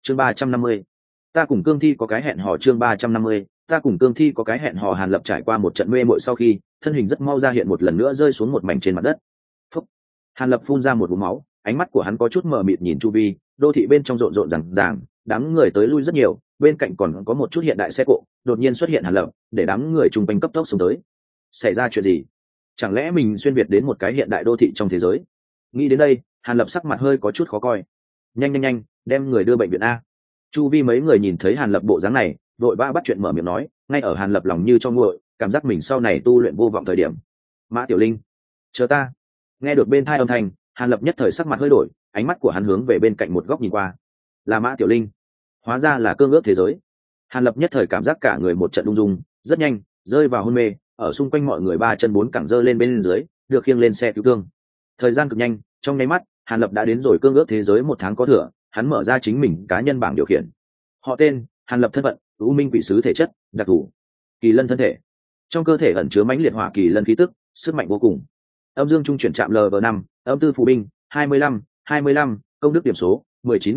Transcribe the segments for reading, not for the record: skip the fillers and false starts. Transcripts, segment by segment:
chương 350, ta cùng cương thi có cái hẹn hò. chương 350, ta cùng cương thi có cái hẹn hò. Hàn Lập trải qua một trận mê mội sau khi thân hình rất mau ra hiện một lần nữa rơi xuống một mảnh trên mặt đất. Phúc. Hàn Lập phun ra một ngụm máu, ánh mắt của hắn có chút mờ mịt nhìn chu vi, đô thị bên trong rộn rộn ràng ràng, đám người tới lui rất nhiều, bên cạnh còn có một chút hiện đại xe cộ, đột nhiên xuất hiện Hàn Lập, để đám người chung quanh cấp tốc xuống tới. Xảy ra chuyện gì? Chẳng lẽ mình xuyên việt đến một cái hiện đại đô thị trong thế giới? Nghĩ đến đây, Hàn Lập sắc mặt hơi có chút khó coi. Nhanh, đem người đưa bệnh viện a. Chu vi mấy người nhìn thấy Hàn Lập bộ dáng này, vội vã bắt chuyện mở miệng nói, ngay ở Hàn Lập lòng như cho nguội, cảm giác mình sau này tu luyện vô vọng thời điểm. Mã Tiểu Linh, chờ ta. Nghe được bên tai âm thanh, Hàn Lập nhất thời sắc mặt hơi đổi, ánh mắt của hắn hướng về bên cạnh một góc nhìn qua. Là Mã Tiểu Linh, hóa ra là cương ước thế giới. Hàn Lập nhất thời cảm giác cả người một trận rung rung, rất nhanh rơi vào hôn mê, ở xung quanh mọi người ba chân bốn cẳng giơ lên bên dưới, được khiêng lên xe cứu thương. Thời gian cực nhanh, trong nháy mắt, Hàn Lập đã đến rồi cương ước thế giới một tháng có thừa, hắn mở ra chính mình cá nhân bảng điều khiển. Họ tên, Hàn Lập thân phận, U Minh quỷ sứ thể chất, đặc thù, Kỳ Lân thân thể. Trong cơ thể ẩn chứa mãnh liệt hỏa kỳ lân khí tức, sức mạnh vô cùng. Âm dương trung chuyển chạm LV5, âm tư phù binh, 25, công đức điểm số,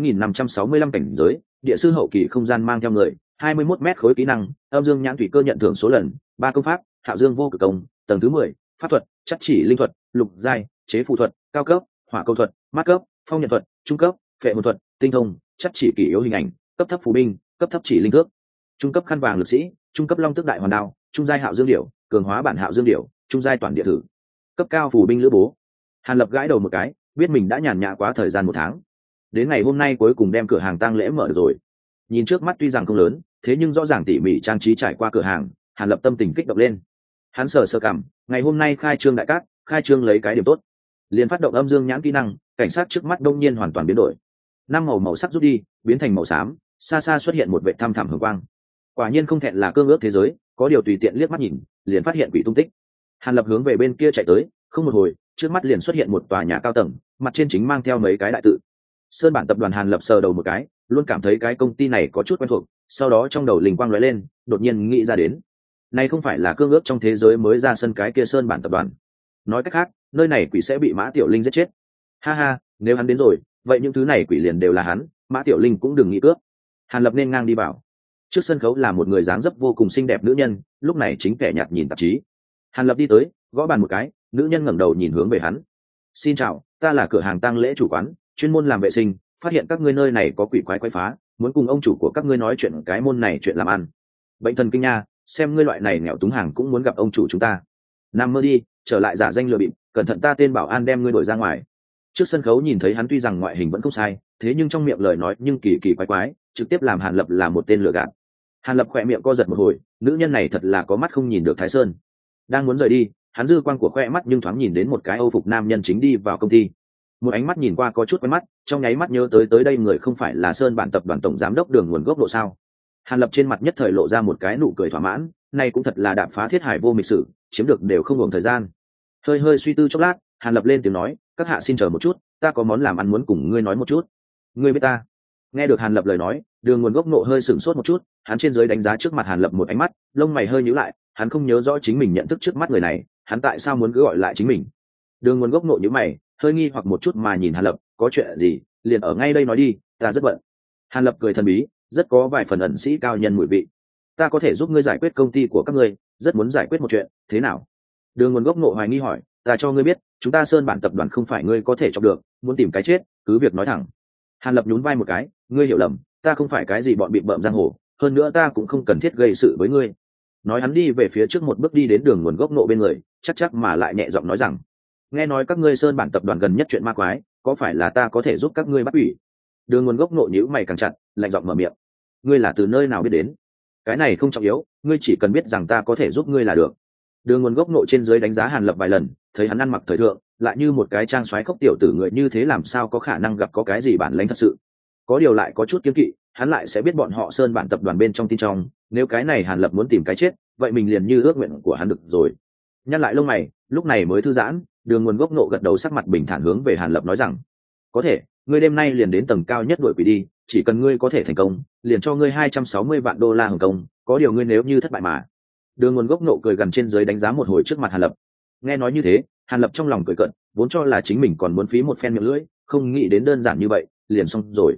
19.565 cảnh giới, địa sư hậu kỳ không gian mang theo người, 21 mét khối kỹ năng, âm dương nhãn thủy cơ nhận thưởng số lần, 3 công pháp, Hạo Dương vô cực công, tầng thứ 10, pháp thuật, chất chỉ linh thuật, lục giai, chế phù thuật, cao cấp, hỏa câu thuật, mát cấp, phong nhận thuật, trung cấp, phệ hồn thuật, tinh thông, chất chỉ kỷ yếu hình ảnh, cấp thấp phù binh, cấp thấp chỉ linh thước, trung cấp khăn vàng lực sĩ, trung cấp long tước đại hoàn đao, trung giai Hạo Dương điểu, cường hóa bản Hạo Dương điểu, trung giai toàn địa thử, cấp cao phù binh lữ bố. Hàn Lập gãi đầu một cái, biết mình đã nhàn nhã quá thời gian một tháng, đến ngày hôm nay cuối cùng đem cửa hàng tang lễ mở được rồi. Nhìn trước mắt tuy rằng không lớn, thế nhưng rõ ràng tỉ mỉ trang trí trải qua cửa hàng, Hàn Lập tâm tình kích động lên. Hắn sờ cảm, ngày hôm nay khai trương đại cát, khai trương lấy cái điểm tốt, liền phát động âm dương nhãn kỹ năng, cảnh sát trước mắt đông nhiên hoàn toàn biến đổi, năm màu sắc rút đi, biến thành màu xám, xa xa xuất hiện một vệ thăm thẳm hường quang. Quả nhiên không thẹn là cương ước thế giới, có điều tùy tiện liếc mắt nhìn, liền phát hiện quỷ tung tích. Hàn Lập hướng về bên kia chạy tới, không một hồi, trước mắt liền xuất hiện một tòa nhà cao tầng, mặt trên chính mang theo mấy cái đại tự. Sơn Bản tập đoàn. Hàn Lập sờ đầu một cái, luôn cảm thấy cái công ty này có chút quen thuộc, sau đó trong đầu linh quang lóe lên, đột nhiên nghĩ ra đến, này không phải là cương ước trong thế giới mới ra sân cái kia Sơn Bản tập đoàn. Nói cách khác, nơi này quỷ sẽ bị Mã Tiểu Linh giết chết. Ha ha, nếu hắn đến rồi, vậy những thứ này quỷ liền đều là hắn, Mã Tiểu Linh cũng đừng nghĩ cướp. Hàn Lập nên ngang đi vào. Trước sân khấu là một người dáng dấp vô cùng xinh đẹp nữ nhân, lúc này chính kẻ nhạt nhìn tạp chí. Hàn Lập đi tới, gõ bàn một cái, nữ nhân ngẩng đầu nhìn hướng về hắn. Xin chào, ta là cửa hàng tang lễ chủ quán, chuyên môn làm vệ sinh, phát hiện các ngươi nơi này có quỷ quái quái phá, muốn cùng ông chủ của các ngươi nói chuyện cái môn này chuyện làm ăn. Bệnh thần kinh nha, xem ngươi loại này nghèo túng hàng cũng muốn gặp ông chủ chúng ta. Nằm mơ đi, trở lại giả danh lừa bịp, cẩn thận ta tên bảo an đem ngươi đuổi ra ngoài. Trước sân khấu nhìn thấy hắn tuy rằng ngoại hình vẫn không sai, thế nhưng trong miệng lời nói nhưng kỳ kỳ quái quái, trực tiếp làm Hàn Lập là một tên lừa gạt. Hàn Lập khỏe miệng co giật một hồi, nữ nhân này thật là có mắt không nhìn được Thái Sơn. Đang muốn rời đi, hắn dư quan của khoe mắt nhưng thoáng nhìn đến một cái Âu phục nam nhân chính đi vào công ty. Một ánh mắt nhìn qua có chút quen mắt, trong nháy mắt nhớ tới đây người không phải là Sơn Bản tập đoàn tổng giám đốc Đường nguồn gốc độ sao? Hàn Lập trên mặt nhất thời lộ ra một cái nụ cười thỏa mãn, này cũng thật là đạp phá thiết hải vô mịch sử, chiếm được đều không uổng thời gian. Hơi suy tư chốc lát, Hàn Lập lên tiếng nói, các hạ xin chờ một chút, ta có món làm ăn muốn cùng ngươi nói một chút. Ngươi biết ta? Nghe được Hàn Lập lời nói, Đường nguồn gốc nộ hơi sửng sốt một chút, hắn trên dưới đánh giá trước mặt Hàn Lập một ánh mắt, lông mày hơi nhíu lại, hắn không nhớ rõ chính mình nhận thức trước mắt người này, hắn tại sao muốn cứ gọi lại chính mình. Đường nguồn gốc nộ nhíu mày, hơi nghi hoặc một chút mà nhìn Hàn Lập, có chuyện gì, liền ở ngay đây nói đi, ta rất bận. Hàn Lập cười thần bí, rất có vài phần ẩn sĩ cao nhân mùi vị. Ta có thể giúp ngươi giải quyết công ty của các ngươi, rất muốn giải quyết một chuyện, thế nào? Đường nguồn gốc nộ hoài nghi hỏi, ta cho ngươi biết, chúng ta Sơn Bản tập đoàn không phải ngươi có thể chọc được, muốn tìm cái chết, cứ việc nói thẳng. Hàn Lập nhún vai một cái, ngươi hiểu lầm, ta không phải cái gì bọn bị bợm giang hồ, hơn nữa ta cũng không cần thiết gây sự với ngươi. Nói hắn đi về phía trước một bước đi đến đường nguồn gốc nộ bên người, chắc mà lại nhẹ giọng nói rằng, nghe nói các ngươi Sơn Bản tập đoàn gần nhất chuyện ma quái, có phải là ta có thể giúp các ngươi bắt quỷ? Đường nguồn gốc nộ nhíu mày càng chặt, lạnh giọng mở miệng, ngươi là từ nơi nào biết đến? Cái này không trọng yếu, ngươi chỉ cần biết rằng ta có thể giúp ngươi là được. Đường nguồn gốc nộ trên dưới đánh giá Hàn Lập vài lần, thấy hắn ăn mặc thời thượng, lại như một cái trang soái khốc tiểu tử người như thế, làm sao có khả năng gặp có cái gì bản lĩnh thật sự. Có điều lại có chút kiêng kỵ, hắn lại sẽ biết bọn họ Sơn Bản tập đoàn bên trong tin trong, nếu cái này Hàn Lập muốn tìm cái chết, vậy mình liền như ước nguyện của hắn được rồi. Nhăn lại lông mày, lúc này mới thư giãn, đường nguồn gốc nộ gật đầu, sắc mặt bình thản hướng về Hàn Lập nói rằng, có thể, ngươi đêm nay liền đến tầng cao nhất đội quỷ đi, chỉ cần ngươi có thể thành công, liền cho ngươi 260 vạn đô la Hồng Kông, có điều ngươi nếu như thất bại mà. Đường nguồn gốc nộ cười gần trên dưới đánh giá một hồi trước mặt Hàn Lập. Nghe nói như thế, Hàn Lập trong lòng cười cợt, vốn cho là chính mình còn muốn phí một phen miệng lưỡi, không nghĩ đến đơn giản như vậy, liền xong rồi.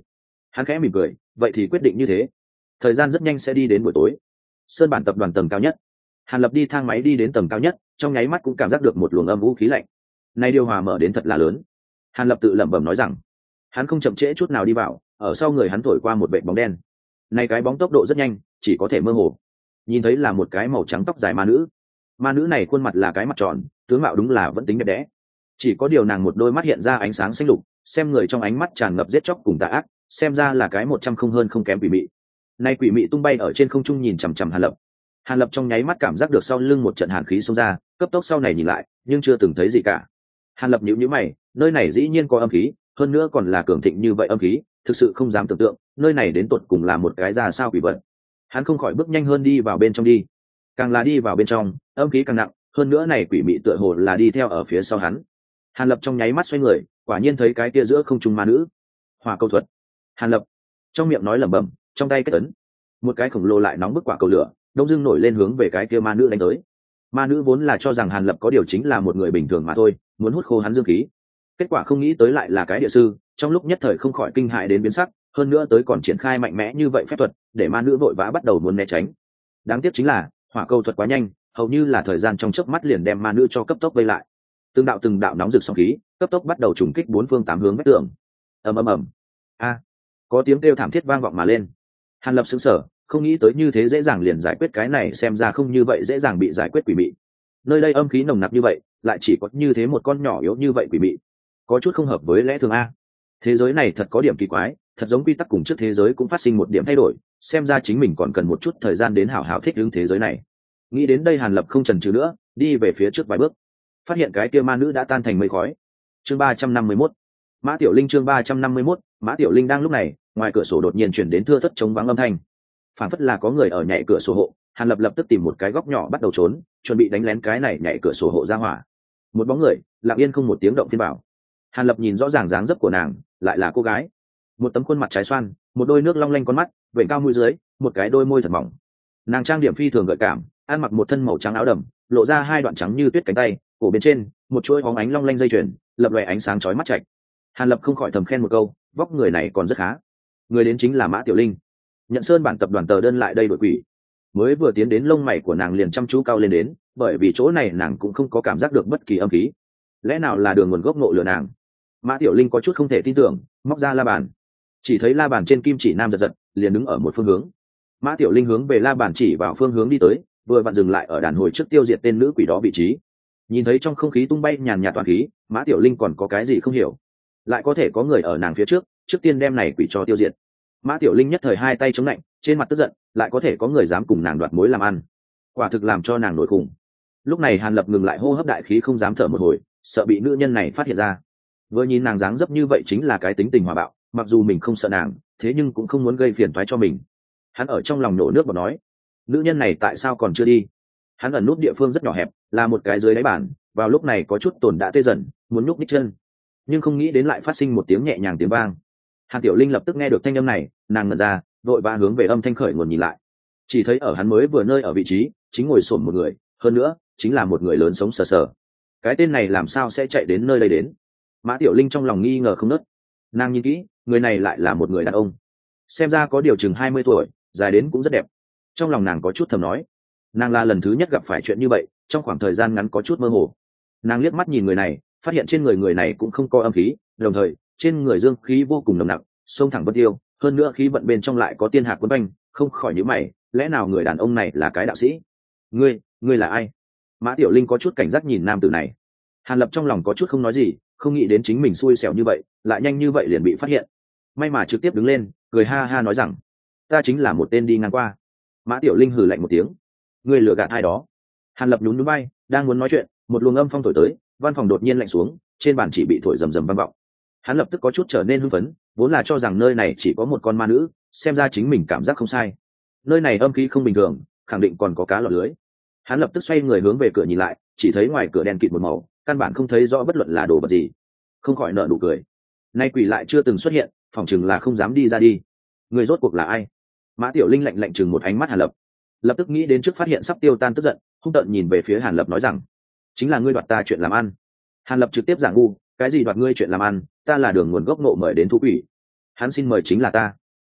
Hắn khẽ mỉm cười, vậy thì quyết định như thế. Thời gian rất nhanh sẽ đi đến buổi tối. Sơn bản tập đoàn tầng cao nhất. Hàn Lập đi thang máy đi đến tầng cao nhất, trong nháy mắt cũng cảm giác được một luồng âm vũ khí lạnh. Nay điều hòa mở đến thật là lớn. Hàn Lập tự lẩm bẩm nói rằng, hắn không chậm trễ chút nào đi vào, ở sau người hắn thổi qua một vệt bóng đen. Này cái bóng tốc độ rất nhanh, chỉ có thể mơ hồ. Nhìn thấy là một cái màu trắng tóc dài ma nữ. Ma nữ này khuôn mặt là cái mặt tròn, tướng mạo đúng là vẫn tính đẹp đẽ. Chỉ có điều nàng một đôi mắt hiện ra ánh sáng xanh lục, xem người trong ánh mắt tràn ngập giết chóc cùng tà ác, xem ra là cái 100 không hơn không kém quỷ mị. Nay quỷ mị tung bay ở trên không trung nhìn chằm chằm Hàn Lập. Hàn Lập trong nháy mắt cảm giác được sau lưng một trận hàn khí xông ra, cấp tốc sau này nhìn lại, nhưng chưa từng thấy gì cả. Hàn Lập nhíu nhíu mày, nơi này dĩ nhiên có âm khí, hơn nữa còn là cường thịnh như vậy âm khí, thực sự không dám tưởng tượng, nơi này đến tột cùng là một cái ra sao quỷ vật. Hắn không khỏi bước nhanh hơn đi vào bên trong đi. Càng là đi vào bên trong, âm khí càng nặng, hơn nữa này quỷ mị tựa hồ là đi theo ở phía sau hắn. Hàn Lập trong nháy mắt xoay người, quả nhiên thấy cái kia giữa không trung ma nữ. Hỏa câu thuật. Hàn Lập trong miệng nói lẩm bẩm, trong tay kết ấn, một cái khổng lồ lại nóng bức quả cầu lửa đông dưng nổi lên hướng về cái kia ma nữ đánh tới. Ma nữ vốn là cho rằng Hàn Lập có điều chính là một người bình thường mà thôi, muốn hút khô hắn dương khí. Kết quả không nghĩ tới lại là cái địa sư, trong lúc nhất thời không khỏi kinh hại đến biến sắc, hơn nữa tới còn triển khai mạnh mẽ như vậy phép thuật, để ma nữ vội vã bắt đầu muốn né tránh. Đáng tiếc chính là hỏa cầu thuật quá nhanh, hầu như là thời gian trong chớp mắt liền đem ma nữ cho cấp tốc vây lại. Từng đạo nóng rực sóng khí cấp tốc bắt đầu trùng kích bốn phương tám hướng vách tường. Ầm ầm ầm. A, có tiếng kêu thảm thiết vang vọng mà lên. Hàn Lập sững sờ, không nghĩ tới như thế dễ dàng liền giải quyết cái này, xem ra không như vậy dễ dàng bị giải quyết quỷ mị. Nơi đây âm khí nồng nặc như vậy, lại chỉ có như thế một con nhỏ yếu như vậy quỷ mị, có chút không hợp với lẽ thường a. Thế giới này thật có điểm kỳ quái, thật giống quy tắc cùng trước thế giới cũng phát sinh một điểm thay đổi, xem ra chính mình còn cần một chút thời gian đến hảo hảo thích ứng thế giới này. Nghĩ đến đây Hàn Lập không chần chừ nữa, đi về phía trước vài bước, phát hiện cái kia ma nữ đã tan thành mây khói. Chương 351. Mã Tiểu Linh. Chương 351. Mã Tiểu Linh. Đang lúc này, ngoài cửa sổ đột nhiên truyền đến thưa thất trống vắng âm thanh, phản phất là có người ở nhảy cửa sổ hộ. Hàn Lập lập tức tìm một cái góc nhỏ bắt đầu trốn, chuẩn bị đánh lén cái này nhảy cửa sổ hộ ra hỏa. Một bóng người lặng yên không một tiếng động phiên bảo. Hàn Lập nhìn rõ ràng dáng dấp của nàng, lại là cô gái. Một tấm khuôn mặt trái xoan, một đôi nước long lanh con mắt, vểnh cao mũi dưới, một cái đôi môi thật mỏng. Nàng trang điểm phi thường gợi cảm, ăn mặc một thân màu trắng áo đầm, lộ ra hai đoạn trắng như tuyết cánh tay, cổ bên trên một chuỗi bóng ánh long lanh dây chuyền, lập lòe ánh sáng chói mắt chạch. Hàn Lập không khỏi thầm khen một câu, vóc người này còn rất khá. Người đến chính là Mã Tiểu Linh. Nhận Sơn bản tập đoàn tờ đơn lại đây đội quỷ. Mới vừa tiến đến lông mày của nàng liền chăm chú cao lên đến, bởi vì chỗ này nàng cũng không có cảm giác được bất kỳ âm khí. Lẽ nào là đường nguồn gốc nộ lửa nàng? Mã Tiểu Linh có chút không thể tin tưởng, móc ra la bàn. Chỉ thấy la bàn trên kim chỉ nam giật giật, liền đứng ở một phương hướng. Mã Tiểu Linh hướng về la bàn chỉ vào phương hướng đi tới, vừa vặn dừng lại ở đàn hồi trước tiêu diệt tên nữ quỷ đó vị trí. Nhìn thấy trong không khí tung bay nhàn nhạt toàn khí, Mã Tiểu Linh còn có cái gì không hiểu, lại có thể có người ở nàng phía trước, trước tiên đem này quỷ cho tiêu diệt. Mã Tiểu Linh nhất thời hai tay chống lạnh, trên mặt tức giận, lại có thể có người dám cùng nàng đoạt mối làm ăn, quả thực làm cho nàng nổi khủng. Lúc này Hàn Lập ngừng lại hô hấp đại khí, không dám thở một hồi, sợ bị nữ nhân này phát hiện ra. Vừa nhìn nàng dáng dấp như vậy chính là cái tính tình hòa bạo, mặc dù mình không sợ nàng, thế nhưng cũng không muốn gây phiền toái cho mình. Hắn ở trong lòng nổ nước bọt nói, nữ nhân này tại sao còn chưa đi? Hắn ẩn nút địa phương rất nhỏ hẹp, là một cái dưới đáy bàn, vào lúc này có chút tổn đã tê dần, muốn nhúc nhích chân, nhưng không nghĩ đến lại phát sinh một tiếng nhẹ nhàng tiếng vang. Hàn Tiểu Linh lập tức nghe được thanh âm này, nàng ngẩn ra, vội vã hướng về âm thanh khởi nguồn nhìn lại. Chỉ thấy ở hắn mới vừa nơi ở vị trí, chính ngồi xổm một người, hơn nữa chính là một người lớn sống sờ sờ. Cái tên này làm sao sẽ chạy đến nơi đây đến? Mã Tiểu Linh trong lòng nghi ngờ không nớt. Nàng nhìn kỹ, người này lại là một người đàn ông, xem ra có điều chừng 20 tuổi, dài đến cũng rất đẹp. Trong lòng nàng có chút thầm nói, nàng là lần thứ nhất gặp phải chuyện như vậy, trong khoảng thời gian ngắn có chút mơ hồ. Nàng liếc mắt nhìn người này, phát hiện trên người người này cũng không có âm khí, đồng thời trên người dương khí vô cùng nồng nặc, xông thẳng vân tiêu, hơn nữa khí vận bên trong lại có tiên hạc quấn quanh, không khỏi nhíu mày, lẽ nào người đàn ông này là cái đạo sĩ? Ngươi là ai? Mã Tiểu Linh có chút cảnh giác nhìn nam tử này. Hàn Lập trong lòng có chút không nói gì, không nghĩ đến chính mình xui xẻo như vậy, lại nhanh như vậy liền bị phát hiện. May mà trực tiếp đứng lên, cười ha ha nói rằng, ta chính là một tên đi ngang qua. Mã Tiểu Linh hừ lạnh một tiếng, ngươi lừa gạt ai đó? Hàn Lập nhún nhún vai, đang muốn nói chuyện, một luồng âm phong thổi tới, văn phòng đột nhiên lạnh xuống, trên bàn chỉ bị thổi rầm rầm vang vọng. Hắn lập tức có chút trở nên hưng phấn, vốn là cho rằng nơi này chỉ có một con ma nữ, xem ra chính mình cảm giác không sai. Nơi này âm khí không bình thường, khẳng định còn có cá lọt lưới. Hắn lập tức xoay người hướng về cửa nhìn lại, chỉ thấy ngoài cửa đen kịt một màu, căn bản không thấy rõ bất luận là đồ vật gì, không khỏi nở nụ cười. Nay quỷ lại chưa từng xuất hiện, phòng chừng là không dám đi ra đi. Người rốt cuộc là ai? Mã Tiểu Linh lạnh lạnh chừng một ánh mắt Hàn Lập, lập tức nghĩ đến trước phát hiện sắp tiêu tan tức giận, hung tợn nhìn về phía Hàn Lập nói rằng, chính là ngươi đoạt ta chuyện làm ăn. Hàn Lập trực tiếp giả ngu, cái gì đoạt ngươi chuyện làm ăn, ta là đường nguồn gốc nộ mời đến thú quỷ. Hắn xin mời chính là ta.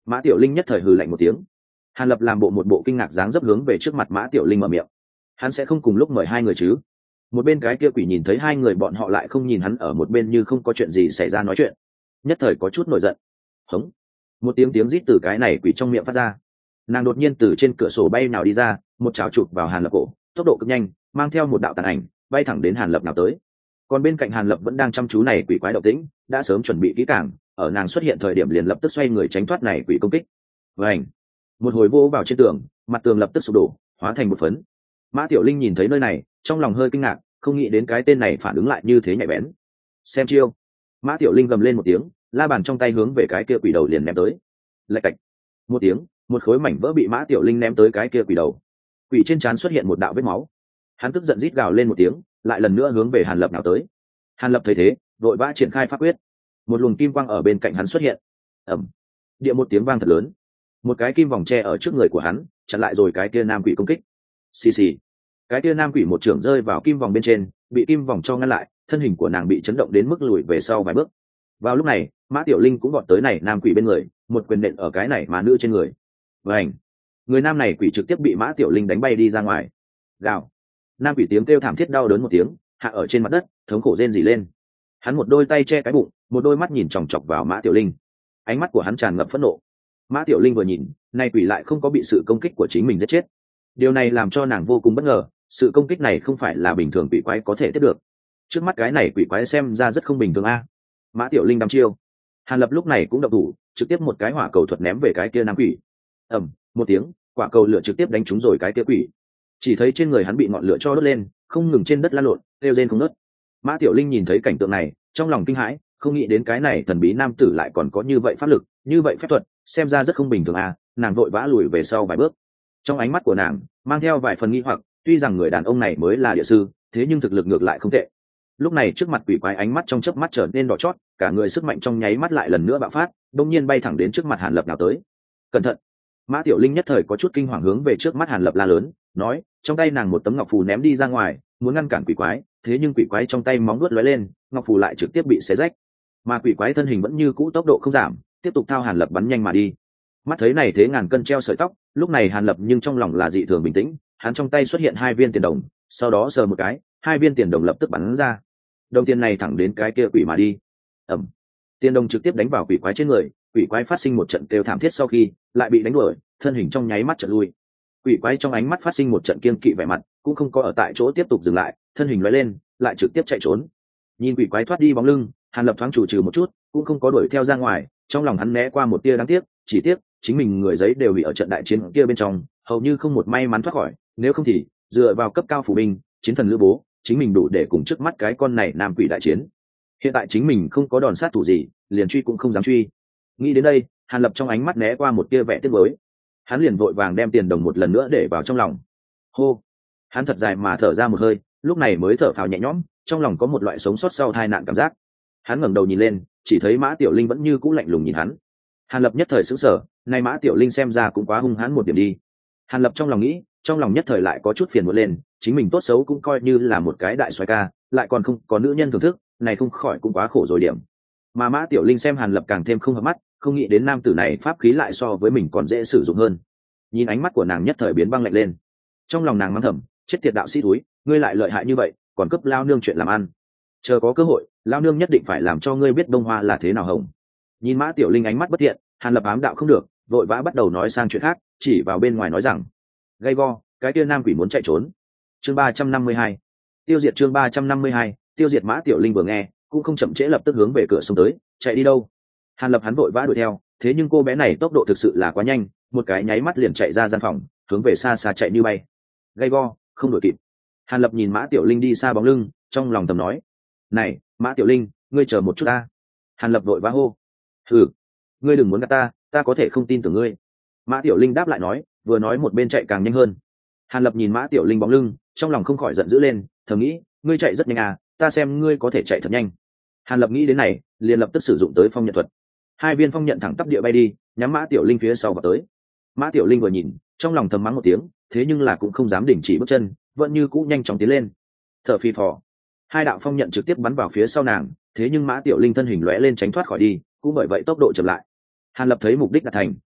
Mã Tiểu Linh nhất thời hừ lạnh một tiếng. Hàn Lập làm một bộ kinh ngạc dáng dấp hướng về trước mặt Mã Tiểu Linh mở miệng. Hắn sẽ không cùng lúc mời hai người chứ? Một bên cái kia quỷ nhìn thấy hai người bọn họ lại không nhìn hắn ở một bên như không có chuyện gì xảy ra nói chuyện, nhất thời có chút nổi giận. Hống! Một tiếng rít từ cái này quỷ trong miệng phát ra. Nàng đột nhiên từ trên cửa sổ bay nào đi ra, một chảo chụp vào Hàn Lập cổ, tốc độ cực nhanh, mang theo một đạo tàn ảnh bay thẳng đến Hàn Lập nào tới. Còn bên cạnh Hàn Lập vẫn đang chăm chú này quỷ quái động tĩnh, đã sớm chuẩn bị kỹ càng, ở nàng xuất hiện thời điểm liền lập tức xoay người tránh thoát này quỷ công kích. Vành! Một hồi vô vào trên tường, mặt tường lập tức sụp đổ, hóa thành một phấn. Mã Tiểu Linh nhìn thấy nơi này, trong lòng hơi kinh ngạc, không nghĩ đến cái tên này phản ứng lại như thế nhạy bén. Xem chiêu! Mã Tiểu Linh gầm lên một tiếng, la bàn trong tay hướng về cái kia quỷ đầu liền ném tới. Lạch cạch! Một tiếng, một khối mảnh vỡ bị Mã Tiểu Linh ném tới cái kia quỷ đầu. Quỷ trên trán xuất hiện một đạo vết máu. Hắn tức giận rít gào lên một tiếng, lại lần nữa hướng về Hàn Lập nào tới. Hàn Lập thấy thế, vội vã triển khai pháp quyết. Một luồng kim quang ở bên cạnh hắn xuất hiện. Ầm! Địa một tiếng vang thật lớn. Một cái kim vòng tre ở trước người của hắn, chặn lại rồi cái kia nam quỷ công kích. Xì xì. Cái kia nam quỷ một chưởng rơi vào kim vòng bên trên, bị kim vòng cho ngăn lại, thân hình của nàng bị chấn động đến mức lùi về sau vài bước. Vào lúc này, Mã Tiểu Linh cũng vọt tới này nam quỷ bên người, một quyền nện ở cái này mà nữ trên người. Vành! Người nam này quỷ trực tiếp bị Mã Tiểu Linh đánh bay đi ra ngoài. Gào! Nam quỷ tiếng kêu thảm thiết đau đớn một tiếng, hạ ở trên mặt đất, thống khổ rên rỉ lên. Hắn một đôi tay che cái bụng, một đôi mắt nhìn chòng chọc vào Mã Tiểu Linh. Ánh mắt của hắn tràn ngập phẫn nộ. Mã Tiểu Linh vừa nhìn, nay quỷ lại không có bị sự công kích của chính mình giết chết. Điều này làm cho nàng vô cùng bất ngờ, sự công kích này không phải là bình thường quỷ quái có thể tiếp được. Trước mắt cái này quỷ quái xem ra rất không bình thường a. Mã Tiểu Linh đăm chiêu. Hàn Lập lúc này cũng động thủ, trực tiếp một cái hỏa cầu thuật ném về cái kia nam quỷ. Ầm, một tiếng, quả cầu lửa trực tiếp đánh trúng rồi cái kia quỷ. Chỉ thấy trên người hắn bị ngọn lửa cho đốt lên, không ngừng trên đất lăn lộn, kêu rên không ngớt. Mã Tiểu Linh nhìn thấy cảnh tượng này, trong lòng kinh hãi, không nghĩ đến cái này thần bí nam tử lại còn có như vậy pháp lực, như vậy phép thuật, xem ra rất không bình thường à. Nàng vội vã lùi về sau vài bước. Trong ánh mắt của nàng mang theo vài phần nghi hoặc, tuy rằng người đàn ông này mới là địa sư, thế nhưng thực lực ngược lại không tệ. Lúc này trước mặt quỷ quái ánh mắt trong chớp mắt trở nên đỏ chót, cả người sức mạnh trong nháy mắt lại lần nữa bạo phát, đột nhiên bay thẳng đến trước mặt Hàn Lập nào tới. Cẩn thận! Mã Tiểu Linh nhất thời có chút kinh hoàng hướng về trước mắt Hàn Lập la lớn, nói, trong tay nàng một tấm ngọc phù ném đi ra ngoài, muốn ngăn cản quỷ quái, thế nhưng quỷ quái trong tay móng vuốt lóe lên, ngọc phù lại trực tiếp bị xé rách. Mà quỷ quái thân hình vẫn như cũ tốc độ không giảm, tiếp tục thao Hàn Lập bắn nhanh mà đi. Mắt thấy này thế ngàn cân treo sợi tóc, lúc này Hàn Lập nhưng trong lòng là dị thường bình tĩnh, hắn trong tay xuất hiện hai viên tiền đồng, sau đó sờ một cái, hai viên tiền đồng lập tức bắn ra. Đồng tiền này thẳng đến cái kia quỷ mà đi. Ầm. Tiền đồng trực tiếp đánh vào quỷ quái trên người, quỷ quái phát sinh một trận kêu thảm thiết sau khi lại bị đánh đuổi, thân hình trong nháy mắt trở lui. Quỷ quái trong ánh mắt phát sinh một trận kiên kỵ vẻ mặt, cũng không có ở tại chỗ tiếp tục dừng lại, thân hình lóe lên, lại trực tiếp chạy trốn. Nhìn quỷ quái thoát đi bóng lưng, Hàn Lập thoáng chủ trừ một chút, cũng không có đuổi theo ra ngoài, trong lòng hắn né qua một tia đáng tiếc, chỉ tiếc chính mình người giấy đều bị ở trận đại chiến kia bên trong, hầu như không một may mắn thoát khỏi, nếu không thì dựa vào cấp cao phủ binh, chiến thần lữ bố, chính mình đủ để cùng trước mắt cái con này nam quỷ đại chiến. Hiện tại chính mình không có đòn sát thủ gì, liền truy cũng không dám truy. Nghĩ đến đây, Hàn Lập trong ánh mắt né qua một tia vẻ tiếc nuối, hắn liền vội vàng đem tiền đồng một lần nữa để vào trong lòng. Hô, hắn thật dài mà thở ra một hơi, lúc này mới thở phào nhẹ nhõm, trong lòng có một loại sống sót sau tai nạn cảm giác. Hắn ngẩng đầu nhìn lên, chỉ thấy Mã Tiểu Linh vẫn như cũ lạnh lùng nhìn hắn. Hàn Lập nhất thời sững sờ, nay Mã Tiểu Linh xem ra cũng quá hung hãn một điểm đi. Hàn Lập trong lòng nghĩ, trong lòng nhất thời lại có chút phiền muộn lên, chính mình tốt xấu cũng coi như là một cái đại soái ca, lại còn không có nữ nhân thưởng thức, này không khỏi cũng quá khổ rồi điểm. Mà Mã Tiểu Linh xem Hàn Lập càng thêm không hợp mắt, không nghĩ đến nam tử này pháp khí lại so với mình còn dễ sử dụng hơn. Nhìn ánh mắt của nàng nhất thời biến băng lạnh lên. Trong lòng nàng mắng thầm, chết tiệt đạo sĩ túi, ngươi lại lợi hại như vậy, còn cấp lao nương chuyện làm ăn. Chờ có cơ hội, lao nương nhất định phải làm cho ngươi biết bông hoa là thế nào hồng. Nhìn Mã Tiểu Linh ánh mắt bất thiện, Hàn Lập ám đạo không được, vội vã bắt đầu nói sang chuyện khác, chỉ vào bên ngoài nói rằng, gay go, cái kia nam quỷ muốn chạy trốn. Chương 352, tiêu diệt. Chương 352, tiêu diệt. Mã Tiểu Linh vừa nghe, cũng không chậm trễ lập tức hướng về cửa sông tới, chạy đi đâu? Hàn Lập hắn vội vã đuổi theo, thế nhưng cô bé này tốc độ thực sự là quá nhanh, một cái nháy mắt liền chạy ra gian phòng, hướng về xa xa chạy như bay. Gay go, không đuổi kịp. Hàn Lập nhìn Mã Tiểu Linh đi xa bóng lưng, trong lòng thầm nói, này, Mã Tiểu Linh, ngươi chờ một chút ta. Hàn Lập vội vã hô, ừ, ngươi đừng muốn gạt ta, ta có thể không tin tưởng ngươi. Mã Tiểu Linh đáp lại nói, vừa nói một bên chạy càng nhanh hơn. Hàn Lập nhìn Mã Tiểu Linh bóng lưng, trong lòng không khỏi giận dữ lên, thầm nghĩ, ngươi chạy rất nhanh à, ta xem ngươi có thể chạy thật nhanh. Hàn Lập nghĩ đến này, liền lập tức sử dụng tới phong nhận thuật. Hai viên phong nhận thẳng tắp địa bay đi, nhắm Mã Tiểu Linh phía sau vào tới. Mã Tiểu Linh vừa nhìn, trong lòng thầm mắng một tiếng, thế nhưng là cũng không dám đình chỉ bước chân, vẫn như cũ nhanh chóng tiến lên. Thở phì phò, hai đạo phong nhận trực tiếp bắn vào phía sau nàng, thế nhưng Mã Tiểu Linh thân hình lóe lên tránh thoát khỏi đi, cũng bởi vậy tốc độ chậm lại. Hàn Lập thấy mục đích đạt thành,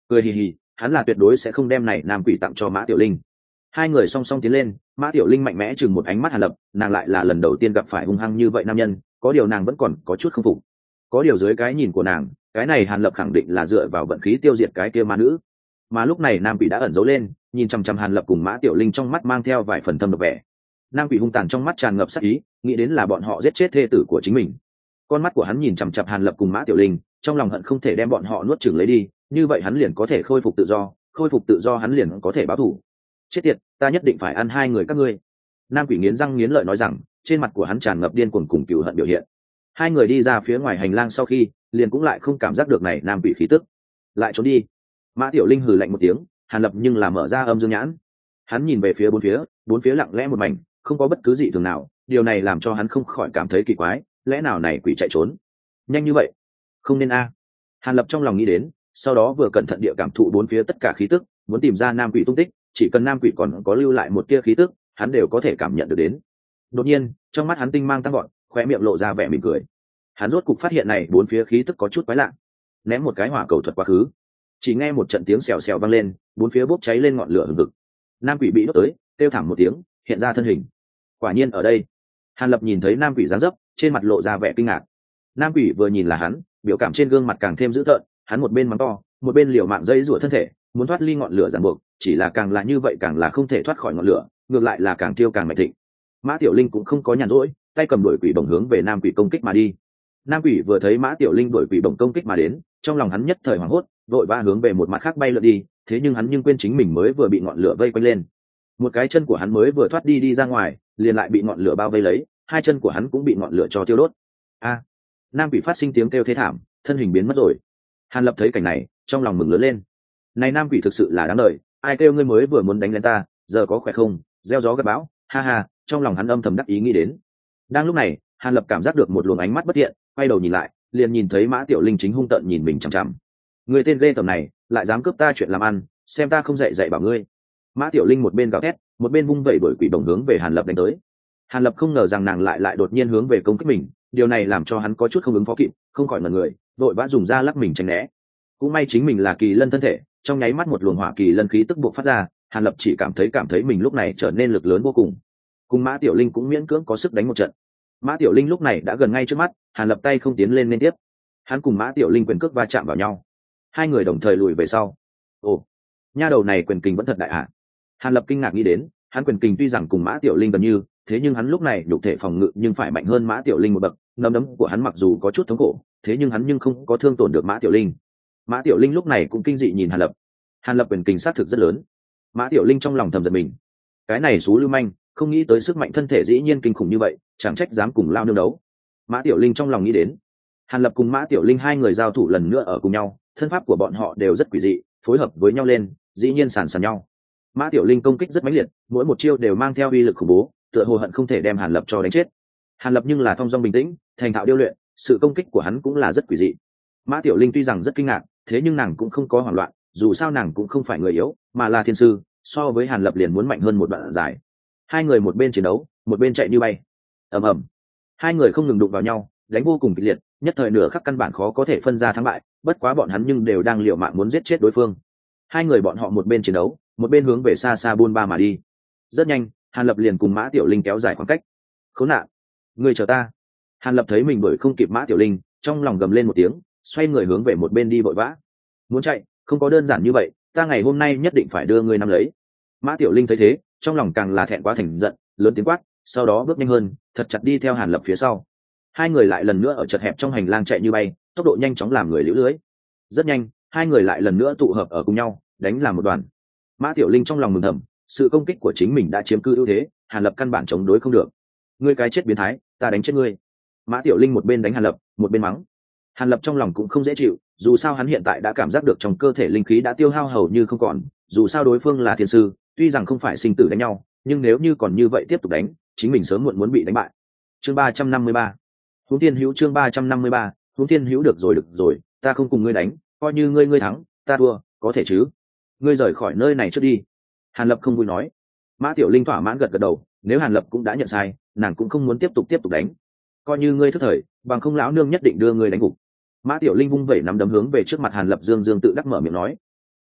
cười hì hì, hắn là tuyệt đối sẽ không đem này nam quỷ tặng cho Mã Tiểu Linh. Hai người song song tiến lên, Mã Tiểu Linh mạnh mẽ chừng một ánh mắt Hàn Lập, nàng lại là lần đầu tiên gặp phải hung hăng như vậy nam nhân, có điều nàng vẫn còn có chút không phục. Có điều dưới cái nhìn của nàng, cái này Hàn Lập khẳng định là dựa vào vận khí tiêu diệt cái kia ma nữ. Mà lúc này nam quỷ đã ẩn giấu lên, nhìn chăm chăm Hàn Lập cùng Mã Tiểu Linh trong mắt mang theo vài phần thâm độc vẻ. Nam quỷ hung tàn trong mắt tràn ngập sát ý, nghĩ đến là bọn họ giết chết thê tử của chính mình. Con mắt của hắn nhìn chằm chằm Hàn Lập cùng Mã Tiểu Linh, trong lòng hận không thể đem bọn họ nuốt chửng lấy đi, như vậy hắn liền có thể khôi phục tự do, khôi phục tự do hắn liền có thể báo thù. Chết tiệt, ta nhất định phải ăn hai người các ngươi. Nam quỷ nghiến răng nghiến lợi nói rằng, trên mặt của hắn tràn ngập điên cuồng cùng cừu hận biểu hiện. Hai người đi ra phía ngoài hành lang sau khi, liền cũng lại không cảm giác được này nam quỷ khí tức. Lại trốn đi. Mã Tiểu Linh hừ lạnh một tiếng, Hàn Lập nhưng là mở ra âm dương nhãn. Hắn nhìn về phía bốn phía lặng lẽ một mảnh, không có bất cứ gì thường nào, điều này làm cho hắn không khỏi cảm thấy kỳ quái, lẽ nào này quỷ chạy trốn nhanh như vậy? Không nên a. Hàn Lập trong lòng nghĩ đến, sau đó vừa cẩn thận địa cảm thụ bốn phía tất cả khí tức, muốn tìm ra nam quỷ tung tích, chỉ cần nam quỷ còn có lưu lại một tia khí tức, hắn đều có thể cảm nhận được đến. Đột nhiên, trong mắt hắn tinh mang tăng gọn, khóe miệng lộ ra vẻ mỉm cười. Hắn rốt cục phát hiện này bốn phía khí tức có chút quái lạ, ném một cái hỏa cầu thuật quá khứ, chỉ nghe một trận tiếng xèo xèo vang lên, bốn phía bốc cháy lên ngọn lửa hừng hực. Nam quỷ bị đốt tới, kêu thảm một tiếng, hiện ra thân hình. Quả nhiên ở đây. Hàn Lập nhìn thấy nam quỷ dáng dấp, trên mặt lộ ra vẻ kinh ngạc. Nam quỷ vừa nhìn là hắn, biểu cảm trên gương mặt càng thêm dữ tợn, hắn một bên mắng to, một bên liều mạng dây rủa thân thể, muốn thoát ly ngọn lửa ràng buộc, chỉ là càng là như vậy càng là không thể thoát khỏi ngọn lửa, ngược lại là càng tiêu càng mạnh thịnh. Mã Tiểu Linh cũng không có nhàn rỗi, tay cầm đuổi quỷ bổng hướng về nam quỷ công kích mà đi. Nam quỷ vừa thấy Mã Tiểu Linh đuổi quỷ bổng công kích mà đến, trong lòng hắn nhất thời hoảng hốt, vội vã hướng về một mặt khác bay lượn đi, thế nhưng hắn nhưng quên chính mình mới vừa bị ngọn lửa vây quanh lên. Một cái chân của hắn mới vừa thoát đi ra ngoài, liền lại bị ngọn lửa bao vây lấy, hai chân của hắn cũng bị ngọn lửa cho tiêu đốt. A! Nam quỷ phát sinh tiếng kêu thê thảm, thân hình biến mất rồi. Hàn Lập thấy cảnh này, trong lòng mừng lớn lên. Này nam quỷ thực sự là đáng đời, ai kêu ngươi mới vừa muốn đánh lên ta, giờ có khỏe không? Gieo gió gặt bão, ha ha, trong lòng hắn âm thầm đắc ý nghĩ đến. Đang lúc này, Hàn Lập cảm giác được một luồng ánh mắt bất thiện, quay đầu nhìn lại, liền nhìn thấy Mã Tiểu Linh chính hung tợn nhìn mình chằm chằm. Người tên ghê tởm này, lại dám cướp ta chuyện làm ăn, xem ta không dạy bảo ngươi. Mã Tiểu Linh một bên gào thét, một bên vung vẩy đuổi quỷ bổng hướng về Hàn Lập đánh tới. Hàn Lập không ngờ rằng nàng lại đột nhiên hướng về công kích mình, điều này làm cho hắn có chút không ứng phó kịp, không khỏi ngẩn người, vội vã dùng ra lắc mình tránh né. Cũng may chính mình là kỳ lân thân thể, trong nháy mắt một luồng hỏa kỳ lân khí tức buộc phát ra, Hàn Lập chỉ cảm thấy mình lúc này trở nên lực lớn vô cùng. Cùng Mã Tiểu Linh cũng miễn cưỡng có sức đánh một trận. Mã Tiểu Linh lúc này đã gần ngay trước mắt, Hàn Lập tay không tiến lên liên tiếp. Hắn cùng Mã Tiểu Linh quyền cước va chạm vào nhau, hai người đồng thời lùi về sau. Ồ, nha đầu này quyền kình vẫn thật đại ạ. Hàn Lập kinh ngạc nghĩ đến, hắn quyền kình tuy rằng cùng Mã Tiểu Linh gần như, thế nhưng hắn lúc này nhục thể phòng ngự nhưng phải mạnh hơn Mã Tiểu Linh một bậc, nắm đấm của hắn mặc dù có chút thống khổ, thế nhưng hắn nhưng không có thương tổn được Mã Tiểu Linh. Mã Tiểu Linh lúc này cũng kinh dị nhìn Hàn Lập. Hàn Lập quyền kình sát thực rất lớn. Mã Tiểu Linh trong lòng thầm giật mình. Cái này xú lưu manh, không nghĩ tới sức mạnh thân thể dĩ nhiên kinh khủng như vậy, chẳng trách dám cùng lao nương đấu. Mã Tiểu Linh trong lòng nghĩ đến. Hàn Lập cùng Mã Tiểu Linh hai người giao thủ lần nữa ở cùng nhau, thân pháp của bọn họ đều rất quỷ dị, phối hợp với nhau lên, dĩ nhiên sàn nhau. Mã Tiểu Linh công kích rất mãnh liệt, mỗi một chiêu đều mang theo uy lực khủng bố, tựa hồ hận không thể đem Hàn Lập cho đánh chết. Hàn Lập nhưng là thong dong bình tĩnh, thành thạo điêu luyện, sự công kích của hắn cũng là rất quỷ dị. Mã Tiểu Linh tuy rằng rất kinh ngạc, thế nhưng nàng cũng không có hoảng loạn, dù sao nàng cũng không phải người yếu, mà là thiên sư, so với Hàn Lập liền muốn mạnh hơn một đoạn dài. Hai người một bên chiến đấu, một bên chạy như bay. Ầm ầm. Hai người không ngừng đụng vào nhau, đánh vô cùng kịch liệt, nhất thời nửa khắc căn bản khó có thể phân ra thắng bại, bất quá bọn hắn nhưng đều đang liều mạng muốn giết chết đối phương. Hai người bọn họ một bên chiến đấu, một bên hướng về xa xa buôn ba mà đi. Rất nhanh, Hàn Lập liền cùng Mã Tiểu Linh kéo dài khoảng cách. Khốn nạn, ngươi chờ ta. Hàn Lập thấy mình đuổi không kịp Mã Tiểu Linh, trong lòng gầm lên một tiếng, xoay người hướng về một bên đi vội vã. Muốn chạy, không có đơn giản như vậy, ta ngày hôm nay nhất định phải đưa ngươi nắm lấy. Mã Tiểu Linh thấy thế, trong lòng càng là thẹn quá thành giận, lớn tiếng quát, sau đó bước nhanh hơn, thật chặt đi theo Hàn Lập phía sau. Hai người lại lần nữa ở chật hẹp trong hành lang chạy như bay, tốc độ nhanh chóng làm người liễu lưới. Rất nhanh, hai người lại lần nữa tụ hợp ở cùng nhau, đánh làm một đoàn. Mã Tiểu Linh trong lòng mừng thầm, sự công kích của chính mình đã chiếm cư ưu thế, Hàn Lập căn bản chống đối không được. Ngươi cái chết biến thái, ta đánh chết ngươi. Mã Tiểu Linh một bên đánh Hàn Lập, một bên mắng. Hàn Lập trong lòng cũng không dễ chịu, dù sao hắn hiện tại đã cảm giác được trong cơ thể linh khí đã tiêu hao hầu như không còn, dù sao đối phương là thiên sư, tuy rằng không phải sinh tử đánh nhau, nhưng nếu như còn như vậy tiếp tục đánh, chính mình sớm muộn muốn bị đánh bại. Chương 353. Huống Thiên Hữu chương 353, Huống Thiên Hữu được rồi, ta không cùng ngươi đánh, coi như ngươi thắng, ta thua, có thể chứ? Ngươi rời khỏi nơi này trước đi. Hàn Lập không vui nói. Mã Tiểu Linh thỏa mãn gật đầu, nếu Hàn Lập cũng đã nhận sai, nàng cũng không muốn tiếp tục đánh. Coi như ngươi thức thời, bằng không lão nương nhất định đưa ngươi đánh gục. Mã Tiểu Linh vung vẩy nắm đấm hướng về trước mặt Hàn Lập dương tự đắc mở miệng nói.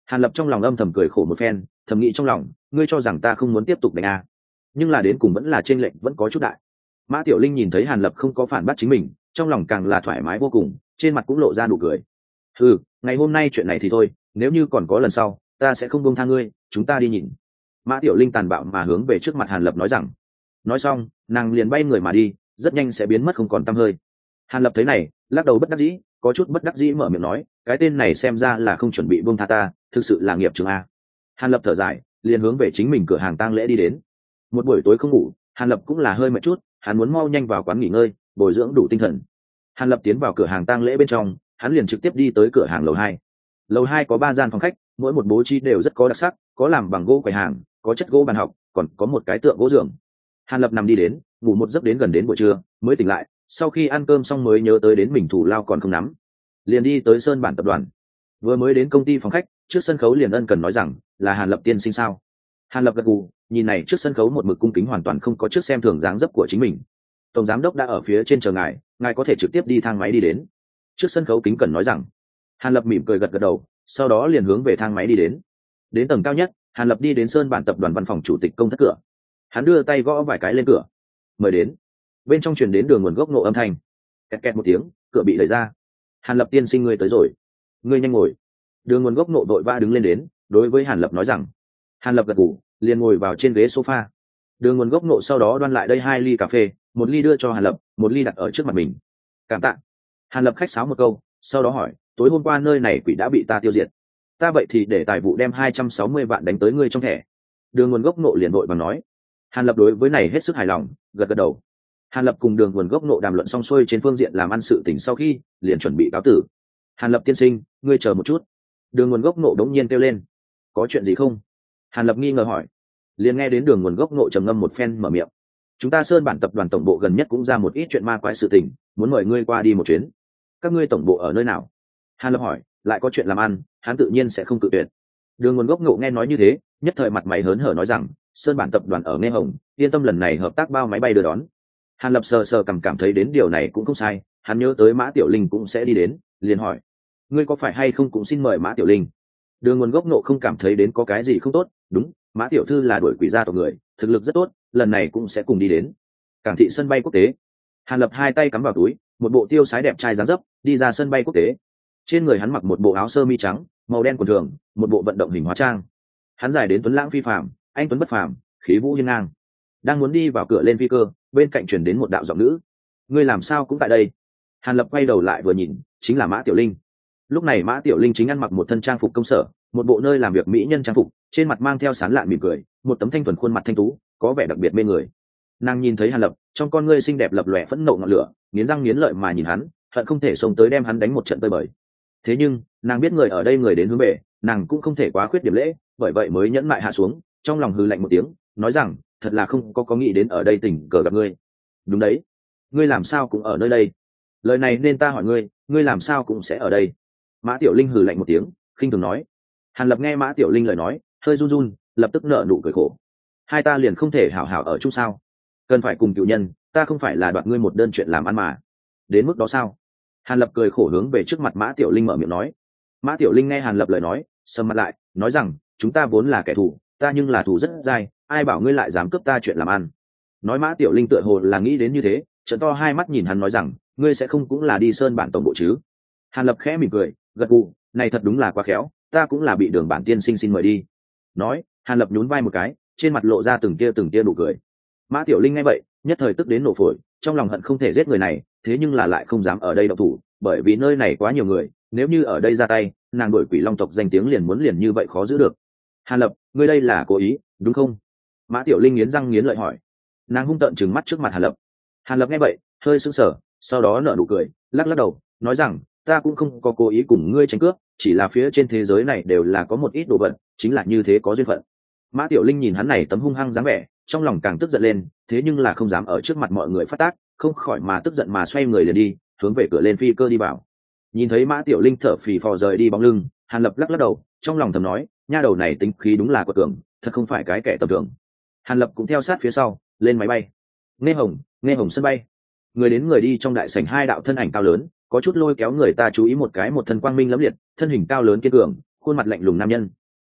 Hàn Lập trong lòng âm thầm cười khổ một phen, thầm nghĩ trong lòng, ngươi cho rằng ta không muốn tiếp tục đánh à? Nhưng là đến cùng vẫn là trên lệnh vẫn có chút đại. Mã Tiểu Linh nhìn thấy Hàn Lập không có phản bác chính mình, trong lòng càng là thoải mái vô cùng, trên mặt cũng lộ ra nụ cười. Ừ, ngày hôm nay chuyện này thì thôi, nếu như còn có lần sau, ta sẽ không buông tha ngươi, chúng ta đi nhìn. Mã Tiểu Linh tàn bạo mà hướng về trước mặt Hàn Lập nói rằng. Nói xong, nàng liền bay người mà đi, rất nhanh sẽ biến mất không còn tăm hơi. Hàn Lập thấy này, lắc đầu bất đắc dĩ, có chút bất đắc dĩ mở miệng nói, cái tên này xem ra là không chuẩn bị buông tha ta, thực sự là nghiệp chướng a. Hàn Lập thở dài, liền hướng về chính mình cửa hàng tang lễ đi đến. Một buổi tối không ngủ, Hàn Lập cũng là hơi mệt chút, hắn muốn mau nhanh vào quán nghỉ ngơi, bồi dưỡng đủ tinh thần. Hàn Lập tiến vào cửa hàng tang lễ bên trong, hắn liền trực tiếp đi tới cửa hàng lầu 2. Lầu 2 có 3 gian phòng khách, mỗi một bố trí đều rất có đặc sắc, có làm bằng gỗ quầy hàng, có chất gỗ bàn học, còn có một cái tượng gỗ giường. Hàn Lập nằm đi đến, ngủ một giấc đến gần đến buổi trưa, mới tỉnh lại, sau khi ăn cơm xong mới nhớ tới đến mình thủ lao còn không nắm, liền đi tới Sơn Bản tập đoàn. Vừa mới đến công ty phòng khách, trước sân khấu liền ân cần nói rằng, là Hàn Lập tiên sinh sao? Hàn Lập gật gù, nhìn này trước sân khấu một mực cung kính hoàn toàn không có trước xem thường dáng dấp của chính mình. Tổng giám đốc đã ở phía trên chờ ngài, ngài có thể trực tiếp đi thang máy đi đến. Trước sân khấu kính cẩn nói rằng. Hàn Lập mỉm cười gật gật đầu, sau đó liền hướng về thang máy đi đến. Đến tầng cao nhất, Hàn Lập đi đến Sơn Bản tập đoàn văn phòng chủ tịch công thất cửa. Hắn đưa tay gõ vài cái lên cửa. Mời đến. Bên trong truyền đến đường nguồn gốc nộ âm thanh. Kẹt kẹt một tiếng, cửa bị đẩy ra. Hàn Lập tiên sinh ngươi tới rồi. Ngươi nhanh ngồi. Đường nguồn gốc nộ đội vã đứng lên đến, đối với Hàn Lập nói rằng. Hàn Lập gật gù, liền ngồi vào trên ghế sofa. Đường nguồn gốc nộ sau đó đoan lại đây 2 ly cà phê, một ly đưa cho Hàn Lập, một ly đặt ở trước mặt mình. Cảm tạ. Hàn Lập khách sáo một câu, sau đó hỏi, tối hôm qua nơi này quỷ đã bị ta tiêu diệt, ta vậy thì để tài vụ đem 260 vạn đánh tới ngươi trong thẻ. Đường nguồn gốc nộ liền vội và nói. Hàn Lập đối với này hết sức hài lòng, gật gật đầu. Hàn Lập cùng đường nguồn gốc nộ đàm luận xong xuôi trên phương diện làm ăn sự tình sau khi, liền chuẩn bị cáo tử. Hàn Lập tiên sinh, ngươi chờ một chút. Đường nguồn gốc nộ đống nhiên kêu lên. Có chuyện gì không? Hàn Lập nghi ngờ hỏi. Liền nghe đến đường nguồn gốc nộ trầm ngâm một phen mở miệng. Chúng ta Sơn Bản tập đoàn tổng bộ gần nhất cũng ra một ít chuyện ma quái sự tình, muốn mời ngươi qua đi một chuyến. Các ngươi tổng bộ ở nơi nào? Hàn Lập hỏi. Lại có chuyện làm ăn, hắn tự nhiên sẽ không cự tuyệt. Đường nguồn gốc nộ nghe nói như thế, nhất thời mặt mày hớn hở nói rằng, Sơn Bản tập đoàn ở Nghe Hồng, yên tâm lần này hợp tác bao máy bay đưa đón. Hàn Lập sờ sờ cảm thấy đến điều này cũng không sai, hắn nhớ tới Mã Tiểu Linh cũng sẽ đi đến, liền hỏi, ngươi có phải hay không cũng xin mời Mã Tiểu Linh? Đường nguồn gốc nộ không cảm thấy đến có cái gì không tốt, đúng, Mã tiểu thư là đuổi quỷ gia tộc người, thực lực rất tốt, lần này cũng sẽ cùng đi đến cảng thị sân bay quốc tế. Hàn Lập 2 tay cắm vào túi, một bộ tiêu sái đẹp trai dáng dấp, đi ra sân bay quốc tế. Trên người hắn mặc một bộ áo sơ mi trắng, màu đen quần thường, một bộ vận động hình hóa trang. Hắn dài đến tuấn lãng phi phàm, anh tuấn bất phàm, khí vũ hiên ngang. Đang muốn đi vào cửa lên phi cơ, bên cạnh truyền đến một đạo giọng nữ. Ngươi làm sao cũng tại đây? Hàn Lập quay đầu lại vừa nhìn, chính là Mã Tiểu Linh. Lúc này Mã Tiểu Linh chính ăn mặc một thân trang phục công sở, một bộ nơi làm việc mỹ nhân trang phục, trên mặt mang theo sán lạn mỉm cười, một tấm thanh thuần khuôn mặt thanh tú, có vẻ đặc biệt mê người. Nàng nhìn thấy Hàn Lập, trong con ngươi xinh đẹp lập lòe phẫn nộ ngọn lửa, nghiến răng nghiến lợi mà nhìn hắn, hận không thể xông tới đem hắn đánh một trận tơi bời. Thế nhưng, nàng biết người ở đây người đến hướng bể, nàng cũng không thể quá khuyết điểm lễ, bởi vậy mới nhẫn mại hạ xuống, trong lòng hừ lạnh một tiếng, nói rằng, thật là không có nghĩ đến ở đây tình cờ gặp ngươi. Đúng đấy, ngươi làm sao cũng ở nơi đây? Lời này nên ta hỏi ngươi, ngươi làm sao cũng sẽ ở đây? Mã Tiểu Linh hừ lạnh một tiếng, khinh thường nói. Hàn Lập nghe Mã Tiểu Linh lời nói, hơi run run, lập tức nở nụ cười khổ. Hai ta liền không thể hảo hảo ở chung sao? Cần phải cùng cựu nhân, ta không phải là đoạt ngươi một đơn chuyện làm ăn mà. Đến mức đó sao? Hàn Lập cười khổ hướng về trước mặt Mã Tiểu Linh mở miệng nói. Mã Tiểu Linh nghe Hàn Lập lời nói, sầm mặt lại, nói rằng, chúng ta vốn là kẻ thù, ta nhưng là thù rất dai, ai bảo ngươi lại dám cướp ta chuyện làm ăn? Nói Mã Tiểu Linh tựa hồ là nghĩ đến như thế, trợn to hai mắt nhìn hắn nói rằng, ngươi sẽ không cũng là đi Sơn Bản tổng bộ chứ? Hàn Lập khẽ mỉm cười, gật gù, này thật đúng là quá khéo, ta cũng là bị Đường Bản tiên sinh xin mời đi. Nói, Hàn Lập nhún vai một cái, trên mặt lộ ra từng tia nụ cười. Mã Tiểu Linh nghe vậy, nhất thời tức đến nổ phổi, trong lòng hận không thể giết người này, thế nhưng là lại không dám ở đây động thủ, bởi vì nơi này quá nhiều người, nếu như ở đây ra tay, nàng đổi Quỷ Long tộc danh tiếng liền như vậy khó giữ được. Hàn Lập, ngươi đây là cố ý, đúng không? Mã Tiểu Linh nghiến răng nghiến lợi hỏi. Nàng hung tợn trừng mắt trước mặt Hàn Lập. Hàn Lập nghe vậy, hơi sững sờ, sau đó nở nụ cười, lắc đầu, nói rằng, ta cũng không có cố ý cùng ngươi tranh cướp, chỉ là phía trên thế giới này đều là có một ít đồ vật, chính là như thế có duyên phận. Mã Tiểu Linh nhìn hắn này tấm hung hăng dáng vẻ, trong lòng càng tức giận lên, thế nhưng là không dám ở trước mặt mọi người phát tác, không khỏi mà tức giận mà xoay người liền đi, hướng về cửa lên phi cơ đi vào. Nhìn thấy Mã Tiểu Linh thở phì phò rời đi bóng lưng, Hàn Lập lắc đầu, trong lòng thầm nói, nha đầu này tính khí đúng là quật cường, thật không phải cái kẻ tầm thường. Hàn Lập cũng theo sát phía sau, lên máy bay. Nghe Hồng sân bay. Người đến người đi trong đại sảnh, hai đạo thân ảnh cao lớn, có chút lôi kéo người ta chú ý, một thân quang minh lẫm liệt, thân hình cao lớn kiên cường, khuôn mặt lạnh lùng nam nhân,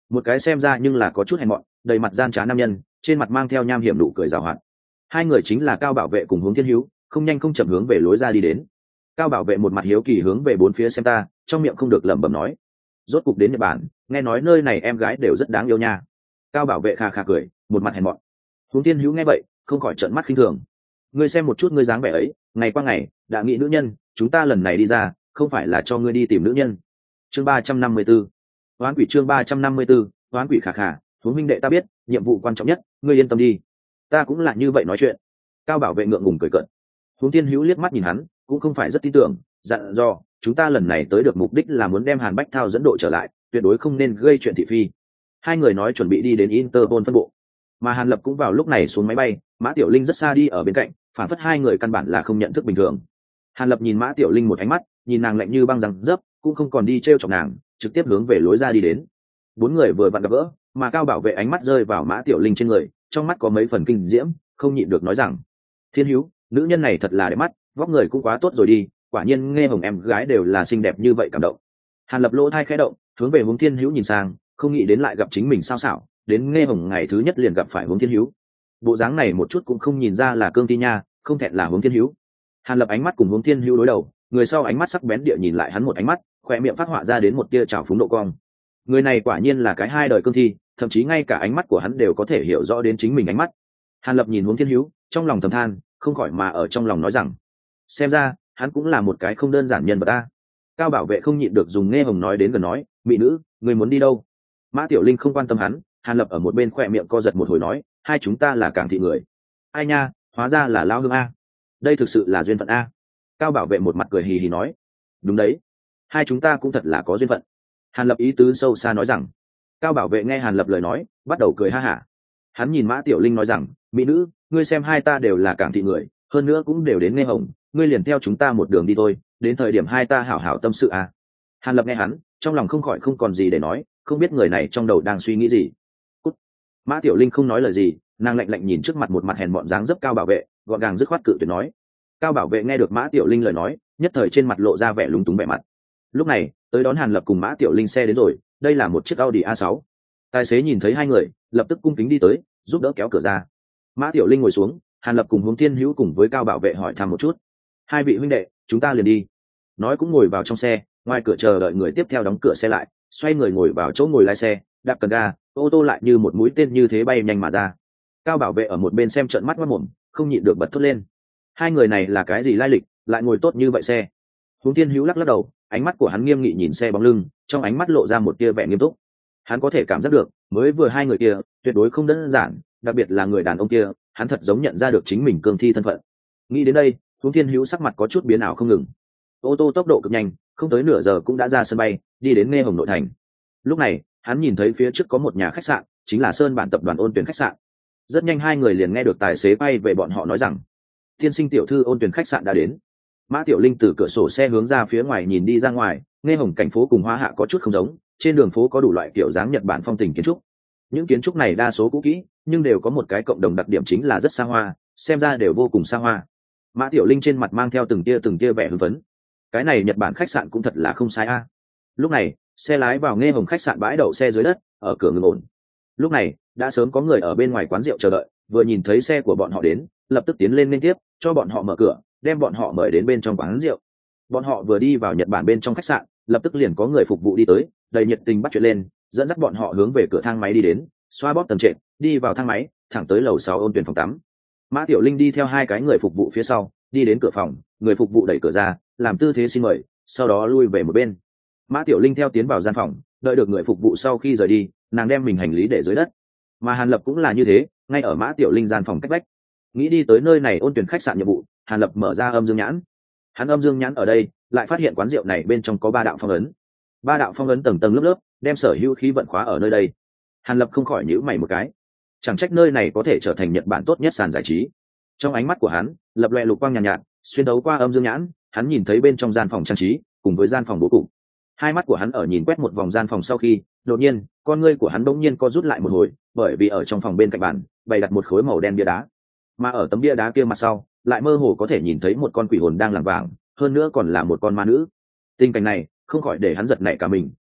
một cái xem ra nhưng là có chút hèn mọn đầy mặt gian trá nam nhân, trên mặt mang theo nham hiểm nụ cười rào hoạt. Hai người chính là Cao Bảo Vệ cùng Hướng Thiên Hữu, không nhanh không chậm hướng về lối ra đi đến. Cao Bảo Vệ một mặt hiếu kỳ hướng về bốn phía xem ta, trong miệng không được lẩm bẩm nói: rốt cục đến Nhật Bản, nghe nói nơi này em gái đều rất đáng yêu nha. Cao Bảo Vệ khà khà cười, một mặt hèn mọn. Hướng Thiên Hữu nghe vậy không khỏi trợn mắt khinh thường: ngươi xem một chút ngươi dáng vẻ ấy, ngày qua ngày đã nghĩ nữ nhân, chúng ta lần này đi ra không phải là cho ngươi đi tìm nữ nhân. Chương 354, Hoán Quỷ. Chương 354, Hoán Quỷ. Khà khà, Hướng huynh đệ ta biết, nhiệm vụ quan trọng nhất, ngươi yên tâm đi. Ta cũng là như vậy nói chuyện. Cao Bảo Vệ ngượng ngùng cười cợt. Hướng Thiên Hữu liếc mắt nhìn hắn, cũng không phải rất tin tưởng, dặn dò: chúng ta lần này tới được mục đích là muốn đem Hàn Bách Thao dẫn độ trở lại, tuyệt đối không nên gây chuyện thị phi. Hai người nói chuẩn bị đi đến Interpol phân bộ, mà Hàn Lập cũng vào lúc này xuống máy bay. Mã Tiểu Linh rất xa đi ở bên cạnh, phản phất hai người căn bản là không nhận thức bình thường. Hàn Lập nhìn Mã Tiểu Linh một ánh mắt, nhìn nàng lạnh như băng răng dấp, cũng không còn đi trêu chọc nàng, trực tiếp hướng về lối ra đi đến. Bốn người vừa vặn gặp gỡ, mà Cao Bảo Vệ ánh mắt rơi vào Mã Tiểu Linh trên người, trong mắt có mấy phần kinh diễm, không nhịn được nói rằng: Thiên Hữu, nữ nhân này thật là đẹp mắt, vóc người cũng quá tốt rồi đi, quả nhiên nghe hồng em gái đều là xinh đẹp như vậy, cảm động. Hàn Lập lỗ thai khẽ động, hướng về Hướng Thiên Hữu nhìn sang, không nghĩ đến lại gặp chính mình sao xảo, đến nghe hồng ngày thứ nhất liền gặp phải Hướng Thiên Hữu. Bộ dáng này một chút cũng không nhìn ra là Cương Ti Nha, không thẹn là Hướng Thiên Hữu. Hàn Lập ánh mắt cùng Hướng Thiên Hữu đối đầu, người sau ánh mắt sắc bén địa nhìn lại hắn một ánh mắt, khoe miệng phát họa ra đến một tia trào phúng độ cong. Người này quả nhiên là cái hai đời cương thi, thậm chí ngay cả ánh mắt của hắn đều có thể hiểu rõ đến chính mình ánh mắt. Hàn Lập nhìn Hướng Thiên Hữu, trong lòng thầm than, không khỏi mà ở trong lòng nói rằng: xem ra hắn cũng là một cái không đơn giản nhân vật ta. Cao Bảo Vệ không nhịn được dùng nghe hồng nói đến gần nói: mỹ nữ, người muốn đi đâu? Mã Tiểu Linh không quan tâm hắn. Hàn Lập ở một bên khoe miệng co giật một hồi nói: hai chúng ta là Cảng thị người. Ai nha, hóa ra là Lao Hương a. Đây thực sự là duyên phận a. Cao Bảo Vệ một mặt cười hì hì nói: đúng đấy, hai chúng ta cũng thật là có duyên phận. Hàn Lập ý tứ sâu xa nói rằng. Cao Bảo Vệ nghe Hàn Lập lời nói, bắt đầu cười ha hả. Hắn nhìn Mã Tiểu Linh nói rằng: mỹ nữ, ngươi xem hai ta đều là Cảng thị người, hơn nữa cũng đều đến nghe hồng, ngươi liền theo chúng ta một đường đi thôi, đến thời điểm hai ta hảo hảo tâm sự à. Hàn Lập nghe hắn, trong lòng không khỏi không còn gì để nói, không biết người này trong đầu đang suy nghĩ gì. Cút. Mã Tiểu Linh không nói lời gì, nàng lạnh lạnh nhìn trước mặt một mặt hèn mọn dáng dấp Cao Bảo Vệ, gọn gàng dứt khoát cự tuyệt nói. Cao Bảo Vệ nghe được Mã Tiểu Linh lời nói, nhất thời trên mặt lộ ra vẻ lúng túng vẻ mặt. Lúc này tới đón Hàn Lập cùng Mã Tiểu Linh xe đến rồi, đây là một chiếc Audi A6. Tài xế nhìn thấy hai người, lập tức cung kính đi tới, giúp đỡ kéo cửa ra. Mã Tiểu Linh ngồi xuống, Hàn Lập cùng Hướng Thiên Hữu cùng với Cao Bảo Vệ hỏi thăm một chút. hai vị huynh đệ, chúng ta liền đi. Nói cũng ngồi vào trong xe, ngoài cửa chờ đợi người tiếp theo đóng cửa xe lại, xoay người ngồi vào chỗ ngồi lái xe, đạp cần ga, ô tô lại như một mũi tên như thế bay nhanh mà ra. Cao Bảo Vệ ở một bên xem trợn mắt mắt mồm, không nhịn được bật thốt lên: hai người này là cái gì lai lịch, lại ngồi tốt như vậy xe? Hướng Thiên Hữu lắc lắc đầu, ánh mắt của hắn nghiêm nghị nhìn xe bóng lưng, trong ánh mắt lộ ra một tia vẻ nghiêm túc. Hắn có thể cảm giác được, mới vừa hai người kia tuyệt đối không đơn giản, đặc biệt là người đàn ông kia, hắn thật giống nhận ra được chính mình cương thi thân phận. Nghĩ đến đây, Hướng Thiên Hữu sắc mặt có chút biến ảo không ngừng. Ô tô tốc độ cực nhanh, không tới nửa giờ cũng đã ra sân bay, đi đến Nghe Hồng nội thành. Lúc này, hắn nhìn thấy phía trước có một nhà khách sạn, chính là Sơn Bản tập đoàn Ôn Tuyển khách sạn. Rất nhanh hai người liền nghe được tài xế bay về bọn họ nói rằng: tiên sinh tiểu thư Ôn Tuyển khách sạn đã đến. Mã Tiểu Linh từ cửa sổ xe hướng ra phía ngoài nhìn đi ra ngoài, Nghe Hồng cảnh phố cùng Hoa Hạ có chút không giống, trên đường phố có đủ loại kiểu dáng Nhật Bản phong tình kiến trúc. Những kiến trúc này đa số cũ kỹ, nhưng đều có một cái cộng đồng đặc điểm chính là rất xa hoa, xem ra đều vô cùng xa hoa. Mã Tiểu Linh trên mặt mang theo từng tia vẻ hưng phấn. Cái này Nhật Bản khách sạn cũng thật là không sai a. Lúc này, xe lái vào Nghe Hồng khách sạn bãi đậu xe dưới đất, ở cửa ngừng ổn. Lúc này, đã sớm có người ở bên ngoài quán rượu chờ đợi, vừa nhìn thấy xe của bọn họ đến, lập tức tiến lên liên tiếp, cho bọn họ mở cửa, đem bọn họ mời đến bên trong quán rượu. Bọn họ vừa đi vào Nhật Bản bên trong khách sạn, lập tức liền có người phục vụ đi tới, đầy nhiệt tình bắt chuyện lên, dẫn dắt bọn họ hướng về cửa thang máy đi đến, xoa bóp tầng trệt, đi vào thang máy, thẳng tới lầu 6 Ôn Tuyển phòng tắm. Mã Tiểu Linh đi theo hai cái người phục vụ phía sau, đi đến cửa phòng, người phục vụ đẩy cửa ra, làm tư thế xin mời, sau đó lui về một bên. Mã Tiểu Linh theo tiến vào gian phòng, đợi được người phục vụ sau khi rời đi, nàng đem mình hành lý để dưới đất. Mà Hàn Lập cũng là như thế, ngay ở Mã Tiểu Linh gian phòng cách vách. Nghĩ đi tới nơi này Ôn Tuyển khách sạn nhiệm vụ, Hàn Lập mở ra âm dương nhãn. Hắn âm dương nhãn ở đây, lại phát hiện quán rượu này bên trong có 3 đạo phong ấn. 3 đạo phong ấn tầng tầng lớp lớp, đem sở hữu khí vận khóa ở nơi đây. Hàn Lập không khỏi nhíu mày một cái. Chẳng trách nơi này có thể trở thành Nhật Bản tốt nhất sàn giải trí. Trong ánh mắt của hắn, lập loè lục quang nhàn nhạt, xuyên đấu qua âm dương nhãn, hắn nhìn thấy bên trong gian phòng trang trí, cùng với gian phòng bố cục. Hai mắt của hắn ở nhìn quét một vòng gian phòng sau khi, đột nhiên, con ngươi của hắn bỗng nhiên co rút lại một hồi, bởi vì ở trong phòng bên cạnh bàn, bày đặt một khối màu đen bia đá. Mà ở tấm bia đá kia mặt sau, lại mơ hồ có thể nhìn thấy một con quỷ hồn đang lảng vảng, hơn nữa còn là một con ma nữ. Tình cảnh này, không khỏi để hắn giật nảy cả mình,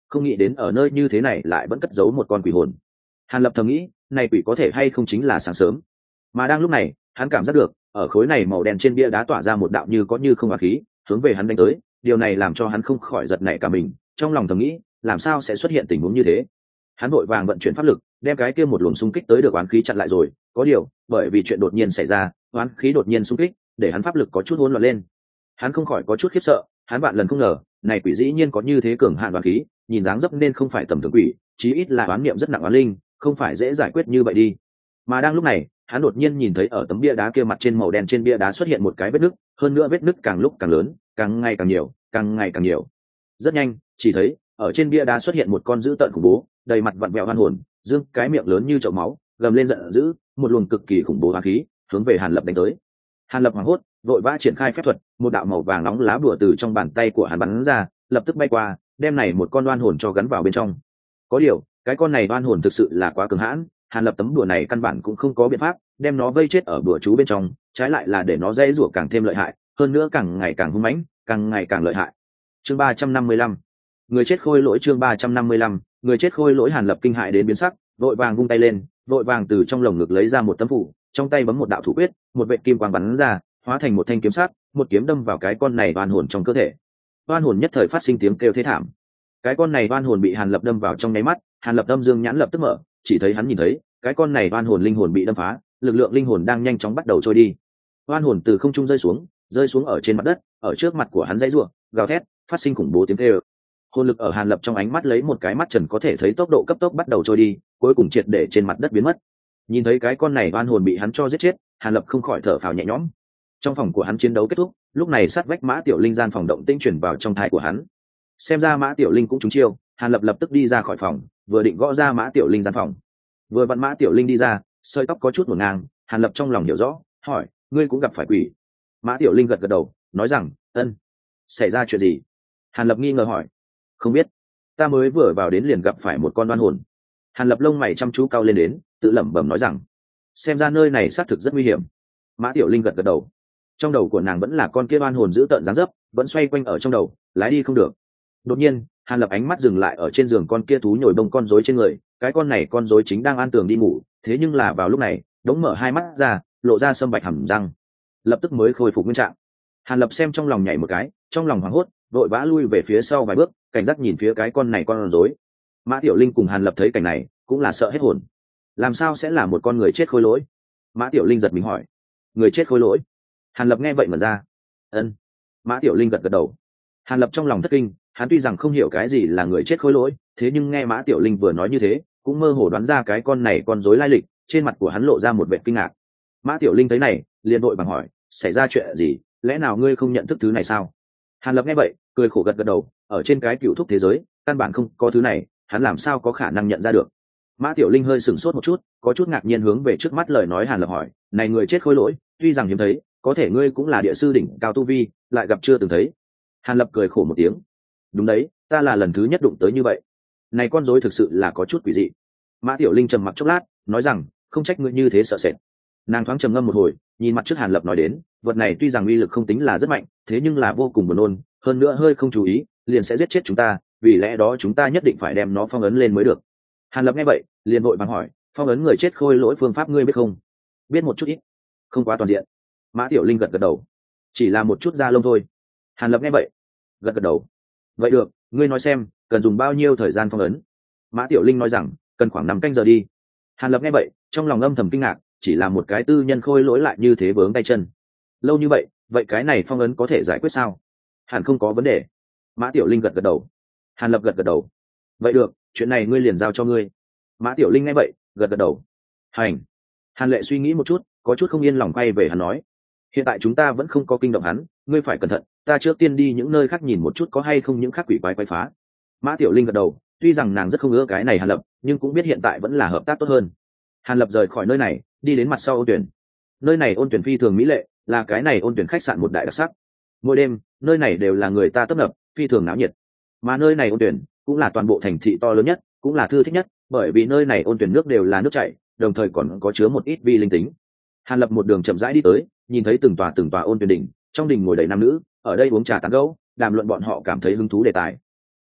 không nghĩ đến ở nơi như thế này lại vẫn cất giấu một con quỷ hồn. Hàn Lập thầm nghĩ, này quỷ có thể hay không chính là sáng sớm. Mà đang lúc này, hắn cảm giác được, ở khối này màu đen trên bia đá tỏa ra một đạo như có như không hỏa khí, hướng về hắn đánh tới. Điều này làm cho hắn không khỏi giật nảy cả mình, trong lòng thầm nghĩ, làm sao sẽ xuất hiện tình huống như thế. Hắn vội vàng vận chuyển pháp lực, đem cái kia một luồng xung kích tới được oán khí chặn lại rồi. Có điều, bởi vì chuyện đột nhiên xảy ra, oán khí đột nhiên xung kích, để hắn pháp lực có chút hỗn loạn lên. Hắn không khỏi có chút khiếp sợ, hắn vạn lần không ngờ, này quỷ dĩ nhiên có như thế cường hạn oán khí, nhìn dáng dấp nên không phải tầm thường quỷ, chí ít là oán niệm rất nặng oán linh, không phải dễ giải quyết như vậy đi. Mà đang lúc này, hắn đột nhiên nhìn thấy ở tấm bia đá kia mặt trên màu đen trên bia đá xuất hiện một cái vết nứt, hơn nữa vết nứt càng lúc càng lớn, càng ngày càng nhiều, càng ngày càng nhiều. Rất nhanh, chỉ thấy ở trên bia đá xuất hiện một con dữ tợn khủng bố, đầy mặt vặn vẹo hoan hồn, dương cái miệng lớn như chậu máu, gầm lên giận dữ, một luồng cực kỳ khủng bố oán khí hướng về Hàn Lập đánh tới. Hàn Lập hoảng hốt, vội vã triển khai phép thuật, một đạo màu vàng nóng lá bùa từ trong bàn tay của hắn bắn ra, lập tức bay qua, đem này một con oan hồn cho gắn vào bên trong. Có điều, cái con này oan hồn thực sự là quá cường hãn, Hàn Lập tấm đùa này căn bản cũng không có biện pháp đem nó vây chết ở bùa chú bên trong, trái lại là để nó dễ rủa càng thêm lợi hại, hơn nữa càng ngày càng hung mãnh, càng ngày càng lợi hại. Chương 355, người chết khôi lỗi. Chương 355, người chết khôi lỗi. Hàn Lập kinh hãi đến biến sắc, vội vàng vung tay lên, vội vàng từ trong lồng ngực lấy ra một tấm phủ, trong tay bấm một đạo thủ quyết, một vệt kim quang bắn ra, hóa thành một thanh kiếm sắc, một kiếm đâm vào cái con này oan hồn trong cơ thể. Oan hồn nhất thời phát sinh tiếng kêu thê thảm. Cái con này oan hồn bị Hàn Lập đâm vào trong nháy mắt, Hàn Lập âm dương nhãn lập tức mở, chỉ thấy hắn nhìn thấy cái con này oan hồn linh hồn bị đâm phá, lực lượng linh hồn đang nhanh chóng bắt đầu trôi đi. Oan hồn từ không trung rơi xuống ở trên mặt đất, ở trước mặt của hắn giãy giụa, gào thét, phát sinh khủng bố tiếng kêu. Hồn lực ở Hàn Lập trong ánh mắt lấy một cái mắt trần có thể thấy tốc độ cấp tốc bắt đầu trôi đi, cuối cùng triệt để trên mặt đất biến mất. Nhìn thấy cái con này oan hồn bị hắn cho giết chết, Hàn Lập không khỏi thở phào nhẹ nhõm. Trong phòng của hắn chiến đấu kết thúc, lúc này sát vách Mã Tiểu Linh gian phòng động tĩnh chuyển vào trong tai của hắn. Xem ra Mã Tiểu Linh cũng trúng chiêu, Hàn Lập lập tức đi ra khỏi phòng, vừa định gõ ra Mã Tiểu Linh gian phòng. Vừa vặn Mã Tiểu Linh đi ra, sợi tóc có chút hỗn ngang, Hàn Lập trong lòng hiểu rõ, hỏi, ngươi cũng gặp phải quỷ? Mã Tiểu Linh gật gật đầu, nói rằng, ân. Xảy ra chuyện gì? Hàn Lập nghi ngờ hỏi. Không biết, ta mới vừa vào đến liền gặp phải một con oan hồn. Hàn Lập lông mày chăm chú cao lên đến, tự lẩm bẩm nói rằng, xem ra nơi này xác thực rất nguy hiểm. Mã Tiểu Linh gật gật đầu, trong đầu của nàng vẫn là con kia oan hồn dữ tợn dáng dấp, vẫn xoay quanh ở trong đầu, lái đi không được. Đột nhiên, Hàn Lập ánh mắt dừng lại ở trên giường con kia thú nhồi bông con rối trên người, cái con này con rối chính đang an tường đi ngủ, thế nhưng là vào lúc này, đống mở hai mắt ra, lộ ra sâm bạch hàm răng, lập tức mới khôi phục nguyên trạng. Hàn Lập xem trong lòng nhảy một cái, trong lòng hoảng hốt, vội vã lui về phía sau vài bước, cảnh giác nhìn phía cái con này con rối. Mã Tiểu Linh cùng Hàn Lập thấy cảnh này, cũng là sợ hết hồn. Làm sao sẽ là một con người chết khôi lỗi? Mã Tiểu Linh giật mình hỏi. Người chết khôi lỗi? Hàn Lập nghe vậy mà ra. Ân. Mã Tiểu Linh gật gật đầu. Hàn Lập trong lòng thất kinh, hắn tuy rằng không hiểu cái gì là người chết khôi lỗi, thế nhưng nghe Mã Tiểu Linh vừa nói như thế, cũng mơ hồ đoán ra cái con này con rối lai lịch, trên mặt của hắn lộ ra một vẻ kinh ngạc. Mã Tiểu Linh thấy này, liền vội vàng hỏi, xảy ra chuyện gì, lẽ nào ngươi không nhận thức thứ này sao? Hàn Lập nghe vậy, cười khổ gật gật đầu, ở trên cái cựu thúc thế giới, căn bản không có thứ này, hắn làm sao có khả năng nhận ra được. Mã Tiểu Linh hơi sửng sốt một chút, có chút ngạc nhiên hướng về trước mắt lời nói Hàn Lập hỏi, này người chết khôi lỗi, tuy rằng hiếm thấy, có thể ngươi cũng là địa sư đỉnh cao tu vi, lại gặp chưa từng thấy. Hàn Lập cười khổ một tiếng, đúng đấy, ta là lần thứ nhất đụng tới như vậy. Này con rối thực sự là có chút quỷ dị. Mã Tiểu Linh trầm mặc chốc lát, nói rằng, không trách ngươi như thế sợ sệt. Nàng thoáng trầm ngâm một hồi, nhìn mặt trước Hàn Lập nói đến, vật này tuy rằng uy lực không tính là rất mạnh, thế nhưng là vô cùng buồn nôn, hơn nữa hơi không chú ý, liền sẽ giết chết chúng ta, vì lẽ đó chúng ta nhất định phải đem nó phong ấn lên mới được. Hàn Lập nghe vậy, liền vội vàng hỏi, phong ấn người chết khôi lỗi phương pháp ngươi biết không? Biết một chút ít, không quá toàn diện. Mã Tiểu Linh gật gật đầu, chỉ là một chút da lông thôi. Hàn Lập nghe vậy, gật gật đầu, vậy được, ngươi nói xem, cần dùng bao nhiêu thời gian phong ấn? Mã Tiểu Linh nói rằng, cần khoảng 5 canh giờ đi. Hàn Lập nghe vậy, trong lòng âm thầm kinh ngạc, chỉ là một cái tư nhân khôi lỗi lại như thế vướng tay chân. Lâu như vậy, vậy cái này phong ấn có thể giải quyết sao? Hẳn không có vấn đề. Mã Tiểu Linh gật gật đầu. Hàn Lập gật gật đầu. Vậy được, chuyện này ngươi liền giao cho ngươi. Mã Tiểu Linh nghe vậy, gật gật đầu. Hành. Hàn Lệ suy nghĩ một chút, có chút không yên lòng quay về hắn nói, hiện tại chúng ta vẫn không có kinh động hắn, ngươi phải cẩn thận, ta trước tiên đi những nơi khác nhìn một chút có hay không những khác quỷ quái quái phá. Mã Tiểu Linh gật đầu, tuy rằng nàng rất không ưa cái này Hàn Lập, nhưng cũng biết hiện tại vẫn là hợp tác tốt hơn. Hàn Lập rời khỏi nơi này, đi đến mặt sau Ôn Tuyển. Nơi này Ôn Tuyển phi thường mỹ lệ, là cái này Ôn Tuyển khách sạn một đại đặc sắc. Mỗi đêm, nơi này đều là người ta tấp nập, phi thường náo nhiệt. Mà nơi này Ôn Tuyển cũng là toàn bộ thành thị to lớn nhất, cũng là thư thích nhất, bởi vì nơi này Ôn Tuyển nước đều là nước chảy, đồng thời còn có chứa một ít vi linh tính. Hàn Lập một đường chậm rãi đi tới, nhìn thấy từng tòa Ôn Tuyển đỉnh, trong đỉnh ngồi đầy nam nữ, ở đây uống trà tán gẫu, đàm luận bọn họ cảm thấy hứng thú đề tài.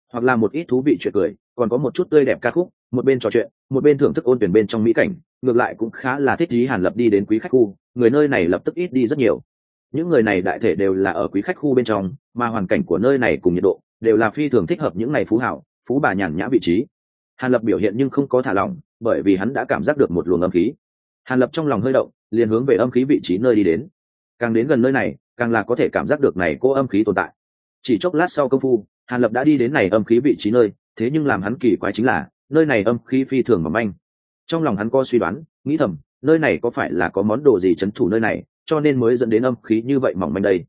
hoặc là một ít thú vị chuyện cười, còn có một chút tươi đẹp ca khúc, một bên trò chuyện một bên thưởng thức ôn tuyển bên trong mỹ cảnh, ngược lại cũng khá là thích ý. Hàn Lập đi đến quý khách khu, người nơi này lập tức ít đi rất nhiều. Những người này đại thể đều là ở quý khách khu bên trong, mà hoàn cảnh của nơi này cùng nhiệt độ đều là phi thường thích hợp những này phú hảo phú bà nhàn nhã vị trí. Hàn Lập biểu hiện nhưng không có thả lỏng, bởi vì hắn đã cảm giác được một luồng âm khí. Hàn Lập trong lòng hơi động, liền hướng về âm khí vị trí nơi đi đến. Càng đến gần nơi này, càng là có thể cảm giác được này cô âm khí tồn tại. Chỉ chốc lát sau công phu, Hàn Lập đã đi đến này âm khí vị trí nơi, thế nhưng làm hắn kỳ quái chính là nơi này âm khí phi thường mỏng manh. Trong lòng hắn có suy đoán, nghĩ thầm, nơi này có phải là có món đồ gì trấn thủ nơi này, cho nên mới dẫn đến âm khí như vậy mỏng manh đây.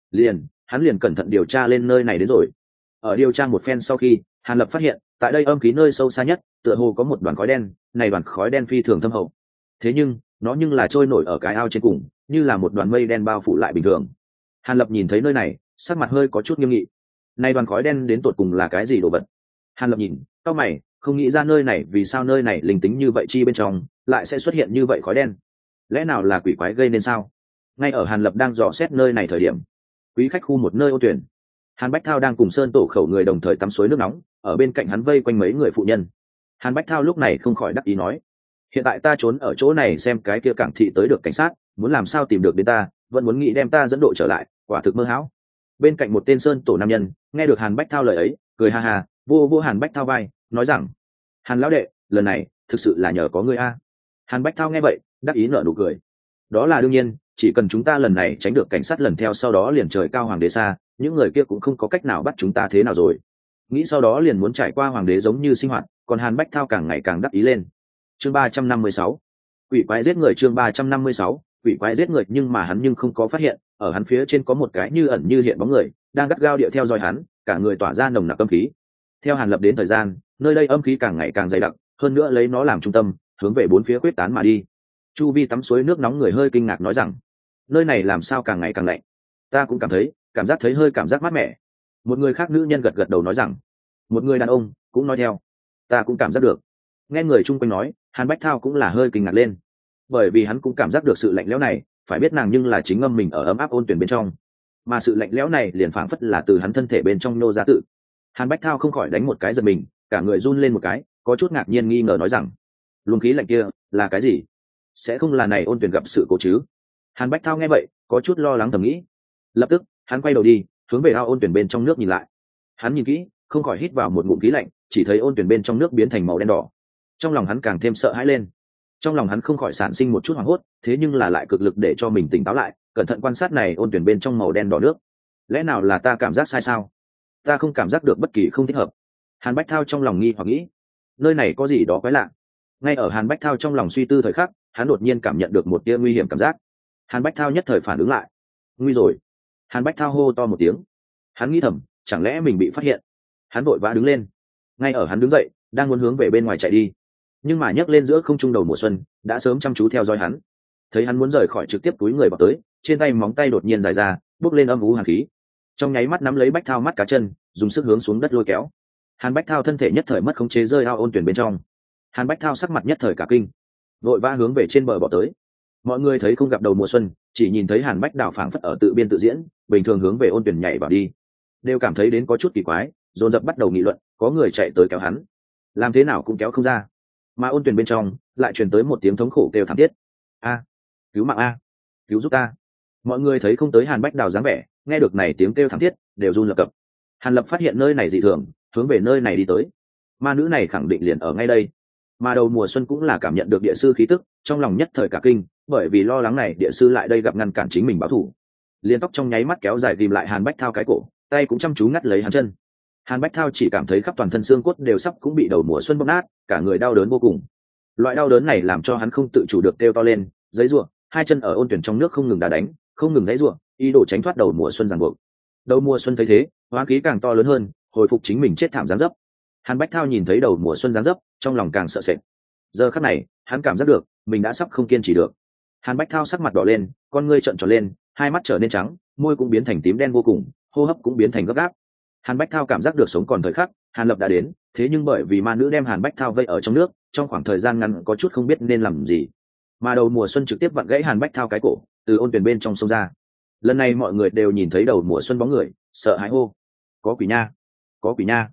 Hắn liền cẩn thận điều tra lên nơi này đến rồi. Ở điều tra một phen sau khi, Hàn Lập phát hiện, tại đây âm khí nơi sâu xa nhất, tựa hồ có một đoàn khói đen, này đoàn khói đen phi thường thâm hậu. Thế nhưng, nó nhưng là trôi nổi ở cái ao trên cùng, như là một đoàn mây đen bao phủ lại bình thường. Hàn Lập nhìn thấy nơi này, sắc mặt hơi có chút nghiêm nghị. Này đoàn khói đen đến tột cùng là cái gì đồ vật? Hàn Lập nhìn, cau mày, không nghĩ ra nơi này vì sao nơi này linh tính như vậy chi bên trong lại sẽ xuất hiện như vậy khói đen. Lẽ nào là quỷ quái gây nên sao? Ngay ở Hàn Lập đang dò xét nơi này thời điểm, quý khách khu một nơi ôn tuyển, Hàn Bách Thao đang cùng Sơn Tổ Khẩu người đồng thời tắm suối nước nóng, ở bên cạnh hắn vây quanh mấy người phụ nhân. Hàn Bách Thao lúc này không khỏi đắc ý nói: hiện tại ta trốn ở chỗ này xem cái kia cảng thị tới được cảnh sát, muốn làm sao tìm được đến ta, vẫn muốn nghĩ đem ta dẫn độ trở lại, quả thực mơ hão. Bên cạnh một tên Sơn Tổ nam nhân nghe được Hàn Bách Thao lời ấy, cười ha ha, vô Hàn Bách Thao vai, nói rằng: Hàn lão đệ, lần này thực sự là nhờ có ngươi a. Hàn Bách Thao nghe vậy, đắc ý nở nụ cười: đó là đương nhiên, chỉ cần chúng ta lần này tránh được cảnh sát lần theo sau đó liền trời cao hoàng đế xa, những người kia cũng không có cách nào bắt chúng ta thế nào rồi. Nghĩ sau đó liền muốn trải qua hoàng đế giống như sinh hoạt, còn Hàn Bách Thao càng ngày càng đắc ý lên. Chương 356, quỷ quái giết người. Chương 356, quỷ quái giết người. Nhưng mà hắn nhưng không có phát hiện, ở hắn phía trên có một cái như ẩn như hiện bóng người đang gắt gao điệu theo dõi hắn, cả người tỏa ra nồng nặc âm khí. Theo Hàn Lập đến thời gian, nơi đây âm khí càng ngày càng dày đặc, hơn nữa lấy nó làm trung tâm, hướng về bốn phía quyết tán mà đi. Chu vi tắm suối nước nóng người hơi kinh ngạc nói rằng: nơi này làm sao càng ngày càng lạnh? Ta cũng cảm giác thấy hơi cảm giác mát mẻ. Một người khác nữ nhân gật gật đầu nói rằng. Một người đàn ông cũng nói theo: ta cũng cảm giác được. Nghe người chung quanh nói, Hàn Bách Thao cũng là hơi kinh ngạc lên, bởi vì hắn cũng cảm giác được sự lạnh lẽo này. Phải biết nàng nhưng là chính ngâm mình ở ấm áp ôn tuyển bên trong, mà sự lạnh lẽo này liền phảng phất là từ hắn thân thể bên trong nô ra tự. Hàn Bách Thao không khỏi đánh một cái giật mình, cả người run lên một cái, có chút ngạc nhiên nghi ngờ nói rằng: luồng khí lạnh kia là cái gì? Sẽ không là này ôn tuyển gặp sự cố chứ? Hàn Bách Thao nghe vậy, có chút lo lắng thầm nghĩ. Lập tức hắn quay đầu đi, hướng về ao ôn tuyển bên trong nước nhìn lại. Hắn nhìn kỹ, không khỏi hít vào một ngụm khí lạnh, chỉ thấy ôn tuyển bên trong nước biến thành màu đen đỏ. Trong lòng hắn càng thêm sợ hãi lên. Trong lòng hắn không khỏi sản sinh một chút hoảng hốt, thế nhưng là lại cực lực để cho mình tỉnh táo lại, cẩn thận quan sát này ôn tuyển bên trong màu đen đỏ nước. Lẽ nào là ta cảm giác sai sao? Ta không cảm giác được bất kỳ không thích hợp. Hàn Bách Thao trong lòng nghi hoặc nghĩ, nơi này có gì đó quái lạ. Ngay ở Hàn Bách Thao trong lòng suy tư thời khắc, hắn đột nhiên cảm nhận được một tia nguy hiểm cảm giác. Hàn Bách Thao nhất thời phản ứng lại. Nguy rồi! Hàn Bách Thao hô to một tiếng. Hắn nghĩ thầm, chẳng lẽ mình bị phát hiện? Hắn vội vã đứng lên. Ngay ở hắn đứng dậy, đang muốn hướng về bên ngoài chạy đi, nhưng mà nhấc lên giữa không trung đầu mùa xuân đã sớm chăm chú theo dõi hắn. Thấy hắn muốn rời khỏi, trực tiếp túi người vào tới, trên tay móng tay đột nhiên dài ra, bốc lên âm u hàn khí, trong nháy mắt nắm lấy Bách Thao mắt cá chân, dùng sức hướng xuống đất lôi kéo. Hàn Bách Thao thân thể nhất thời mất khống chế rơi ao ôn tuyển bên trong. Hàn Bách Thao sắc mặt nhất thời cả kinh, vội vã hướng về trên bờ bỏ tới. Mọi người thấy không gặp đầu mùa xuân, chỉ nhìn thấy Hàn Bách Đào phảng phất ở tự biên tự diễn, bình thường hướng về ôn tuyển nhảy vào đi, đều cảm thấy đến có chút kỳ quái, dồn dập bắt đầu nghị luận, có người chạy tới kéo hắn, làm thế nào cũng kéo không ra. Mà ôn tuyển bên trong lại truyền tới một tiếng thống khổ kêu thảm thiết: a, cứu mạng a, cứu giúp ta! Mọi người thấy không tới Hàn Bách Đào dáng vẻ, nghe được này tiếng kêu thảm thiết, đều run lập cập. Hàn Lập phát hiện nơi này dị thường, hướng về nơi này đi tới. Ma nữ này khẳng định liền ở ngay đây. Mà đầu mùa xuân cũng là cảm nhận được địa sư khí tức, trong lòng nhất thời cả kinh, bởi vì lo lắng này địa sư lại đây gặp ngăn cản chính mình báo thù. Liên tóc trong nháy mắt kéo dài ghim lại Hàn Bách Thao cái cổ, tay cũng chăm chú ngắt lấy hắn chân. Hàn Bách Thao chỉ cảm thấy khắp toàn thân xương cốt đều sắp cũng bị đầu mùa xuân bóp nát, cả người đau đớn vô cùng. Loại đau đớn này làm cho hắn không tự chủ được kêu to lên, giãy giụa, hai chân ở ôn tuyển trong nước không ngừng đá đánh, không ngừng giãy giụa, ý đồ tránh thoát đầu mùa xuân ràng buộc. Đầu mùa xuân thấy thế, hóa khí càng to lớn hơn, hồi phục chính mình chết thảm dáng dấp. Hàn Bách Thao nhìn thấy đầu mùa xuân dáng dấp, trong lòng càng sợ sệt. Giờ khắc này, hắn cảm giác được mình đã sắp không kiên trì được. Hàn Bách Thao sắc mặt đỏ lên, con ngươi trợn tròn lên, hai mắt trở nên trắng, môi cũng biến thành tím đen vô cùng, hô hấp cũng biến thành gấp gáp. Hàn Bách Thao cảm giác được sống còn thời khắc, Hàn Lập đã đến, thế nhưng bởi vì ma nữ đem Hàn Bách Thao vây ở trong nước, trong khoảng thời gian ngắn có chút không biết nên làm gì. Mà đầu mùa xuân trực tiếp vặn gãy Hàn Bách Thao cái cổ, từ ôn tuyển bên trong sông ra. Lần này mọi người đều nhìn thấy đầu mùa xuân bóng người, sợ hãi hô: có quỷ nha, có quỷ nha!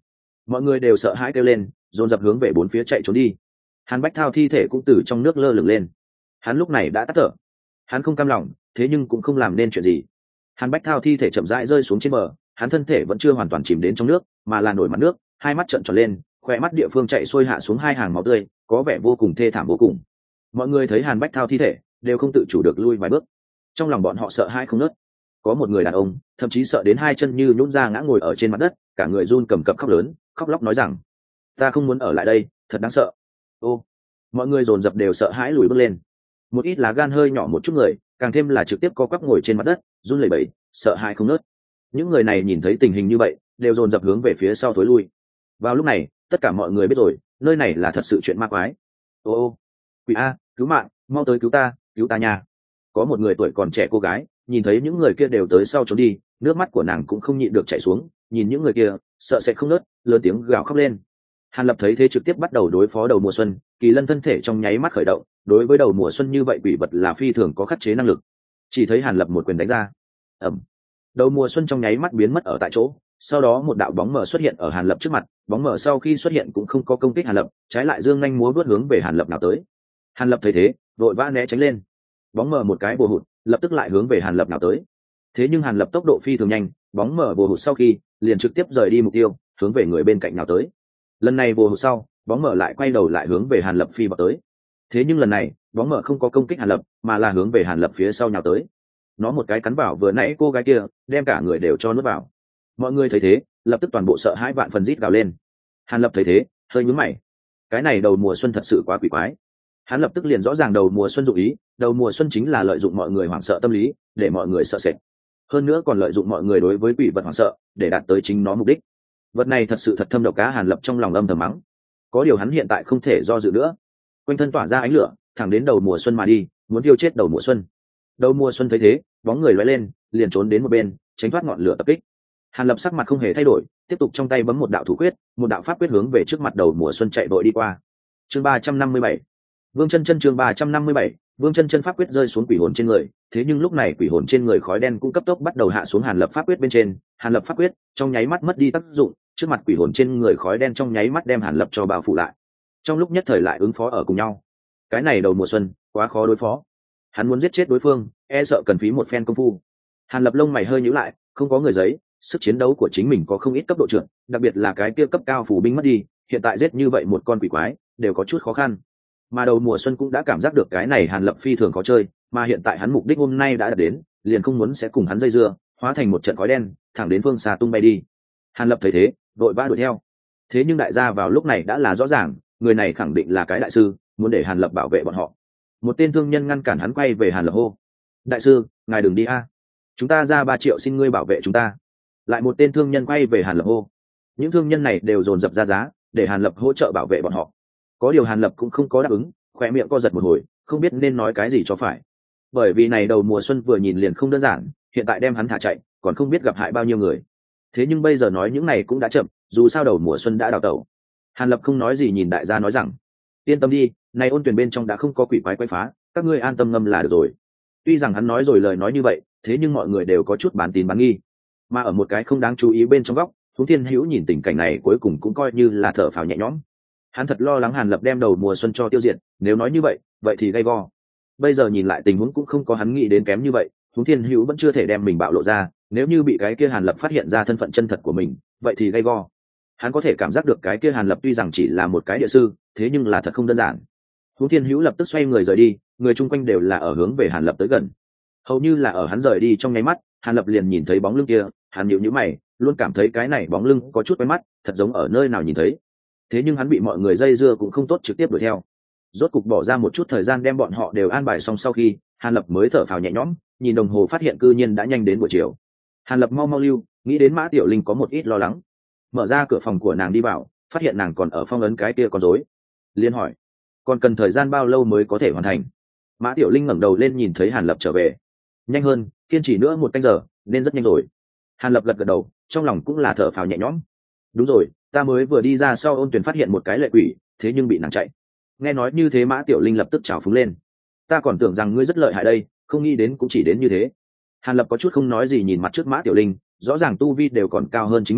mọi người đều sợ hãi kêu lên, dồn dập hướng về bốn phía chạy trốn đi. Hàn Bách Thao thi thể cũng từ trong nước lơ lửng lên. Hắn lúc này đã tắt thở. Hắn không cam lòng, thế nhưng cũng không làm nên chuyện gì. Hàn Bách Thao thi thể chậm rãi rơi xuống trên bờ, hắn thân thể vẫn chưa hoàn toàn chìm đến trong nước, mà là nổi mặt nước, hai mắt trợn tròn lên, khóe mắt địa phương chạy xuôi hạ xuống hai hàng máu tươi, có vẻ vô cùng thê thảm vô cùng. Mọi người thấy Hàn Bách Thao thi thể, đều không tự chủ được lui vài bước. Trong lòng bọn họ sợ hãi không nớt. Có một người đàn ông, thậm chí sợ đến hai chân như nhũn ra ngã ngồi ở trên mặt đất, cả người run cầm cập khóc lớn, khóc lóc nói rằng: "Ta không muốn ở lại đây, thật đáng sợ." Ô, mọi người dồn dập đều sợ hãi lùi bước lên. Một ít là gan hơi nhỏ một chút người, càng thêm là trực tiếp co quắp ngồi trên mặt đất, run lẩy bẩy, sợ hãi không nớt. Những người này nhìn thấy tình hình như vậy, đều dồn dập hướng về phía sau thối lui. Vào lúc này, tất cả mọi người biết rồi, nơi này là thật sự chuyện ma quái. Ô, quỷ a, cứu mạng, mau tới cứu ta nha. Có một người tuổi còn trẻ cô gái, nhìn thấy những người kia đều tới sau trốn đi, nước mắt của nàng cũng không nhịn được chảy xuống, nhìn những người kia, sợ sẽ không nớt, lớn tiếng gào khóc lên. Hàn Lập thấy thế trực tiếp bắt đầu đối phó đầu mùa xuân, Kỳ Lân thân thể trong nháy mắt khởi động, đối với đầu mùa xuân như vậy quỷ vật là phi thường có khắc chế năng lực. Chỉ thấy Hàn Lập một quyền đánh ra, ầm, đầu mùa xuân trong nháy mắt biến mất ở tại chỗ. Sau đó một đạo bóng mờ xuất hiện ở Hàn Lập trước mặt, bóng mờ sau khi xuất hiện cũng không có công kích Hàn Lập, trái lại dương nhanh múa vớt hướng về Hàn Lập nào tới. Hàn Lập thấy thế, vội vã né tránh lên. Bóng mờ một cái bùa hụt, lập tức lại hướng về Hàn Lập nào tới. Thế nhưng Hàn Lập tốc độ phi thường nhanh, bóng mờ bùa hụt sau khi liền trực tiếp rời đi mục tiêu, hướng về người bên cạnh nào tới. Lần này bùa hụt sau, bóng mờ lại quay đầu lại hướng về Hàn Lập phi vào tới. Thế nhưng lần này, bóng mờ không có công kích Hàn Lập, mà là hướng về Hàn Lập phía sau nhào tới. Nó một cái cắn vào vừa nãy cô gái kia, đem cả người đều cho nuốt vào. Mọi người thấy thế, lập tức toàn bộ sợ hãi vạn phần rít gào lên. Hàn Lập thấy thế, hơi nhướng mày. Cái này đầu mùa xuân thật sự quá quỷ quái. Hắn lập tức liền rõ ràng đầu mùa xuân dụng ý, đầu mùa xuân chính là lợi dụng mọi người hoảng sợ tâm lý, để mọi người sợ sệt. Hơn nữa còn lợi dụng mọi người đối với quỷ vật hoảng sợ, để đạt tới chính nó mục đích. Vật này thật sự thật thâm độc cá. Hàn Lập trong lòng âm thầm mắng. Có điều hắn hiện tại không thể do dự nữa. Quanh thân tỏa ra ánh lửa, thẳng đến đầu mùa xuân mà đi, muốn tiêu chết đầu mùa xuân. Đầu mùa xuân thấy thế, bóng người lóe lên, liền trốn đến một bên, tránh thoát ngọn lửa tập kích. Hàn Lập sắc mặt không hề thay đổi, tiếp tục trong tay bấm một đạo thủ quyết, một đạo pháp quyết hướng về trước mặt đầu mùa xuân chạy vội đi qua. Chương 357, Vương Chân Chân. Chương 357, Vương Chân Chân pháp quyết rơi xuống quỷ hồn trên người, thế nhưng lúc này quỷ hồn trên người khói đen cũng cấp tốc bắt đầu hạ xuống Hàn Lập pháp quyết bên trên. Hàn Lập pháp quyết trong nháy mắt mất đi tác dụng, trước mặt quỷ hồn trên người khói đen trong nháy mắt đem Hàn Lập cho bao phủ lại. Trong lúc nhất thời lại ứng phó ở cùng nhau. Cái này đầu mùa xuân quá khó đối phó. Hắn muốn giết chết đối phương, e sợ cần phí một phen công phu. Hàn Lập lông mày hơi nhíu lại, không có người giấy, sức chiến đấu của chính mình có không ít cấp độ trượt, đặc biệt là cái kia cấp cao phủ binh mất đi, hiện tại giết như vậy một con quỷ quái đều có chút khó khăn. Mà đầu mùa xuân cũng đã cảm giác được cái này Hàn Lập phi thường khó chơi, mà hiện tại hắn mục đích hôm nay đã đạt đến, liền không muốn sẽ cùng hắn dây dưa, hóa thành một trận khói đen, thẳng đến phương xa tung bay đi. Hàn Lập thấy thế, vội vã đuổi theo. Thế nhưng đại gia vào lúc này đã là rõ ràng, người này khẳng định là cái đại sư, muốn để Hàn Lập bảo vệ bọn họ. Một tên thương nhân ngăn cản hắn, quay về Hàn Lập hô: "Đại sư, ngài đừng đi a, chúng ta ra 3 triệu xin ngươi bảo vệ chúng ta." Lại một tên thương nhân quay về Hàn Lập hô. Những thương nhân này đều dồn dập ra giá, để Hàn Lập hỗ trợ bảo vệ bọn họ. Có điều Hàn Lập cũng không có đáp ứng, khóe miệng co giật một hồi, không biết nên nói cái gì cho phải. Bởi vì này đầu mùa xuân vừa nhìn liền không đơn giản, hiện tại đem hắn thả chạy, còn không biết gặp hại bao nhiêu người. Thế nhưng bây giờ nói những này cũng đã chậm, dù sao đầu mùa xuân đã đào tẩu. Hàn Lập không nói gì, nhìn đại gia nói rằng: "Yên tâm đi, này ôn tuyển bên trong đã không có quỷ quái quấy phá, các ngươi an tâm ngâm là được rồi." Tuy rằng hắn nói rồi lời nói như vậy, thế nhưng mọi người đều có chút bán tín bán nghi. Mà ở một cái không đáng chú ý bên trong góc, Huống Thiên Hữu nhìn tình cảnh này cuối cùng cũng coi như là thở phào nhẹ nhõm. Hắn thật lo lắng Hàn Lập đem đầu mùa xuân cho tiêu diệt, nếu nói như vậy thì gay go. Bây giờ nhìn lại tình huống cũng không có hắn nghĩ đến kém như vậy, Huống Thiên Hữu vẫn chưa thể đem mình bạo lộ ra, nếu như bị cái kia Hàn Lập phát hiện ra thân phận chân thật của mình, vậy thì gay go. Hắn có thể cảm giác được cái kia Hàn Lập tuy rằng chỉ là một cái địa sư, thế nhưng là thật không đơn giản. Huống Thiên Hữu lập tức xoay người rời đi, người chung quanh đều là ở hướng về Hàn Lập tới gần. Hầu như là ở hắn rời đi trong nháy mắt, Hàn Lập liền nhìn thấy bóng lưng kia, hắn nhíu mày, luôn cảm thấy cái này bóng lưng có chút quen mắt, thật giống ở nơi nào nhìn thấy. Thế nhưng hắn bị mọi người dây dưa cũng không tốt trực tiếp đuổi theo. Rốt cục bỏ ra một chút thời gian đem bọn họ đều an bài xong sau khi, Hàn Lập mới thở phào nhẹ nhõm, nhìn đồng hồ phát hiện cư nhiên đã nhanh đến buổi chiều. Hàn Lập mau lưu, nghĩ đến Mã Tiểu Linh có một ít lo lắng. Mở ra cửa phòng của nàng đi vào, phát hiện nàng còn ở phong ấn cái kia con rối. Liên hỏi: "Còn cần thời gian bao lâu mới có thể hoàn thành?" Mã Tiểu Linh ngẩng đầu lên nhìn thấy Hàn Lập trở về: "Nhanh hơn, kiên trì nữa 1 canh giờ, nên rất nhanh rồi." Hàn Lập gật gật đầu, trong lòng cũng là thở phào nhẹ nhõm. "Đúng rồi, ta mới vừa đi ra sau ôn tuyển phát hiện một cái lệ quỷ, thế nhưng bị nàng chạy." Nghe nói như thế Mã Tiểu Linh lập tức trào phúng lên: "Ta còn tưởng rằng ngươi rất lợi hại đây, không nghĩ đến cũng chỉ đến như thế." Hàn Lập có chút không nói gì nhìn mặt trước Mã Tiểu Linh, rõ ràng tu vi đều còn cao hơn chính mình,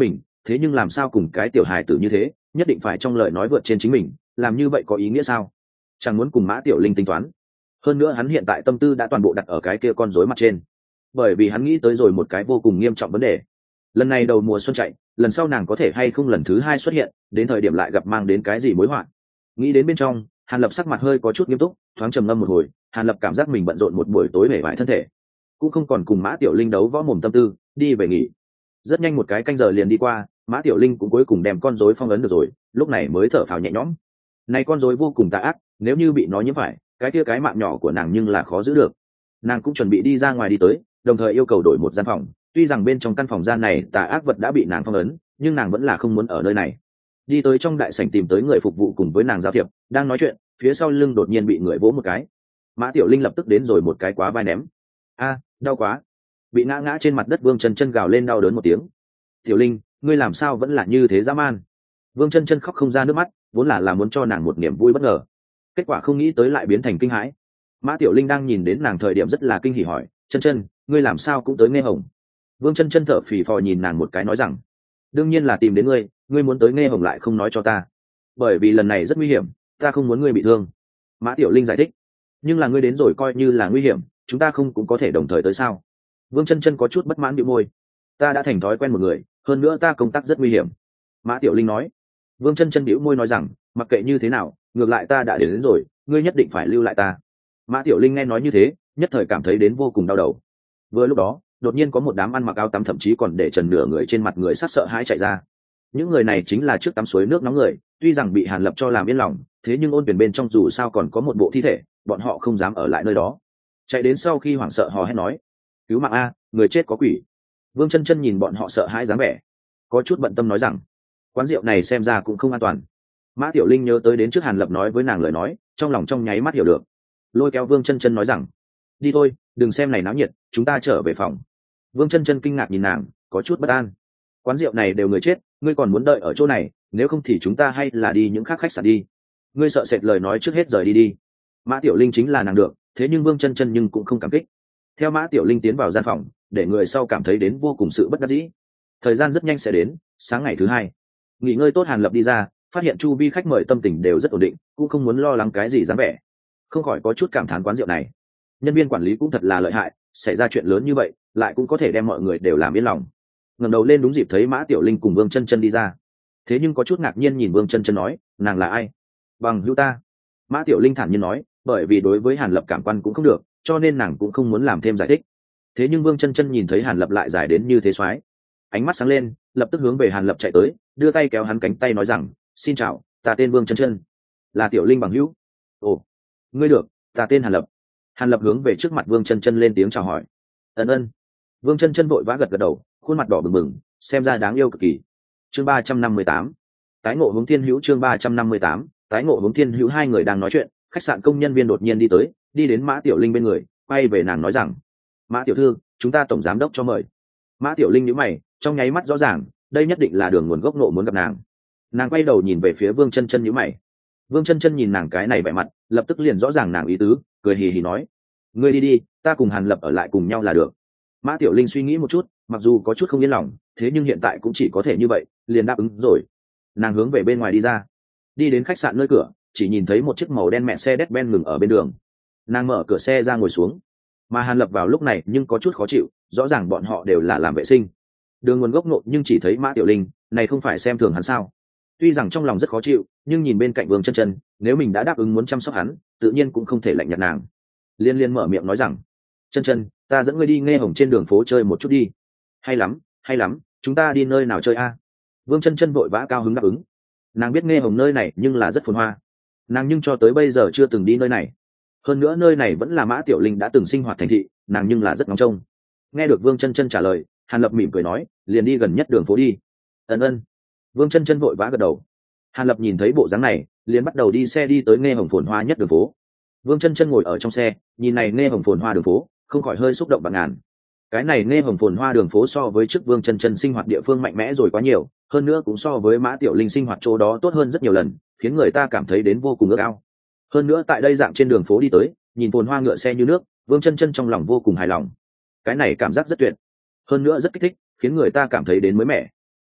thế nhưng làm sao cùng cái tiểu hài tử như thế nhất định phải trong lời nói vượt trên chính mình, làm như vậy có ý nghĩa sao? Chẳng muốn cùng Mã Tiểu Linh tính toán. Hơn nữa hắn hiện tại tâm tư đã toàn bộ đặt ở cái kia con rối mặt trên, bởi vì hắn nghĩ tới rồi một cái vô cùng nghiêm trọng vấn đề. Lần này đầu mùa xuân chạy, lần sau nàng có thể hay không lần thứ hai xuất hiện, đến thời điểm lại gặp mang đến cái gì mối họa. Nghĩ đến bên trong, Hàn Lập sắc mặt hơi có chút nghiêm túc, thoáng trầm ngâm một hồi. Hàn Lập cảm giác mình bận rộn một buổi tối mệt mỏi thân thể, cũng không còn cùng Mã Tiểu Linh đấu võ mồm tâm tư, đi về nghỉ. Rất nhanh một cái canh giờ liền đi qua, Mã Tiểu Linh cũng cuối cùng đem con rối phong ấn được rồi, lúc này mới thở phào nhẹ nhõm. Này con rối vô cùng tà ác, nếu như bị nó nhiễm phải, cái kia cái mạng nhỏ của nàng nhưng là khó giữ được. Nàng cũng chuẩn bị đi ra ngoài đi tới, đồng thời yêu cầu đổi một gian phòng. Tuy rằng bên trong căn phòng gian này tà ác vật đã bị nàng phong ấn, nhưng nàng vẫn là không muốn ở nơi này. Đi tới trong đại sảnh tìm tới người phục vụ cùng với nàng giao thiệp, đang nói chuyện, phía sau lưng đột nhiên bị người vỗ một cái. Mã Tiểu Linh lập tức đến rồi một cái quá vai ném. A, đau quá! Bị ngã ngã trên mặt đất Vương Chân Chân gào lên đau đớn một tiếng. Tiểu Linh, ngươi làm sao vẫn là như thế dã man? Vương Chân Chân khóc không ra nước mắt, vốn là muốn cho nàng một niềm vui bất ngờ, kết quả không nghĩ tới lại biến thành kinh hãi. Mã Tiểu Linh đang nhìn đến nàng thời điểm rất là kinh hỉ hỏi, Chân Chân, ngươi làm sao cũng tới Nghe Hồng? Vương Chân Chân thở phì phò nhìn nàng một cái nói rằng, đương nhiên là tìm đến ngươi, ngươi muốn tới Nghe Hồng lại không nói cho ta, bởi vì lần này rất nguy hiểm, ta không muốn ngươi bị thương. Mã Tiểu Linh giải thích, nhưng là ngươi đến rồi coi như là nguy hiểm, chúng ta không cũng có thể đồng thời tới sao? Vương Chân Chân có chút bất mãn bĩu môi, ta đã thành thói quen một người, hơn nữa ta công tác rất nguy hiểm. Mã Tiểu Linh nói. Vương Chân Chân bĩu môi nói rằng, mặc kệ như thế nào, ngược lại ta đã đến rồi, ngươi nhất định phải lưu lại ta. Mã Tiểu Linh nghe nói như thế, nhất thời cảm thấy đến vô cùng đau đầu. Vừa lúc đó, đột nhiên có một đám ăn mặc áo tắm thậm chí còn để trần nửa người trên mặt người sát sợ hãi chạy ra. Những người này chính là trước tắm suối nước nóng người, tuy rằng bị Hàn Lập cho làm yên lòng, thế nhưng ôn tuyển bên trong dù sao còn có một bộ thi thể, bọn họ không dám ở lại nơi đó. Chạy đến sau khi hoảng sợ hò hét nói, cứu mạng a, người chết có quỷ. Vương Chân Chân nhìn bọn họ sợ hãi dáng vẻ, có chút bận tâm nói rằng, quán rượu này xem ra cũng không an toàn. Mã Tiểu Linh nhớ tới đến trước Hàn Lập nói với nàng lời nói, trong lòng trong nháy mắt hiểu được, lôi kéo Vương Chân Chân nói rằng, đi thôi, đừng xem này náo nhiệt, chúng ta trở về phòng. Vương Chân Chân kinh ngạc nhìn nàng, có chút bất an. Quán rượu này đều người chết, ngươi còn muốn đợi ở chỗ này, nếu không thì chúng ta hay là đi những khác khách sạn đi. Ngươi sợ sệt lời nói trước hết rời đi đi. Mã Tiểu Linh chính là nàng được, thế nhưng Vương Chân Chân nhưng cũng không cảm kích. Theo Mã Tiểu Linh tiến vào gian phòng, để người sau cảm thấy đến vô cùng sự bất đắc dĩ. Thời gian rất nhanh sẽ đến, sáng ngày thứ hai, nghỉ ngơi tốt Hàn Lập đi ra, phát hiện chu vi khách mời tâm tình đều rất ổn định, cũng không muốn lo lắng cái gì dáng vẻ, không khỏi có chút cảm thán quán rượu này nhân viên quản lý cũng thật là lợi hại, xảy ra chuyện lớn như vậy lại cũng có thể đem mọi người đều làm yên lòng. Ngẩng đầu lên đúng dịp thấy Mã Tiểu Linh cùng Vương Chân Chân đi ra, thế nhưng có chút ngạc nhiên nhìn Vương Chân Chân nói, nàng là ai? Bằng hữu ta. Mã Tiểu Linh thản nhiên nói, bởi vì đối với Hàn Lập cảm quan cũng không được, cho nên nàng cũng không muốn làm thêm giải thích. Thế nhưng Vương Chân Chân nhìn thấy Hàn Lập lại giải đến như thế soái, ánh mắt sáng lên, lập tức hướng về Hàn Lập chạy tới, đưa tay kéo hắn cánh tay nói rằng, xin chào, ta tên Vương Chân Chân, là Tiểu Linh bằng hữu. Ồ, ngươi được, ta tên Hàn Lập. Hàn Lập hướng về trước mặt Vương Chân Chân lên tiếng chào hỏi. Ân. Vương Chân Chân vội vã gật gật đầu, khuôn mặt đỏ bừng bừng, xem ra đáng yêu cực kỳ. Chương 358, tái ngộ hướng Thiên Hữu. Chương 358, tái ngộ hướng Thiên Hữu. Hai người đang nói chuyện, khách sạn công nhân viên đột nhiên đi tới, đi đến Mã Tiểu Linh bên người, quay về nàng nói rằng, Mã tiểu thư, chúng ta tổng giám đốc cho mời. Mã Tiểu Linh nhíu mày, trong nháy mắt rõ ràng, đây nhất định là đường nguồn gốc nộ muốn gặp nàng. Nàng quay đầu nhìn về phía Vương Chân Chân nhíu mày. Vương Chân Chân nhìn nàng cái này vẻ mặt, lập tức liền rõ ràng nàng ý tứ, cười hì hì nói, ngươi đi đi, ta cùng Hàn Lập ở lại cùng nhau là được. Mã Tiểu Linh suy nghĩ một chút, mặc dù có chút không yên lòng, thế nhưng hiện tại cũng chỉ có thể như vậy, liền đáp ứng rồi. Nàng hướng về bên ngoài đi ra, đi đến khách sạn nơi cửa, chỉ nhìn thấy một chiếc màu đen mẹ xe Mercedes-Benz ngừng ở bên đường. Nàng mở cửa xe ra ngồi xuống, mà Hàn Lập vào lúc này nhưng có chút khó chịu, rõ ràng bọn họ đều là làm vệ sinh, đường nguồn gốc nộ, nhưng chỉ thấy Mã Tiểu Linh, này không phải xem thường hắn sao? Tuy rằng trong lòng rất khó chịu, nhưng nhìn bên cạnh Vương Chân Chân, nếu mình đã đáp ứng muốn chăm sóc hắn, tự nhiên cũng không thể lạnh nhạt nàng. Liên Liên mở miệng nói rằng, Chân Chân, ta dẫn ngươi đi Nghe Hồng trên đường phố chơi một chút đi. Hay lắm, chúng ta đi nơi nào chơi a? Vương Chân Chân vội vã cao hứng đáp ứng. Nàng biết Nghe Hồng nơi này nhưng là rất phồn hoa, nàng nhưng cho tới bây giờ chưa từng đi nơi này. Hơn nữa nơi này vẫn là Mã Tiểu Linh đã từng sinh hoạt thành thị, nàng nhưng là rất ngóng trông. Nghe được Vương Chân Chân trả lời, Hàn Lập mỉm cười nói, liền đi gần nhất đường phố đi. Ân. Vương Chân Chân vội vã gật đầu. Hàn Lập nhìn thấy bộ dáng này, liền bắt đầu đi xe đi tới Nghe Hồng phồn hoa nhất đường phố. Vương Chân Chân ngồi ở trong xe, nhìn này Nghe Hồng phồn hoa đường phố, không khỏi hơi xúc động bạt ngàn. Cái này Nghe Hồng phồn hoa đường phố so với trước Vương Chân Chân sinh hoạt địa phương mạnh mẽ rồi quá nhiều, hơn nữa cũng so với Mã Tiểu Linh sinh hoạt chỗ đó tốt hơn rất nhiều lần, khiến người ta cảm thấy đến vô cùng ước ao. Hơn nữa tại đây dạng trên đường phố đi tới, nhìn phồn hoa ngựa xe như nước, Vương Chân Chân trong lòng vô cùng hài lòng. Cái này cảm giác rất tuyệt, hơn nữa rất kích thích, khiến người ta cảm thấy đến mới mẻ.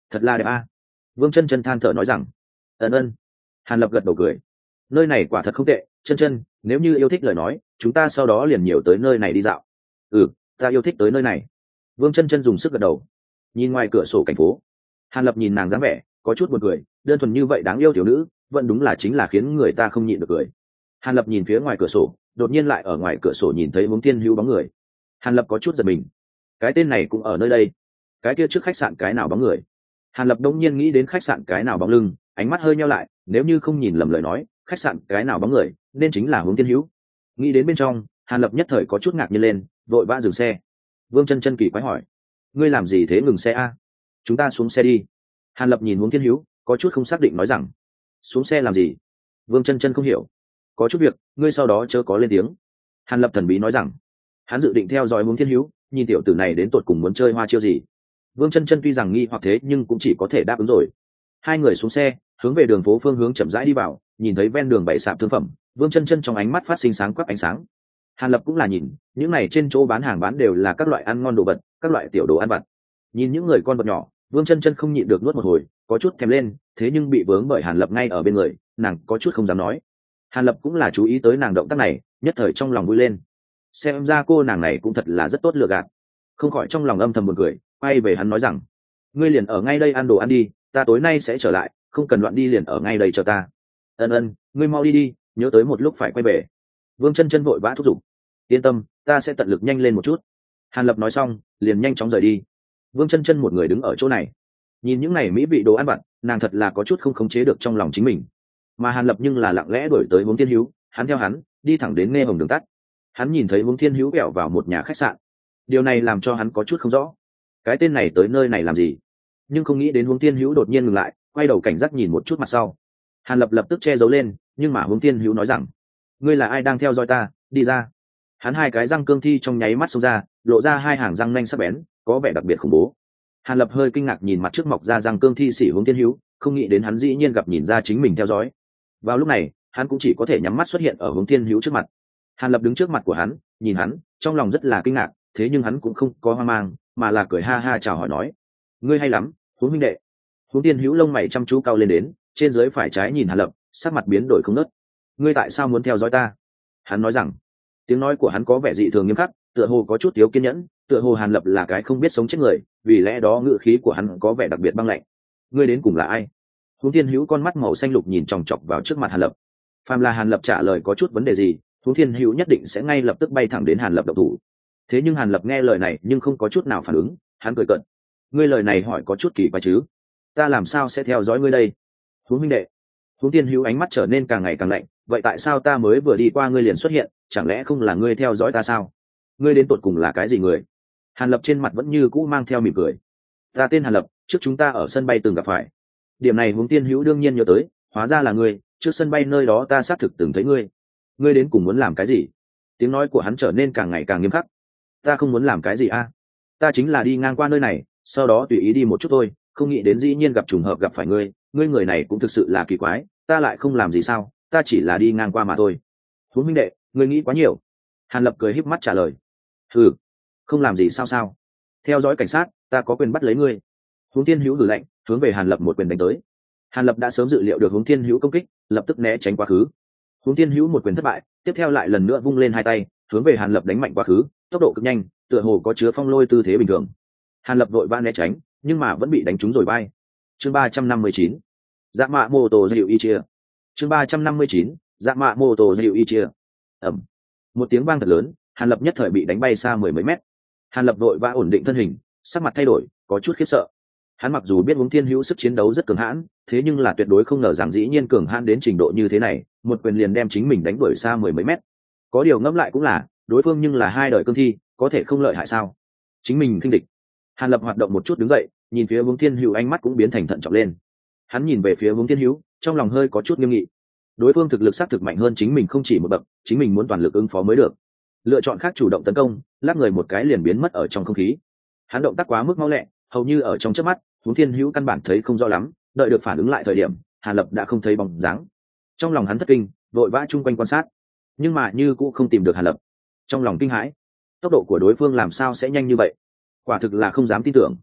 thật là đẹp a. Vương chân chân than thở nói rằng. Ân. Hàn Lập gật đầu cười. Nơi này quả thật không tệ, chân chân, nếu như yêu thích lời nói chúng ta sau đó liền nhiều tới nơi này đi dạo. Ừ, ta yêu thích tới nơi này. Vương chân chân dùng sức gật đầu. Nhìn ngoài cửa sổ cảnh phố, Hàn Lập nhìn nàng dáng vẻ có chút buồn cười, đơn thuần như vậy đáng yêu tiểu nữ vẫn đúng là chính là khiến người ta không nhịn được cười. Hàn Lập nhìn phía ngoài cửa sổ, đột nhiên lại ở ngoài cửa sổ nhìn thấy Hướng Thiên Hữu bóng người. Hàn Lập có chút giật mình, cái tên này cũng ở nơi đây. Cái kia trước khách sạn cái nào bóng người? Hàn Lập đông nhiên nghĩ đến khách sạn cái nào bóng lưng, ánh mắt hơi nheo lại, nếu như không nhìn lầm lời nói khách sạn cái nào bóng người nên chính là Hướng Thiên Hữu. Nghĩ đến bên trong, Hàn Lập nhất thời có chút ngạc nhiên lên, vội vã dừng xe. Vương chân chân kỳ quái hỏi, ngươi làm gì thế, ngừng xe a? Chúng ta xuống xe đi. Hàn Lập nhìn Hướng Thiên Hữu có chút không xác định nói rằng, xuống xe làm gì? Vương chân chân không hiểu. Có chút việc, ngươi sau đó chớ có lên tiếng. Hàn Lập thần bí nói rằng, hắn dự định theo dõi Hướng Thiên Hữu, nhìn tiểu tử này đến tột cùng muốn chơi hoa chiêu gì. Vương chân chân tuy rằng nghi hoặc thế nhưng cũng chỉ có thể đáp ứng rồi. Hai người xuống xe, hướng về đường phố phương hướng chậm rãi đi vào, nhìn thấy ven đường bày sạp thương phẩm, Vương chân chân trong ánh mắt phát sinh sáng quắc ánh sáng. Hàn Lập cũng là nhìn, những này trên chỗ bán hàng bán đều là các loại ăn ngon đồ vật, các loại tiểu đồ ăn vặt. Nhìn những người con vật nhỏ, Vương chân chân không nhịn được nuốt một hồi, có chút thèm lên, thế nhưng bị vướng bởi Hàn Lập ngay ở bên người, nàng có chút không dám nói. Hàn Lập cũng là chú ý tới nàng động tác này, nhất thời trong lòng vui lên. Xem ra cô nàng này cũng thật là rất tốt lừa gạt. Không khỏi trong lòng âm thầm buồn cười, quay về hắn nói rằng, ngươi liền ở ngay đây ăn đồ ăn đi, ta tối nay sẽ trở lại, không cần loạn đi, liền ở ngay đây chờ ta. Ân, ngươi mau đi đi, nhớ tới một lúc phải quay về. Vương chân chân vội vã thúc giục. Yên tâm, ta sẽ tận lực nhanh lên một chút. Hàn Lập nói xong liền nhanh chóng rời đi. Vương chân chân một người đứng ở chỗ này, nhìn những này mỹ vị đồ ăn vặt, nàng thật là có chút không khống chế được trong lòng chính mình. Mà Hàn Lập nhưng là lặng lẽ đuổi tới Hướng Thiên Hữu, hắn theo hắn đi thẳng đến Nghe Hồng đường tắt. Hắn nhìn thấy Hướng Thiên Hữu quẹo vào một nhà khách sạn, điều này làm cho hắn có chút không rõ, cái tên này tới nơi này làm gì. Nhưng không nghĩ đến Hướng Thiên Hữu đột nhiên ngừng lại, quay đầu cảnh giác nhìn một chút mặt sau. Hàn Lập lập tức che giấu lên, nhưng mà Hướng Thiên Hữu nói rằng, ngươi là ai đang theo dõi ta, đi ra. Hắn hai cái răng cương thi trong nháy mắt xông ra, lộ ra hai hàng răng nanh sắc bén, có vẻ đặc biệt khủng bố. Hàn Lập hơi kinh ngạc nhìn mặt trước mọc ra răng cương thi xỉ Hướng Thiên Hữu, không nghĩ đến hắn dĩ nhiên gặp nhìn ra chính mình theo dõi. Vào lúc này, hắn cũng chỉ có thể nhắm mắt xuất hiện ở Hướng Thiên Hữu trước mặt. Hàn Lập đứng trước mặt của hắn, nhìn hắn, trong lòng rất là kinh ngạc, thế nhưng hắn cũng không có hoang mang, mà là cười ha ha chào hỏi nói, ngươi hay lắm, Hướng huynh đệ. Hướng Thiên Hữu lông mày chăm chú cao lên đến, trên dưới phải trái nhìn Hàn Lập, sắc mặt biến đổi không ngớt. Ngươi tại sao muốn theo dõi ta? Hắn nói rằng, tiếng nói của hắn có vẻ dị thường nghiêm khắc, tựa hồ có chút thiếu kiên nhẫn, tựa hồ Hàn Lập là cái không biết sống chết người, vì lẽ đó ngữ khí của hắn có vẻ đặc biệt băng lạnh. Ngươi đến cùng là ai? Hướng Thiên Hữu con mắt màu xanh lục nhìn chòng chọc vào trước mặt Hàn Lập. Phàm là Hàn Lập trả lời có chút vấn đề gì, Hướng Thiên Hữu nhất định sẽ ngay lập tức bay thẳng đến Hàn Lập động thủ. Thế nhưng Hàn Lập nghe lời này nhưng không có chút nào phản ứng, hắn cười cợt. Ngươi lời này hỏi có chút kỳ quái chứ? Ta làm sao sẽ theo dõi ngươi đây? Hướng huynh đệ. Hướng Thiên Hữu ánh mắt trở nên càng ngày càng lạnh, vậy tại sao ta mới vừa đi qua ngươi liền xuất hiện, chẳng lẽ không là ngươi theo dõi ta sao? Ngươi đến tột cùng là cái gì người? Hàn Lập trên mặt vẫn như cũ mang theo mỉm cười. Ta tên Hàn Lập, trước chúng ta ở sân bay từng gặp phải. Điểm này Hướng Thiên Hữu đương nhiên nhớ tới, hóa ra là ngươi, trước sân bay nơi đó ta xác thực từng thấy ngươi. Ngươi đến cùng muốn làm cái gì? Tiếng nói của hắn trở nên càng ngày càng nghiêm khắc. Ta không muốn làm cái gì a, ta chính là đi ngang qua nơi này, sau đó tùy ý đi một chút thôi, không nghĩ đến dĩ nhiên gặp trùng hợp gặp phải ngươi, ngươi người này cũng thực sự là kỳ quái, ta lại không làm gì sao, ta chỉ là đi ngang qua mà thôi. Hướng minh đệ, ngươi nghĩ quá nhiều. Hàn Lập cười híp mắt trả lời. Ừ, không làm gì sao sao? Theo dõi cảnh sát, ta có quyền bắt lấy ngươi. Hướng Thiên Hữu hừ lạnh, hướng về Hàn Lập một quyền đánh tới. Hàn Lập đã sớm dự liệu được Hướng Thiên Hữu công kích, lập tức né tránh quá khứ. Hướng Thiên Hữu một quyền thất bại, tiếp theo lại lần nữa vung lên hai tay, hướng về Hàn Lập đánh mạnh quá khứ, tốc độ cực nhanh, tựa hồ có chứa phong lôi tư thế bình thường. Hàn Lập vội vã né tránh, nhưng mà vẫn bị đánh trúng rồi bay. Chương 359. Dạ mạ mô tô dịu y chia. Chương 359. Dạ mạ mô tô dịu y chia. Ầm. Một tiếng vang thật lớn, Hàn Lập nhất thời bị đánh bay xa mười mấy mét. Hàn Lập vội vã ổn định thân hình, sắc mặt thay đổi, có chút khiếp sợ. Hắn mặc dù biết Hướng Thiên Hữu sức chiến đấu rất cường hãn, thế nhưng là tuyệt đối không ngờ rằng dĩ nhiên cường hãn đến trình độ như thế này, một quyền liền đem chính mình đánh đuổi xa mười mấy mét. Có điều ngẫm lại cũng là, đối phương nhưng là hai đời cương thi, có thể không lợi hại sao? Chính mình khinh địch. Hàn Lập hoạt động một chút đứng dậy, nhìn phía Hướng Thiên Hữu ánh mắt cũng biến thành thận trọng lên. Hắn nhìn về phía Hướng Thiên Hữu, trong lòng hơi có chút nghiêm nghị. Đối phương thực lực xác thực mạnh hơn chính mình không chỉ một bậc, chính mình muốn toàn lực ứng phó mới được. Lựa chọn khác chủ động tấn công, lắc người một cái liền biến mất ở trong không khí. Hắn động tác quá mức mau lẹ, hầu như ở trong chớp mắt, Hướng Thiên Hữu căn bản thấy không rõ lắm, đợi được phản ứng lại thời điểm, Hàn Lập đã không thấy bóng dáng. Trong lòng hắn thất kinh, vội vã chung quanh quan sát, nhưng mà như cũng không tìm được Hàn Lập. Trong lòng kinh hãi, tốc độ của đối phương làm sao sẽ nhanh như vậy? Quả thực là không dám tin tưởng.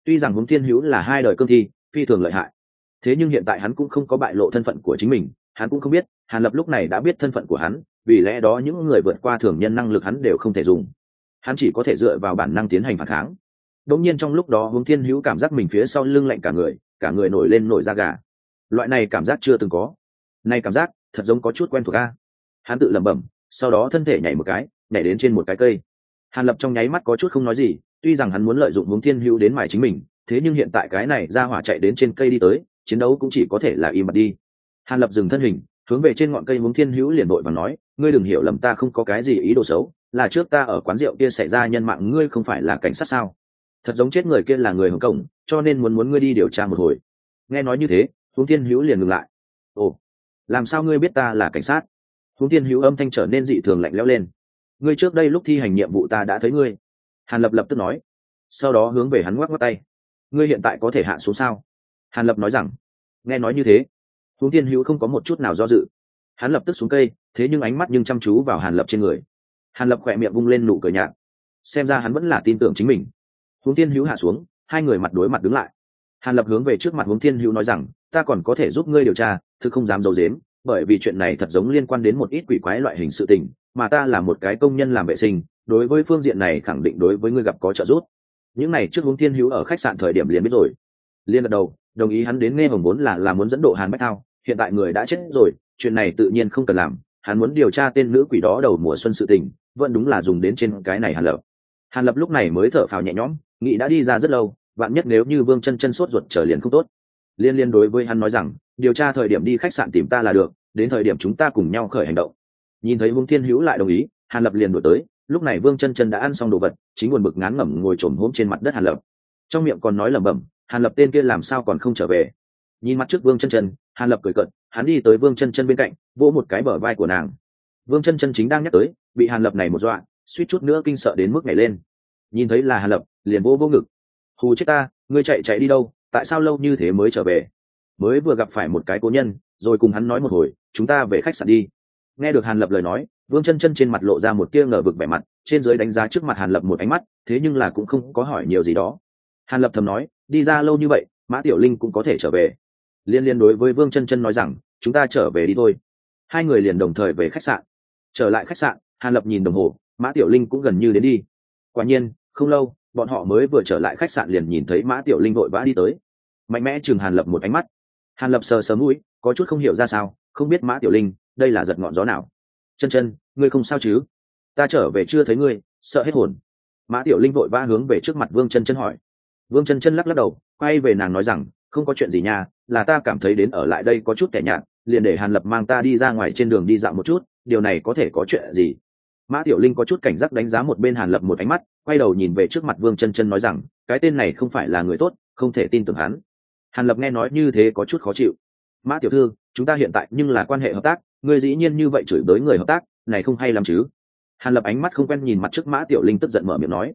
Tuy rằng Hướng Thiên Hữu là hai đời cương thi, phi thường lợi hại, thế nhưng hiện tại hắn cũng không có bại lộ thân phận của chính mình, hắn cũng không biết Hàn Lập lúc này đã biết thân phận của hắn, vì lẽ đó những người vượt qua thường nhân năng lực hắn đều không thể dùng, hắn chỉ có thể dựa vào bản năng tiến hành phản kháng. Đột nhiên trong lúc đó Hướng Thiên Hữu cảm giác mình phía sau lưng lạnh cả người nổi lên nổi da gà. Loại này cảm giác chưa từng có, này cảm giác thật giống có chút quen thuộc a. Hắn tự lẩm bẩm, sau đó thân thể nhảy một cái, nhảy đến trên một cái cây. Hàn Lập trong nháy mắt có chút không nói gì, tuy rằng hắn muốn lợi dụng Hướng Thiên Hữu đến mài chính mình, thế nhưng hiện tại cái này ra hỏa chạy đến trên cây đi tới, chiến đấu cũng chỉ có thể là im bặt đi. Hàn Lập dừng thân hình, hướng về trên ngọn cây Hướng Thiên Hữu liền vội vàng nói, ngươi đừng hiểu lầm, ta không có cái gì ý đồ xấu, là trước ta ở quán rượu kia xảy ra nhân mạng, ngươi không phải là cảnh sát sao? Thật giống chết người kia là người Hồng Kông, cho nên muốn ngươi đi điều tra một hồi. Nghe nói như thế, Hướng Thiên Hữu liền ngừng lại. Ồ, làm sao ngươi biết ta là cảnh sát? Hướng Thiên Hữu âm thanh trở nên dị thường lạnh lẽo lên. Ngươi trước đây lúc thi hành nhiệm vụ ta đã thấy ngươi. Hàn Lập lập tức nói, sau đó hướng về hắn ngoắc ngoắc tay. Ngươi hiện tại có thể hạ xuống sao? Hàn Lập nói rằng. Nghe nói như thế, Hướng Thiên Hữu không có một chút nào do dự, hắn lập tức xuống cây, thế nhưng ánh mắt nhưng chăm chú vào Hàn Lập trên người. Hàn Lập khỏe miệng vung lên nụ cười nhạt, xem ra hắn vẫn là tin tưởng chính mình. Hướng Thiên Hữu hạ xuống, hai người mặt đối mặt đứng lại. Hàn Lập hướng về trước mặt Hướng Thiên Hữu nói rằng, ta còn có thể giúp ngươi điều tra, thực không dám giấu giếm, bởi vì chuyện này thật giống liên quan đến một ít quỷ quái loại hình sự tình, mà ta là một cái công nhân làm vệ sinh, đối với phương diện này khẳng định đối với ngươi gặp có trợ giúp. Những này trước Hướng Thiên Hữu ở khách sạn thời điểm liền biết rồi. Liên gật đầu, đồng ý. Hắn đến nghe hồng vốn là muốn dẫn độ Hàn Bách Thao, hiện tại người đã chết rồi, chuyện này tự nhiên không cần làm. Hắn muốn điều tra tên nữ quỷ đó đầu mùa xuân sự tình, vẫn đúng là dùng đến trên cái này. Hàn Lập lúc này mới thở phào nhẹ nhõm, nghĩ đã đi ra rất lâu, vạn nhất nếu như Vương Chân Chân sốt ruột trở liền không tốt. Liên đối với hắn nói rằng, điều tra thời điểm đi khách sạn tìm ta là được, đến thời điểm chúng ta cùng nhau khởi hành động. Nhìn thấy Vương Thiên Hữu lại đồng ý, Hàn Lập liền đuổi tới. Lúc này Vương Chân Chân đã ăn xong đồ vật, chính buồn bực ngán ngẩm ngồi chồm hôm trên mặt đất. Hàn Lập trong miệng còn nói lẩm bẩm, Hàn Lập tên kia làm sao còn không trở về. Nhìn mặt trước Vương Chân Chân, Hàn Lập cười cợt, hắn đi tới Vương Chân Chân bên cạnh, vỗ một cái bờ vai của nàng. Vương Chân Chân chính đang nhắc tới, bị Hàn Lập này một dọa, suýt chút nữa kinh sợ đến mức nhảy lên. Nhìn thấy là Hàn Lập, liền vô ngực. Hù chết ta, ngươi chạy đi đâu, tại sao lâu như thế mới trở về? Mới vừa gặp phải một cái cố nhân, rồi cùng hắn nói một hồi, chúng ta về khách sạn đi. Nghe được Hàn Lập lời nói, Vương Chân Chân trên mặt lộ ra một tia ngờ vực vẻ mặt, trên dưới đánh giá trước mặt Hàn Lập một ánh mắt, thế nhưng là cũng không có hỏi nhiều gì đó. Hàn Lập thầm nói, đi ra lâu như vậy, Mã Tiểu Linh cũng có thể trở về. Liên đối với Vương Chân Chân nói rằng, chúng ta trở về đi thôi. Hai người liền đồng thời về khách sạn. Trở lại khách sạn, Hàn Lập nhìn đồng hồ, Mã Tiểu Linh cũng gần như đến đi. Quả nhiên, không lâu, bọn họ mới vừa trở lại khách sạn liền nhìn thấy Mã Tiểu Linh vội vã đi tới, mạnh mẽ chừng Hàn Lập một ánh mắt. Hàn Lập sờ mũi, có chút không hiểu ra sao, không biết Mã Tiểu Linh, đây là giật ngọn gió nào? Chân Chân, ngươi không sao chứ? Ta trở về chưa thấy ngươi, sợ hết hồn. Mã Tiểu Linh vội vã hướng về trước mặt Vương Chân Chân hỏi. Vương Chân Chân lắc đầu, quay về nàng nói rằng, không có chuyện gì nha, là ta cảm thấy đến ở lại đây có chút tẻ nhạt, liền để Hàn Lập mang ta đi ra ngoài trên đường đi dạo một chút, điều này có thể có chuyện gì? Mã Tiểu Linh có chút cảnh giác đánh giá một bên Hàn Lập một ánh mắt, quay đầu nhìn về trước mặt Vương Chân Chân nói rằng, cái tên này không phải là người tốt, không thể tin tưởng hắn. Hàn Lập nghe nói như thế có chút khó chịu. Mã tiểu thư, chúng ta hiện tại nhưng là quan hệ hợp tác, ngươi dĩ nhiên như vậy chửi bới người hợp tác, này không hay lắm chứ? Hàn Lập ánh mắt không quen nhìn mặt trước Mã Tiểu Linh, tức giận mở miệng nói,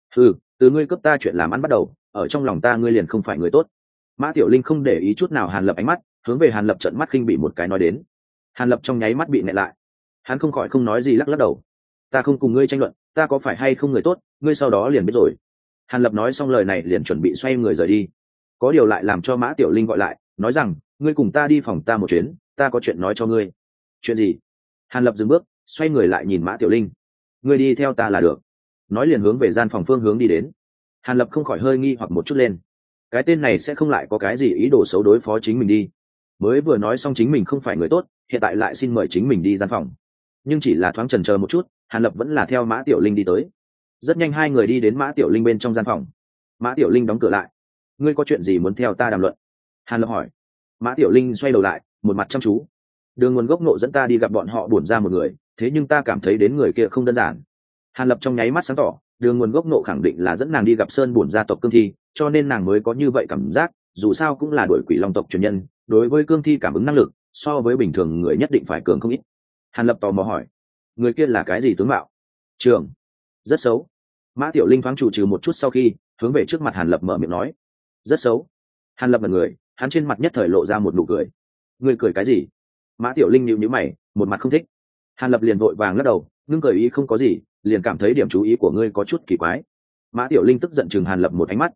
từ ngươi cấp ta chuyện làm ăn bắt đầu, ở trong lòng ta ngươi liền không phải người tốt. Mã Tiểu Linh không để ý chút nào Hàn Lập ánh mắt, hướng về Hàn Lập trợn mắt khinh bỉ một cái nói đến. Hàn Lập trong nháy mắt bị nẹt lại, hắn không khỏi không nói gì, lắc đầu. Ta không cùng ngươi tranh luận, ta có phải hay không người tốt, ngươi sau đó liền biết rồi. Hàn Lập nói xong lời này liền chuẩn bị xoay người rời đi, có điều lại làm cho Mã Tiểu Linh gọi lại, nói rằng, ngươi cùng ta đi phòng ta một chuyến, ta có chuyện nói cho ngươi. Chuyện gì? Hàn Lập dừng bước, xoay người lại nhìn Mã Tiểu Linh. Ngươi đi theo ta là được. Nói liền hướng về gian phòng phương hướng đi đến. Hàn Lập không khỏi hơi nghi hoặc một chút lên, cái tên này sẽ không lại có cái gì ý đồ xấu đối phó chính mình đi. Mới vừa nói xong chính mình không phải người tốt, hiện tại lại xin mời chính mình đi gian phòng. Nhưng chỉ là thoáng chần chờ một chút, Hàn Lập vẫn là theo Mã Tiểu Linh đi tới. Rất nhanh hai người đi đến Mã Tiểu Linh bên trong gian phòng. Mã Tiểu Linh đóng cửa lại. Ngươi có chuyện gì muốn theo ta đàm luận? Hàn Lập hỏi. Mã Tiểu Linh xoay đầu lại, một mặt chăm chú. Đường nguồn gốc nộ dẫn ta đi gặp bọn họ bổn ra một người, thế nhưng ta cảm thấy đến người kia không đơn giản. Hàn Lập trong nháy mắt sáng tỏ, đường nguồn gốc nộ khẳng định là dẫn nàng đi gặp Sơn bổn gia tộc cương thi, cho nên nàng mới có như vậy cảm giác, dù sao cũng là đuổi quỷ long tộc truyền nhân, đối với cương thi cảm ứng năng lực so với bình thường người nhất định phải cường không ít. Hàn Lập tò mò hỏi, người kia là cái gì tướng mạo? Trường, rất xấu. Mã Tiểu Linh thoáng chủ trừ một chút sau khi hướng về trước mặt Hàn Lập mở miệng nói, rất xấu. Hàn Lập là người, hắn trên mặt nhất thời lộ ra một nụ cười. Ngươi cười cái gì? Mã Tiểu Linh nhíu mày, một mặt không thích. Hàn Lập liền vội vàng lắc đầu, ngưng cười ý không có gì, liền cảm thấy điểm chú ý của ngươi có chút kỳ quái. Mã Tiểu Linh tức giận chừng Hàn Lập một ánh mắt.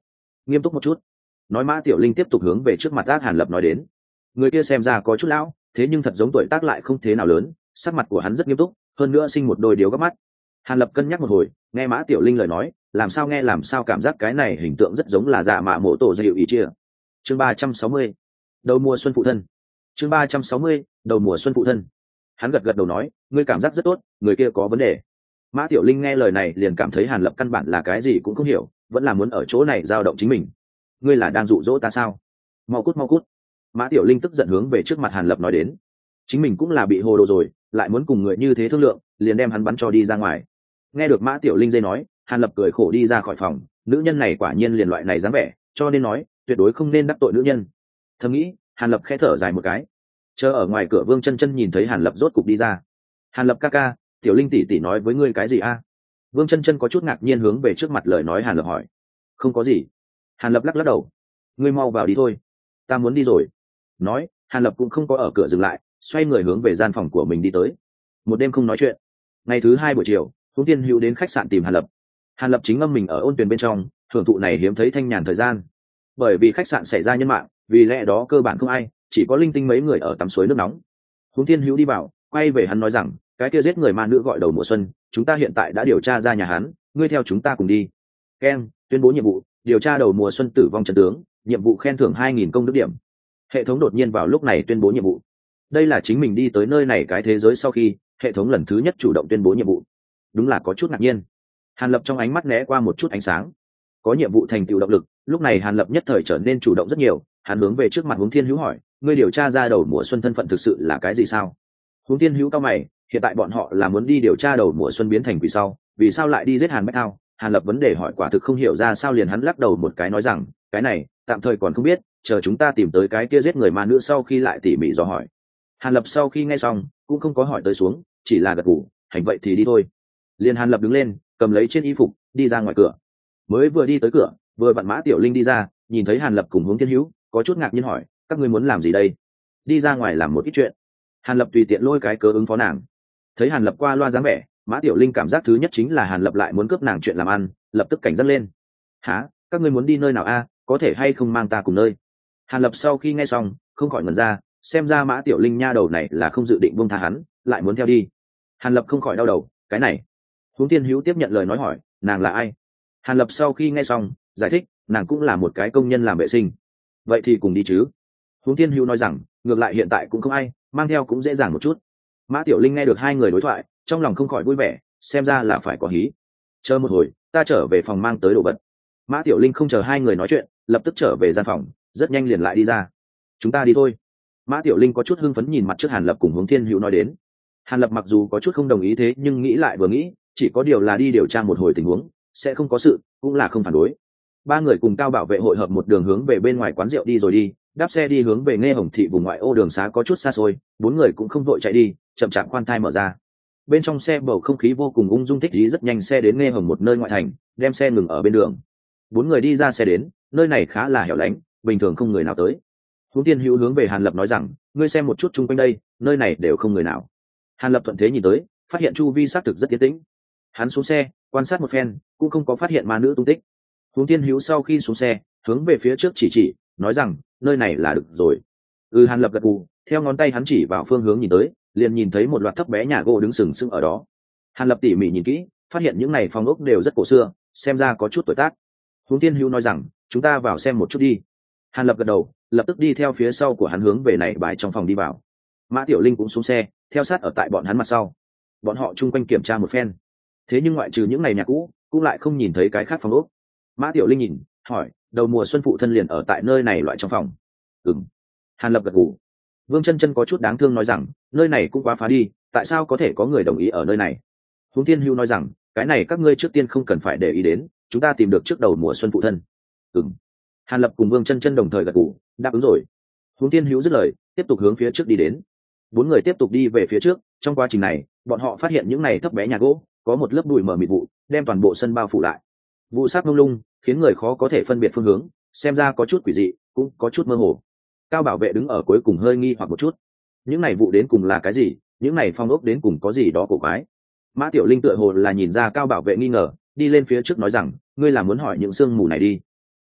nghiêm túc một chút. Nói Mã Tiểu Linh tiếp tục hướng về trước mặt ác Hàn Lập nói đến. Người kia xem ra có chút lão, thế nhưng thật giống tuổi tác lại không thế nào lớn, sắc mặt của hắn rất nghiêm túc, hơn nữa sinh một đôi điếu gấp mắt. Hàn Lập cân nhắc một hồi, nghe Mã Tiểu Linh lời nói, làm sao cảm giác cái này hình tượng rất giống là dạ mạ mộ tổ dịu ý chia. Chương 360, đầu mùa xuân phụ thân. Chương 360, đầu mùa xuân phụ thân. Hắn gật gật đầu nói, ngươi cảm giác rất tốt, người kia có vấn đề. Mã Tiểu Linh nghe lời này liền cảm thấy Hàn Lập căn bản là cái gì cũng không hiểu, vẫn là muốn ở chỗ này dao động chính mình. Ngươi là đang dụ dỗ ta sao? Mau cút mau cút. Mã Tiểu Linh tức giận hướng về trước mặt Hàn Lập nói đến. Chính mình cũng là bị hồ đồ rồi, lại muốn cùng người như thế thương lượng, liền đem hắn bắn cho đi ra ngoài. Nghe được Mã Tiểu Linh dây nói, Hàn Lập cười khổ đi ra khỏi phòng, nữ nhân này quả nhiên liền loại này dáng vẻ, cho nên nói tuyệt đối không nên đắc tội nữ nhân. Thầm nghĩ, Hàn Lập khẽ thở dài một cái. Chờ ở ngoài cửa Vương Chân Chân nhìn thấy Hàn Lập rốt cục đi ra. Hàn Lập ca ca, Tiểu Linh tỷ tỷ nói với ngươi cái gì a? Vương Chân Chân có chút ngạc nhiên hướng về trước mặt lời nói Hàn Lập hỏi. Không có gì. Hàn Lập lắc lắc đầu. Ngươi mau vào đi thôi, ta muốn đi rồi. Nói, Hàn Lập cũng không có ở cửa dừng lại, xoay người hướng về gian phòng của mình đi tới. Một đêm không nói chuyện. Ngày thứ hai buổi chiều, Huống Thiên Hữu đến khách sạn tìm Hàn Lập. Hàn Lập chính ngâm mình ở ôn tuyền bên trong, hưởng thụ này hiếm thấy thanh nhàn thời gian. Bởi vì khách sạn xảy ra nhân mạng, vì lẽ đó cơ bản không ai, chỉ có linh tinh mấy người ở tắm suối nước nóng. Huống Thiên Hữu đi vào, quay về hắn nói rằng, cái kia giết người ma nữ gọi đầu mùa xuân, chúng ta hiện tại đã điều tra ra nhà hắn, ngươi theo chúng ta cùng đi. Ken tuyên bố nhiệm vụ, điều tra đầu mùa xuân tử vong trận tướng, nhiệm vụ khen thưởng 2.000 công đức điểm. Hệ thống đột nhiên vào lúc này tuyên bố nhiệm vụ. Đây là chính mình đi tới nơi này cái thế giới sau khi hệ thống lần thứ nhất chủ động tuyên bố nhiệm vụ. Đúng là có chút ngạc nhiên. Hàn Lập trong ánh mắt né qua một chút ánh sáng. Có nhiệm vụ thành tựu động lực, lúc này Hàn Lập nhất thời trở nên chủ động rất nhiều. Hắn hướng về trước mặt Huống Thiên Hữu hỏi, ngươi điều tra ra đầu mùa xuân thân phận thực sự là cái gì sao? Huống Thiên Hữu cao mày, hiện tại bọn họ là muốn đi điều tra đầu mùa xuân biến thành quỷ sau, vì sao lại đi giết Hàn Bách Thao? Hàn Lập vấn đề hỏi quả thực không hiểu ra sao, liền hắn lắc đầu một cái nói rằng, cái này tạm thời còn không biết, chờ chúng ta tìm tới cái kia giết người ma nữ sau khi lại tỉ mỉ dò hỏi. Hàn Lập sau khi nghe xong cũng không có hỏi tới xuống, chỉ là gật gù, hành vậy thì đi thôi. Liền Hàn Lập đứng lên, cầm lấy trên y phục đi ra ngoài cửa. Mới vừa đi tới cửa, vừa vặn Mã Tiểu Linh đi ra, nhìn thấy Hàn Lập cùng Huống Thiên Hữu, có chút ngạc nhiên hỏi, các ngươi muốn làm gì đây? Đi ra ngoài làm một ít chuyện. Hàn Lập tùy tiện lôi cái cớ ứng phó nàng. Thấy Hàn Lập qua loa dáng vẻ, Mã Tiểu Linh cảm giác thứ nhất chính là Hàn Lập lại muốn cướp nàng chuyện làm ăn, lập tức cảnh giác lên. Hả, các ngươi muốn đi nơi nào a? Có thể hay không mang ta cùng nơi? Hàn Lập sau khi nghe xong không khỏi ngẩn ra, xem ra Mã Tiểu Linh nha đầu này là không dự định buông tha hắn, lại muốn theo đi. Hàn Lập không khỏi đau đầu, cái này. Huống Thiên Hữu tiếp nhận lời nói hỏi, nàng là ai? Hàn Lập sau khi nghe xong giải thích, nàng cũng là một cái công nhân làm vệ sinh. Vậy thì cùng đi chứ? Huống Thiên Hữu nói rằng, ngược lại hiện tại cũng không ai, mang theo cũng dễ dàng một chút. Mã Tiểu Linh nghe được hai người đối thoại, trong lòng không khỏi vui vẻ, xem ra là phải có hí. Chờ một hồi, ta trở về phòng mang tới đồ vật. Mã Tiểu Linh không chờ hai người nói chuyện, lập tức trở về gian phòng, rất nhanh liền lại đi ra. Chúng ta đi thôi. Mã Tiểu Linh có chút hưng phấn nhìn mặt trước Hàn Lập cùng Huống Thiên Hữu nói đến. Hàn Lập mặc dù có chút không đồng ý thế nhưng nghĩ lại vừa nghĩ, chỉ có điều là đi điều tra một hồi tình huống, sẽ không có sự, cũng là không phản đối. Ba người cùng Cao Bảo Vệ hội hợp một đường hướng về bên ngoài quán rượu đi rồi đi, đáp xe đi hướng về Nghe Hồng thị vùng ngoại ô đường xá có chút xa xôi, bốn người cũng không vội chạy đi, chậm chạp khoan thai mở ra. Bên trong xe bầu không khí vô cùng ung dung thích ý, rất nhanh xe đến Nghe Hồng một nơi ngoại thành, đem xe ngừng ở bên đường. Bốn người đi ra xe đến, nơi này khá là hẻo lánh, bình thường không người nào tới. Huống Thiên Hữu hướng về Hàn Lập nói rằng, ngươi xem một chút chung quanh đây, nơi này đều không người nào. Hàn Lập thuận thế nhìn tới, phát hiện chu vi xác thực rất yên tĩnh. Hắn xuống xe, quan sát một phen, cũng không có phát hiện ma nữ tung tích. Huống Thiên Hữu sau khi xuống xe, hướng về phía trước chỉ, nói rằng, nơi này là được rồi. Hàn Lập gật gù, theo ngón tay hắn chỉ vào phương hướng nhìn tới, liền nhìn thấy một loạt thấp bé nhà gỗ đứng sừng sững ở đó. Hàn Lập tỉ mỉ nhìn kỹ, phát hiện những này phòng ốc đều rất cổ xưa, xem ra có chút tuổi tác. Huống Thiên Hữu nói rằng, chúng ta vào xem một chút đi. Hàn Lập gật đầu, lập tức đi theo phía sau của hắn hướng về này bài trong phòng đi vào. Mã Tiểu Linh cũng xuống xe, theo sát ở tại bọn hắn mặt sau. Bọn họ chung quanh kiểm tra một phen, thế nhưng ngoại trừ những ngày nhà cũ, cũng lại không nhìn thấy cái khác phòng ốc. Mã Tiểu Linh nhìn, hỏi, đầu mùa xuân phụ thân liền ở tại nơi này loại trong phòng? Ừm. Hàn Lập gật gù. Vương Chân Chân có chút đáng thương nói rằng, nơi này cũng quá phá đi, tại sao có thể có người đồng ý ở nơi này? Huống Thiên Hữu nói rằng, cái này các ngươi trước tiên không cần phải để ý đến, chúng ta tìm được trước đầu mùa xuân phụ thân. Ừm. Hàn Lập cùng Vương Chân Chân đồng thời gật gù, đáp ứng rồi. Huống Thiên Hữu dứt lời, tiếp tục hướng phía trước đi đến. Bốn người tiếp tục đi về phía trước, trong quá trình này, bọn họ phát hiện những này thấp bé nhà gỗ, có một lớp bụi mờ mịt vụ, đem toàn bộ sân bao phủ lại. Vụ sắc mông lung, khiến người khó có thể phân biệt phương hướng, xem ra có chút quỷ dị, cũng có chút mơ hồ. Cao Bảo Vệ đứng ở cuối cùng hơi nghi hoặc một chút. Những này vụ đến cùng là cái gì? Những này phong ốc đến cùng có gì đó cổ quái? Mã Tiểu Linh tựa hồ là nhìn ra Cao Bảo Vệ nghi ngờ, đi lên phía trước nói rằng, ngươi là muốn hỏi những sương mù này đi.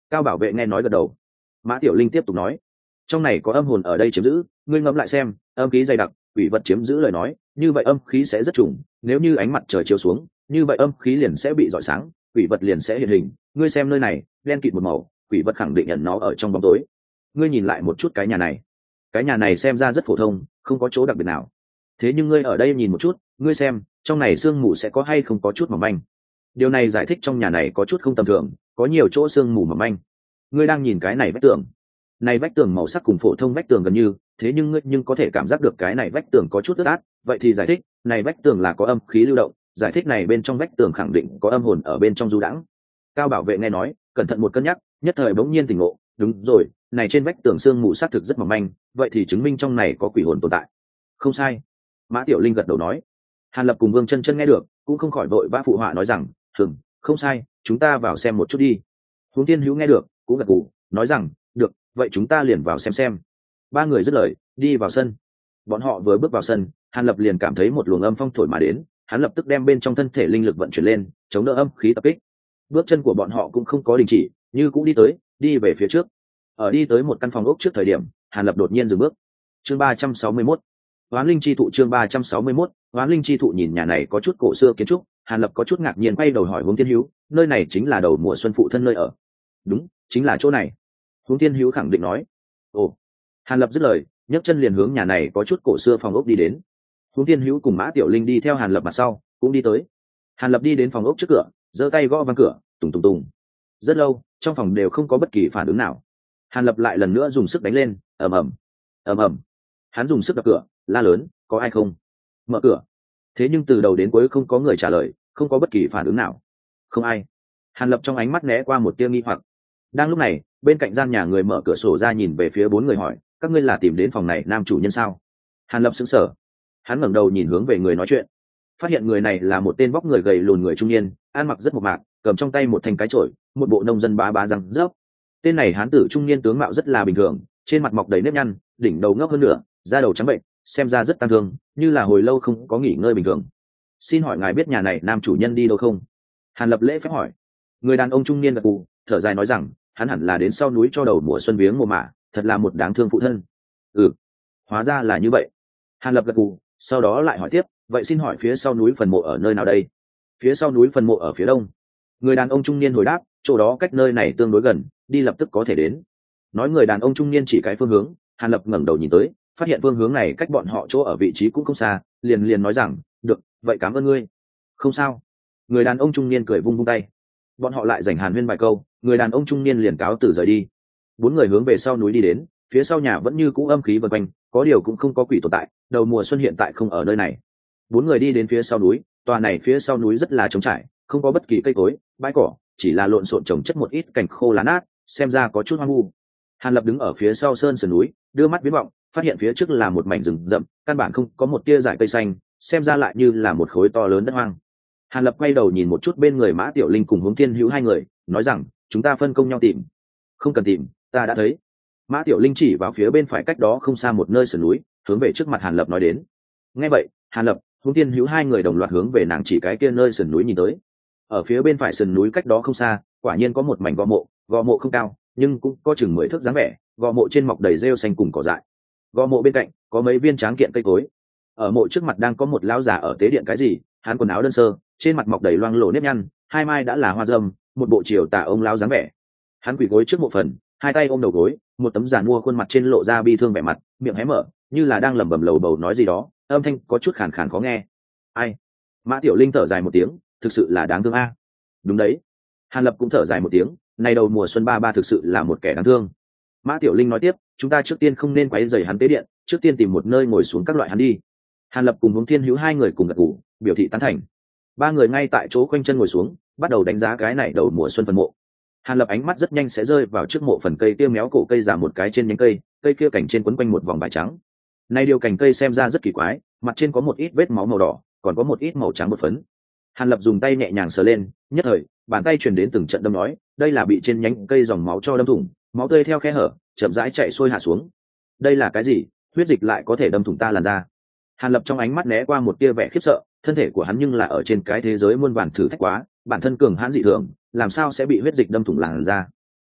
Cao bảo vệ nghe nói gật đầu. Mã Tiểu Linh tiếp tục nói, trong này có âm hồn ở đây chiếm giữ, ngươi ngẫm lại xem, âm khí dày đặc, quỷ vật chiếm giữ lời nói, như vậy âm khí sẽ rất trùng, nếu như ánh mặt trời chiếu xuống, như vậy âm khí liền sẽ bị rọi sáng, quỷ vật liền sẽ hiện hình. Ngươi xem nơi này, đen kịt một màu, quỷ vật khẳng định ẩn nó ở trong bóng tối. Ngươi nhìn lại một chút cái nhà này xem ra rất phổ thông, không có chỗ đặc biệt nào. Thế nhưng ngươi ở đây nhìn một chút, ngươi xem, trong này sương mù sẽ có hay không có chút mỏng manh. Điều này giải thích trong nhà này có chút không tầm thường, có nhiều chỗ sương mù mỏng manh. Ngươi đang nhìn cái này vách tường, này vách tường màu sắc cùng phổ thông vách tường gần như, thế nhưng ngươi nhưng có thể cảm giác được cái này vách tường có chút ướt át, vậy thì giải thích này vách tường là có âm khí lưu động, giải thích này bên trong vách tường khẳng định có âm hồn ở bên trong du đãng. Cao bảo vệ nghe nói, cẩn thận một cân nhắc, nhất thời bỗng nhiên tỉnh ngộ, đúng rồi, này trên vách tường sương mù xác thực rất mỏng manh, vậy thì chứng minh trong này có quỷ hồn tồn tại. Không sai. Mã Tiểu Linh gật đầu nói. Hàn Lập cùng Vương Chân Chân nghe được, cũng không khỏi vội vã phụ họa nói rằng, không sai, chúng ta vào xem một chút đi. Huống Thiên Hữu nghe được, cũng gật gù, nói rằng, được, vậy chúng ta liền vào xem. Ba người dứt lời, đi vào sân. Bọn họ vừa bước vào sân, Hàn Lập liền cảm thấy một luồng âm phong thổi mà đến, hắn lập tức đem bên trong thân thể linh lực vận chuyển lên, chống đỡ âm khí tập kích. Bước chân của bọn họ cũng không có đình chỉ, như cũng đi về phía trước. Ở đi tới một căn phòng ốc trước thời điểm, Hàn Lập đột nhiên dừng bước. Chương 361. Hoán linh chi thụ. Chương 361. Hoán linh chi thụ. Nhìn nhà này có chút cổ xưa kiến trúc, Hàn Lập có chút ngạc nhiên quay đầu hỏi Huống Thiên Hữu, nơi này chính là đầu mùa xuân phụ thân nơi ở? Đúng, chính là chỗ này. Huống Thiên Hữu khẳng định nói. Ồ. Hàn Lập dứt lời, nhấc chân liền hướng nhà này có chút cổ xưa phòng ốc đi đến. Huống Thiên Hữu cùng Mã Tiểu Linh đi theo Hàn Lập mặt sau, cũng đi tới. Hàn Lập đi đến phòng ốc trước cửa, giơ tay gõ vang cửa, tùng tùng tùng. Rất lâu, trong phòng đều không có bất kỳ phản ứng nào. Hàn Lập lại lần nữa dùng sức đánh lên, ầm ầm, ầm ầm. Hắn dùng sức đập cửa, la lớn, có ai không? Mở cửa. Thế nhưng từ đầu đến cuối không có người trả lời, không có bất kỳ phản ứng nào. Không ai. Hàn Lập trong ánh mắt né qua một tia nghi hoặc. Đang lúc này, bên cạnh gian nhà người mở cửa sổ ra nhìn về phía bốn người hỏi, các ngươi là tìm đến phòng này nam chủ nhân sao? Hàn Lập sững sờ. Hắn ngẩng đầu nhìn hướng về người nói chuyện, phát hiện người này là một tên vóc người gầy lùn người trung niên, ăn mặc rất mộc mạc, cầm trong tay một thanh cái chổi, một bộ nông dân bá bá răng rớp. Tên này hán tử trung niên tướng mạo rất là bình thường, trên mặt mọc đầy nếp nhăn, đỉnh đầu ngốc hơn nửa, da đầu trắng bệnh, xem ra rất tăng thương, như là hồi lâu không có nghỉ ngơi bình thường. Xin hỏi ngài biết nhà này nam chủ nhân đi đâu không? Hàn Lập lễ phép hỏi. Người đàn ông trung niên gật gù, thở dài nói rằng, hắn hẳn là đến sau núi cho đầu mùa xuân viếng mồ mả, thật là một đáng thương phụ thân. Hóa ra là như vậy. Hàn Lập gật gù, sau đó lại hỏi tiếp, vậy xin hỏi phía sau núi phần mộ ở nơi nào đây? Phía sau núi phần mộ ở phía đông. Người đàn ông trung niên hồi đáp, chỗ đó cách nơi này tương đối gần, đi lập tức có thể đến. Nói người đàn ông trung niên chỉ cái phương hướng, Hàn Lập ngẩng đầu nhìn tới, phát hiện phương hướng này cách bọn họ chỗ ở vị trí cũng không xa, liền nói rằng, được, vậy cảm ơn ngươi. Không sao. Người đàn ông trung niên cười vung vung tay. Bọn họ lại dành hàn huyên vài câu, người đàn ông trung niên liền cáo từ rời đi. Bốn người hướng về sau núi đi đến, phía sau nhà vẫn như cũ âm khí vần quanh, có điều cũng không có quỷ tồn tại, đầu mùa xuân hiện tại không ở nơi này. Bốn người đi đến phía sau núi, tòa này phía sau núi rất là trống trải, không có bất kỳ cây cối, bãi cỏ, chỉ là lộn xộn trồng chất một ít cành khô lá nát, xem ra có chút hoang vu. Hàn Lập đứng ở phía sau sơn sườn núi, đưa mắt viễn vọng, phát hiện phía trước là một mảnh rừng rậm, căn bản không có một tia dải cây xanh, xem ra lại như là một khối to lớn đất hoang. Hàn Lập quay đầu nhìn một chút bên người Mã Tiểu Linh cùng Huống Thiên Hữu hai người, nói rằng, chúng ta phân công nhau tìm. Không cần tìm, ta đã thấy. Mã Tiểu Linh chỉ vào phía bên phải cách đó không xa một nơi sườn núi, hướng về trước mặt Hàn Lập nói đến. Nghe vậy, Hàn Lập, Huống Thiên Hữu hai người đồng loạt hướng về nàng chỉ cái kia nơi sườn núi nhìn tới. Ở phía bên phải sườn núi cách đó không xa, quả nhiên có một mảnh gò mộ không cao, nhưng cũng có chừng 10 thước dáng vẻ, gò mộ trên mọc đầy rêu xanh cùng cỏ dại. Gò mộ bên cạnh có mấy viên tráng kiện cây cối. Ở mộ trước mặt đang có một lão già ở tế điện cái gì, hắn quần áo đơn sơ, trên mặt mọc đầy loang lổ nếp nhăn, hai mai đã là hoa râm, một bộ triều tả ông lão dáng vẻ. Hắn quỳ gối trước mộ phần, hai tay ôm đầu gối, một tấm giàn mua khuôn mặt trên lộ ra bi thương vẻ mặt, miệng hé mở, như là đang lẩm bẩm lầu bầu nói gì đó, âm thanh có chút khàn khàn khó nghe. Ai? Mã Tiểu Linh thở dài một tiếng, thực sự là đáng thương a. Đúng đấy. Hàn Lập cũng thở dài một tiếng, này đầu mùa xuân ba thực sự là một kẻ đáng thương. Mã Tiểu Linh nói tiếp, chúng ta trước tiên không nên quấy rầy hắn tế điện, trước tiên tìm một nơi ngồi xuống các loại hắn đi. Hàn Lập cùng Huống Thiên Hữu hai người cùng gật gù, biểu thị tán thành. Ba người ngay tại chỗ khoanh chân ngồi xuống, bắt đầu đánh giá cái này đầu mùa xuân phần mộ. Hàn Lập ánh mắt rất nhanh sẽ rơi vào trước mộ phần cây kia méo cổ cây giả một cái trên nhánh cây, cây kia cành trên quấn quanh một vòng vải trắng. Này điều cành cây xem ra rất kỳ quái, mặt trên có một ít vết máu màu đỏ, còn có một ít màu trắng bột phấn. Hàn Lập dùng tay nhẹ nhàng sờ lên, nhất thời, bàn tay truyền đến từng trận đâm nói, đây là bị trên nhánh cây dòng máu cho đâm thủng, máu tươi theo khe hở, chậm rãi chảy xuôi hạ xuống. Đây là cái gì? Huyết dịch lại có thể đâm thủng ta làn da. Hàn Lập trong ánh mắt né qua một tia vẻ khiếp sợ, thân thể của hắn nhưng là ở trên cái thế giới muôn vàn thử thách quá, bản thân cường hãn dị thường, làm sao sẽ bị huyết dịch đâm thủng làn da?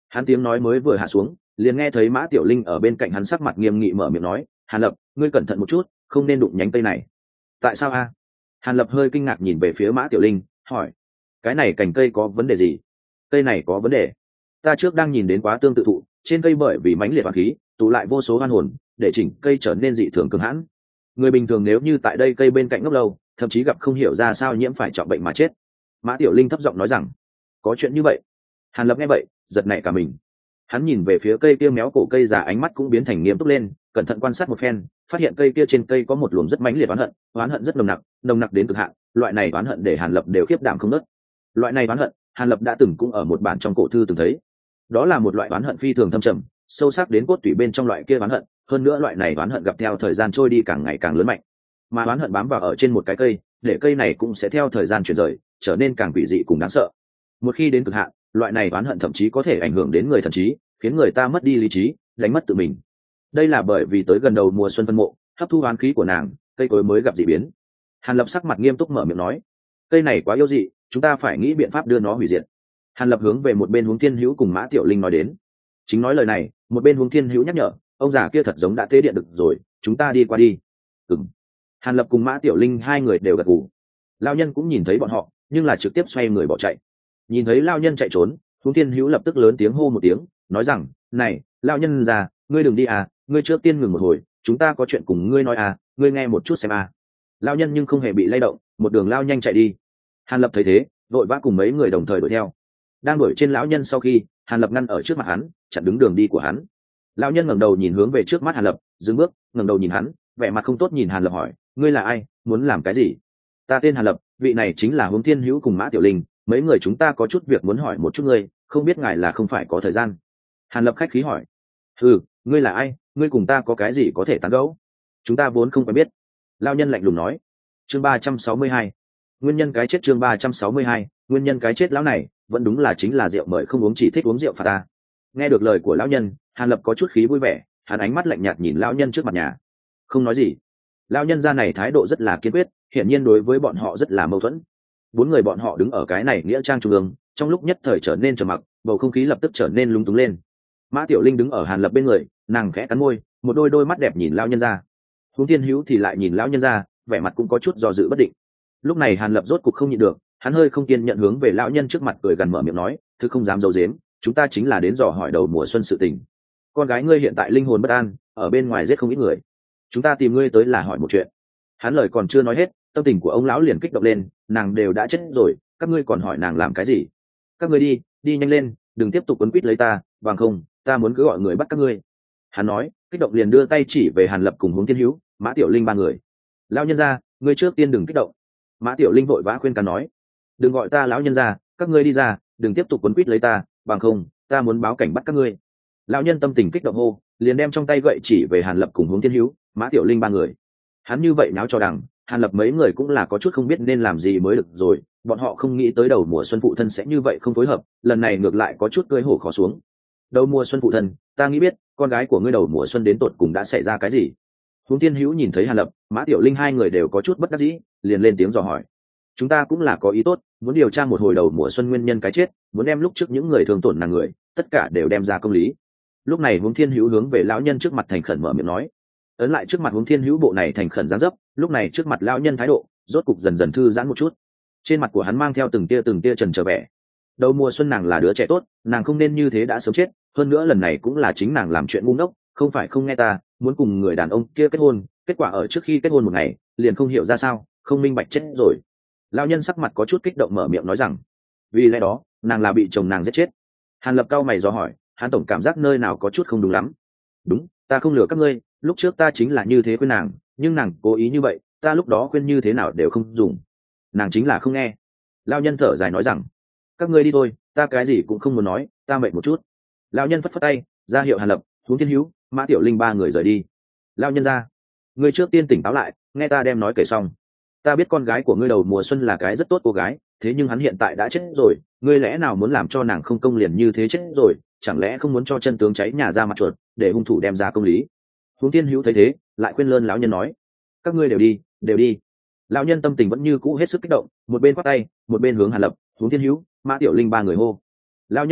Hắn tiếng nói mới vừa hạ xuống, liền nghe thấy Mã Tiểu Linh ở bên cạnh hắn sắc mặt nghiêm nghị mở miệng nói, Hàn Lập, ngươi cẩn thận một chút, không nên đụng nhánh cây này. Tại sao a? Hàn Lập hơi kinh ngạc nhìn về phía Mã Tiểu Linh, hỏi, cái này cành cây có vấn đề gì? Cây này có vấn đề? Ta trước đang nhìn đến quá tương tự thụ, trên cây bởi vì mãnh liệt oán khí tụ lại vô số oan hồn, để chỉnh cây trở nên dị thường cường hãn. Người bình thường nếu như tại đây cây bên cạnh ngốc lâu, thậm chí gặp không hiểu ra sao nhiễm phải trọng bệnh mà chết. Mã Tiểu Linh thấp giọng nói rằng, có chuyện như vậy? Hàn Lập nghe vậy, giật nảy cả mình. Hắn nhìn về phía cây kia méo cổ cây già, ánh mắt cũng biến thành nghiêm túc lên, cẩn thận quan sát một phen, phát hiện cây kia trên cây có một luồng rất mãnh liệt oán hận rất nồng nặc đến cực hạn. Loại này oán hận để Hàn Lập đều khiếp đảm không nớt. Loại này oán hận, Hàn Lập đã từng cũng ở một bản trong cổ thư từng thấy. Đó là một loại oán hận phi thường thâm trầm, sâu sắc đến cốt tủy bên trong loại kia oán hận. Hơn nữa loại này oán hận gặp theo thời gian trôi đi càng ngày càng lớn mạnh, mà oán hận bám vào ở trên một cái cây, để cây này cũng sẽ theo thời gian chuyển rời, trở nên càng quỷ dị cùng đáng sợ. Một khi đến cực hạn, loại này oán hận thậm chí có thể ảnh hưởng đến người thần trí, khiến người ta mất đi lý trí, đánh mất tự mình. Đây là bởi vì tới gần đầu mùa xuân phân mộ, hấp thu oán khí của nàng, cây cối mới gặp dị biến. Hàn Lập sắc mặt nghiêm túc mở miệng nói, cây này quá yếu dị, chúng ta phải nghĩ biện pháp đưa nó hủy diệt. Hàn Lập hướng về một bên Huống Thiên Hữu cùng Mã Tiểu Linh nói đến. Chính nói lời này, một bên Huống Thiên Hữu nhắc nhở, ông già kia thật giống đã tế điện được rồi, chúng ta đi qua đi. Ừm. Hàn Lập cùng Mã Tiểu Linh hai người đều gật gù. Lão nhân cũng nhìn thấy bọn họ, nhưng là trực tiếp xoay người bỏ chạy. Nhìn thấy lão nhân chạy trốn, Huống Thiên Hữu lập tức lớn tiếng hô một tiếng, nói rằng, này, lão nhân già, ngươi đừng đi à, ngươi trước tiên ngừng một hồi, chúng ta có chuyện cùng ngươi nói à, ngươi nghe một chút xem à. Lão nhân nhưng không hề bị lay động, một đường lao nhanh chạy đi. Hàn Lập thấy thế, vội vã cùng mấy người đồng thời đuổi theo. Đang đuổi trên lão nhân sau khi, Hàn Lập ngăn ở trước mặt hắn, chặn đứng đường đi của hắn. Lão nhân ngẩng đầu nhìn hướng về trước mắt Hàn Lập, dừng bước, ngẩng đầu nhìn hắn, vẻ mặt không tốt nhìn Hàn Lập hỏi, ngươi là ai, muốn làm cái gì? Ta tên Hàn Lập, vị này chính là Huống Thiên Hữu cùng Mã Tiểu Linh, mấy người chúng ta có chút việc muốn hỏi một chút ngươi, không biết ngài là không phải có thời gian. Hàn Lập khách khí hỏi. Ừ, ngươi là ai, ngươi cùng ta có cái gì có thể tán gẫu? Chúng ta vốn không quen biết. Lão nhân lạnh lùng nói. Chương 362. Nguyên nhân cái chết. Chương 362. Nguyên nhân cái chết lão này vẫn đúng là chính là rượu mời không uống, chỉ thích uống rượu phạt ta. Nghe được lời của lão nhân, Hàn Lập có chút khí vui vẻ, hắn ánh mắt lạnh nhạt nhìn lão nhân trước mặt nhà, không nói gì. Lão nhân gia này thái độ rất là kiên quyết, hiển nhiên đối với bọn họ rất là mâu thuẫn. Bốn người bọn họ đứng ở cái này nghĩa trang trung ương, trong lúc nhất thời trở nên trầm mặc, bầu không khí lập tức trở nên lúng túng lên. Mã Tiểu Linh đứng ở Hàn Lập bên người, nàng khẽ cắn môi, một đôi mắt đẹp nhìn lão nhân gia. Huống Thiên Hữu thì lại nhìn lão nhân gia, vẻ mặt cũng có chút do dự bất định. Lúc này Hàn Lập rốt cục không nhịn được, hắn hơi không kiên nhận hướng về lão nhân trước mặt cười gần mở miệng nói, thứ không dám giấu giếm, chúng ta chính là đến dò hỏi đầu mùa xuân sự tình. Con gái ngươi hiện tại linh hồn bất an, ở bên ngoài giết không ít người, chúng ta tìm ngươi tới là hỏi một chuyện. Hắn lời còn chưa nói hết, tâm tình của ông lão liền kích động lên, nàng đều đã chết rồi, các ngươi còn hỏi nàng làm cái gì? Các ngươi đi nhanh lên, đừng tiếp tục quấn quýt lấy ta, bằng không ta muốn cứ gọi người bắt các ngươi. Hắn nói, kích động liền đưa tay chỉ về Hàn Lập cùng Huống Thiên Hữu, Mã Tiểu Linh ba người. Lão nhân gia, ngươi trước tiên đừng kích động. Mã Tiểu Linh vội vã khuyên can nói, đừng gọi ta lão nhân gia, các ngươi đi ra, đừng tiếp tục quấn quýt lấy ta, bằng không ta muốn báo cảnh bắt các ngươi. Lão nhân tâm tình kích động hô, liền đem trong tay gậy chỉ về Hàn Lập cùng Huống Thiên Hữu, Mã Tiểu Linh ba người. Hắn như vậy náo cho đằng, Hàn Lập mấy người cũng là có chút không biết nên làm gì mới được rồi, bọn họ không nghĩ tới đầu mùa xuân phụ thân sẽ như vậy không phối hợp, lần này ngược lại có chút cưỡi hổ khó xuống. Đầu mùa xuân phụ thân, ta nghĩ biết, con gái của ngươi đầu mùa xuân đến tột cùng đã xảy ra cái gì? Huống Thiên Hữu nhìn thấy Hàn Lập, Mã Tiểu Linh hai người đều có chút bất đắc dĩ, liền lên tiếng dò hỏi. Chúng ta cũng là có ý tốt, muốn điều tra một hồi đầu mùa xuân nguyên nhân cái chết, muốn đem lúc trước những người thương tổn nàng người, tất cả đều đem ra công lý. Lúc này Huống Thiên Hữu hướng về lão nhân trước mặt thành khẩn mở miệng nói. Ấn lại trước mặt Huống Thiên Hữu bộ này thành khẩn dáng dấp, lúc này trước mặt lão nhân thái độ rốt cục dần dần thư giãn một chút. Trên mặt của hắn mang theo từng tia trần trở vẻ. Đầu mùa xuân nàng là đứa trẻ tốt, nàng không nên như thế đã sớm chết, hơn nữa lần này cũng là chính nàng làm chuyện ngu ngốc, không phải không nghe ta, muốn cùng người đàn ông kia kết hôn, kết quả ở trước khi kết hôn một ngày, liền không hiểu ra sao, không minh bạch chết rồi. Lão nhân sắc mặt có chút kích động mở miệng nói rằng, vì lẽ đó, nàng là bị chồng nàng giết chết. Hàn Lập cau mày dò hỏi, hắn tổng cảm giác nơi nào có chút không đúng lắm. Đúng, ta không lừa các ngươi, lúc trước ta chính là như thế khuyên nàng, nhưng nàng cố ý như vậy, ta lúc đó khuyên như thế nào đều không dùng, nàng chính là không nghe. Lão nhân thở dài nói rằng, các ngươi đi thôi, ta cái gì cũng không muốn nói, ta mệt một chút. Lão nhân phất phất tay, ra hiệu Hàn Lập, Huống Thiên Hữu, Mã Tiểu Linh ba người rời đi. Lão nhân ra, ngươi trước tiên tỉnh táo lại, nghe ta đem nói kể xong. Ta biết con gái của ngươi đầu mùa xuân là cái rất tốt cô gái, thế nhưng hắn hiện tại đã chết rồi, ngươi lẽ nào muốn làm cho nàng không công liền như thế chết rồi, chẳng lẽ không muốn cho chân tướng cháy nhà ra mặt chuột, để hung thủ đem ra công lý? Huống Thiên Hữu thấy thế, lại khuyên lơn lão nhân nói, các ngươi đều đi. Lão nhân tâm tình vẫn như cũ hết sức kích động, một bên quát tay, một bên hướng Hàn Lập, Huống Thiên Hữu, Mã Tiểu Linh ba người hô. Lão nhân ra,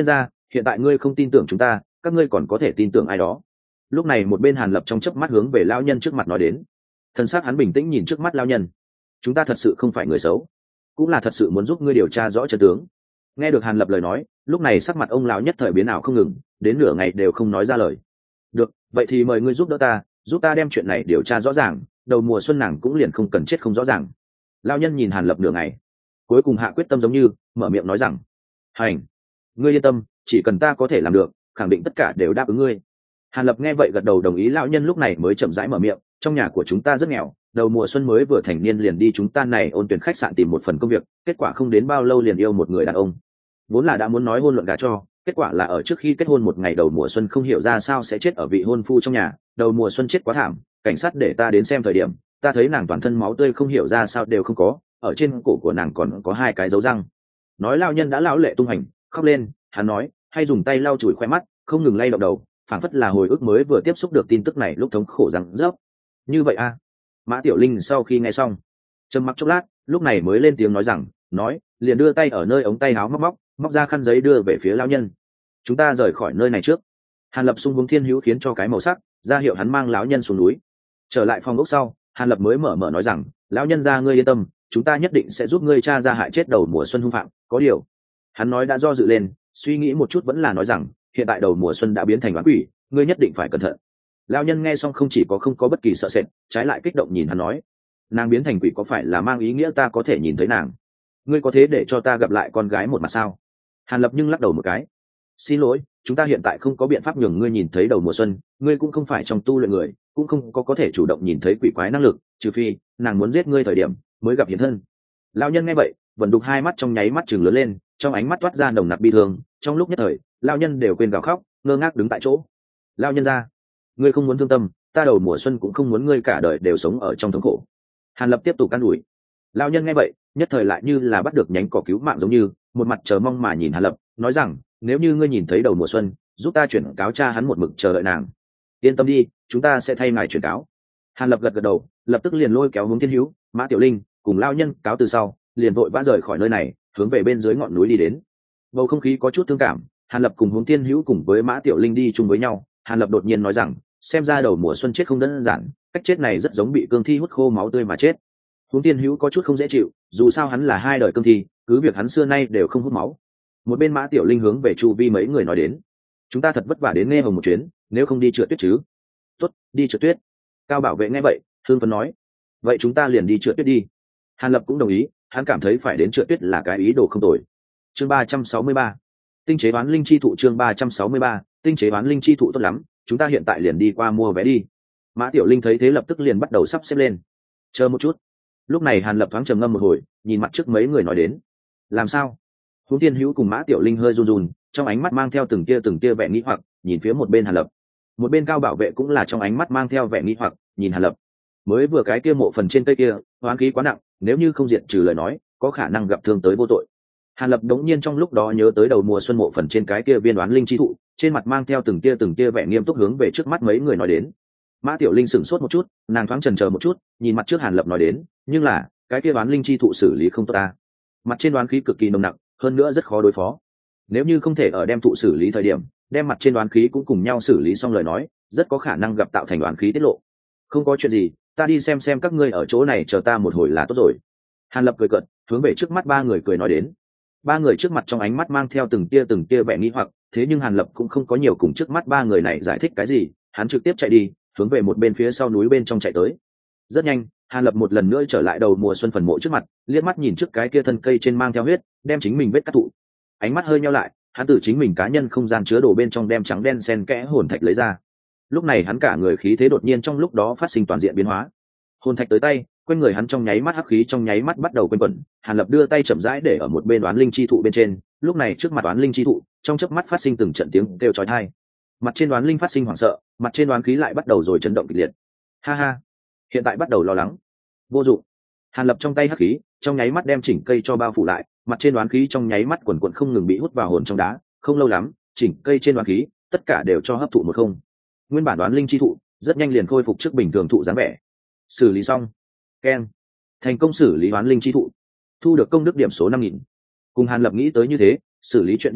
hiện tại ngươi không tin tưởng chúng ta, các ngươi còn có thể tin tưởng ai đó? Lúc này một bên Hàn Lập trong chớp mắt hướng về lão nhân trước mặt nói đến. Thân xác hắn bình tĩnh nhìn trước mắt lão nhân. Chúng ta thật sự không phải người xấu, cũng là thật sự muốn giúp ngươi điều tra rõ chân tướng. Nghe được Hàn Lập lời nói, lúc này sắc mặt ông lão nhất thời biến ảo không ngừng, đến nửa ngày đều không nói ra lời. Được, vậy thì mời ngươi giúp đỡ ta, giúp ta đem chuyện này điều tra rõ ràng, đầu mùa xuân nàng cũng liền không cần chết không rõ ràng. Lão nhân nhìn Hàn Lập nửa ngày, cuối cùng hạ quyết tâm giống như mở miệng nói rằng: hành, ngươi yên tâm, chỉ cần ta có thể làm được, khẳng định tất cả đều đáp ứng ngươi. Hàn Lập nghe vậy gật đầu đồng ý. Lão nhân lúc này mới chậm rãi mở miệng: trong nhà của chúng ta rất nghèo, đầu mùa xuân mới vừa thành niên liền đi chúng ta này ôn tuyển khách sạn tìm một phần công việc, kết quả không đến bao lâu liền yêu một người đàn ông. Vốn là đã muốn nói hôn luận gả cho, kết quả là ở trước khi kết hôn một ngày đầu mùa xuân không hiểu ra sao sẽ chết ở vị hôn phu trong nhà. Đầu mùa xuân chết quá thảm, cảnh sát để ta đến xem thời điểm, ta thấy nàng toàn thân máu tươi không hiểu ra sao đều không có, ở trên cổ của nàng còn có 2 cái dấu răng. Nói lão nhân đã lão lệ tung hành, khóc lên. Hắn nói, hay dùng tay lau chùi khoe mắt, không ngừng lay động đầu, phảng phất là hồi ức mới vừa tiếp xúc được tin tức này lúc thống khổ rằng rớp. Như vậy a? Mã Tiểu Linh sau khi nghe xong, trầm mặc chốc lát, lúc này mới lên tiếng nói rằng, liền đưa tay ở nơi ống tay áo móc ra khăn giấy đưa về phía lão nhân. Chúng ta rời khỏi nơi này trước. Hàn Lập xung hướng Thiên Hữu khiến cho cái màu sắc, ra hiệu hắn mang lão nhân xuống núi. Trở lại phòng ốc sau, Hàn Lập mới mở nói rằng, lão nhân gia ngươi yên tâm, chúng ta nhất định sẽ giúp ngươi tra ra hại chết đầu mùa xuân hung phạm. Có điều, hắn nói đã do dự lên, suy nghĩ một chút vẫn là nói rằng, hiện tại đầu mùa xuân đã biến thành oán quỷ, ngươi nhất định phải cẩn thận. Lão nhân nghe xong không chỉ không có bất kỳ sợ sệt, trái lại kích động nhìn hắn nói, nàng biến thành quỷ có phải là mang ý nghĩa ta có thể nhìn thấy nàng? Ngươi có thế để cho ta gặp lại con gái một mặt sao? Hàn Lập nhưng lắc đầu một cái, xin lỗi, chúng ta hiện tại không có biện pháp nhường ngươi nhìn thấy đầu mùa xuân, ngươi cũng không phải trong tu luyện người, cũng không có thể chủ động nhìn thấy quỷ quái năng lực, trừ phi nàng muốn giết ngươi thời điểm mới gặp hiện thân. Lão nhân nghe vậy, vẫn đục 2 mắt trong nháy mắt chừng lớn lên, trong ánh mắt toát ra nồng nặc bi thương, trong lúc nhất thời, lão nhân đều quên gào khóc, ngơ ngác đứng tại chỗ. Lão nhân gia, ngươi không muốn thương tâm, ta đầu mùa xuân cũng không muốn ngươi cả đời đều sống ở trong thống khổ. Hàn Lập tiếp tục can ủi. Lão nhân nghe vậy, nhất thời lại như là bắt được nhánh cỏ cứu mạng giống như, một mặt chờ mong mà nhìn Hàn Lập, nói rằng, nếu như ngươi nhìn thấy đầu mùa xuân, giúp ta chuyển cáo cha hắn một mực chờ đợi nàng. Yên tâm đi, chúng ta sẽ thay ngài chuyển cáo. Hàn Lập gật gật đầu, lập tức liền lôi kéo hướng Thiên Hữu, Mã Tiểu Linh cùng lão nhân cáo từ sau, liền vội vã rời khỏi nơi này, hướng về bên dưới ngọn núi đi đến. Bầu không khí có chút thương cảm, Hàn Lập cùng hướng Thiên Hữu cùng với Mã Tiểu Linh đi chung với nhau. Hàn Lập đột nhiên nói rằng, xem ra đầu mùa xuân chết không đơn giản, cách chết này rất giống bị cương thi hút khô máu tươi mà chết. Hướng Thiên Hữu có chút không dễ chịu, dù sao hắn là 2 đời cương thi, cứ việc hắn xưa nay đều không hút máu. Một bên Mã Tiểu Linh hướng về chu vi mấy người nói đến, chúng ta thật vất vả đến Nghe Hồng một chuyến, nếu không đi trượt tuyết chứ? Tốt, đi trượt tuyết. Cao Bảo Vệ nghe vậy, hưng phấn nói, vậy chúng ta liền đi trượt tuyết đi. Hàn Lập cũng đồng ý, hắn cảm thấy phải đến trượt tuyết là cái ý đồ không tồi. Chương 363, tinh chế đoán linh chi thụ. Chương 363, tinh chế đoán linh chi thụ tốt lắm, chúng ta hiện tại liền đi qua mua vé đi. Mã Tiểu Linh thấy thế lập tức liền bắt đầu sắp xếp lên. Chờ một chút. Lúc này Hàn Lập thoáng trầm ngâm một hồi, nhìn mặt trước mấy người nói đến, làm sao? Hướng Thiên Hữu cùng Mã Tiểu Linh hơi run run, trong ánh mắt mang theo từng tia vẻ nghi hoặc, nhìn phía một bên Hàn Lập. Một bên Cao Bảo Vệ cũng là trong ánh mắt mang theo vẻ nghi hoặc, nhìn Hàn Lập. Mới vừa cái kia mộ phần trên cây kia, hoán khí quá nặng, nếu như không diệt trừ lời nói, có khả năng gặp thương tới vô tội. Hàn Lập đống nhiên trong lúc đó nhớ tới đầu mùa xuân mộ phần trên cái kia viên đoán linh chi thụ, trên mặt mang theo từng tia vẻ nghiêm túc hướng về trước mắt mấy người nói đến. Mã Tiểu Linh sửng sốt một chút, nàng thoáng chần chờ một chút, nhìn mặt trước Hàn Lập nói đến, nhưng là cái kia đoán linh chi thụ xử lý không tốt ta. Mặt trên đoán khí cực kỳ nồng nặc, hơn nữa rất khó đối phó. Nếu như không thể ở đem thụ xử lý thời điểm, đem mặt trên đoán khí cũng cùng nhau xử lý xong lời nói, rất có khả năng gặp tạo thành đoán khí tiết lộ. Không có chuyện gì, ta đi xem các ngươi ở chỗ này chờ ta một hồi là tốt rồi. Hàn Lập cười cợt, hướng về trước mắt 3 người cười nói đến. 3 người trước mặt trong ánh mắt mang theo từng tia vẻ nghi hoặc, thế nhưng Hàn Lập cũng không có nhiều cùng trước mắt 3 người này giải thích cái gì, hắn trực tiếp chạy đi, hướng về một bên phía sau núi bên trong chạy tới. Rất nhanh, Hàn Lập một lần nữa trở lại đầu mùa xuân phần mộ trước mặt, liếc mắt nhìn trước cái kia thân cây trên mang theo huyết, đem chính mình vết cắt thụ. Ánh mắt hơi nheo lại, hắn từ chính mình cá nhân không gian chứa đồ bên trong đem trắng đen xen kẽ hồn thạch lấy ra. Lúc này hắn cả người khí thế đột nhiên trong lúc đó phát sinh toàn diện biến hóa. Hồn thạch tới tay, quanh người hắn trong nháy mắt hắc khí trong nháy mắt bắt đầu quanh quẩn. Hàn Lập đưa tay chậm rãi để ở một bên đoán linh chi thụ bên trên, lúc này trước mặt đoán linh chi thụ, trong chớp mắt phát sinh từng trận tiếng kêu chói tai. Mặt trên đoán linh phát sinh hoảng sợ, mặt trên đoán khí lại bắt đầu rồi chấn động kịch liệt. Ha ha, hiện tại bắt đầu lo lắng. Vô dụng. Hàn Lập trong tay hắc khí, trong nháy mắt đem chỉnh cây cho bao phủ lại, mặt trên đoán khí trong nháy mắt quần quần không ngừng bị hút vào hồn trong đá, không lâu lắm, chỉnh cây trên đoán khí, tất cả đều cho hấp thụ một không. Nguyên bản đoán linh chi thụ, rất nhanh liền khôi phục trước bình thường thụ dáng vẻ. Xử lý xong. Keng. Thành công xử lý đoán linh chi thụ. Thu được công đức điểm số 5000. Cùng Hàn Lập nghĩ tới như thế, xử lý chuyện như vậy,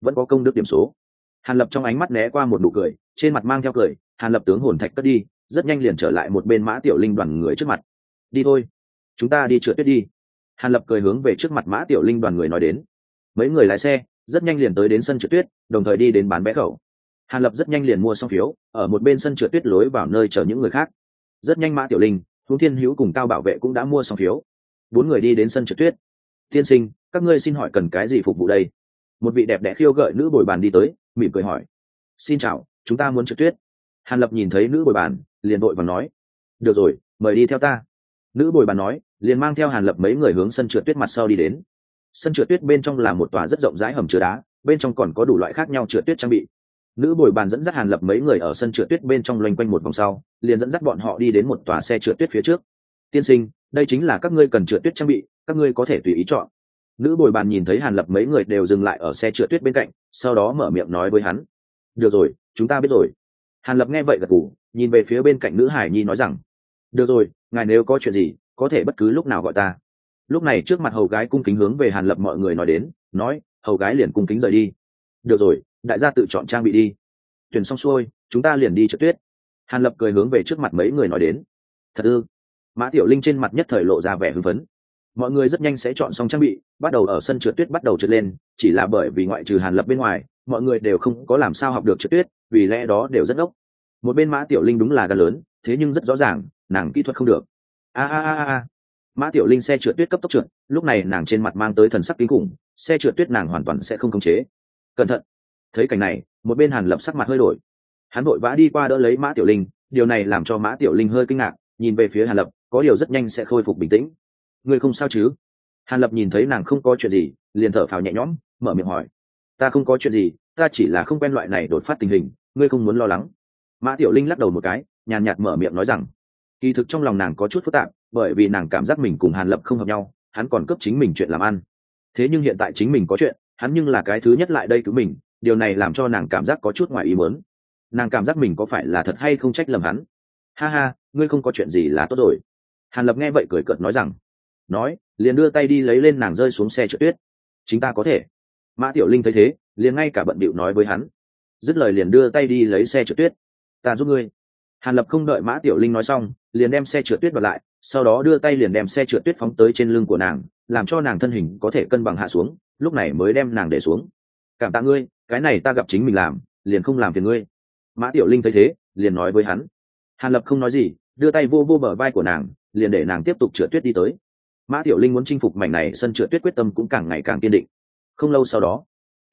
vẫn có công đức điểm số. Hàn Lập trong ánh mắt né qua một nụ cười, trên mặt mang theo cười. Hàn Lập tướng hồn thạch cất đi, rất nhanh liền trở lại một bên Mã Tiểu Linh đoàn người trước mặt. Đi thôi, chúng ta đi trượt tuyết đi. Hàn Lập cười hướng về trước mặt Mã Tiểu Linh đoàn người nói đến. Mấy người lái xe rất nhanh liền tới đến sân trượt tuyết, đồng thời đi đến bán vé khẩu. Hàn Lập rất nhanh liền mua xong phiếu, ở một bên sân trượt tuyết lối vào nơi chờ những người khác. Rất nhanh Mã Tiểu Linh, Huống Thiên Hữu cùng Cao Bảo Vệ cũng đã mua xong phiếu. Bốn người đi đến sân trượt tuyết. Tiên sinh, các ngươi xin hỏi cần cái gì phục vụ đây? Một vị đẹp đẽ khiêu gợi nữ bồi bàn đi tới, mỉm cười hỏi. Xin chào, chúng ta muốn trượt tuyết. Hàn Lập nhìn thấy nữ bồi bàn, liền vội vàng nói. Được rồi, mời đi theo ta. Nữ bồi bàn nói, liền mang theo Hàn Lập mấy người hướng sân trượt tuyết mặt sau đi đến. Sân trượt tuyết bên trong là một tòa rất rộng rãi hầm chứa đá, bên trong còn có đủ loại khác nhau trượt tuyết trang bị. Nữ bồi bàn dẫn dắt Hàn Lập mấy người ở sân trượt tuyết bên trong loanh quanh một vòng sau, liền dẫn dắt bọn họ đi đến một tòa xe trượt tuyết phía trước. Tiên sinh, đây chính là các ngươi cần trượt tuyết trang bị, các ngươi có thể tùy ý chọn. Nữ bồi bàn nhìn thấy Hàn Lập mấy người đều dừng lại ở xe trượt tuyết bên cạnh, sau đó mở miệng nói với hắn. Được rồi, chúng ta biết rồi. Hàn Lập nghe vậy gật gù, nhìn về phía bên cạnh nữ hải nhi nói rằng. Được rồi, ngài nếu có chuyện gì, có thể bất cứ lúc nào gọi ta. Lúc này trước mặt hầu gái cung kính hướng về Hàn Lập mọi người nói đến, nói, hầu gái liền cung kính rời đi. Được rồi, đại gia tự chọn trang bị đi. Tuyển xong xuôi, chúng ta liền đi trượt tuyết. Hàn Lập cười hướng về trước mặt mấy người nói đến. Thật ư? Mã Tiểu Linh trên mặt nhất thời lộ ra vẻ hưng phấn. Mọi người rất nhanh sẽ chọn xong trang bị, bắt đầu ở sân trượt tuyết bắt đầu trượt lên, chỉ là bởi vì ngoại trừ Hàn Lập bên ngoài, mọi người đều không có làm sao học được trượt tuyết, vì lẽ đó đều rất ngốc. Một bên Mã Tiểu Linh đúng là gan lớn, thế nhưng rất rõ ràng, nàng kỹ thuật không được. Mã Tiểu Linh xe trượt tuyết cấp tốc trượt, lúc này nàng trên mặt mang tới thần sắc kinh khủng, xe trượt tuyết nàng hoàn toàn sẽ không khống chế. Cẩn thận! Thấy cảnh này, một bên Hàn Lập sắc mặt hơi đổi. Hắn vội vã đi qua đỡ lấy Mã Tiểu Linh, điều này làm cho Mã Tiểu Linh hơi kinh ngạc, nhìn về phía Hàn Lập, có điều rất nhanh sẽ khôi phục bình tĩnh. Ngươi không sao chứ? Hàn Lập nhìn thấy nàng không có chuyện gì, liền thở phào nhẹ nhõm, mở miệng hỏi. Ta không có chuyện gì, ta chỉ là không quen loại này đột phát tình hình, ngươi không muốn lo lắng. Mã Tiểu Linh lắc đầu một cái, nhàn nhạt mở miệng nói rằng, kỳ thực trong lòng nàng có chút phức tạp, bởi vì nàng cảm giác mình cùng Hàn Lập không hợp nhau, hắn còn cấp chính mình chuyện làm ăn. Thế nhưng hiện tại chính mình có chuyện, hắn nhưng là cái thứ nhất lại đây cứu mình, điều này làm cho nàng cảm giác có chút ngoài ý muốn. Nàng cảm giác mình có phải là thật hay không trách lầm hắn. Ha ha, ngươi không có chuyện gì là tốt rồi. Hàn Lập nghe vậy cười cợt nói rằng, nói liền đưa tay đi lấy lên nàng rơi xuống xe trượt tuyết. Chính ta có thể. Mã Tiểu Linh thấy thế, liền ngay cả bận bịu nói với hắn, dứt lời liền đưa tay đi lấy xe trượt tuyết. Ta giúp ngươi. Hàn Lập không đợi Mã Tiểu Linh nói xong, liền đem xe trượt tuyết bật lại, sau đó đưa tay liền đem xe trượt tuyết phóng tới trên lưng của nàng, làm cho nàng thân hình có thể cân bằng hạ xuống, lúc này mới đem nàng để xuống. Cảm tạ ngươi, cái này ta gặp chính mình làm, liền không làm phiền ngươi. Mã Tiểu Linh thấy thế, liền nói với hắn. Hàn Lập không nói gì, đưa tay vô vô bờ vai của nàng, liền để nàng tiếp tục trượt tuyết đi tới. Mã Tiểu Linh muốn chinh phục mảnh này sân trượt tuyết quyết tâm cũng càng ngày càng kiên định. Không lâu sau đó,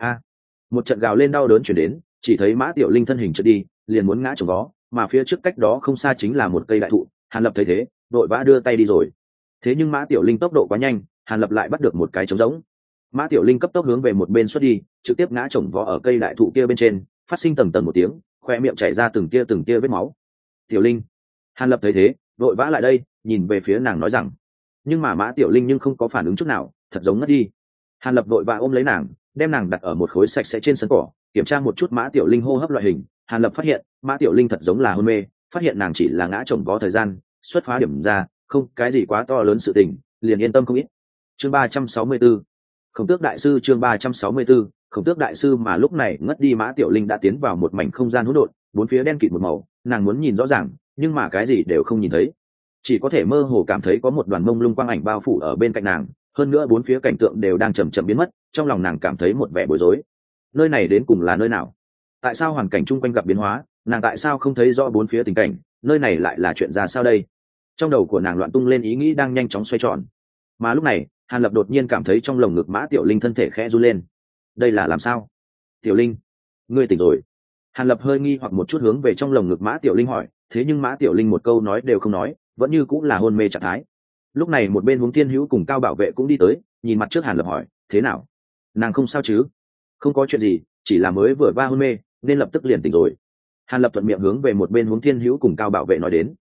một trận gào lên đau đớn chuyển đến, chỉ thấy Mã Tiểu Linh thân hình trượt đi, liền muốn ngã chồng vó, mà phía trước cách đó không xa chính là một cây đại thụ. Hàn Lập thấy thế, vội vã đưa tay đi rồi. Thế nhưng Mã Tiểu Linh tốc độ quá nhanh, Hàn Lập lại bắt được một cái trống rỗng. Mã Tiểu Linh cấp tốc hướng về một bên xuất đi, trực tiếp ngã chồng vó ở cây đại thụ kia bên trên, phát sinh tầng tầng một tiếng, khoe miệng chảy ra từng tia vết máu. Tiểu Linh. Hàn Lập thấy thế, vội vã lại đây, nhìn về phía nàng nói rằng. Nhưng mà Mã Tiểu Linh nhưng không có phản ứng chút nào, thật giống ngất đi. Hàn Lập vội vã ôm lấy nàng, đem nàng đặt ở một khối sạch sẽ trên sân cỏ, kiểm tra một chút Mã Tiểu Linh hô hấp loại hình. Hàn Lập phát hiện Mã Tiểu Linh thật giống là hôn mê, phát hiện nàng chỉ là ngã chồng vó thời gian, xuất phá điểm ra, không cái gì quá to lớn sự tình, liền yên tâm không ít. Chương 364, Khổng Tước đại sư. Chương 364, Khổng Tước đại sư. Mà lúc này ngất đi Mã Tiểu Linh đã tiến vào một mảnh không gian hỗn độn, bốn phía đen kịt một màu, nàng muốn nhìn rõ ràng, nhưng mà cái gì đều không nhìn thấy, chỉ có thể mơ hồ cảm thấy có một đoàn mông lung quang ảnh bao phủ ở bên cạnh nàng, hơn nữa bốn phía cảnh tượng đều đang chậm chậm biến mất, trong lòng nàng cảm thấy một vẻ bối rối. Nơi này đến cùng là nơi nào? Tại sao hoàn cảnh chung quanh gặp biến hóa, nàng tại sao không thấy rõ bốn phía tình cảnh, nơi này lại là chuyện ra sao đây? Trong đầu của nàng loạn tung lên ý nghĩ đang nhanh chóng xoay tròn. Mà lúc này, Hàn Lập đột nhiên cảm thấy trong lồng ngực Mã Tiểu Linh thân thể khẽ run lên. Đây là làm sao? Tiểu Linh, ngươi tỉnh rồi. Hàn Lập hơi nghi hoặc một chút hướng về trong lồng ngực Mã Tiểu Linh hỏi, thế nhưng Mã Tiểu Linh một câu nói đều không nói, vẫn như cũng là hôn mê trạng thái. Lúc này một bên Huống Thiên Hữu cùng Cao Bảo Vệ cũng đi tới, nhìn mặt trước Hàn Lập hỏi, thế nào? Nàng không sao chứ? Không có chuyện gì, chỉ là mới vừa va hôn mê, nên lập tức liền tỉnh rồi. Hàn Lập thuận miệng hướng về một bên Huống Thiên Hữu cùng Cao Bảo Vệ nói đến.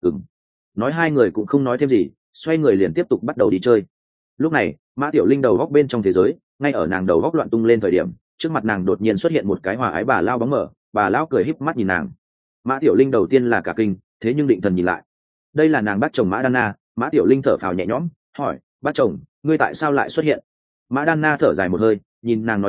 Nói hai người cũng không nói thêm gì, xoay người liền tiếp tục bắt đầu đi chơi. Lúc này Mã Tiểu Linh đầu góc bên trong thế giới, ngay ở nàng đầu góc loạn tung lên thời điểm, trước mặt nàng đột nhiên xuất hiện một cái hòa ái bà lao bóng mở, bà lão cười híp mắt nhìn nàng. Mã Tiểu Linh đầu tiên là cả kinh, thế nhưng định thần nhìn lại, đây là nàng bác chồng Mã Đan Na. Mã Tiểu Linh thở phào nhẹ nhõm, hỏi, bác chồng, ngươi tại sao lại xuất hiện? Mã Đan Na thở dài một hơi, nhìn nàng nói rằng,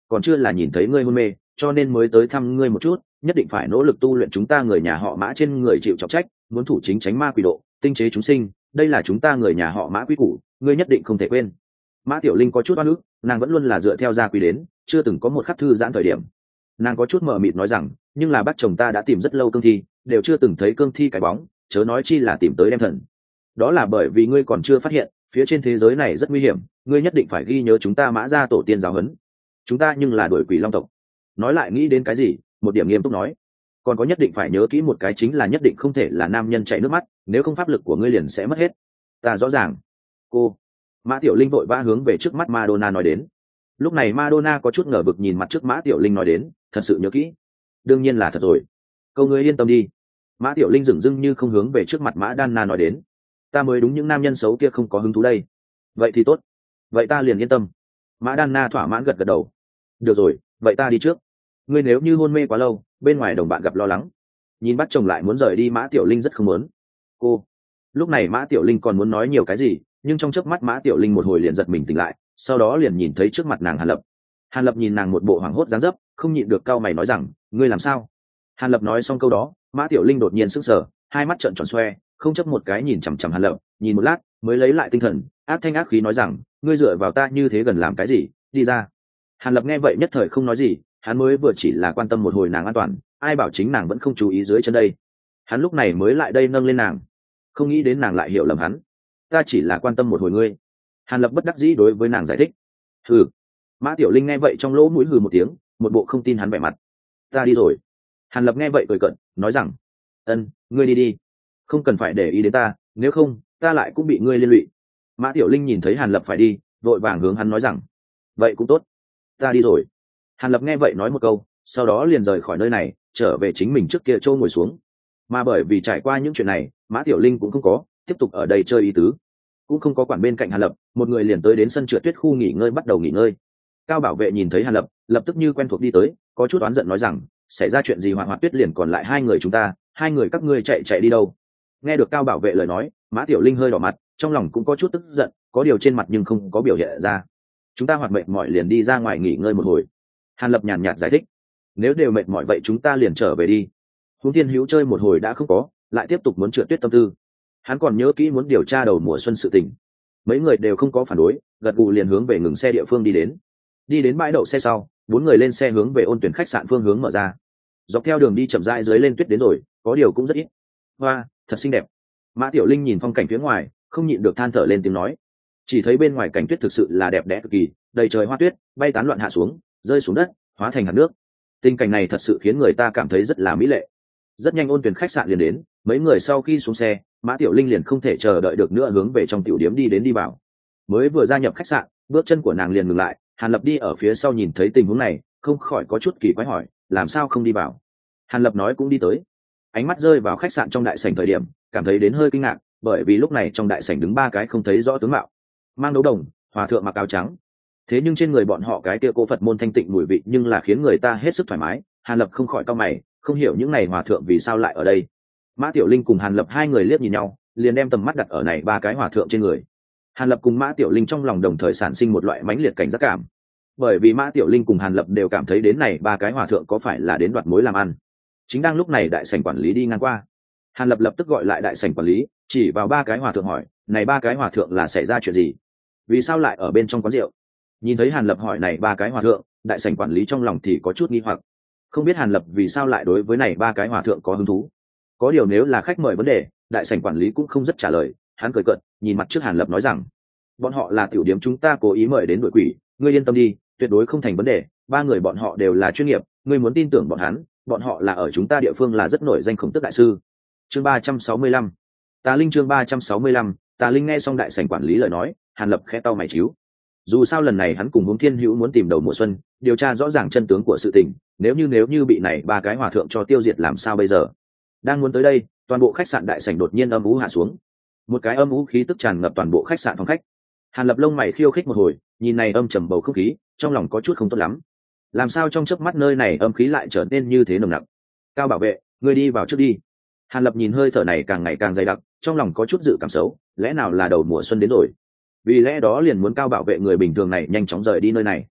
còn chưa là nhìn thấy ngươi hôn mê cho nên mới tới thăm ngươi một chút, nhất định phải nỗ lực tu luyện, chúng ta người nhà họ Mã trên người chịu trọng trách, muốn thủ chính tránh ma quỷ độ, tinh chế chúng sinh, đây là chúng ta người nhà họ Mã quý củ, ngươi nhất định không thể quên. Mã Tiểu Linh có chút oan ức, nàng vẫn luôn là dựa theo gia quy đến, chưa từng có một khắc thư giãn thời điểm. Nàng có chút mờ mịt nói rằng, nhưng là bác chồng ta đã tìm rất lâu cương thi, đều chưa từng thấy cương thi cái bóng, chớ nói chi là tìm tới đem thần. Đó là bởi vì ngươi còn chưa phát hiện, phía trên thế giới này rất nguy hiểm, ngươi nhất định phải ghi nhớ chúng ta Mã gia tổ tiên giáo huấn. Chúng ta nhưng là đuổi quỷ long tộc. Nói lại nghĩ đến cái gì, một điểm nghiêm túc nói, còn có nhất định phải nhớ kỹ một cái, chính là nhất định không thể là nam nhân chảy nước mắt, nếu không pháp lực của ngươi liền sẽ mất hết. Ta rõ ràng. Cô. Mã Tiểu Linh vội vã hướng về trước mắt Madonna nói đến. Lúc này Madonna có chút ngờ vực nhìn mặt trước Mã Tiểu Linh nói đến, thật sự nhớ kỹ. Đương nhiên là thật rồi. Câu ngươi yên tâm đi. Mã Tiểu Linh dửng dưng như không hướng về trước mặt Mã Đanna nói đến. Ta mới đúng những nam nhân xấu kia không có hứng thú đây. Vậy thì tốt. Vậy ta liền yên tâm. Mã Đanna thỏa mãn gật gật đầu. Được rồi, vậy ta đi trước. Ngươi nếu như hôn mê quá lâu, bên ngoài đồng bạn gặp lo lắng. Nhìn bắt chồng lại muốn rời đi, Mã Tiểu Linh rất không muốn. Cô. Lúc này Mã Tiểu Linh còn muốn nói nhiều cái gì, nhưng trong chớp mắt Mã Tiểu Linh một hồi liền giật mình tỉnh lại, sau đó liền nhìn thấy trước mặt nàng Hàn Lập. Hàn Lập nhìn nàng một bộ hoảng hốt dáng dấp, không nhịn được cau mày nói rằng, ngươi làm sao? Hàn Lập nói xong câu đó, Mã Tiểu Linh đột nhiên sững sờ, hai mắt trợn tròn xoe, không chấp một cái nhìn chằm chằm Hàn Lập, nhìn một lát mới lấy lại tinh thần, ác thanh ác khí nói rằng, ngươi dựa vào ta như thế gần làm cái gì, đi ra. Hàn Lập nghe vậy nhất thời không nói gì, hắn mới vừa chỉ là quan tâm một hồi nàng an toàn, ai bảo chính nàng vẫn không chú ý dưới chân đây. Hắn lúc này mới lại đây nâng lên nàng, không nghĩ đến nàng lại hiểu lầm hắn. Ta chỉ là quan tâm một hồi ngươi. Hàn Lập bất đắc dĩ đối với nàng giải thích. Hừ. Mã Tiểu Linh nghe vậy trong lỗ mũi hừ một tiếng, một bộ không tin hắn vẻ mặt. Ta đi rồi. Hàn Lập nghe vậy cười cợt, nói rằng, ngươi đi đi, không cần phải để ý đến ta, nếu không ta lại cũng bị ngươi liên lụy. Mã Tiểu Linh nhìn thấy Hàn Lập phải đi, vội vàng hướng hắn nói rằng, vậy cũng tốt, ta đi rồi. Hàn Lập nghe vậy nói một câu, sau đó liền rời khỏi nơi này, trở về chính mình trước kia châu ngồi xuống. Mà bởi vì trải qua những chuyện này, Mã Tiểu Linh cũng không có tiếp tục ở đây chơi ý tứ, cũng không có quản bên cạnh Hàn Lập, một người liền tới đến sân trượt tuyết khu nghỉ ngơi, bắt đầu nghỉ ngơi. Cao bảo vệ nhìn thấy Hàn Lập, lập tức như quen thuộc đi tới, có chút oán giận nói rằng, xảy ra chuyện gì, Hoạt Hoạt Tuyết liền còn lại hai người chúng ta, hai người các ngươi chạy đi đâu? Nghe được Cao bảo vệ lời nói, Mã Tiểu Linh hơi đỏ mặt, trong lòng cũng có chút tức giận, có điều trên mặt nhưng không có biểu hiện ra. Chúng ta Hoạt mệt mỏi liền đi ra ngoài nghỉ ngơi một hồi. Hàn Lập nhàn nhạt giải thích, nếu đều mệt mỏi vậy chúng ta liền trở về đi. Huống Thiên Hữu chơi một hồi đã không có, lại tiếp tục muốn trượt tuyết tâm tư. Hắn còn nhớ kỹ muốn điều tra đầu mùa xuân sự tình. Mấy người đều không có phản đối, gật gù liền hướng về ngừng xe địa phương đi đến. Đi đến bãi đậu xe sau, bốn người lên xe hướng về Ôn Tuyển khách sạn phương hướng mở ra. Dọc theo đường đi chậm rãi dưới lên tuyết đến rồi, có điều cũng rất ít. Hoa, thật xinh đẹp. Mã Tiểu Linh nhìn phong cảnh phía ngoài, không nhịn được than thở lên tiếng nói. Chỉ thấy bên ngoài cảnh tuyết thực sự là đẹp đẽ cực kỳ, đầy trời hoa tuyết bay tán loạn hạ xuống, rơi xuống đất, hóa thành hạt nước. Tình cảnh này thật sự khiến người ta cảm thấy rất là mỹ lệ. Rất nhanh Ôn Tuyển khách sạn liền đến, mấy người sau khi xuống xe, Mã Tiểu Linh liền không thể chờ đợi được nữa hướng về trong tiểu điếm đi vào. Mới vừa gia nhập khách sạn, bước chân của nàng liền ngừng lại. Hàn Lập đi ở phía sau nhìn thấy tình huống này, không khỏi có chút kỳ quái hỏi, làm sao không đi vào? Hàn Lập nói cũng đi tới. Ánh mắt rơi vào khách sạn trong đại sảnh thời điểm, cảm thấy đến hơi kinh ngạc, bởi vì lúc này trong đại sảnh đứng ba cái không thấy rõ tướng mạo, mang đấu đồng, hòa thượng mặc áo trắng. Thế nhưng trên người bọn họ cái kia cô Phật môn thanh tịnh mùi vị nhưng là khiến người ta hết sức thoải mái. Hàn Lập không khỏi cau mày, không hiểu những này hòa thượng vì sao lại ở đây. Mã Tiểu Linh cùng Hàn Lập hai người liếc nhìn nhau, liền đem tầm mắt đặt ở này ba cái hòa thượng trên người. Hàn Lập cùng Mã Tiểu Linh trong lòng đồng thời sản sinh một loại mãnh liệt cảnh giác cảm, bởi vì Mã Tiểu Linh cùng Hàn Lập đều cảm thấy đến này ba cái hòa thượng có phải là đến đoạt mối làm ăn. Chính đang lúc này đại sảnh quản lý đi ngang qua, Hàn Lập lập tức gọi lại đại sảnh quản lý, chỉ vào ba cái hòa thượng hỏi, này ba cái hòa thượng là xảy ra chuyện gì, vì sao lại ở bên trong quán rượu? Nhìn thấy Hàn Lập hỏi này ba cái hòa thượng, đại sảnh quản lý trong lòng thì có chút nghi hoặc, không biết Hàn Lập vì sao lại đối với này ba cái hòa thượng có hứng thú. Có điều nếu là khách mời vấn đề, đại sảnh quản lý cũng không rất trả lời, hắn cười cợt nhìn mặt trước Hàn Lập nói rằng, bọn họ là tiểu điểm chúng ta cố ý mời đến đội quỷ, ngươi yên tâm đi, tuyệt đối không thành vấn đề, ba người bọn họ đều là chuyên nghiệp, ngươi muốn tin tưởng bọn hắn, bọn họ là ở chúng ta địa phương là rất nổi danh khổng tước đại sư. Chương 365, Tà Linh. Chương 365, Tà Linh. Nghe xong đại sảnh quản lý lời nói, Hàn Lập khẽ cau mày chíu. Dù sao lần này hắn cùng Hướng Thiên Hữu muốn tìm đầu mùa xuân, điều tra rõ ràng chân tướng của sự tình, nếu như bị này ba cái hòa thượng cho tiêu diệt làm sao bây giờ? Đang muốn tới đây, toàn bộ khách sạn đại sảnh đột nhiên âm u hạ xuống, một cái âm u khí tức tràn ngập toàn bộ khách sạn phòng khách. Hàn Lập lông mày khiêu khích một hồi, nhìn này âm trầm bầu không khí, trong lòng có chút không tốt lắm. Làm sao trong chớp mắt nơi này âm khí lại trở nên như thế nồng nặc? Cao bảo vệ, ngươi đi vào trước đi. Hàn Lập nhìn hơi thở này càng ngày càng dày đặc, trong lòng có chút dự cảm xấu, lẽ nào là đầu mùa xuân đến rồi? Vì lẽ đó liền muốn Cao bảo vệ người bình thường này nhanh chóng rời đi nơi này.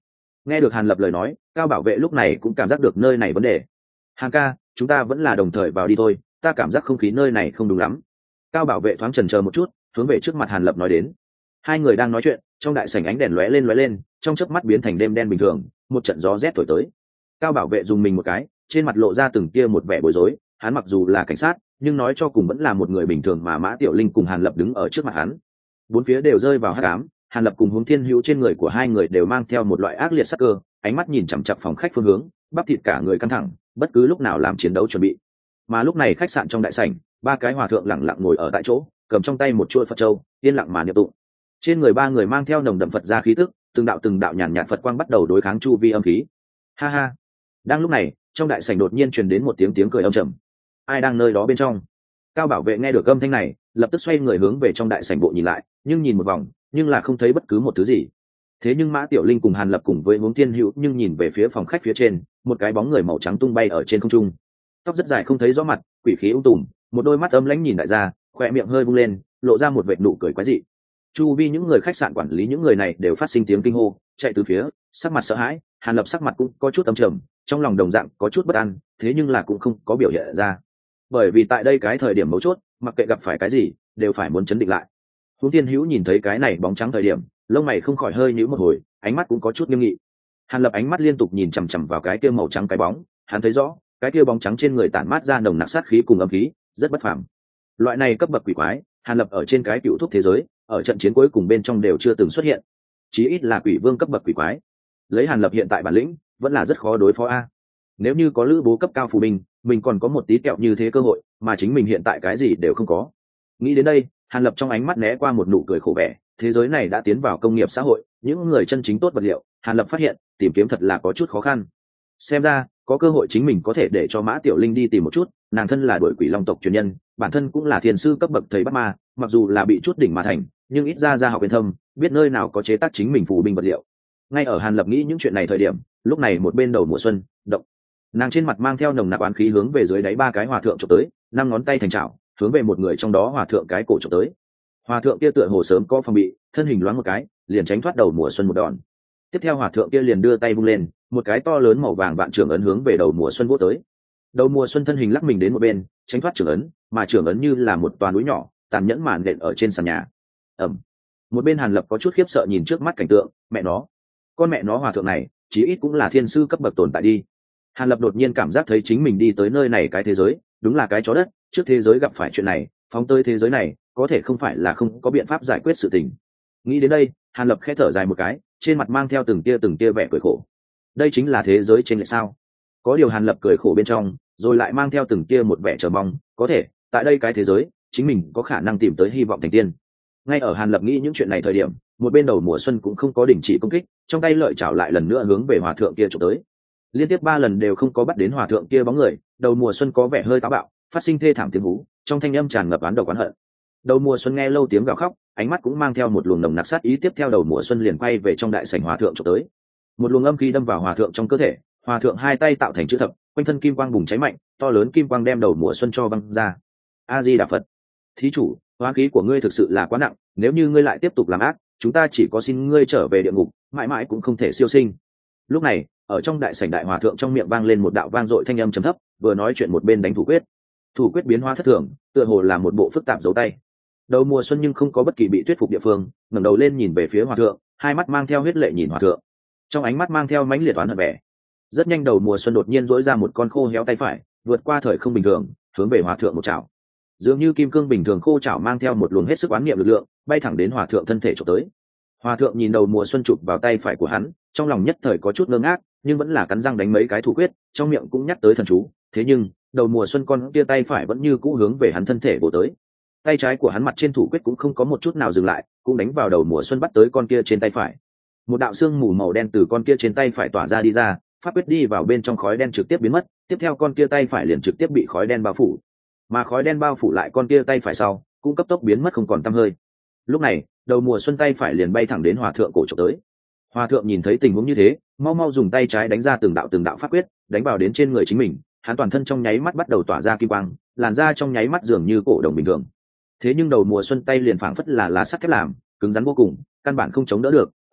Nghe được Hàn Lập lời nói, Cao Bảo Vệ lúc này cũng cảm giác được nơi này vấn đề. Hàn ca, chúng ta vẫn là đồng thời vào đi thôi, ta cảm giác không khí nơi này không đúng lắm. Cao Bảo Vệ thoáng chần chờ một chút, hướng về trước mặt Hàn Lập nói đến. Hai người đang nói chuyện, trong đại sảnh ánh đèn lóe lên, trong chớp mắt biến thành đêm đen bình thường, một trận gió rét thổi tới. Cao Bảo Vệ dùng mình một cái, trên mặt lộ ra từng tia một vẻ bối rối, hắn mặc dù là cảnh sát, nhưng nói cho cùng vẫn là một người bình thường mà Mã Tiểu Linh cùng Hàn Lập đứng ở trước mặt hắn. Bốn phía đều rơi vào hắc ám, Hàn Lập cùng Hướng Thiên Hữu trên người của hai người đều mang theo một loại ác liệt sắc cơ, ánh mắt nhìn chằm chằm phòng khách phương hướng, bắp thịt cả người căng thẳng, bất cứ lúc nào làm chiến đấu chuẩn bị. Mà lúc này khách sạn trong đại sảnh, ba cái hòa thượng lặng lặng ngồi ở tại chỗ, cầm trong tay một chuôi Phật châu, yên lặng mà niệm tụng. Trên người ba người mang theo nồng đậm Phật gia khí tức, từng đạo nhàn nhạt Phật quang bắt đầu đối kháng chu vi âm khí. Ha ha. Đang lúc này, trong đại sảnh đột nhiên truyền đến một tiếng cười âm trầm. Ai đang nơi đó bên trong? Cao Bảo Vệ nghe được âm thanh này, lập tức xoay người hướng về trong đại sảnh bộ nhìn lại, nhưng nhìn một vòng, nhưng là không thấy bất cứ một thứ gì. Thế nhưng Mã Tiểu Linh cùng Hàn Lập cùng với Hướng Thiên Hữu nhưng nhìn về phía phòng khách phía trên, một cái bóng người màu trắng tung bay ở trên không trung. Tóc rất dài không thấy rõ mặt, quỷ khí ung tùm, một đôi mắt âm lãnh nhìn đại gia, khóe miệng hơi vung lên, lộ ra một vệt nụ cười quái dị. Chu vi những người khách sạn quản lý những người này đều phát sinh tiếng kinh hô, chạy từ phía, sắc mặt sợ hãi. Hàn Lập sắc mặt cũng có chút âm trầm, trong lòng đồng dạng có chút bất an, thế nhưng là cũng không có biểu hiện ra. Bởi vì tại đây cái thời điểm mấu chốt, mặc kệ gặp phải cái gì, đều phải muốn chấn định lại. Hướng Thiên Hữu nhìn thấy cái này bóng trắng thời điểm, lông mày không khỏi hơi nhíu một hồi, ánh mắt cũng có chút nghiêm nghị. Hàn Lập ánh mắt liên tục nhìn chằm chằm vào cái kia màu trắng cái bóng, hắn thấy rõ, cái kia bóng trắng trên người tản mát ra nồng nặc sát khí cùng âm khí, rất bất phàm. Loại này cấp bậc quỷ quái, Hàn Lập ở trên cái cựu thúc thế giới, ở trận chiến cuối cùng bên trong đều chưa từng xuất hiện, chí ít là quỷ vương cấp bậc quỷ quái. Lấy Hàn Lập hiện tại bản lĩnh, vẫn là rất khó đối phó a. Nếu như có lữ bố cấp cao phù binh, mình còn có một tí kẹo như thế cơ hội, mà chính mình hiện tại cái gì đều không có. Nghĩ đến đây, Hàn Lập trong ánh mắt né qua một nụ cười khổ vẻ, thế giới này đã tiến vào công nghiệp xã hội, những người chân chính tốt vật liệu, Hàn Lập phát hiện, tìm kiếm thật là có chút khó khăn. Xem ra, có cơ hội chính mình có thể để cho Mã Tiểu Linh đi tìm một chút, nàng thân là đội quỷ long tộc truyền nhân, bản thân cũng là thiền sư cấp bậc thầy bắt ma, mặc dù là bị chút đỉnh mà thành, nhưng ít ra học yên thâm, biết nơi nào có chế tác chính mình phù binh vật liệu. Ngay ở Hàn Lập nghĩ những chuyện này thời điểm, lúc này một bên đầu mùa xuân, động. Nàng trên mặt mang theo nồng nặc oán khí hướng về dưới đáy ba cái hòa thượng chụp tới, năm ngón tay thành chảo, hướng về một người trong đó hòa thượng cái cổ chụp tới. Hòa thượng kia tựa hồ sớm có phòng bị, thân hình loáng một cái, liền tránh thoát đầu mùa xuân một đòn. Tiếp theo hòa thượng kia liền đưa tay vung lên, một cái to lớn màu vàng vạn trưởng ấn hướng về đầu mùa xuân vỗ tới. Đầu mùa xuân thân hình lắc mình đến một bên, tránh thoát trưởng ấn, mà trưởng ấn như là một toà núi nhỏ, tàn nhẫn màn đện ở trên sàn nhà. Ầm. Một bên Hàn Lập có chút khiếp sợ nhìn trước mắt cảnh tượng, mẹ nó, con mẹ nó hòa thượng này, chí ít cũng là thiên sư cấp bậc tồn tại đi. Hàn Lập đột nhiên cảm giác thấy chính mình đi tới nơi này cái thế giới, đúng là cái chó đất, trước thế giới gặp phải chuyện này, phóng tới thế giới này, có thể không phải là không có biện pháp giải quyết sự tình. Nghĩ đến đây, Hàn Lập khẽ thở dài một cái, trên mặt mang theo từng tia vẻ cười khổ. Đây chính là thế giới trên lệch sao? Có điều Hàn Lập cười khổ bên trong, rồi lại mang theo từng tia một vẻ chờ mong, có thể, tại đây cái thế giới, chính mình có khả năng tìm tới hy vọng thành tiên. Ngay ở Hàn Lập nghĩ những chuyện này thời điểm, một bên đầu mùa xuân cũng không có đình chỉ công kích, trong tay lợi chảo lại lần nữa hướng về hòa thượng kia chụp tới. Liên tiếp 3 lần đều không có bắt đến hòa thượng kia bóng người, đầu mùa xuân có vẻ hơi táo bạo, phát sinh thê thảm tiếng hú, trong thanh âm tràn ngập oán độc oán hận. Đầu mùa xuân nghe lâu tiếng gào khóc, ánh mắt cũng mang theo một luồng nồng nặc sát ý, tiếp theo đầu mùa xuân liền quay về trong đại sảnh hòa thượng chụp tới. Một luồng âm khí đâm vào hòa thượng trong cơ thể, hòa thượng hai tay tạo thành chữ thập, quanh thân kim quang bùng cháy mạnh, to lớn kim quang đem đầu mùa xuân cho văng ra. A Di Đà Phật. Thí chủ, oán khí của ngươi thực sự là quá nặng, nếu như ngươi lại tiếp tục làm ác, chúng ta chỉ có xin ngươi trở về địa ngục, mãi mãi cũng không thể siêu sinh. Lúc này, ở trong đại sảnh đại hòa thượng trong miệng vang lên một đạo vang dội thanh âm trầm thấp, vừa nói chuyện một bên đánh thủ quyết. Thủ quyết biến hóa thất thường, tựa hồ là một bộ phức tạp dấu tay. Đầu mùa xuân nhưng không có bất kỳ bị thuyết phục địa phương, ngẩng đầu lên nhìn về phía hòa thượng, hai mắt mang theo huyết lệ nhìn hòa thượng, trong ánh mắt mang theo mãnh liệt oán hận vẻ. Rất nhanh đầu mùa xuân đột nhiên duỗi ra một con khô héo tay phải, vượt qua thời không bình thường, hướng về hòa thượng một chảo. Dường như kim cương bình thường khô chảo mang theo một luồng hết sức oán niệm lực lượng, bay thẳng đến hòa thượng thân thể chụp tới. Hòa thượng nhìn đầu mùa xuân chụp vào tay phải của hắn, trong lòng nhất thời có chút ngơ ngác, nhưng vẫn là cắn răng đánh mấy cái thủ quyết, trong miệng cũng nhắc tới thần chú. Thế nhưng đầu mùa xuân con kia tay phải vẫn như cũ hướng về hắn thân thể bổ tới. Tay trái của hắn mặt trên thủ quyết cũng không có một chút nào dừng lại, cũng đánh vào đầu mùa xuân bắt tới con kia trên tay phải. Một đạo xương mù màu đen từ con kia trên tay phải tỏa ra đi ra, pháp quyết đi vào bên trong khói đen trực tiếp biến mất, tiếp theo con kia tay phải liền trực tiếp bị khói đen bao phủ, mà khói đen bao phủ lại con kia tay phải sau cũng cấp tốc biến mất không còn tăm hơi. Lúc này đầu mùa xuân tay phải liền bay thẳng đến hòa thượng cổ trộm tới. Hòa thượng nhìn thấy tình huống như thế, mau mau dùng tay trái đánh ra từng đạo pháp quyết, đánh vào đến trên người chính mình. Hắn toàn thân trong nháy mắt bắt đầu tỏa ra kim quang, làn da trong nháy mắt dường như cổ đồng bình thường. Thế nhưng đầu mùa xuân tay liền phảng phất là lá sắt thép làm, cứng rắn vô cùng, căn bản không chống đỡ được.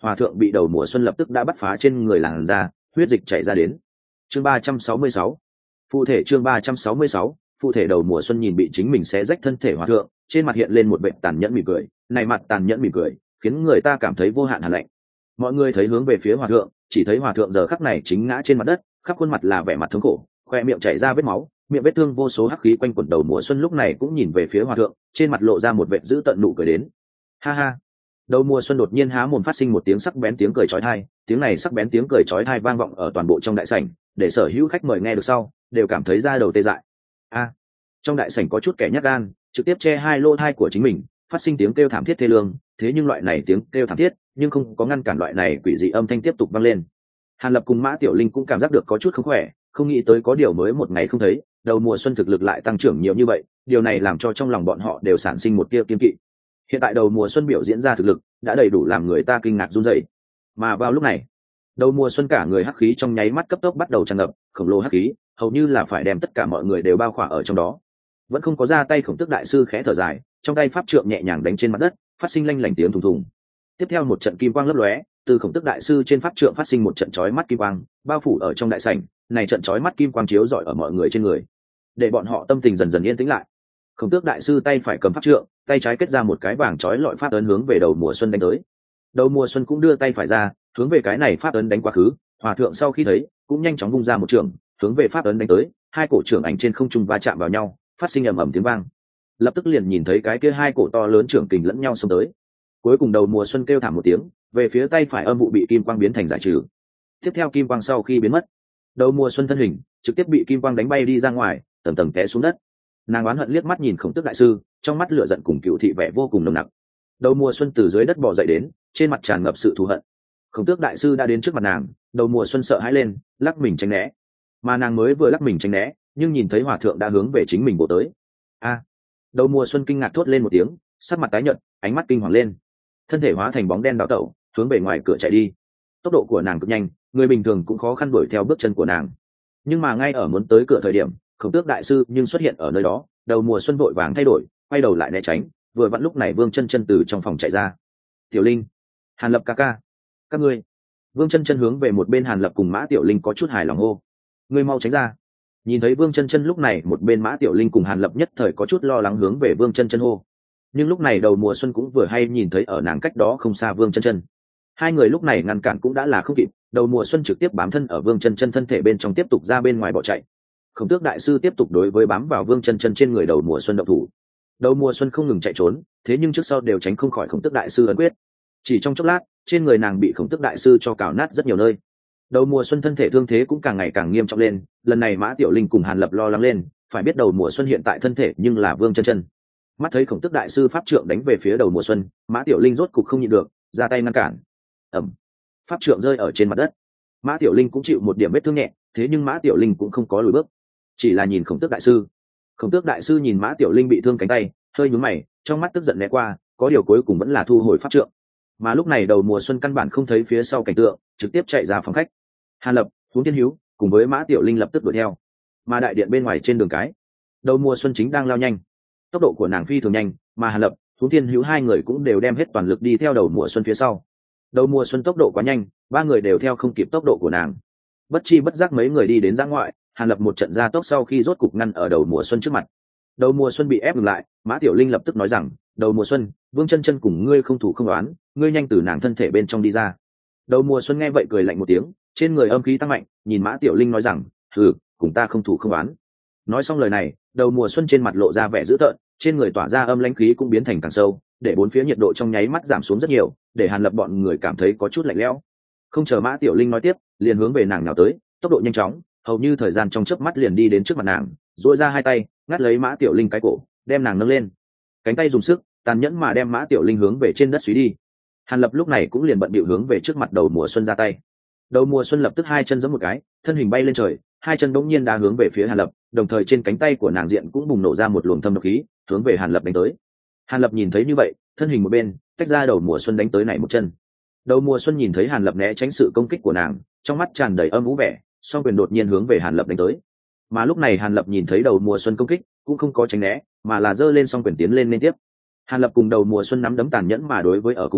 hòa thượng bị đầu mùa xuân lập tức đã bắt phá trên người làn da, huyết dịch chảy ra đến. Chương 366, phụ thể. Chương 366, phụ thể. Đầu mùa xuân nhìn bị chính mình xé rách thân thể hòa thượng, trên mặt hiện lên một vệt tàn nhẫn mỉm cười, này mặt tàn nhẫn mỉm cười khiến người ta cảm thấy vô hạn hàn lạnh. Mọi người thấy hướng về phía hòa thượng, chỉ thấy hòa thượng giờ khắc này chính ngã trên mặt đất, khắp khuôn mặt là vẻ mặt thống khổ, khoe miệng chảy ra vết máu, miệng vết thương vô số hắc khí quanh quẩn. Đầu mùa xuân lúc này cũng nhìn về phía hòa thượng, trên mặt lộ ra một vệt dữ tợn nụ cười đến. Ha ha. Đầu mùa xuân đột nhiên há mồm phát sinh một tiếng sắc bén tiếng cười chói tai, tiếng này sắc bén tiếng cười chói tai vang vọng ở toàn bộ trong đại sảnh, để sở hữu khách mời nghe được sau đều cảm thấy da đầu tê dại. A. Trong đại sảnh có chút kẻ nhát gan, trực tiếp che hai lỗ tai của chính mình, phát sinh tiếng kêu thảm thiết thê lương, thế nhưng loại này tiếng kêu thảm thiết nhưng không có ngăn cản loại này quỷ dị âm thanh tiếp tục vang lên. Hàn Lập cùng Mã Tiểu Linh cũng cảm giác được có chút không khỏe, không nghĩ tới có điều mới một ngày không thấy, đầu mùa xuân thực lực lại tăng trưởng nhiều như vậy, điều này làm cho trong lòng bọn họ đều sản sinh một tia kiêng kỵ. Hiện tại đầu mùa xuân biểu diễn ra thực lực đã đầy đủ làm người ta kinh ngạc run rẩy. Mà vào lúc này, đầu mùa xuân cả người hắc khí trong nháy mắt cấp tốc bắt đầu tràn ngập, khổng lồ hắc khí hầu như là phải đem tất cả mọi người đều bao khỏa ở trong đó. Vẫn không có ra tay, Khổng Tước đại sư khẽ thở dài, trong tay pháp trượng nhẹ nhàng đánh trên mặt đất, phát sinh lanh lảnh tiếng thùng thùng. Tiếp theo một trận kim quang lấp lóe, từ Khổng Tước đại sư trên pháp trượng phát sinh một trận chói mắt kim quang, bao phủ ở trong đại sảnh. Này trận chói mắt kim quang chiếu rọi ở mọi người trên người, để bọn họ tâm tình dần dần yên tĩnh lại. Khổng Tước đại sư tay phải cầm pháp trượng, tay trái kết ra một cái vàng chói lọi pháp ấn hướng về đầu mùa xuân đánh tới. Đầu mùa xuân cũng đưa tay phải ra, hướng về cái này pháp ấn đánh quá khứ. Hòa thượng sau khi thấy, cũng nhanh chóng vung ra một trường, hướng về pháp ấn đánh tới. Hai cổ trưởng ảnh trên không trung va chạm vào nhau, phát sinh ầm ầm tiếng vang. Lập tức liền nhìn thấy cái kia hai cổ to lớn trưởng kình lẫn nhau xông tới. Cuối cùng đầu mùa xuân kêu thảm một tiếng, về phía tay phải âm vụ bị kim quang biến thành giải trừ. Tiếp theo kim quang sau khi biến mất, đầu mùa xuân thân hình trực tiếp bị kim quang đánh bay đi ra ngoài, tầng tầng té xuống đất. Nàng oán hận liếc mắt nhìn Khổng Tước đại sư, trong mắt lửa giận cùng cựu thị vẻ vô cùng nồng nặc. Đầu mùa xuân từ dưới đất bò dậy đến, trên mặt tràn ngập sự thù hận. Khổng Tước đại sư đã đến trước mặt nàng, đầu mùa xuân sợ hãi lên, lắc mình tránh né. Mà nàng mới vừa lắc mình tránh né, nhưng nhìn thấy hòa thượng đã hướng về chính mình bổ tới. A! Đầu mùa xuân kinh ngạc thốt lên một tiếng, sắc mặt tái nhợt, ánh mắt kinh hoàng lên, thân thể hóa thành bóng đen đảo tẩu, hướng về ngoài cửa chạy đi. Tốc độ của nàng cực nhanh, người bình thường cũng khó khăn đuổi theo bước chân của nàng. Nhưng mà ngay ở muốn tới cửa thời điểm, Khổng Tước đại sư nhưng xuất hiện ở nơi đó. Đầu mùa xuân vội vàng thay đổi, quay đầu lại né tránh. Vừa vặn lúc này Vương Chân Chân từ trong phòng chạy ra. Tiểu Linh, Hàn Lập ca ca, các ngươi. Vương Chân Chân hướng về một bên Hàn Lập cùng Mã Tiểu Linh có chút hài lòng hô, ngươi mau tránh ra. Nhìn thấy Vương Chân Chân lúc này, một bên Mã Tiểu Linh cùng Hàn Lập nhất thời có chút lo lắng hướng về Vương Chân Chân hô. Nhưng lúc này đầu mùa xuân cũng vừa hay nhìn thấy ở nàng cách đó không xa Vương Chân Chân. Hai người lúc này ngăn cản cũng đã là không kịp, đầu mùa xuân trực tiếp bám thân ở Vương Chân Chân thân thể bên trong tiếp tục ra bên ngoài bỏ chạy. Khổng Tước đại sư tiếp tục đối với bám vào Vương Chân Chân trên người đầu mùa xuân động thủ. Đầu mùa xuân không ngừng chạy trốn, thế nhưng trước sau đều tránh không khỏi Khổng Tước đại sư ấn quyết. Chỉ trong chốc lát, trên người nàng bị Khổng Tước đại sư cho cào nát rất nhiều nơi. Đầu mùa xuân thân thể thương thế cũng càng ngày càng nghiêm trọng lên, lần này Mã Tiểu Linh cùng Hàn Lập lo lắng lên, phải biết đầu mùa xuân hiện tại thân thể nhưng là Vương Chân Chân. Mắt thấy Khổng Tước đại sư pháp trượng đánh về phía đầu mùa xuân, Mã Tiểu Linh rốt cục không nhịn được, ra tay ngăn cản. Ầm! Pháp trượng rơi ở trên mặt đất. Mã Tiểu Linh cũng chịu một điểm vết thương nhẹ, thế nhưng Mã Tiểu Linh cũng không có lùi bước, chỉ là nhìn Khổng Tước đại sư. Khổng Tước đại sư nhìn Mã Tiểu Linh bị thương cánh tay, hơi nhướng mày, trong mắt tức giận né qua, có điều cuối cùng vẫn là thu hồi pháp trượng. Mà lúc này đầu mùa xuân căn bản không thấy phía sau cảnh tượng, trực tiếp chạy ra phòng khách. Hàn Lập, Huống Thiên Hữu cùng với Mã Tiểu Linh lập tức đuổi theo. Mà đại điện bên ngoài trên đường cái, đầu mùa xuân chính đang lao nhanh, tốc độ của nàng phi thường nhanh, mà Hàn Lập, Huống Thiên Hữu hai người cũng đều đem hết toàn lực đi theo đầu mùa xuân phía sau. Đầu mùa xuân tốc độ quá nhanh, ba người đều theo không kịp tốc độ của nàng. Bất chi bất giác mấy người đi đến ra ngoại, Hàn Lập một trận gia tốc sau khi rốt cục ngăn ở đầu mùa xuân trước mặt. Đầu mùa xuân bị ép ngừng lại, Mã Tiểu Linh lập tức nói rằng, đầu mùa xuân, Vương Chân Chân cùng ngươi không thủ không đoán, ngươi nhanh từ nàng thân thể bên trong đi ra. Đầu mùa xuân nghe vậy cười lạnh một tiếng, trên người âm khí tăng mạnh, nhìn Mã Tiểu Linh nói rằng, hừ, cùng ta không thủ không đoán. Nói xong lời này, đầu mùa xuân trên mặt lộ ra vẻ dữ tợn, trên người tỏa ra âm lãnh khí cũng biến thành càng sâu, để bốn phía nhiệt độ trong nháy mắt giảm xuống rất nhiều, để Hàn Lập bọn người cảm thấy có chút lạnh lẽo. Không chờ Mã Tiểu Linh nói tiếp, liền hướng về nàng nào tới, tốc độ nhanh chóng, hầu như thời gian trong chớp mắt liền đi đến trước mặt nàng, duỗi ra hai tay, ngắt lấy Mã Tiểu Linh cái cổ, đem nàng nâng lên. Cánh tay dùng sức, tàn nhẫn mà đem Mã Tiểu Linh hướng về trên đất suy đi. Hàn Lập lúc này cũng liền bận bịu hướng về trước mặt đầu mùa xuân ra tay. Đầu mùa xuân lập tức hai chân giẫm một cái, thân hình bay lên trời, hai chân bỗng nhiên đá hướng về phía Hàn Lập, đồng thời trên cánh tay của nàng diện cũng bùng nổ ra một luồng thâm độc khí, hướng về Hàn Lập đánh tới. Hàn Lập nhìn thấy như vậy, thân hình một bên, tách ra đầu mùa xuân đánh tới này một chân. Đầu mùa xuân nhìn thấy Hàn Lập né tránh sự công kích của nàng, trong mắt tràn đầy âm u vẻ, song quyền đột nhiên hướng về Hàn Lập đánh tới. Mà lúc này Hàn Lập nhìn thấy đầu mùa xuân công kích, cũng không có tránh né, mà là giơ lên song quyền tiến lên liên tiếp. Hàn Lập cùng đầu mùa xuân nắm đấm tàn nhẫn mà đối với ở cùng nhau,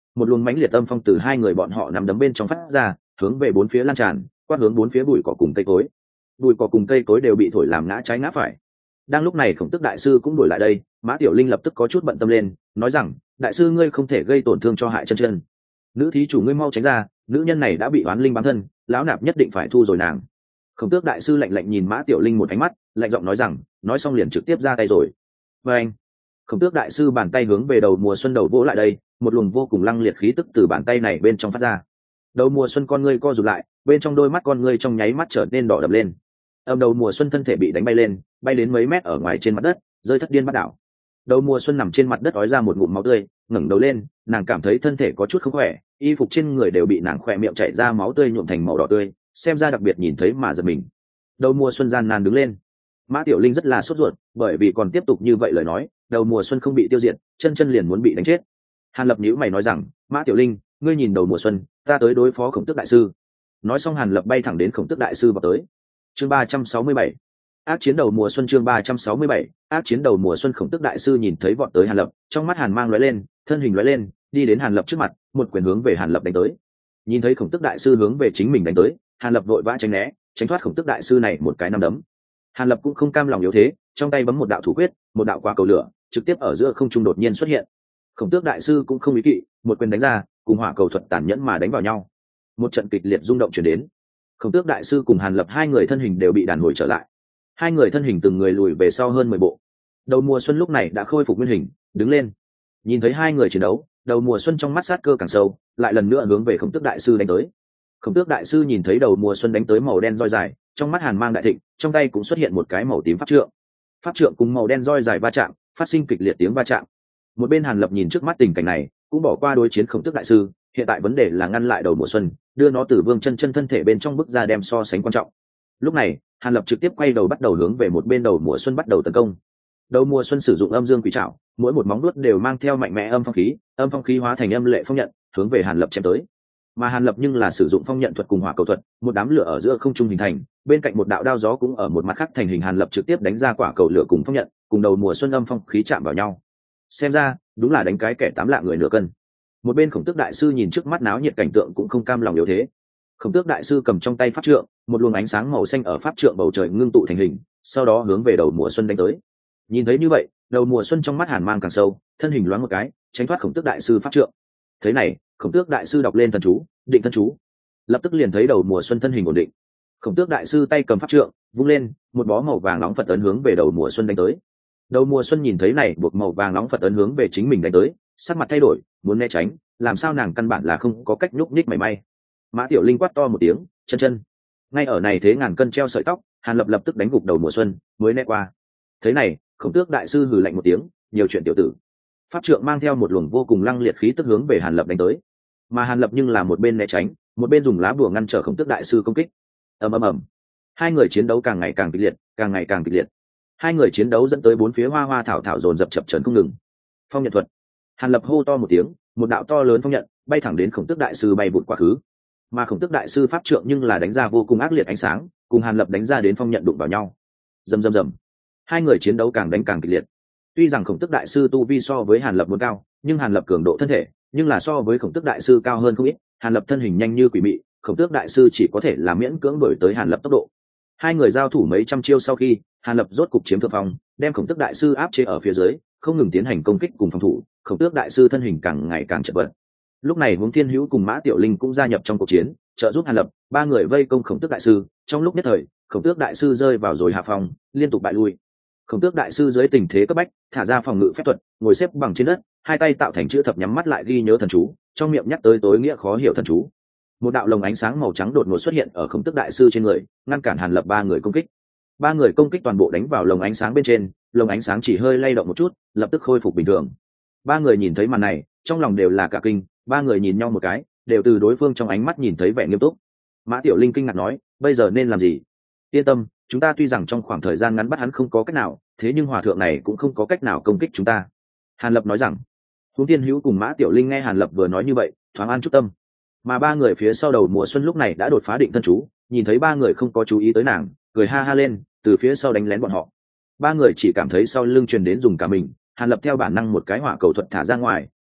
một luồng mãnh liệt âm phong từ hai người bọn họ nằm đấm bên trong phát ra, hướng về bốn phía lan tràn, quát hướng bốn phía bụi cỏ cùng cây cối. Bụi cỏ cùng cây cối đều bị thổi làm ngã trái ngã phải. Đang lúc này Khổng Tước đại sư cũng đuổi lại đây, Mã Tiểu Linh lập tức có chút bận tâm lên, nói rằng: đại sư ngươi không thể gây tổn thương cho hại chân chân. Nữ thí chủ ngươi mau tránh ra, nữ nhân này đã bị oán linh bám thân, lão nạp nhất định phải thu rồi nàng. Khổng Tước đại sư lạnh lạnh nhìn Mã Tiểu Linh một ánh mắt, lạnh giọng nói rằng, nói xong liền trực tiếp ra tay rồi. Và anh, Khổng Tước đại sư bàn tay hướng về đầu mùa xuân đầu vỗ lại đây, một luồng vô cùng lăng liệt khí tức từ bàn tay này bên trong phát ra. Đầu mùa xuân con ngươi co rụt lại, bên trong đôi mắt con ngươi trong nháy mắt trở nên đỏ đậm lên. Đầu mùa xuân thân thể bị đánh bay lên, bay đến mấy mét ở ngoài trên mặt đất, rơi thất điên bắt đảo. Đầu mùa xuân nằm trên mặt đất ói ra một ngụm máu tươi, ngẩng đầu lên, nàng cảm thấy thân thể có chút không khỏe, y phục trên người đều bị nàng khỏe miệng chảy ra máu tươi nhuộm thành màu đỏ tươi, xem ra đặc biệt nhìn thấy mà giật mình. Đầu mùa xuân gian nan đứng lên. Mã Tiểu Linh rất là sốt ruột, bởi vì còn tiếp tục như vậy lời nói, đầu mùa xuân không bị tiêu diệt, chân chân liền muốn bị đánh chết. Hàn Lập nhíu mày nói rằng, Mã Tiểu Linh, ngươi nhìn đầu mùa xuân, ta tới đối phó Khổng Tước đại sư. Nói xong Hàn Lập bay thẳng đến Khổng Tước đại sư vào tới. Chương 367, ác chiến đầu mùa xuân. Chương 367, ác chiến đầu mùa xuân. Khổng Tước đại sư nhìn thấy vọt tới Hàn Lập, trong mắt hàn mang lóe lên, thân hình lóe lên, đi đến Hàn Lập trước mặt, một quyền hướng về Hàn Lập đánh tới. Nhìn thấy Khổng Tước đại sư hướng về chính mình đánh tới, Hàn Lập vội vã tránh né, tránh thoát Khổng Tước đại sư này một cái nắm đấm. Hàn Lập cũng không cam lòng yếu thế, trong tay bấm một đạo thủ quyết, một đạo quả cầu lửa trực tiếp ở giữa không trung đột nhiên xuất hiện. Khổng Tước đại sư cũng không ý kỵ, một quyền đánh ra, cùng hỏa cầu thuật tàn nhẫn mà đánh vào nhau. Một trận kịch liệt rung động truyền đến. Khổng Tước đại sư cùng Hàn Lập hai người thân hình đều bị đàn hồi trở lại. Hai người thân hình từng người lùi về sau hơn 10 bộ. Đầu mùa xuân lúc này đã khôi phục nguyên hình, đứng lên. Nhìn thấy hai người chiến đấu, đầu mùa xuân trong mắt sát cơ càng sâu, lại lần nữa hướng về Khổng Tước đại sư đánh tới. Khổng Tước đại sư nhìn thấy đầu mùa xuân đánh tới màu đen roi dài, trong mắt hàn mang đại thịnh, trong tay cũng xuất hiện một cái màu tím pháp trượng. Pháp trượng cùng màu đen roi dài va chạm, phát sinh kịch liệt tiếng va chạm. Một bên Hàn Lập nhìn trước mắt tình cảnh này, cũng bỏ qua đối chiến Khổng Tước đại sư, hiện tại vấn đề là ngăn lại đầu mùa xuân, đưa nó từ Vương Chân Chân thân thể bên trong bức ra đem so sánh quan trọng. Lúc này, Hàn Lập trực tiếp quay đầu bắt đầu hướng về một bên đầu mùa xuân bắt đầu tấn công. Đầu mùa xuân sử dụng âm dương quỷ trảo, mỗi một móng vuốt đều mang theo mạnh mẽ âm phong khí hóa thành âm lệ phong nhận, hướng về Hàn Lập chém tới. Mà Hàn Lập nhưng là sử dụng phong nhận thuật cùng hỏa cầu thuật, một đám lửa ở giữa không trung hình thành, bên cạnh một đạo đao gió cũng ở một mặt khác thành hình. Hàn Lập trực tiếp đánh ra quả cầu lửa cùng phong nhận, cùng đầu mùa xuân âm phong khí chạm vào nhau. Xem ra, đúng là đánh cái kẻ tám lạng người nửa cân. Một bên Khổng Tước đại sư nhìn trước mắt náo nhiệt cảnh tượng cũng không cam lòng yếu thế. Khổng Tước đại sư cầm trong tay pháp trượng, một luồng ánh sáng màu xanh ở pháp trượng bầu trời ngưng tụ thành hình, sau đó hướng về đầu mùa xuân đánh tới. Nhìn thấy như vậy, đầu mùa xuân trong mắt hàn mang càng sâu, thân hình loáng một cái, tránh thoát Khổng Tước đại sư pháp trượng. Thế này, Khổng Tước đại sư đọc lên thần chú, định thân chú, lập tức liền thấy đầu mùa xuân thân hình ổn định. Khổng Tước đại sư tay cầm pháp trượng, vung lên, một bó màu vàng nóng Phật ấn hướng về đầu mùa xuân đánh tới. Đầu mùa xuân nhìn thấy này, buộc màu vàng nóng Phật ấn hướng về chính mình đánh tới, sắc mặt thay đổi, muốn né tránh, làm sao nàng căn bản là không có cách nhúc nhích mảy may. Mã Tiểu Linh quát to một tiếng, chân chân. Ngay ở này thế ngàn cân treo sợi tóc, Hàn Lập lập tức đánh gục đầu mùa xuân, mới né qua. Thế này, Khổng Tước đại sư hừ lạnh một tiếng, nhiều chuyện tiểu tử. Pháp trượng mang theo một luồng vô cùng lăng liệt khí tức hướng về Hàn Lập đánh tới. Mà Hàn Lập nhưng là một bên né tránh, một bên dùng lá bùa ngăn trở Khổng Tước đại sư công kích. Ầm ầm ầm. Hai người chiến đấu càng ngày càng kịch liệt, càng ngày càng kịch liệt. Hai người chiến đấu dẫn tới bốn phía hoa hoa thảo thảo dồn dập chập chờn không ngừng. Phong nhận thuật. Hàn Lập hô to một tiếng, một đạo to lớn phong nhận bay thẳng đến Khổng Tước đại sư bay vụt quá khứ. Mà Khổng Tước đại sư pháp trượng nhưng là đánh ra vô cùng ác liệt ánh sáng, cùng Hàn Lập đánh ra đến phong nhận đụng vào nhau. Rầm rầm rầm. Hai người chiến đấu càng đánh càng kịch liệt. Tuy rằng Khổng Tước đại sư tu vi so với Hàn Lập muốn cao, nhưng Hàn Lập cường độ thân thể, nhưng là so với Khổng Tước đại sư cao hơn không ít. Hàn Lập thân hình nhanh như quỷ mị, Khổng Tước đại sư chỉ có thể là miễn cưỡng đuổi tới Hàn Lập tốc độ. Hai người giao thủ mấy trăm chiêu sau khi, Hàn Lập rốt cục chiếm thượng phong, đem Khổng Tước đại sư áp chế ở phía dưới, không ngừng tiến hành công kích cùng phòng thủ. Khổng Tước đại sư thân hình càng ngày càng chật vật. Lúc này Hướng Thiên Hữu cùng Mã Tiểu Linh cũng gia nhập trong cuộc chiến, trợ giúp Hàn Lập. Ba người vây công Khổng Tước đại sư, trong lúc nhất thời, Khổng Tước đại sư rơi vào rồi hạ phòng, liên tục bại lui. Khổng Tước đại sư dưới tình thế cấp bách, thả ra phòng ngự phép thuật, ngồi xếp bằng trên đất, hai tay tạo thành chữ thập, nhắm mắt lại ghi nhớ thần chú, trong miệng nhắc tới tối nghĩa khó hiểu thần chú. Một đạo lồng ánh sáng màu trắng đột ngột xuất hiện ở Khổng Tước đại sư trên người, ngăn cản Hàn Lập ba người công kích. Ba người công kích toàn bộ đánh vào lồng ánh sáng bên trên, lồng ánh sáng chỉ hơi lay động một chút, lập tức khôi phục bình thường. Ba người nhìn thấy màn này, trong lòng đều là cả kinh. Ba người nhìn nhau một cái, đều từ đối phương trong ánh mắt nhìn thấy vẻ nghiêm túc. Mã Tiểu Linh kinh ngạc nói, bây giờ nên làm gì? Yên tâm, chúng ta tuy rằng trong khoảng thời gian ngắn bắt hắn không có cách nào, thế nhưng hòa thượng này cũng không có cách nào công kích chúng ta. Hàn Lập nói rằng. Hướng Thiên Hữu cùng Mã Tiểu Linh nghe Hàn Lập vừa nói như vậy, thoáng an chút tâm. Mà ba người phía sau đầu mùa xuân lúc này đã đột phá định thân chú, nhìn thấy ba người không có chú ý tới nàng, cười ha ha lên, từ phía sau đánh lén bọn họ. Ba người chỉ cảm thấy sau lưng truyền đến dùng cả mình. Hàn Lập theo bản năng một cái hỏa cầu thuật thả ra ngoài,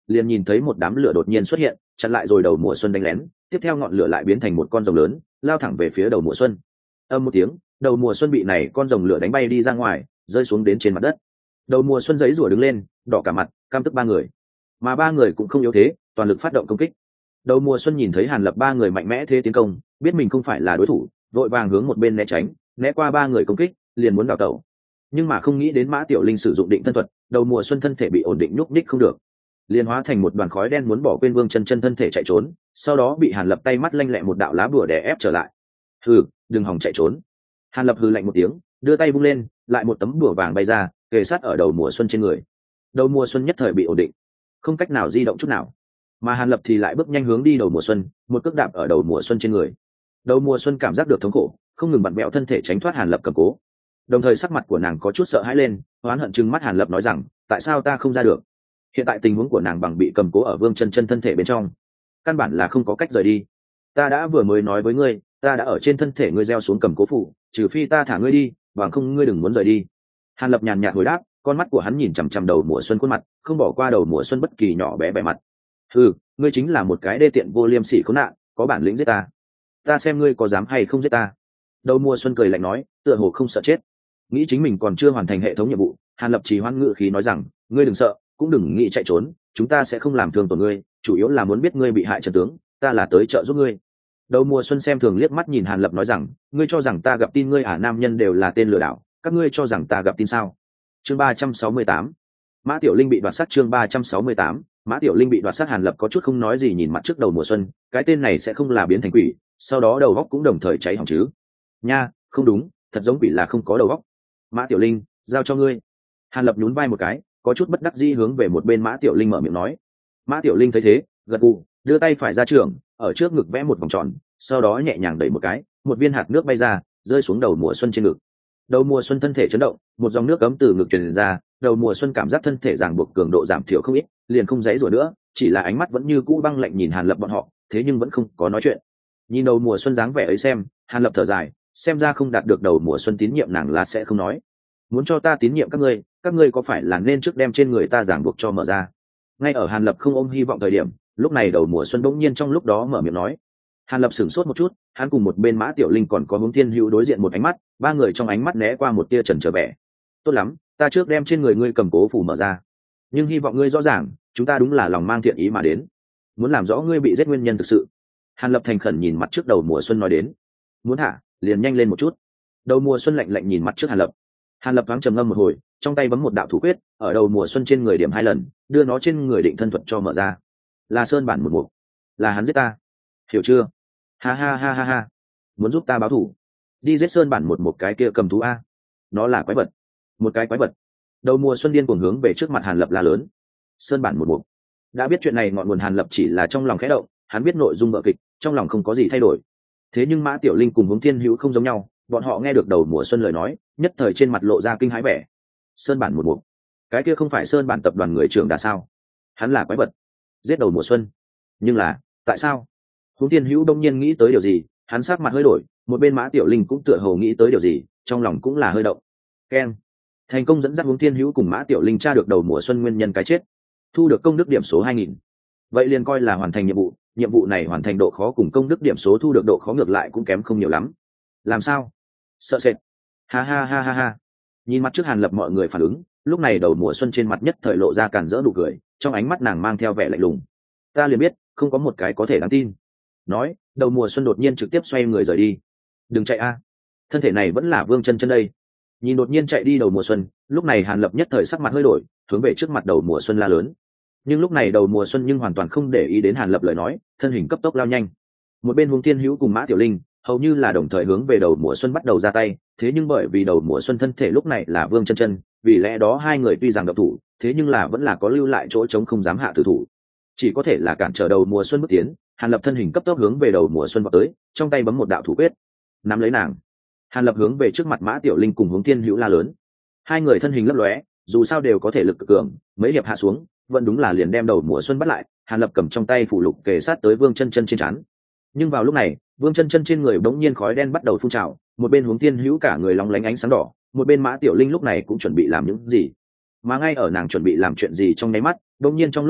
liền nhìn thấy một đám lửa đột nhiên xuất hiện chặn lại rồi đầu mùa xuân đánh lén, tiếp theo ngọn lửa lại biến thành một con rồng lớn lao thẳng về phía đầu mùa xuân. Âm một tiếng, đầu mùa xuân bị này con rồng lửa đánh bay đi ra ngoài, rơi xuống đến trên mặt đất. Đầu mùa xuân giấy rủa đứng lên, đỏ cả mặt, căm tức ba người, mà ba người cũng không yếu thế, toàn lực phát động công kích. Đầu mùa xuân nhìn thấy Hàn Lập ba người mạnh mẽ thế tiến công, biết mình không phải là đối thủ, vội vàng hướng một bên né tránh, né qua ba người công kích, liền muốn đào tẩu. Nhưng mà không nghĩ đến Mã Tiểu Linh sử dụng định thân thuật, đầu mùa xuân thân thể bị ổn định nhúc nhích không được, liền hóa thành một đoàn khói đen muốn bỏ quên Vương Chân Chân thân thể chạy trốn, sau đó bị Hàn Lập tay mắt lanh lẹ một đạo lá bùa đè ép trở lại. Hừ, đừng hòng chạy trốn. Hàn Lập hừ lạnh một tiếng, đưa tay vung lên, lại một tấm bùa vàng bay ra, kề sát ở đầu mùa xuân trên người. Đầu mùa xuân nhất thời bị ổn định, không cách nào di động chút nào, mà Hàn Lập thì lại bước nhanh hướng đi đầu mùa xuân, một cước đạp ở đầu mùa xuân trên người. Đầu mùa xuân cảm giác được thống khổ, không ngừng vặn vẹo thân thể tránh thoát Hàn Lập cầm cố, đồng thời sắc mặt của nàng có chút sợ hãi lên, oán hận trừng mắt Hàn Lập nói rằng, tại sao ta không ra được? Hiện tại tình huống của nàng bằng bị cầm cố ở Vương Chân Chân thân thể bên trong, căn bản là không có cách rời đi. Ta đã vừa mới nói với ngươi, ta đã ở trên thân thể ngươi gieo xuống cầm cố phủ, trừ phi ta thả ngươi đi, bằng không ngươi đừng muốn rời đi. Hàn Lập nhàn nhạt hồi đáp, con mắt của hắn nhìn chằm chằm đầu mùa xuân khuôn mặt, không bỏ qua đầu mùa xuân bất kỳ nhỏ bé vẻ mặt. Ừ, ngươi chính là một cái đê tiện vô liêm sỉ khốn nạn, có bản lĩnh giết ta, ta xem ngươi có dám hay không giết ta. Đầu mùa xuân cười lạnh nói, tựa hồ không sợ chết. Nghĩ chính mình còn chưa hoàn thành hệ thống nhiệm vụ, Hàn Lập trì hoãn ngự khí nói rằng, ngươi đừng sợ, cũng đừng nghĩ chạy trốn, chúng ta sẽ không làm thương tổn ngươi, chủ yếu là muốn biết ngươi bị hại trận tướng, ta là tới trợ giúp ngươi. Đầu mùa xuân xem thường liếc mắt nhìn Hàn Lập nói rằng, ngươi cho rằng ta gặp tin ngươi à? Nam nhân đều là tên lừa đảo, các ngươi cho rằng ta gặp tin sao? Chương 368, Mã Tiểu Linh bị đoạt sát. Chương 368, Mã Tiểu Linh bị đoạt sát. Hàn Lập có chút không nói gì nhìn mặt trước đầu mùa xuân, cái tên này sẽ không là biến thành quỷ, sau đó đầu óc cũng đồng thời cháy hỏng chứ? Nha, không đúng, thật giống quỷ là không có đầu óc. Mã Tiểu Linh, giao cho ngươi. Hàn Lập nhún vai một cái, có chút bất đắc dĩ hướng về một bên Mã Tiểu Linh mở miệng nói. Mã Tiểu Linh thấy thế, gật gù, đưa tay phải ra trường, ở trước ngực vẽ một vòng tròn, sau đó nhẹ nhàng đẩy một cái, một viên hạt nước bay ra, rơi xuống đầu mùa xuân trên ngực. Đầu mùa xuân thân thể chấn động, một dòng nước cấm từ ngực truyền ra, đầu mùa xuân cảm giác thân thể ràng buộc cường độ giảm thiểu không ít, liền không giãy giụa nữa, chỉ là ánh mắt vẫn như cũ băng lạnh nhìn Hàn Lập bọn họ, thế nhưng vẫn không có nói chuyện. Nhìn đầu mùa xuân dáng vẻ ấy xem, Hàn Lập thở dài, xem ra không đạt được đầu mùa xuân tín nhiệm nàng là sẽ không nói. Muốn cho ta tín nhiệm các ngươi có phải là nên trước đem trên người ta ràng buộc cho mở ra? Ngay ở Hàn Lập không ôm hy vọng thời điểm, lúc này đầu mùa xuân bỗng nhiên trong lúc đó mở miệng nói. Hàn Lập sửng sốt một chút, hắn cùng một bên Mã Tiểu Linh còn có Hướng Thiên Hữu đối diện một ánh mắt, ba người trong ánh mắt né qua một tia chần chờ vẻ. Tốt lắm, ta trước đem trên người ngươi cầm cố phủ mở ra, nhưng hy vọng ngươi rõ ràng, chúng ta đúng là lòng mang thiện ý mà đến, muốn làm rõ ngươi bị giết nguyên nhân thực sự. Hàn Lập thành khẩn nhìn mặt trước đầu mùa xuân nói đến. Muốn thả, liền nhanh lên một chút. Đầu mùa xuân lạnh lạnh nhìn mặt trước Hàn Lập. Hàn Lập thoáng trầm ngâm một hồi, trong tay bấm một đạo thủ quyết, ở đầu mùa xuân trên người điểm 2 lần, đưa nó trên người định thân thuật cho mở ra. Là Sơn bản một mục, là hắn giết ta, hiểu chưa? Ha ha ha ha ha, muốn giúp ta báo thù, đi giết Sơn bản một cái kia cầm thú a, nó là quái vật, một cái quái vật. Đầu mùa xuân điên cuồng hướng về trước mặt Hàn Lập la lớn. Sơn bản một mục. Đã biết chuyện này ngọn nguồn, Hàn Lập chỉ là trong lòng khẽ động, hắn biết nội dung vở kịch, trong lòng không có gì thay đổi. Thế nhưng Mã Tiểu Linh cùng Hướng Thiên Hữu không giống nhau, bọn họ nghe được đầu mùa xuân lời nói, nhất thời trên mặt lộ ra kinh hãi vẻ. Sơn bản một mục, cái kia không phải Sơn bản tập đoàn người trưởng đã sao? Hắn là quái vật, giết đầu mùa xuân. Nhưng là, tại sao? Hướng Thiên Hữu đông nhiên nghĩ tới điều gì, hắn sắc mặt hơi đổi, một bên Mã Tiểu Linh cũng tựa hồ nghĩ tới điều gì, trong lòng cũng là hơi động. Keng, thành công dẫn dắt Hướng Thiên Hữu cùng Mã Tiểu Linh tra được đầu mùa xuân nguyên nhân cái chết, thu được công đức điểm số 2000. Vậy liền coi là hoàn thành nhiệm vụ này hoàn thành độ khó cùng công đức điểm số thu được độ khó ngược lại cũng kém không nhiều lắm. Làm sao? Sợ sệt. Ha ha ha ha ha. Nhìn mặt trước Hàn Lập mọi người phản ứng, lúc này đầu mùa xuân trên mặt nhất thời lộ ra càn rỡ nụ cười, trong ánh mắt nàng mang theo vẻ lạnh lùng. Ta liền biết, không có một cái có thể đáng tin. Nói, đầu mùa xuân đột nhiên trực tiếp xoay người rời đi. Đừng chạy a, thân thể này vẫn là Vương Chân Chân đây. Nhìn đột nhiên chạy đi đầu mùa xuân, lúc này Hàn Lập nhất thời sắc mặt hơi đổi, hướng về trước mặt đầu mùa xuân la lớn. Nhưng lúc này đầu mùa xuân nhưng hoàn toàn không để ý đến Hàn Lập lời nói, thân hình cấp tốc lao nhanh. Một bên Hướng Thiên Hữu cùng Mã Tiểu Linh hầu như là đồng thời hướng về đầu mùa xuân bắt đầu ra tay, thế nhưng bởi vì đầu mùa xuân thân thể lúc này là Vương Chân Chân, vì lẽ đó hai người tuy rằng độc thủ, thế nhưng là vẫn là có lưu lại chỗ trống không dám hạ tử thủ, chỉ có thể là cản trở đầu mùa xuân bước tiến. Hàn Lập thân hình cấp tốc hướng về đầu mùa xuân vào tới, trong tay bấm một đạo thủ quyết, nắm lấy nàng. Hàn Lập hướng về trước mặt Mã Tiểu Linh cùng Hướng Thiên Hữu la lớn. Hai người thân hình lấp lóe, dù sao đều có thể lực cực cường, mấy hiệp hạ xuống, vẫn đúng là liền đem đầu mùa xuân bắt lại. Hàn Lập cầm trong tay phủ lục kề sát tới Vương Chân Chân trên trán. Nhưng vào lúc này, Vương Chân Chân trên người bỗng nhiên khói đen bắt đầu phun trào, một bên Hướng Thiên Hữu cả người lóng lánh ánh sáng đỏ, một bên Mã Tiểu Linh lúc này cũng chuẩn bị làm những gì. Mà ngay ở nàng chuẩn bị làm chuyện gì trong nháy mắt, bỗng nhiên trong lúc đó,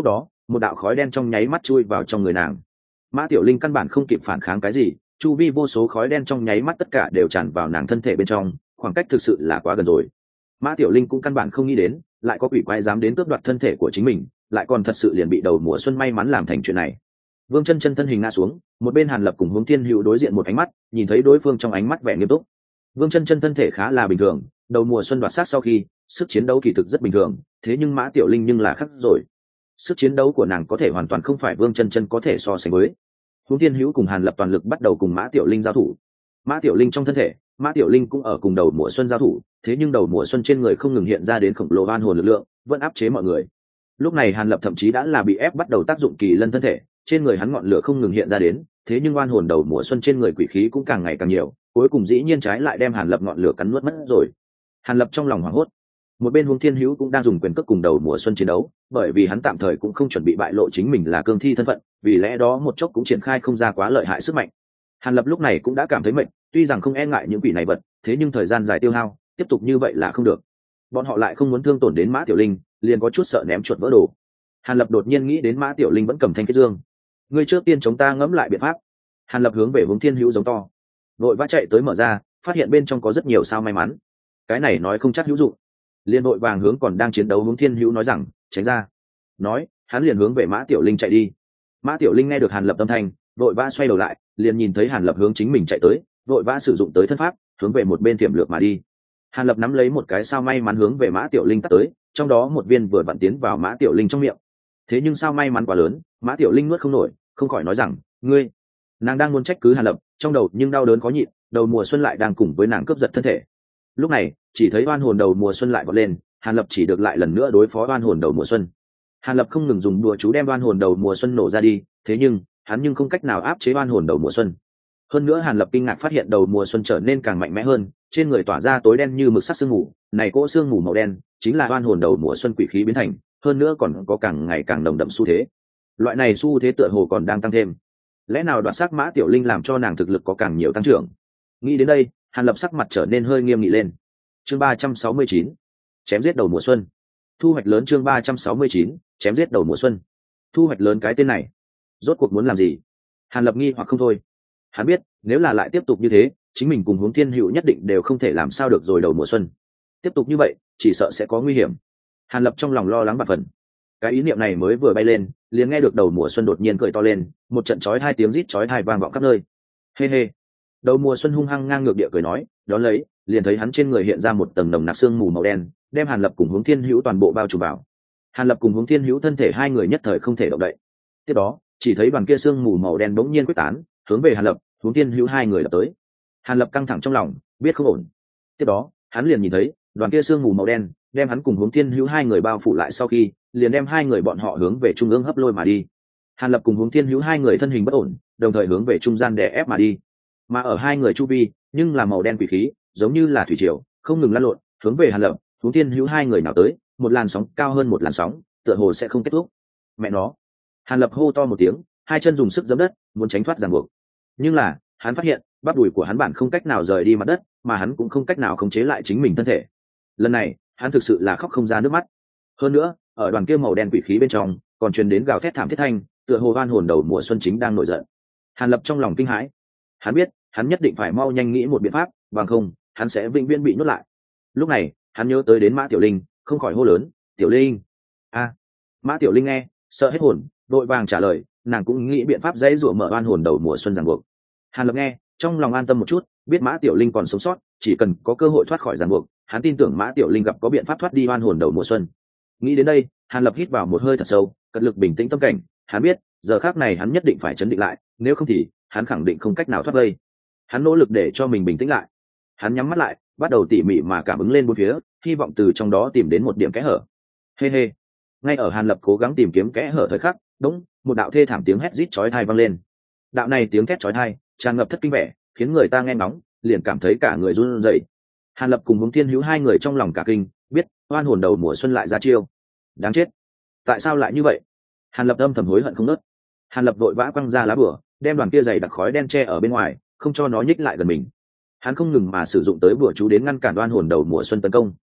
một đạo khói đen trong nháy mắt chui vào trong người nàng. Mã Tiểu Linh căn bản không kịp phản kháng cái gì, chu vi vô số khói đen trong nháy mắt tất cả đều tràn vào nàng thân thể bên trong, khoảng cách thực sự là quá gần rồi. Mã Tiểu Linh cũng căn bản không nghĩ đến lại có quỷ quái dám đến cướp đoạt thân thể của chính mình, lại còn thật sự liền bị đầu mùa xuân may mắn làm thành chuyện này. Vương Chân Chân thân hình ngã xuống, một bên Hàn Lập cùng Hướng Thiên Hữu đối diện một ánh mắt, nhìn thấy đối phương trong ánh mắt vẻ nghiêm túc. Vương Chân Chân thân thể khá là bình thường, đầu mùa xuân đoạt sát sau khi, sức chiến đấu kỳ thực rất bình thường, thế nhưng Mã Tiểu Linh nhưng là khác rồi. Sức chiến đấu của nàng có thể hoàn toàn không phải Vương Chân Chân có thể so sánh với. Hướng Thiên Hữu cùng Hàn Lập toàn lực bắt đầu cùng Mã Tiểu Linh giao thủ. Mã Tiểu Linh trong thân thể, Mã Tiểu Linh cũng ở cùng đầu mùa xuân giao thủ, thế nhưng đầu mùa xuân trên người không ngừng hiện ra đến khổng lồ oan hồn lực lượng, vẫn áp chế mọi người. Lúc này Hàn Lập thậm chí đã là bị ép bắt đầu tác dụng kỳ lân thân thể, trên người hắn ngọn lửa không ngừng hiện ra đến, thế nhưng oan hồn đầu mùa xuân trên người quỷ khí cũng càng ngày càng nhiều, cuối cùng dĩ nhiên trái lại đem Hàn Lập ngọn lửa cắn nuốt mất rồi. Hàn Lập trong lòng hoảng hốt. Một bên Hướng Thiên Hữu cũng đang dùng quyền cước cùng đầu mùa xuân chiến đấu, bởi vì hắn tạm thời cũng không chuẩn bị bại lộ chính mình là cương thi thân phận, vì lẽ đó một chốc cũng triển khai không ra quá lợi hại sức mạnh. Hàn Lập lúc này cũng đã cảm thấy mệt, tuy rằng không e ngại những quỷ này vật, thế nhưng thời gian dài tiêu hao, tiếp tục như vậy là không được. Bọn họ lại không muốn thương tổn đến Mã Tiểu Linh, liền có chút sợ ném chuột vỡ đồ. Hàn Lập đột nhiên nghĩ đến Mã Tiểu Linh vẫn cầm thanh kết dương, ngươi trước tiên chống ta ngẫm lại biện pháp. Hàn Lập hướng về Hướng Thiên Hữu giống to, vội vã chạy tới mở ra, phát hiện bên trong có rất nhiều sao may mắn. Cái này nói không chắc hữu dụng, liền vội vàng hướng còn đang chiến đấu Hướng Thiên Hữu nói rằng tránh ra. Nói hắn liền hướng về Mã Tiểu Linh chạy đi. Mã Tiểu Linh nghe được Hàn Lập âm thanh, vội vã xoay đầu lại, liền nhìn thấy Hàn Lập hướng chính mình chạy tới, vội vã sử dụng tới thân pháp, hướng về một bên tiềm lược mà đi. Hàn Lập nắm lấy một cái sao may mắn hướng về Mã Tiểu Linh tắt tới, trong đó một viên vừa vặn tiến vào Mã Tiểu Linh trong miệng. Thế nhưng sao may mắn quá lớn, Mã Tiểu Linh nuốt không nổi, không khỏi nói rằng ngươi. Nàng đang muốn trách cứ Hàn Lập, trong đầu nhưng đau đớn khó nhịn, đầu mùa xuân lại đang cùng với nàng cướp giật thân thể. Lúc này chỉ thấy oan hồn đầu mùa xuân lại vọt lên, Hàn Lập chỉ được lại lần nữa đối phó oan hồn đầu mùa xuân. Hàn Lập không ngừng dùng đùa chú đem oan hồn đầu mùa xuân nổ ra đi, thế nhưng hắn nhưng không cách nào áp chế oan hồn đầu mùa xuân. Hơn nữa Hàn Lập kinh ngạc phát hiện đầu mùa xuân trở nên càng mạnh mẽ hơn, trên người tỏa ra tối đen như mực sắc sương mù, này cỗ sương mù màu đen chính là oan hồn đầu mùa xuân quỷ khí biến thành, hơn nữa còn có càng ngày càng nồng đậm xu thế. Loại này xu thế tựa hồ còn đang tăng thêm. Lẽ nào đoạt sắc Mã Tiểu Linh làm cho nàng thực lực có càng nhiều tăng trưởng? Nghĩ đến đây, Hàn Lập sắc mặt trở nên hơi nghiêm nghị lên. Chương 369, chém giết đầu mùa xuân. Thu hoạch lớn. Chương 369, chém giết đầu mùa xuân. Thu hoạch lớn, cái tên này rốt cuộc muốn làm gì? Hàn Lập nghi hoặc không thôi. Hắn biết nếu là lại tiếp tục như thế, chính mình cùng Hướng Thiên Hữu nhất định đều không thể làm sao được rồi. Đầu mùa xuân tiếp tục như vậy chỉ sợ sẽ có nguy hiểm. Hàn Lập trong lòng lo lắng bạt phần. Cái ý niệm này mới vừa bay lên, liền nghe được đầu mùa xuân đột nhiên cười to lên, một trận chói hai tiếng rít chói tai vang vọng khắp nơi. Hê hê. Đầu mùa xuân hung hăng ngang ngược địa cười nói, đón lấy liền thấy hắn trên người hiện ra một tầng nồng nặc sương mù màu đen, đem Hàn Lập cùng Hướng Thiên Hữu toàn bộ bao trùm vào. Hàn Lập cùng Hướng Thiên Hữu thân thể hai người nhất thời không thể động đậy. Tiếp đó chỉ thấy đoàn kia sương mù màu đen bỗng nhiên quyết tán, hướng về Hàn Lập, Hướng Thiên Hữu hai người lập tới. Hàn Lập căng thẳng trong lòng, biết không ổn. Tiếp đó hắn liền nhìn thấy đoàn kia sương mù màu đen đem hắn cùng Hướng Thiên Hữu hai người bao phủ lại, sau khi liền đem hai người bọn họ hướng về trung ương hấp lôi mà đi. Hàn Lập cùng Hướng Thiên Hữu hai người thân hình bất ổn, đồng thời hướng về trung gian đè ép mà đi. Mà ở hai người chu vi nhưng là màu đen quỷ khí, giống như là thủy triều, không ngừng lăn lộn, hướng về Hàn Lập, Hướng Thiên Hữu hai người nào tới, một làn sóng cao hơn một làn sóng, tựa hồ sẽ không kết thúc. Mẹ nó! Hàn Lập hô to một tiếng, hai chân dùng sức giẫm đất, muốn tránh thoát ràng buộc. Nhưng là, hắn phát hiện, bắp đùi của hắn bản không cách nào rời đi mặt đất, mà hắn cũng không cách nào khống chế lại chính mình thân thể. Lần này, hắn thực sự là khóc không ra nước mắt. Hơn nữa, ở đoàn kia màu đen quỷ khí bên trong, còn truyền đến gào thét thảm thiết thanh, tựa hồ oan hồn đầu mùa xuân chính đang nổi giận. Hàn Lập trong lòng kinh hãi. Hắn biết, hắn nhất định phải mau nhanh nghĩ một biện pháp, bằng không, hắn sẽ vĩnh viễn bị nhốt lại. Lúc này, hắn nhớ tới đến Mã Tiểu Linh, không khỏi hô lớn, "Tiểu Linh!" A! Mã Tiểu Linh nghe, sợ hết hồn, vội vàng trả lời, nàng cũng nghĩ biện pháp dễ dụa mở oan hồn đầu mùa xuân ràng buộc. Hàn Lập nghe, trong lòng an tâm một chút, biết Mã Tiểu Linh còn sống sót, chỉ cần có cơ hội thoát khỏi ràng buộc, hắn tin tưởng Mã Tiểu Linh gặp có biện pháp thoát đi oan hồn đầu mùa xuân. Nghĩ đến đây, Hàn Lập hít vào một hơi thật sâu, cật lực bình tĩnh tâm cảnh. Hắn biết, giờ khắc này hắn nhất định phải trấn định lại, nếu không thì hắn khẳng định không cách nào thoát vây. Hắn nỗ lực để cho mình bình tĩnh lại. Hắn nhắm mắt lại, bắt đầu tỉ mỉ mà cảm ứng lên bốn phía, hy vọng từ trong đó tìm đến một điểm kẽ hở. Hê hê. Ngay ở Hàn Lập cố gắng tìm kiếm kẽ hở thời khắc, đúng, một đạo thê thảm tiếng hét rít chói tai vang lên. Đạo này tiếng thét chói tai, tràn ngập thất kinh vẻ, khiến người ta nghe ngóng, liền cảm thấy cả người run rẩy. Hàn Lập cùng Hướng Thiên Hữu hai người trong lòng cả kinh, biết oan hồn đầu mùa xuân lại ra chiêu. Đáng chết, tại sao lại như vậy? Hàn Lập âm thầm hối hận không nớt. Hàn Lập vội vã quăng ra lá bùa, đem đoàn kia dày đặc khói đen che ở bên ngoài, không cho nó nhích lại gần mình. Hắn không ngừng mà sử dụng tới bùa chú đến ngăn cản oan hồn đầu mùa xuân tấn công.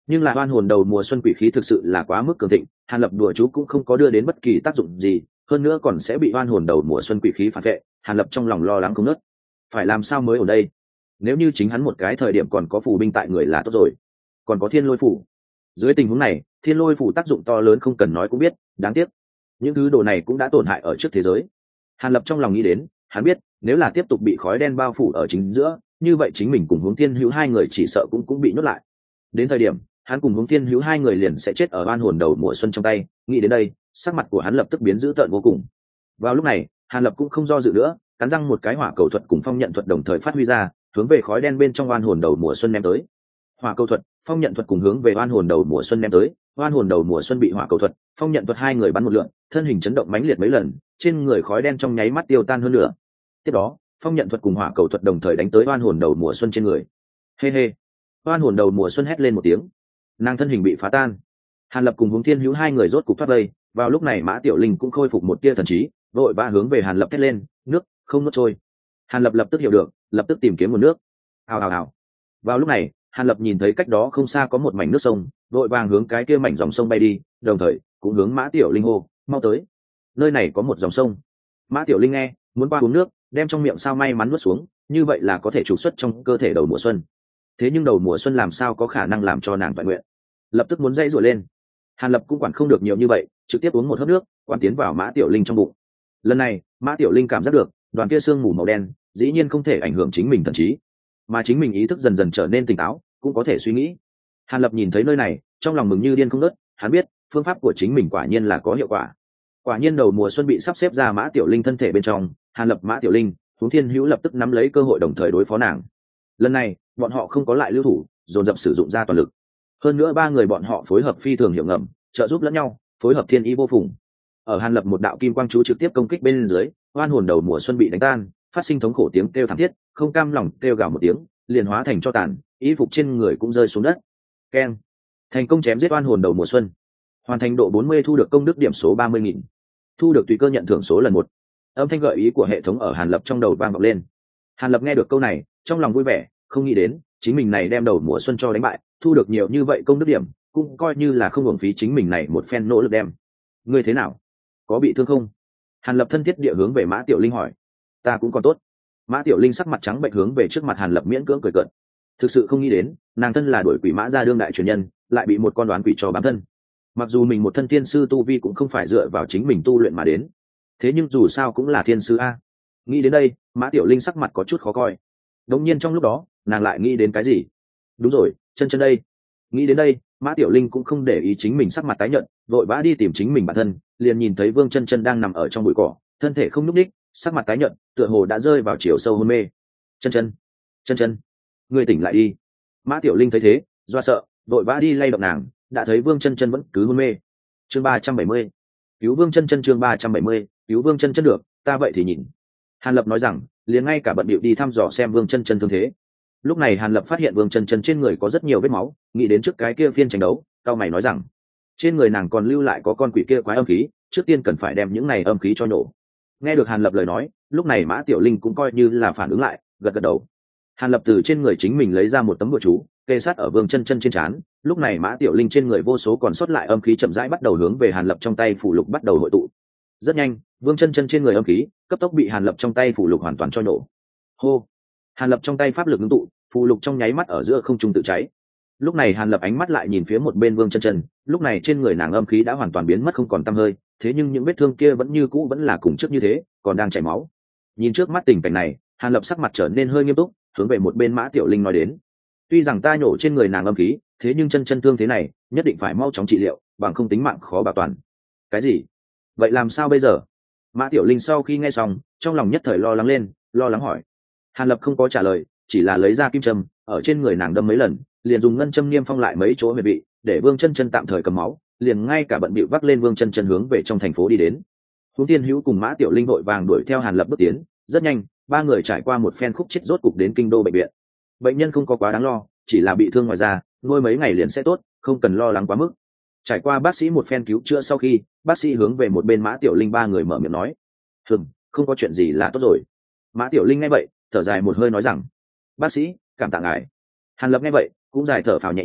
nhưng là oan hồn đầu mùa xuân quỷ khí thực sự là quá mức cường thịnh, hàn lập đùa chú cũng không có đưa đến bất kỳ tác dụng gì, hơn nữa còn sẽ bị oan hồn đầu mùa xuân quỷ khí phản vệ. Hàn lập trong lòng lo lắng không nớt, phải làm sao mới ở đây? Nếu như chính hắn một cái thời điểm còn có phù binh tại người là tốt rồi, còn có thiên lôi phủ. Dưới tình huống này thiên lôi phủ tác dụng to lớn không cần nói cũng biết, đáng tiếc những thứ đồ này cũng đã tổn hại ở trước thế giới. Hàn lập trong lòng nghĩ đến, hắn biết nếu là tiếp tục bị khói đen bao phủ ở chính giữa, như vậy chính mình cùng Hướng Thiên Hữu hai người chỉ sợ cũng bị nhốt lại. Đến thời điểm hắn cùng Hướng Thiên Hữu hai người liền sẽ chết ở oan hồn đầu mùa xuân trong tay. Nghĩ đến đây, sắc mặt của hắn lập tức biến dữ tợn vô cùng. Vào lúc này Hàn lập cũng không do dự nữa, cắn răng một cái hỏa cầu thuật cùng phong nhận thuật đồng thời phát huy ra, hướng về khói đen bên trong oan hồn đầu mùa xuân ném tới. Hỏa cầu thuật, phong nhận thuật cùng hướng về oan hồn đầu mùa xuân ném tới. Oan hồn đầu mùa xuân bị hỏa cầu thuật, phong nhận thuật hai người bắn một lượn, thân hình chấn động mãnh liệt mấy lần, trên người khói đen trong nháy mắt tiêu tan hơn nữa. Tiếp đó phong nhận thuật cùng hỏa cầu thuật đồng thời đánh tới oan hồn đầu mùa xuân trên người. Hê hê, oan hồn đầu mùa xuân hét lên một tiếng, nàng thân hình bị phá tan. Hàn lập cùng Hướng Thiên Hữu hai người rốt cục thoát vây. Vào lúc này Mã Tiểu Linh cũng khôi phục một tia thần trí, vội vã hướng về Hàn lập thét lên, nước không nuốt trôi. Hàn lập lập tức hiểu được, lập tức tìm kiếm nguồn nước. Hào hào hào. Vào lúc này Hàn lập nhìn thấy cách đó không xa có một mảnh nước sông, vội vàng hướng cái kia mảnh dòng sông bay đi, đồng thời cũng hướng Mã Tiểu Linh hô, mau tới, nơi này có một dòng sông. Mã Tiểu Linh nghe, muốn qua uống nước, đem trong miệng sao may mắn nuốt xuống, như vậy là có thể trục xuất trong cơ thể đầu mùa xuân. Thế nhưng đầu mùa xuân làm sao có khả năng làm cho nàng toàn nguyện, lập tức muốn dây rủa lên. Hàn lập cũng quản không được nhiều như vậy, trực tiếp uống một hớp nước, quản tiến vào Mã Tiểu Linh trong bụng. Lần này Mã Tiểu Linh cảm giác được đoàn kia sương mù màu đen dĩ nhiên không thể ảnh hưởng chính mình thần trí, mà chính mình ý thức dần dần trở nên tỉnh táo, cũng có thể suy nghĩ. Hàn lập nhìn thấy nơi này, trong lòng mừng như điên không ngớt. Hắn biết phương pháp của chính mình quả nhiên là có hiệu quả. Quả nhiên đầu mùa xuân bị sắp xếp ra Mã Tiểu Linh thân thể bên trong. Hàn lập, Mã Tiểu Linh, Hướng Thiên Hữu lập tức nắm lấy cơ hội đồng thời đối phó nàng. Lần này bọn họ không có lại lưu thủ, dồn dập sử dụng ra toàn lực. Hơn nữa ba người bọn họ phối hợp phi thường hiệu ngầm, trợ giúp lẫn nhau, phối hợp thiên ý vô phùng. Ở Hàn lập một đạo kim quang chú trực tiếp công kích bên dưới, oan hồn đầu mùa xuân bị đánh tan, phát sinh thống khổ tiếng kêu thảm thiết, không cam lòng kêu gào một tiếng, liền hóa thành cho tàn, y phục trên người cũng rơi xuống đất. Keng, thành công chém giết oan hồn đầu mùa xuân, hoàn thành độ 40, thu được công đức điểm số 30.000, thu được tùy cơ nhận thưởng số lần 1. Âm thanh gợi ý của hệ thống ở Hàn lập trong đầu vang vọng lên. Hàn lập nghe được câu này, trong lòng vui vẻ, không nghĩ đến chính mình này đem đầu mùa xuân cho đánh bại, thu được nhiều như vậy công đức điểm, cũng coi như là không uổng phí chính mình này một phen nỗ lực đem. Ngươi thế nào, có bị thương không? Hàn lập thân thiết địa hướng về Mã Tiểu Linh hỏi. Ta cũng còn tốt. Mã Tiểu Linh sắc mặt trắng bệch hướng về trước mặt Hàn lập miễn cưỡng cười cợt. Thực sự không nghĩ đến nàng thân là đuổi quỷ Mã gia đương đại truyền nhân, lại bị một con đoán quỷ cho bám thân. Mặc dù mình một thân thiên sư tu vi cũng không phải dựa vào chính mình tu luyện mà đến, thế nhưng dù sao cũng là thiên sư a. Nghĩ đến đây, Mã Tiểu Linh sắc mặt có chút khó coi. Đột nhiên trong lúc đó nàng lại nghĩ đến cái gì. Đúng rồi, chân chân đây. Nghĩ đến đây, Mã Tiểu Linh cũng không để ý chính mình sắc mặt tái nhợt, vội vã đi tìm chính mình bản thân, liền nhìn thấy Vương Chân Chân đang nằm ở trong bụi cỏ, thân thể không nhúc nhích, sắc mặt tái nhợt, tựa hồ đã rơi vào chiều sâu hôn mê. Chân Chân, Chân Chân, ngươi tỉnh lại đi. Mã Tiểu Linh thấy thế, do sợ, vội vã đi lay động nàng, đã thấy Vương Chân Chân vẫn cứ hôn mê. Chương 370, cứu Vương Chân Chân. Chương 370, cứu Vương Chân Chân. Được, ta vậy thì nhìn. Hàn Lập nói rằng, liền ngay cả bận bịu đi thăm dò xem Vương Chân Chân thương thế. Lúc này Hàn Lập phát hiện Vương Chân Chân trên người có rất nhiều vết máu, nghĩ đến trước cái kia phiên tranh đấu, cao mày nói rằng, trên người nàng còn lưu lại có con quỷ kia quái âm khí, trước tiên cần phải đem những này âm khí cho nổ. Nghe được Hàn Lập lời nói, lúc này Mã Tiểu Linh cũng coi như là phản ứng lại, gật gật đầu. Hàn Lập từ trên người chính mình lấy ra một tấm bùa chú, kê sát ở Vương Chân Chân trên trán. Lúc này Mã Tiểu Linh trên người vô số còn sót lại âm khí chậm rãi bắt đầu hướng về Hàn Lập trong tay phủ lục bắt đầu hội tụ. Rất nhanh, Vương Chân Chân trên người âm khí cấp tốc bị Hàn Lập trong tay phủ lục hoàn toàn cho nổ. Hô! Hàn Lập trong tay pháp lực ngưng tụ, phù lục trong nháy mắt ở giữa không trung tự cháy. Lúc này Hàn Lập ánh mắt lại nhìn phía một bên Vương Chân Chân, lúc này trên người nàng âm khí đã hoàn toàn biến mất không còn tăm hơi, thế nhưng những vết thương kia vẫn như cũ vẫn là cùng trước như thế, còn đang chảy máu. Nhìn trước mắt tình cảnh này, Hàn Lập sắc mặt trở nên hơi nghiêm túc, hướng về một bên Mã Tiểu Linh nói đến: tuy rằng ta nhổ trên người nàng âm khí, thế nhưng Chân Chân thương thế này, nhất định phải mau chóng trị liệu, bằng không tính mạng khó bảo toàn. Cái gì? Vậy làm sao bây giờ? Mã Tiểu Linh sau khi nghe xong, trong lòng nhất thời lo lắng lên, lo lắng hỏi. Hàn Lập không có trả lời, chỉ là lấy ra kim châm, ở trên người nàng đâm mấy lần, liền dùng ngân châm niêm phong lại mấy chỗ huyệt vị, để Vương Chân Chân tạm thời cầm máu, liền ngay cả bận bịu vác lên Vương Chân Chân hướng về trong thành phố đi đến. Hướng Thiên Hữu cùng Mã Tiểu Linh vội vàng đuổi theo Hàn Lập bước tiến, rất nhanh, ba người trải qua một phen khúc chết rốt cục đến kinh đô bệnh viện. Bệnh nhân không có quá đáng lo, chỉ là bị thương ngoài da, nuôi mấy ngày liền sẽ tốt, không cần lo lắng quá mức. Trải qua bác sĩ một phen cứu chữa sau khi, bác sĩ hướng về một bên Mã Tiểu Linh ba người mở miệng nói: không có chuyện gì là tốt rồi." Mã Tiểu Linh nghe vậy, thở dài một hơi nói rằng: "Bác sĩ, cảm tạ ngài." Hàn Lập nghe vậy cũng dài thở phào nhẹ nhõm,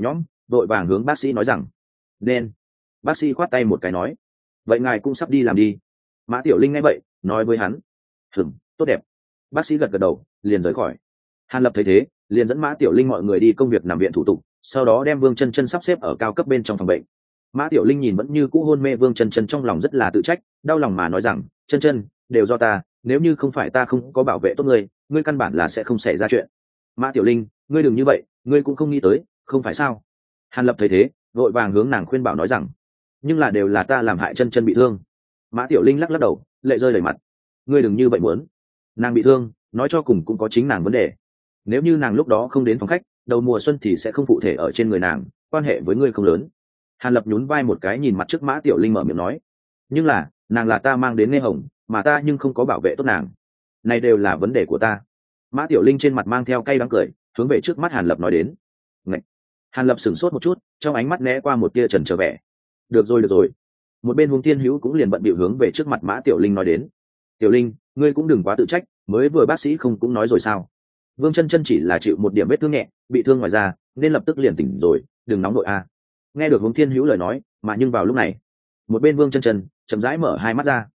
đội vàng hướng bác sĩ nói rằng nên. Bác sĩ khoát tay một cái nói vậy ngài cũng sắp đi làm đi. Mã Tiểu Linh nghe vậy nói với hắn tốt đẹp. Bác sĩ gật gật đầu liền rời khỏi. Hàn Lập thấy thế liền dẫn Mã Tiểu Linh mọi người đi công việc nằm viện thủ tục, sau đó đem Vương Chân Chân sắp xếp ở cao cấp bên trong phòng bệnh. Mã Tiểu Linh nhìn vẫn như cũ hôn mê Vương Chân Chân trong lòng rất là tự trách, đau lòng mà nói rằng Chân Chân, đều do ta, nếu như không phải ta không có bảo vệ tốt ngươi, ngươi căn bản là sẽ không xảy ra chuyện. Mã Tiểu Linh, ngươi đừng như vậy, ngươi cũng không nghĩ tới, không phải sao? Hàn Lập thấy thế vội vàng hướng nàng khuyên bảo nói rằng nhưng là đều là ta làm hại Chân Chân bị thương. Mã Tiểu Linh lắc lắc đầu lệ rơi đầy mặt. Ngươi đừng như vậy muốn, nàng bị thương nói cho cùng cũng có chính nàng vấn đề. Nếu như nàng lúc đó không đến phòng khách đầu mùa xuân thì sẽ không phụ thể ở trên người nàng, quan hệ với ngươi không lớn. Hàn Lập nhún vai một cái nhìn mặt trước Mã Tiểu Linh mở miệng nói nhưng là nàng là ta mang đến Nghe Hồng mà ta nhưng không có bảo vệ tốt nàng, này đều là vấn đề của ta. Mã Tiểu Linh trên mặt mang theo cay đắng cười hướng về trước mắt Hàn Lập nói đến. Ngậy! Hàn Lập sửng sốt một chút, trong ánh mắt né qua một tia chần chờ vẻ. Được rồi. Một bên Huống Thiên Hữu cũng liền bận bịu hướng về trước mặt Mã Tiểu Linh nói đến. Tiểu Linh, ngươi cũng đừng quá tự trách, mới vừa bác sĩ không cũng nói rồi sao? Vương Chân Chân chỉ là chịu một điểm vết thương nhẹ, bị thương ngoài da, nên lập tức liền tỉnh rồi, đừng nóng nội a. Nghe được Huống Thiên Hữu lời nói, mà nhưng vào lúc này, một bên Vương Chân Chân chậm rãi mở hai mắt ra.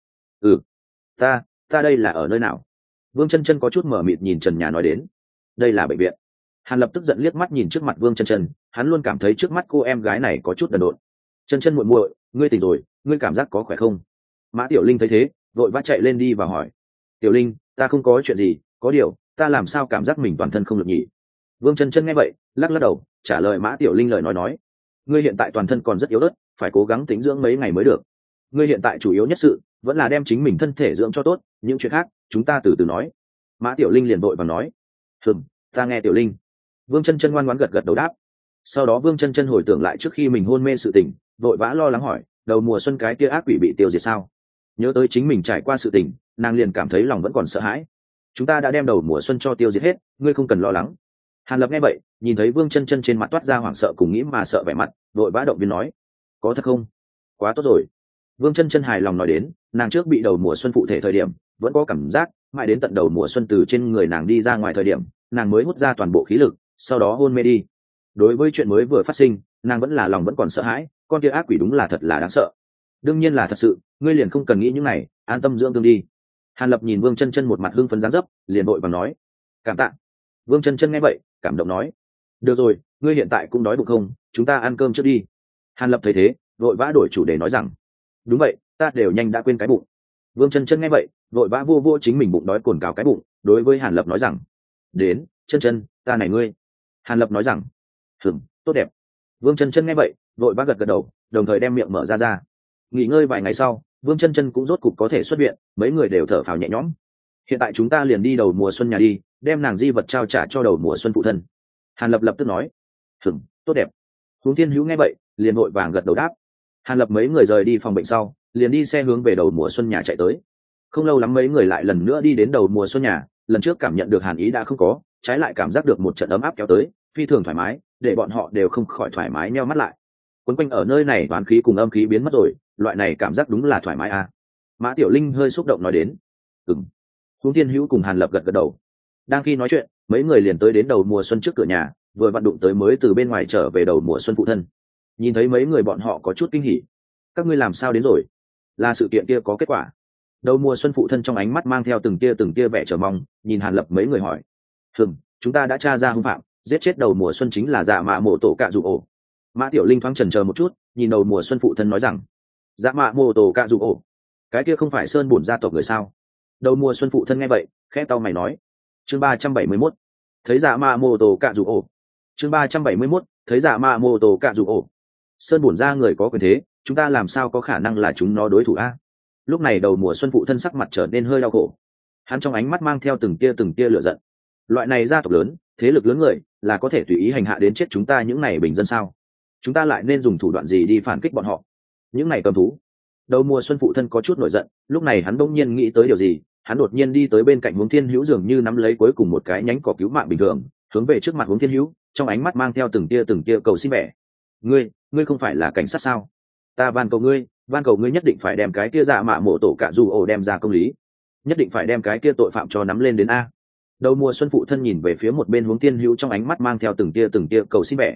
Ta đây là ở nơi nào? Vương Chân Chân có chút mở mịt nhìn trần nhà nói đến. Đây là bệnh viện. Hàn Lập tức giận liếc mắt nhìn trước mặt Vương Chân Chân, hắn luôn cảm thấy trước mắt cô em gái này có chút đần độn. Chân Chân muội muội, ngươi tỉnh rồi, ngươi cảm giác có khỏe không? Mã Tiểu Linh thấy thế vội vã chạy lên đi và hỏi. Tiểu Linh, ta không có chuyện gì, có điều ta làm sao cảm giác mình toàn thân không được nhỉ? Vương Chân Chân nghe vậy lắc lắc đầu trả lời Mã Tiểu Linh lời nói ngươi hiện tại toàn thân còn rất yếu ớt, phải cố gắng tĩnh dưỡng mấy ngày mới được. Ngươi hiện tại chủ yếu nhất sự vẫn là đem chính mình thân thể dưỡng cho tốt, những chuyện khác chúng ta từ từ nói. Mã Tiểu Linh liền vội và nói ta nghe Tiểu Linh. Vương Chân Chân ngoan ngoãn gật gật đầu đáp. Sau đó Vương Chân Chân hồi tưởng lại trước khi mình hôn mê sự tình, vội vã lo lắng hỏi đầu mùa xuân cái kia ác quỷ bị tiêu diệt sao? Nhớ tới chính mình trải qua sự tình, nàng liền cảm thấy lòng vẫn còn sợ hãi. Chúng ta đã đem đầu mùa xuân cho tiêu diệt hết, ngươi không cần lo lắng. Hàn Lập nghe vậy nhìn thấy Vương Chân Chân trên mặt toát ra hoảng sợ cùng nghĩ mà sợ vẻ mặt, vội vã động viên nói có thật không? Quá tốt rồi. Vương Chân Chân hài lòng nói đến, nàng trước bị đầu mùa xuân phụ thể thời điểm vẫn có cảm giác, mãi đến tận đầu mùa xuân từ trên người nàng đi ra ngoài thời điểm nàng mới hút ra toàn bộ khí lực, sau đó hôn mê đi. Đối với chuyện mới vừa phát sinh, nàng vẫn là lòng vẫn còn sợ hãi, con kia ác quỷ đúng là thật là đáng sợ. Đương nhiên là thật sự, ngươi liền không cần nghĩ những này, an tâm dưỡng thương đi. Hàn Lập nhìn Vương Chân Chân một mặt hưng phấn dáng dấp, liền vội vàng nói cảm tạ. Vương Chân Chân nghe vậy cảm động nói được rồi, ngươi hiện tại cũng đói bụng không, chúng ta ăn cơm trước đi. Hàn Lập thấy thế vội vã đổi chủ đề nói rằng đúng vậy, ta đều nhanh đã quên cái bụng. Vương Chân Chân nghe vậy vội vã vô chính mình bụng đói cồn cào cái bụng, đối với Hàn Lập nói rằng đến, Chân Chân, ta này ngươi. Hàn Lập nói rằng tốt đẹp. Vương Chân Chân nghe vậy vội vã gật gật đầu, đồng thời đem miệng mở ra. Nghỉ ngơi vài ngày sau, Vương Chân Chân cũng rốt cục có thể xuất viện, mấy người đều thở phào nhẹ nhõm. Hiện tại chúng ta liền đi đầu mùa xuân nhà đi, đem nàng di vật trao trả cho đầu mùa xuân phụ thân. Hàn Lập lập tức nói tốt đẹp. Huống Thiên Hữu nghe vậy liền vội vàng gật đầu đáp. Hàn Lập mấy người rời đi phòng bệnh sau liền đi xe hướng về đầu mùa xuân nhà chạy tới. Không lâu lắm mấy người lại lần nữa đi đến đầu mùa xuân nhà, lần trước cảm nhận được hàn ý đã không có, trái lại cảm giác được một trận ấm áp kéo tới, phi thường thoải mái, để bọn họ đều không khỏi thoải mái nheo mắt lại. Quấn quanh ở nơi này toán khí cùng âm khí biến mất rồi, loại này cảm giác đúng là thoải mái à. Mã Tiểu Linh hơi xúc động nói đến. Huống Thiên Hữu cùng Hàn Lập gật gật đầu. Đang khi nói chuyện, mấy người liền tới đến đầu mùa xuân trước cửa nhà, vừa vặn đụng tới mới từ bên ngoài trở về đầu mùa xuân phụ thân. Nhìn thấy mấy người bọn họ có chút kinh hỉ. Các ngươi làm sao đến rồi? Là sự kiện kia có kết quả? Đầu mùa xuân phụ thân trong ánh mắt mang theo từng tia vẻ chờ mong, nhìn Hàn Lập mấy người hỏi. Chúng ta đã tra ra hung phạm, giết chết đầu mùa xuân chính là Dạ Mạ Mộ Tổ Cạ Dụ Ổ. Mã Tiểu Linh thoáng chần chờ một chút, nhìn đầu mùa xuân phụ thân nói rằng Dạ Mạ Mộ Tổ Cạ Dụ Ổ, cái kia không phải Sơn Bổn gia tộc người sao? Đầu mùa xuân phụ thân nghe vậy khẽ cau mày nói. Chương 371, thấy Dạ Mạ Mộ Tổ Cạ Dụ Ổ. Chương 371, thấy Dạ Mạ Mộ Tổ Cạ Dụ Ổ. Sơn Bổn gia người có quyền thế, chúng ta làm sao có khả năng là chúng nó đối thủ a? Lúc này đầu mùa xuân phụ thân sắc mặt trở nên hơi đau khổ, hắn trong ánh mắt mang theo từng tia lửa giận. Loại này gia tộc lớn, thế lực lớn người là có thể tùy ý hành hạ đến chết chúng ta những này bình dân sao? Chúng ta lại nên dùng thủ đoạn gì đi phản kích bọn họ? Những này cầm thú. Đầu mùa xuân phụ thân có chút nổi giận, lúc này hắn bỗng nhiên nghĩ tới điều gì, hắn đột nhiên đi tới bên cạnh Huống Thiên Hữu, dường như nắm lấy cuối cùng một cái nhánh cỏ cứu mạng bình thường, hướng về trước mặt Huống Thiên Hữu, trong ánh mắt mang theo từng tia cầu xin vẻ. Ngươi không phải là cảnh sát sao? Ta van cầu ngươi nhất định phải đem cái kia Dạ Mạ Mộ Tổ Cạ Dụ Ổ đem ra công lý, nhất định phải đem cái kia tội phạm cho nắm lên đến a. Đầu mùa xuân phụ thân nhìn về phía một bên Huống Thiên Hữu, trong ánh mắt mang theo từng tia cầu xin vẻ.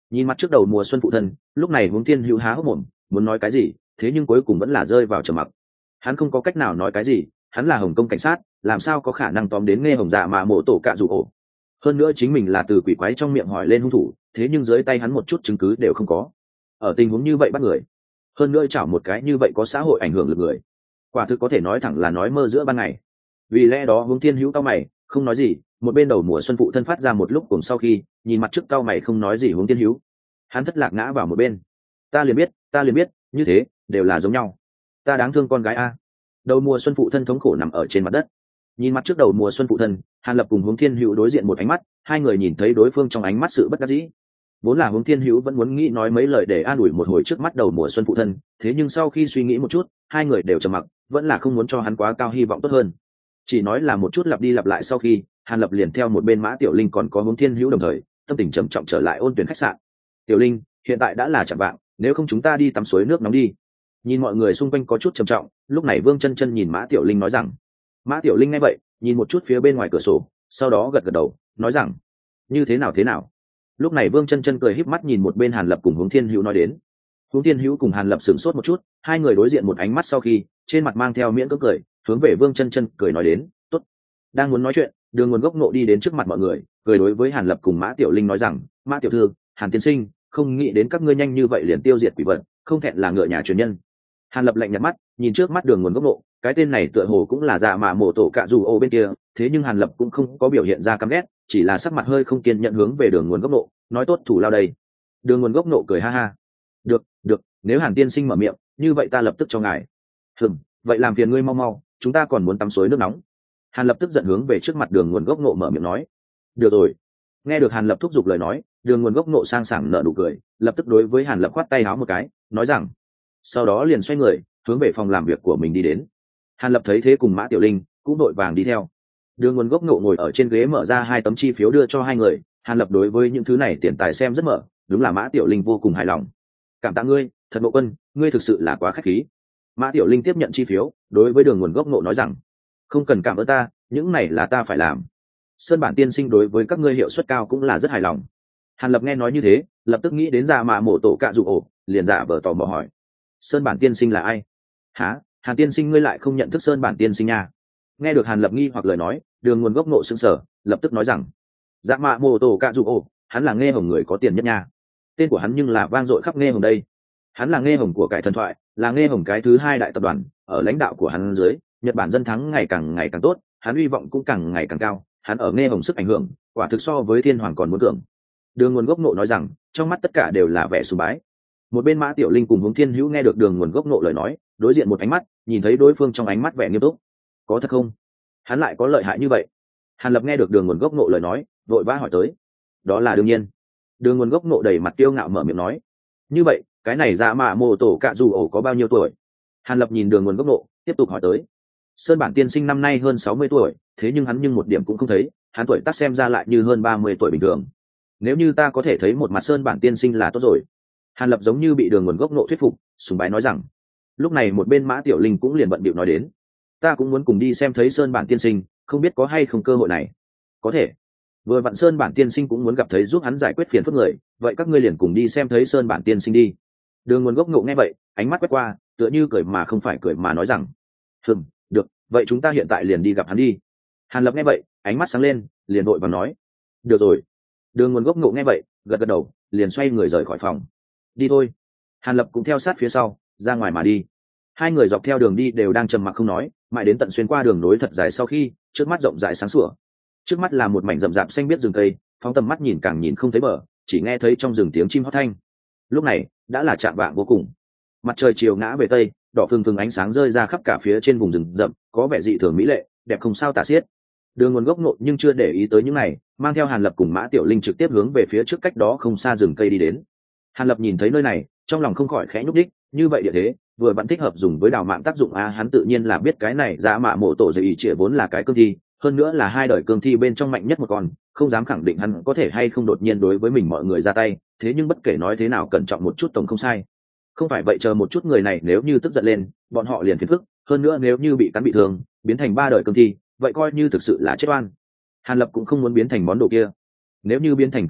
Nhìn mặt trước đầu mùa xuân phụ thân, lúc này Hướng Thiên Hữu há hốc mồm muốn nói cái gì, thế nhưng cuối cùng vẫn là rơi vào trầm mặc. Hắn không có cách nào nói cái gì, hắn là Hồng Kông cảnh sát, làm sao có khả năng tóm đến Nghe Hồng Dạ Mạ Mộ Tổ Cạ Dù Ổ. Hơn nữa chính mình là từ quỷ quái trong miệng hỏi lên hung thủ, thế nhưng dưới tay hắn một chút chứng cứ đều không có. Ở tình huống như vậy bắt người, hơn nữa chảo một cái như vậy có xã hội ảnh hưởng lực người, quả thực có thể nói thẳng là nói mơ giữa ban ngày. Vì lẽ đó Hướng Thiên Hữu cao mày không nói gì, một bên đầu mùa xuân phụ thân phát ra một lúc cùng sau khi nhìn mặt trước cao mày không nói gì Hướng Thiên Hữu, hắn thất lạc ngã vào một bên. Ta liền biết như thế đều là giống nhau, ta đáng thương con gái a. Đầu mùa xuân phụ thân thống khổ nằm ở trên mặt đất. Nhìn mặt trước đầu mùa xuân phụ thân, Hàn Lập cùng Hướng Thiên Hữu đối diện một ánh mắt, hai người nhìn thấy đối phương trong ánh mắt sự bất đắc dĩ. Vốn là Hướng Thiên Hữu vẫn muốn nghĩ nói mấy lời để an ủi một hồi trước mắt đầu mùa xuân phụ thân, thế nhưng sau khi suy nghĩ một chút, hai người đều trầm mặc, vẫn là không muốn cho hắn quá cao hy vọng tốt hơn. Chỉ nói là một chút lặp đi lặp lại sau khi, Hàn Lập liền theo một bên Mã Tiểu Linh còn có Hướng Thiên Hữu đồng thời, tâm tình trầm trọng trở lại ôn tuyển khách sạn. Tiểu Linh, hiện tại đã là chạng vạng, nếu không chúng ta đi tắm suối nước nóng đi. Nhìn mọi người xung quanh có chút trầm trọng, lúc này Vương Chân Chân nhìn Mã Tiểu Linh nói rằng. Mã Tiểu Linh nghe vậy, nhìn một chút phía bên ngoài cửa sổ, sau đó gật gật đầu, nói rằng, như thế nào. Lúc này Vương Chân Chân cười híp mắt nhìn một bên Hàn Lập cùng Hướng Thiên Hữu nói đến. Hướng Thiên Hữu cùng Hàn Lập sửng sốt một chút, hai người đối diện một ánh mắt sau khi, trên mặt mang theo miễn cưỡng cười, hướng về Vương Chân Chân cười nói đến, tốt. Đang muốn nói chuyện, Đường Nguồn Gốc Nộ đi đến trước mặt mọi người, cười đối với Hàn Lập cùng Mã Tiểu Linh nói rằng, Mã tiểu thư, Hàn tiên sinh, không nghĩ đến các ngươi nhanh như vậy liền tiêu diệt quỷ vật, không thẹn là ngựa nhà truyền nhân. Hàn Lập lạnh nhạt mắt, nhìn trước mắt Đường Nguồn Gốc Nộ, cái tên này tựa hồ cũng là Dạ Mạ Mộ Tổ Cạ Dù Ô bên kia, thế nhưng Hàn Lập cũng không có biểu hiện ra căm ghét, chỉ là sắc mặt hơi không kiên nhẫn hướng về Đường Nguồn Gốc Nộ, nói tốt thủ lao đây. Đường Nguồn Gốc Nộ cười ha ha, được, nếu Hàn tiên sinh mở miệng, như vậy ta lập tức cho ngài. Vậy làm phiền ngươi mau, chúng ta còn muốn tắm suối nước nóng. Hàn Lập tức giận hướng về trước mặt Đường Nguồn Gốc Nộ mở miệng nói. Được rồi. Nghe được Hàn Lập thúc giục lời nói, Đường Nguồn Gốc Nộ sang sảng nở nụ cười, lập tức đối với Hàn Lập khoát tay áo một cái, nói rằng, sau đó liền xoay người hướng về phòng làm việc của mình đi đến. Hàn Lập thấy thế cùng Mã Tiểu Linh cũng đội vàng đi theo. Đường Nguồn Gốc Nộ ngồi ở trên ghế mở ra hai tấm chi phiếu đưa cho hai người. Hàn Lập đối với những thứ này tiền tài xem rất mở, đúng là Mã Tiểu Linh vô cùng hài lòng. Cảm tạ ngươi, thật Ngộ Quân, ngươi thực sự là quá khách khí. Mã Tiểu Linh tiếp nhận chi phiếu, đối với Đường Nguồn Gốc Nộ nói rằng, không cần cảm ơn ta, những này là ta phải làm. Sơn Bản tiên sinh đối với các ngươi hiệu suất cao cũng là rất hài lòng. Hàn Lập nghe nói như thế, lập tức nghĩ đến Dạ Mạ Mộ Tổ Cạ Dù Ổ, liền giả vờ tò mò hỏi, Sơn Bản tiên sinh là ai? Hả? Hàn tiên sinh ngươi lại không nhận thức Sơn Bản tiên sinh nha? Nghe được Hàn Lập nghi hoặc lời nói, Đường Nguồn Gốc Nộ sững sờ, lập tức nói rằng, Dạ Mạ Mộ Tổ Cạ Dù Ổ, hắn là Nghe Hồng người có tiền nhất nha. Tên của hắn nhưng là vang dội khắp Nghe Hồng đây. Hắn là Nghe Hồng của cải thần thoại, là Nghe Hồng cái thứ hai đại tập đoàn, ở lãnh đạo của hắn dưới, Nhật Bản dân thắng ngày càng tốt, hắn hy vọng cũng càng ngày càng cao, hắn ở Nghe Hồng sức ảnh hưởng, quả thực so với Thiên Hoàng còn muốn cường. Đường Nguồn Gốc Nộ nói rằng, trong mắt tất cả đều là vẻ sùng bái. Một bên Mã Tiểu Linh cùng Hướng Thiên Hữu nghe được Đường Nguồn Gốc Nộ lời nói, đối diện một ánh mắt, nhìn thấy đối phương trong ánh mắt vẻ nghiêm túc. Có thật không? Hắn lại có lợi hại như vậy? Hàn Lập nghe được Đường Nguồn Gốc Nộ lời nói, vội vã hỏi tới. Đó là đương nhiên. Đường Nguồn Gốc Nộ đầy mặt kiêu ngạo mở miệng nói. Như vậy, cái này Dạ Mạ Mộ Tổ Cạ Dù Ổ có bao nhiêu tuổi? Hàn Lập nhìn Đường Nguồn Gốc Nộ, tiếp tục hỏi tới. Sơn Bản tiên sinh năm nay hơn 60 tuổi, thế nhưng hắn một điểm cũng không thấy, hắn tuổi tác xem ra lại như hơn 30 tuổi bình thường. Nếu như ta có thể thấy một mặt Sơn Bản tiên sinh là tốt rồi. Hàn Lập giống như bị Đường Nguồn Gốc Nộ thuyết phục, sùng bái nói rằng. Lúc này một bên Mã Tiểu Linh cũng liền bận bịu nói đến, ta cũng muốn cùng đi xem thấy Sơn Bản tiên sinh, không biết có hay không cơ hội này. Có thể. Vừa vặn Sơn Bản tiên sinh cũng muốn gặp thấy giúp hắn giải quyết phiền phức người, vậy các ngươi liền cùng đi xem thấy Sơn Bản tiên sinh đi. Đường Nguồn Gốc Nộ nghe vậy, ánh mắt quét qua, tựa như cười mà không phải cười mà nói rằng, được, vậy chúng ta hiện tại liền đi gặp hắn đi. Hàn Lập nghe vậy, ánh mắt sáng lên, liền đội vào nói, được rồi. Đường Nguồn Gốc Nộ nghe vậy, gật gật đầu, liền xoay người rời khỏi phòng. Đi thôi. Hàn Lập cũng theo sát phía sau, ra ngoài mà đi. Hai người dọc theo đường đi đều đang trầm mặc không nói, mãi đến tận xuyên qua đường nối thật dài sau khi, trước mắt rộng rãi sáng sủa. Trước mắt là một mảnh rậm rạp xanh biếc rừng cây, phóng tầm mắt nhìn càng nhìn không thấy bờ, chỉ nghe thấy trong rừng tiếng chim hót thanh. Lúc này đã là chạng vạng vô cùng, mặt trời chiều ngã về tây, đỏ phừng phừng ánh sáng rơi ra khắp cả phía trên vùng rừng rậm, có vẻ dị thường mỹ lệ, đẹp không sao tả xiết. Đường Nguồn Gốc Nộ nhưng chưa để ý tới những này, mang theo Hàn Lập cùng Mã Tiểu Linh trực tiếp hướng về phía trước cách đó không xa rừng cây đi đến. Hàn Lập nhìn thấy nơi này, trong lòng không khỏi khẽ nhúc đích, như vậy địa thế vừa vẫn thích hợp dùng với đào mạng tác dụng a, hắn tự nhiên là biết cái này Dạ Mạ Mộ Tổ Dây Ý Trịa vốn là cái cương thi, hơn nữa là hai đời cương thi bên trong mạnh nhất một con, không dám khẳng định hắn có thể hay không đột nhiên đối với mình mọi người ra tay, thế nhưng bất kể nói thế nào cẩn trọng một chút tổng không sai. Không phải vậy chờ một chút người này nếu như tức giận lên, bọn họ liền phiền phức, hơn nữa nếu như bị cắn bị thương, biến thành ba đời cương thi, vậy coi như thực sự là chết oan. Hàn Lập cũng không muốn biến thành món đồ kia. Nếu như biến thành cương thi,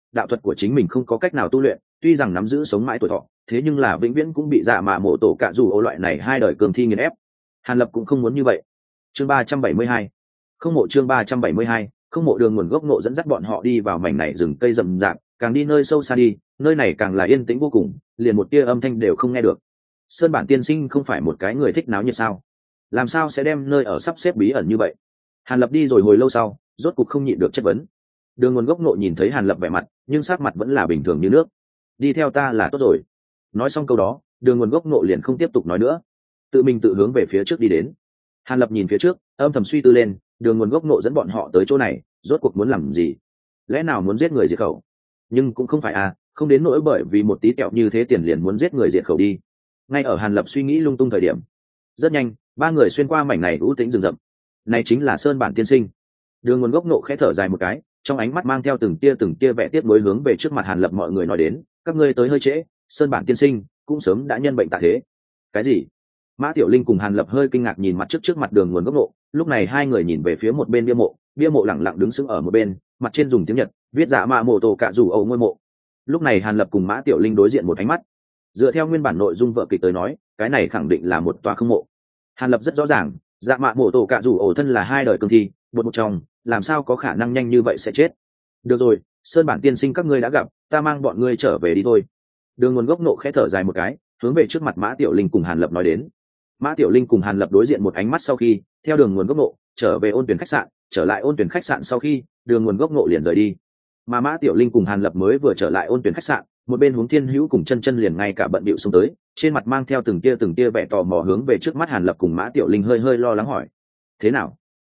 đạo thuật của chính mình không có cách nào tu luyện, tuy rằng nắm giữ sống mãi tuổi thọ, thế nhưng là vĩnh viễn cũng bị dạ mạ mổ tổ cạ dù ô loại này 2 đời cường thi nghiền ép. Hàn Lập cũng không muốn như vậy. Chương 372, không mộ. Chương 372, không mộ. Đường nguồn gốc nộ dẫn dắt bọn họ đi vào mảnh này rừng cây rậm rạp, càng đi nơi sâu xa đi, nơi này càng là yên tĩnh vô cùng, liền một tia âm thanh đều không nghe được. Sơn Bản tiên sinh không phải một cái người thích náo nhiệt sao? Làm sao sẽ đem nơi ở sắp xếp bí ẩn như vậy? Hàn Lập đi rồi hồi lâu sau, rốt cục không nhịn được chất vấn. Đường nguồn gốc nộ nhìn thấy Hàn Lập vẻ mặt, nhưng sắc mặt vẫn là bình thường như nước. Đi theo ta là tốt rồi. Nói xong câu đó, đường nguồn gốc nộ liền không tiếp tục nói nữa, tự mình tự hướng về phía trước đi đến. Hàn Lập nhìn phía trước, âm thầm suy tư lên, đường nguồn gốc nộ dẫn bọn họ tới chỗ này, rốt cuộc muốn làm gì? Lẽ nào muốn giết người diệt khẩu? Nhưng cũng không phải à, không đến nỗi bởi vì một tí kẹo như thế tiền liền muốn giết người diệt khẩu đi. Ngay ở Hàn Lập suy nghĩ lung tung thời điểm, rất nhanh, 3 người xuyên qua mảnh này u tĩnh rừng rậm. Này chính là Sơn Bản tiên sinh. Đường nguồn gốc nộ khẽ thở dài một cái, trong ánh mắt mang theo từng tia vẻ tiếc nuối hướng về trước mặt Hàn Lập mọi người nói đến, các ngươi tới hơi trễ, Sơn Bản tiên sinh cũng sớm đã nhân bệnh tạ thế. Cái gì? Mã Tiểu Linh cùng Hàn Lập hơi kinh ngạc nhìn mặt trước mặt đường nguồn gốc nộ, lúc này hai người nhìn về phía một bên bia mộ lẳng lặng đứng sững ở một bên, mặt trên dùng tiếng Nhật viết dạ mạ mộ tổ cạ rủ ẩu ngôi mộ. Lúc này Hàn Lập cùng Mã Tiểu Linh đối diện một ánh mắt. Dựa theo nguyên bản nội dung vở kịch tới nói, cái này khẳng định là một tòa không mộ. Hàn Lập rất rõ ràng, dạ mạ mộ tổ cạ rủ ẩu thân là 2 đời cương thi, một trong, làm sao có khả năng nhanh như vậy sẽ chết. Được rồi, Sơn Bản tiên sinh các ngươi đã gặp, ta mang bọn ngươi trở về đi thôi. Đường nguồn gốc nộ khẽ thở dài một cái, hướng về trước mặt Mã Tiểu Linh cùng Hàn Lập nói đến. Mã Tiểu Linh cùng Hàn Lập đối diện một ánh mắt sau khi, theo đường nguồn gốc nộ trở về Ôn Tuyển khách sạn, trở lại Ôn Tuyển khách sạn sau khi, đường nguồn gốc nộ liền rời đi. Mà Mã Tiểu Linh cùng Hàn Lập mới vừa trở lại Ôn Tuyển khách sạn, một bên Huống Thiên Hữu cùng chân liền ngay cả bận bịu xuống tới, trên mặt mang theo từng tia vẻ tò mò hướng về trước mắt Hàn Lập cùng Mã Tiểu Linh hơi lo lắng hỏi: thế nào?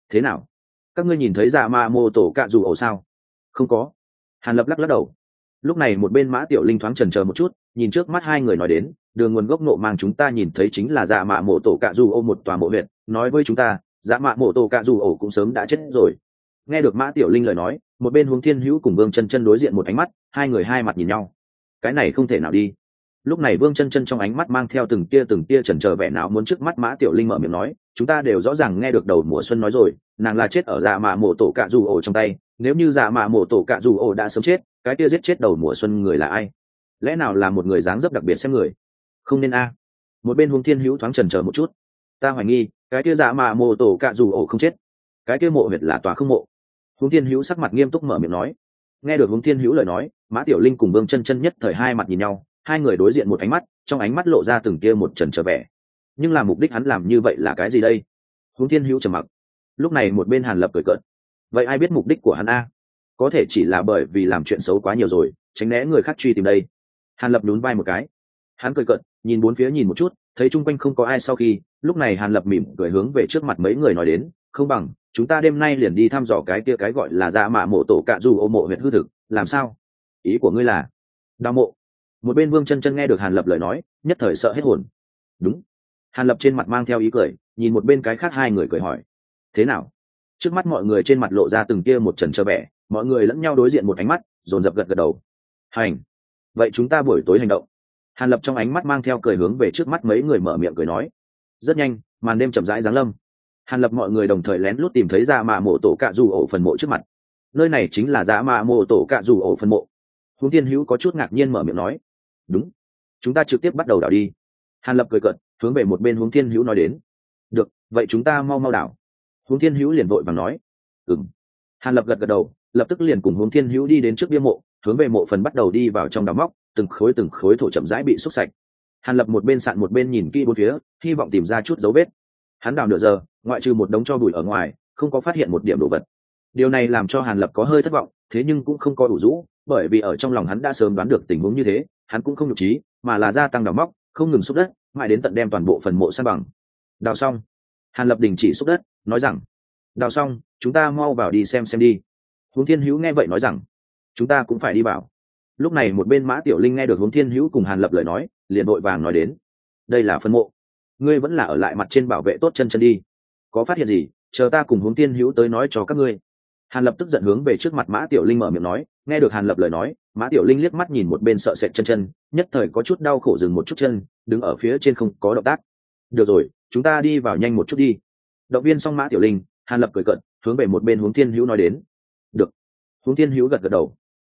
Các ngươi nhìn thấy dạ ma mô tổ cạ dù ổ sao? Không có. Hàn Lập lắc đầu. Lúc này một bên Mã Tiểu Linh thoáng chần chờ một chút, nhìn trước mắt hai người nói đến, đường nguồn gốc nộ mang chúng ta nhìn thấy chính là dạ mạ mộ tổ cạ dù ổ một tòa mộ huyệt, nói với chúng ta dạ mạ mộ tổ cạ dù ổ cũng sớm đã chết rồi. Nghe được Mã Tiểu Linh lời nói, một bên Huống Thiên Hữu cùng Vương Chân đối diện một ánh mắt, hai người hai mặt nhìn nhau. Cái này không thể nào đi. Lúc này Vương Chân trong ánh mắt mang theo từng tia chần chờ vẻ nào muốn trước mắt Mã Tiểu Linh mở miệng nói, chúng ta đều rõ ràng nghe được đầu mùa xuân nói rồi, nàng là chết ở dạ mạ mộ tổ cạ dù ổ trong tay, nếu như dạ mạ mộ tổ cạ dù ổ đã sớm chết, cái kia giết chết đầu mùa xuân người là ai? Lẽ nào là một người dáng dấp đặc biệt xem người? Không nên a. Một bên Huống Thiên Hữu thoáng chần chờ một chút, ta hoài nghi cái kia dạ mạ mộ tổ cạ dù ổ không chết, cái kia mộ huyệt là tòa không mộ. Huống Thiên Hữu sắc mặt nghiêm túc mở miệng nói. Nghe được Huống Thiên Hữu lời nói, Mã Tiểu Linh cùng Vương Chân nhất thời hai mặt nhìn nhau, hai người đối diện một ánh mắt, trong ánh mắt lộ ra từng tia một chần chờ vẻ. Nhưng là mục đích hắn làm như vậy là cái gì đây? Huống Thiên Hữu trầm mặc. Lúc này một bên Hàn Lập cười cợt. Vậy ai biết mục đích của hắn a? Có thể chỉ là bởi vì làm chuyện xấu quá nhiều rồi, tránh né người khác truy tìm đây. Hàn Lập nhún vai một cái. Hắn cười cợt, nhìn bốn phía nhìn một chút, thấy chung quanh không có ai sau khi, lúc này Hàn Lập mỉm cười hướng về trước mặt mấy người nói đến, không bằng chúng ta đêm nay liền đi thăm dò cái kia cái gọi là dạ mạ mộ tổ cạ dù ô mộ huyệt hư thực, làm sao? Ý của ngươi là đào mộ? Một bên Vương Chân nghe được Hàn Lập lời nói, nhất thời sợ hết hồn. Đúng. Hàn Lập trên mặt mang theo ý cười, nhìn một bên cái khác hai người cười hỏi, thế nào? Trước mắt mọi người trên mặt lộ ra từng tia một chần chờ vẻ, mọi người lẫn nhau đối diện một ánh mắt, dồn dập gật đầu. Hành. Vậy chúng ta buổi tối hành động. Hàn Lập trong ánh mắt mang theo cười hướng về trước mắt mấy người mở miệng cười nói. Rất nhanh, màn đêm chậm rãi giáng lâm. Hàn Lập mọi người đồng thời lén lút tìm thấy dạ mạ mộ tổ cạ dù ổ phần mộ trước mặt. Nơi này chính là dạ mạ mộ tổ cạ dù ổ phần mộ. Huống Thiên Hữu có chút ngạc nhiên mở miệng nói. Đúng. Chúng ta trực tiếp bắt đầu đào đi. Hàn Lập cười cợt, hướng về một bên Huống Thiên Hữu nói đến. Được, vậy chúng ta mau đào. Huống Thiên Hữu liền vội vàng nói. Ừm. Hàn Lập gật đầu, lập tức liền cùng Huống Thiên Hữu đi đến trước bia mộ, hướng về mộ phần bắt đầu đi vào trong đào móc, từng khối thổ chậm rãi bị xúc sạch. Hàn Lập một bên sạn một bên nhìn kỹ bốn phía, hy vọng tìm ra chút dấu vết. Hắn đào nửa giờ, ngoại trừ một đống tro bụi ở ngoài, không có phát hiện một điểm đồ vật. Điều này làm cho Hàn Lập có hơi thất vọng, thế nhưng cũng không có đủ rũ, bởi vì ở trong lòng hắn đã sớm đoán được tình huống như thế, hắn cũng không nhục trí, mà là gia tăng đào móc, không ngừng xúc đất, mãi đến tận đem toàn bộ phần mộ san bằng. Đào xong, Hàn Lập đình chỉ xúc đất, nói rằng: đào xong, chúng ta mau vào đi xem đi. Huống Thiên Hữu nghe vậy nói rằng: chúng ta cũng phải đi vào. Lúc này một bên Mã Tiểu Linh nghe được Huống Thiên Hữu cùng Hàn Lập lời nói, liền vội vàng nói đến: đây là phân mộ, ngươi vẫn là ở lại mặt trên bảo vệ tốt chân đi, có phát hiện gì chờ ta cùng Huống Thiên Hữu tới nói cho các ngươi. Hàn Lập tức giận hướng về trước mặt Mã Tiểu Linh mở miệng nói. Nghe được Hàn Lập lời nói, Mã Tiểu Linh liếc mắt nhìn một bên sợ sệt chân, nhất thời có chút đau khổ dừng một chút chân, đứng ở phía trên không có động tác. Được rồi, chúng ta đi vào nhanh một chút đi. Động viên xong Mã Tiểu Linh, Hàn Lập cười cợt, hướng về một bên Huống Thiên Hữu nói đến. Được. Huống Thiên Hữu gật đầu.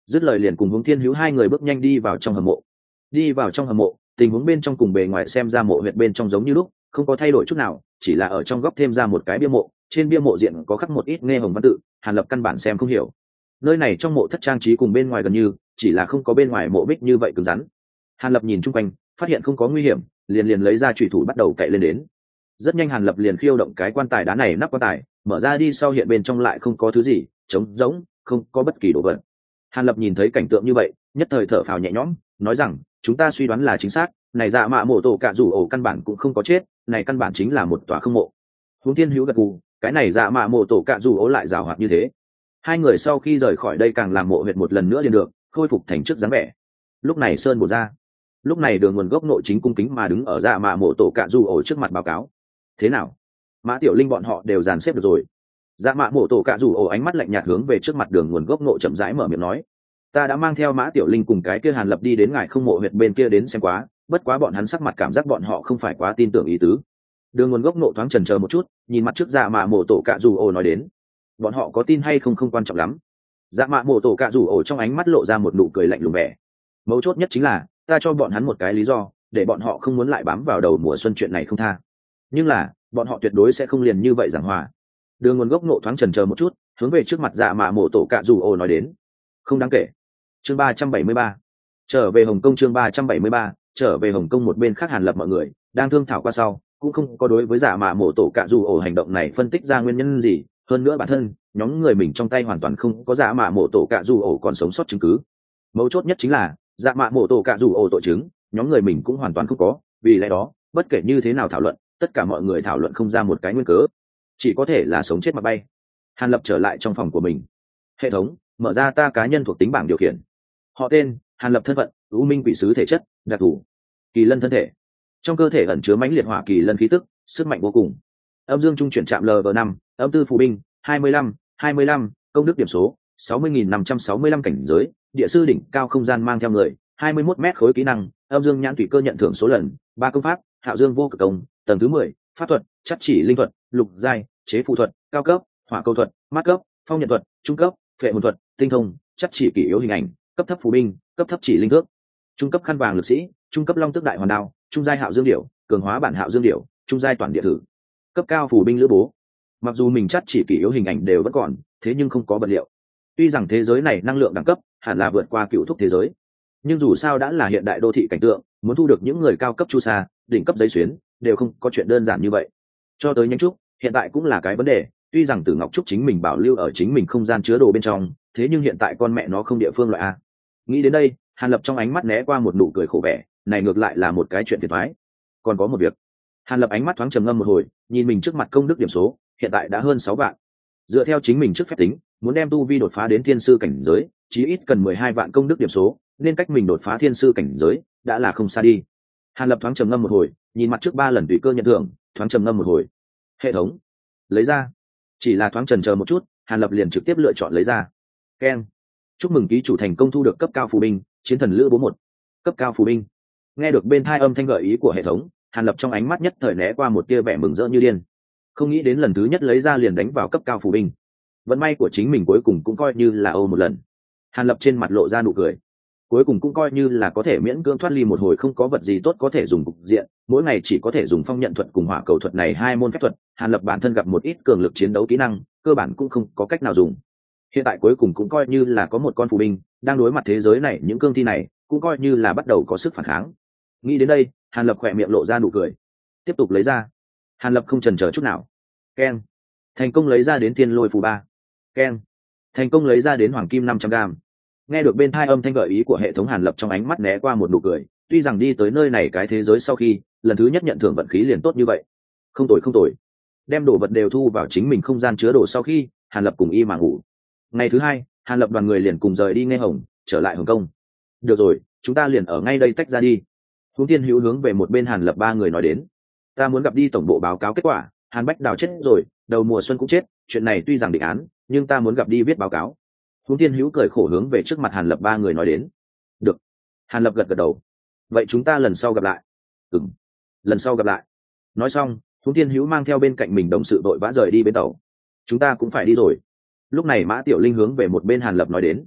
dứt lời liền cùng Hướng Thiên Hữu hai người bước nhanh đi vào trong hầm mộ. Đi vào trong hầm mộ, tình huống bên trong cùng bề ngoài xem ra mộ huyệt bên trong giống như lúc, không có thay đổi chút nào, chỉ là ở trong góc thêm ra một cái bia mộ, trên bia mộ diện có khắc một ít nghe hồng văn tự, Hàn Lập căn bản xem không hiểu. Nơi này trong mộ thất trang trí cùng bên ngoài gần như, chỉ là không có bên ngoài mộ bích như vậy cứng rắn. Hàn Lập nhìn chung quanh, phát hiện không có nguy hiểm, liền lấy ra chủy thủ bắt đầu cậy lên đến. Rất nhanh Hàn Lập liền khiêu động cái quan tài đá này, nắp quan tài mở ra đi, sau hiện bên trong lại không có thứ gì, trống rỗng, không có bất kỳ đồ vật. Hàn Lập nhìn thấy cảnh tượng như vậy, nhất thời thở phào nhẹ nhõm, nói rằng chúng ta suy đoán là chính xác, này dạ mạ mộ tổ cạ rủ ổ căn bản cũng không có chết, này căn bản chính là một tòa không mộ. Hướng Thiên Hữu gật gù, cái này dạ mạ mộ tổ cạ rủ ổ lại giàu hoạt như thế. Hai người sau khi rời khỏi đây càng làm mộ huyệt một lần nữa liền được khôi phục thành trước dáng vẻ. Lúc này sơn bổ ra, lúc này Đường Nguồn Gốc Nội chính cung kính mà đứng ở dạ mạ mộ tổ cạ rủ ổ trước mặt báo cáo. Thế nào, Mã Tiểu Linh bọn họ đều dàn xếp được rồi? Dạ mạ mộ tổ cạ rủ ổ ánh mắt lạnh nhạt hướng về trước mặt Đường Nguồn Gốc Nội chậm rãi mở miệng nói, ta đã mang theo Mã Tiểu Linh cùng cái kia Hàn Lập đi đến ngài không mộ huyệt bên kia đến xem quá, bất quá bọn hắn sắc mặt cảm giác bọn họ không phải quá tin tưởng ý tứ. Đường Nguồn Gốc Nội thoáng chần chờ một chút, nhìn mặt trước dạ mạ mộ tổ cạ rủ ổ nói đến, bọn họ có tin hay không không quan trọng lắm. Dạ mạ mộ tổ cạ rủ ổ trong ánh mắt lộ ra một nụ cười lạnh lùng vẻ. Mấu chốt nhất chính là ta cho bọn hắn một cái lý do để bọn họ không muốn lại bám vào đầu mùa xuân chuyện này không tha, nhưng là bọn họ tuyệt đối sẽ không liền như vậy giảng hòa. Đường Nguồn Gốc Nộ thoáng chần chờ một chút, hướng về trước mặt dạ mạ mộ tổ cạ rủ ổ nói đến, không đáng kể. Chương 373 trở về Hồng Kông. Chương 373 trở về Hồng Kông. Một bên khác Hàn Lập mọi người đang thương thảo qua sau, cũng không có đối với dạ mạ mộ tổ cạ rủ ổ hành động này phân tích ra nguyên nhân gì. Hơn nữa bản thân nhóm người mình trong tay hoàn toàn không có dạ mạ mộ tổ cạ rủ ổ còn sống sót chứng cứ. Mấu chốt nhất chính là dạ mạ mộ tổ cạ rủ ổ tội chứng nhóm người mình cũng hoàn toàn không có, vì lẽ đó bất kể như thế nào thảo luận, tất cả mọi người thảo luận không ra một cái nguyên cớ, chỉ có thể là sống chết mà bay. Hàn Lập trở lại trong phòng của mình. Hệ thống mở ra ta cá nhân thuộc tính bảng điều khiển. Họ tên Hàn Lập, thân phận U Minh Quỷ Sứ, thể chất đặc thù kỳ lân, thân thể trong cơ thể ẩn chứa mãnh liệt hỏa kỳ lân khí tức, sức mạnh vô cùng. Âm dương trung chuyển chạm LV5, âm tư phù binh 25, công đức điểm số 60.565, cảnh giới địa sư đỉnh cao, không gian mang theo người 21 mét khối, kỹ năng âm dương nhãn thủy cơ, nhận thưởng số lần 3, công pháp Hạo Dương vô cực công tầng thứ 10, pháp thuật chắc chỉ linh thuật lục giai, chế phù thuật cao cấp, hỏa câu thuật mát cấp, phong nhận thuật trung cấp, phệ hồn thuật tinh thông, chắc chỉ kỷ yếu hình ảnh, cấp thấp phù binh, cấp thấp chỉ linh thước, trung cấp khăn vàng lực sĩ, trung cấp long tước đại hoàn đao, trung giai Hạo Dương điểu, cường hóa bản Hạo Dương điểu, trung giai toàn địa thử, cấp cao phù binh lữ bố. Mặc dù mình chắc chỉ kỷ yếu hình ảnh đều vẫn còn, thế nhưng không có vật liệu. Tuy rằng thế giới này năng lượng đẳng cấp hẳn là vượt qua cựu thúc thế giới, nhưng dù sao đã là hiện đại đô thị cảnh tượng, muốn thu được những người cao cấp chu sa, đỉnh cấp giấy xuyến đều không có chuyện đơn giản như vậy. Cho tới nhánh trúc hiện tại cũng là cái vấn đề, tuy rằng Tử Ngọc trúc chính mình bảo lưu ở chính mình không gian chứa đồ bên trong, thế nhưng hiện tại con mẹ nó không địa phương loại a. Nghĩ đến đây, Hàn Lập trong ánh mắt né qua một nụ cười khổ vẻ, này ngược lại là một cái chuyện phiền toái. Còn có một việc. Hàn Lập ánh mắt thoáng trầm ngâm một hồi, nhìn mình trước mặt công đức điểm số hiện tại đã hơn 6 vạn. Dựa theo chính mình trước phép tính, muốn đem tu vi đột phá đến thiên sư cảnh giới, chí ít cần 12 vạn công đức điểm số, nên cách mình đột phá thiên sư cảnh giới đã là không xa đi. Hàn Lập thoáng trầm ngâm một hồi, nhìn mặt trước 3 lần tùy cơ nhận thưởng, thoáng trầm ngâm một hồi. Hệ thống lấy ra. Chỉ là thoáng chần chờ một chút, Hàn Lập liền trực tiếp lựa chọn lấy ra. Keng, chúc mừng ký chủ thành công thu được cấp cao phù binh chiến thần lữ bố 1. Cấp cao phù binh. Nghe được bên tai âm thanh gợi ý của hệ thống, Hàn Lập trong ánh mắt nhất thời né qua một tia vẻ mừng rỡ như điên. Không nghĩ đến lần thứ nhất lấy ra liền đánh vào cấp cao phù binh, vận may của chính mình cuối cùng cũng coi như là âu một lần. Hàn Lập trên mặt lộ ra nụ cười, cuối cùng cũng coi như là có thể miễn cưỡng thoát ly một hồi không có vật gì tốt có thể dùng cục diện, mỗi ngày chỉ có thể dùng phong nhận thuật cùng hỏa cầu thuật này hai môn phép thuật. Hàn Lập bản thân gặp một ít cường lực chiến đấu kỹ năng, cơ bản cũng không có cách nào dùng. Hiện tại cuối cùng cũng coi như là có một con phù binh đang đối mặt thế giới này, những cương thi này cũng coi như là bắt đầu có sức phản kháng. Nghĩ đến đây, Hàn Lập khỏe miệng lộ ra nụ cười, tiếp tục lấy ra. Hàn Lập không chần chờ chút nào. Keng, thành công lấy ra đến thiên lôi phù 3. Keng, thành công lấy ra đến hoàng kim 500g. Nghe được bên tai âm thanh gợi ý của hệ thống, Hàn Lập trong ánh mắt né qua một nụ cười, tuy rằng đi tới nơi này cái thế giới sau khi lần thứ nhất nhận thưởng vận khí liền tốt như vậy. Không tồi không tồi. Đem đồ vật đều thu vào chính mình không gian chứa đồ sau khi, Hàn Lập cùng y mà ngủ. Ngày thứ hai, Hàn Lập đoàn người liền cùng rời đi Nghe Hồng, trở lại Hồng Kông. Được rồi, chúng ta liền ở ngay đây tách ra đi. Hướng Tiên Hữu hướng về một bên Hàn Lập 3 người nói đến, ta muốn gặp đi tổng bộ báo cáo kết quả. Hàn Bách Đào chết rồi, đầu mùa xuân cũng chết, chuyện này tuy rằng định án, nhưng ta muốn gặp đi viết báo cáo. Hướng Tiên Hữu cười khổ hướng về trước mặt Hàn Lập 3 người nói đến. Được. Hàn Lập gật gật đầu. Vậy chúng ta lần sau gặp lại. Ừm, lần sau gặp lại. Nói xong, Hướng Tiên Hữu mang theo bên cạnh mình đồng sự vội vã rời đi bến tàu. Chúng ta cũng phải đi rồi. Lúc này Mã Tiểu Linh hướng về một bên Hàn Lập nói đến.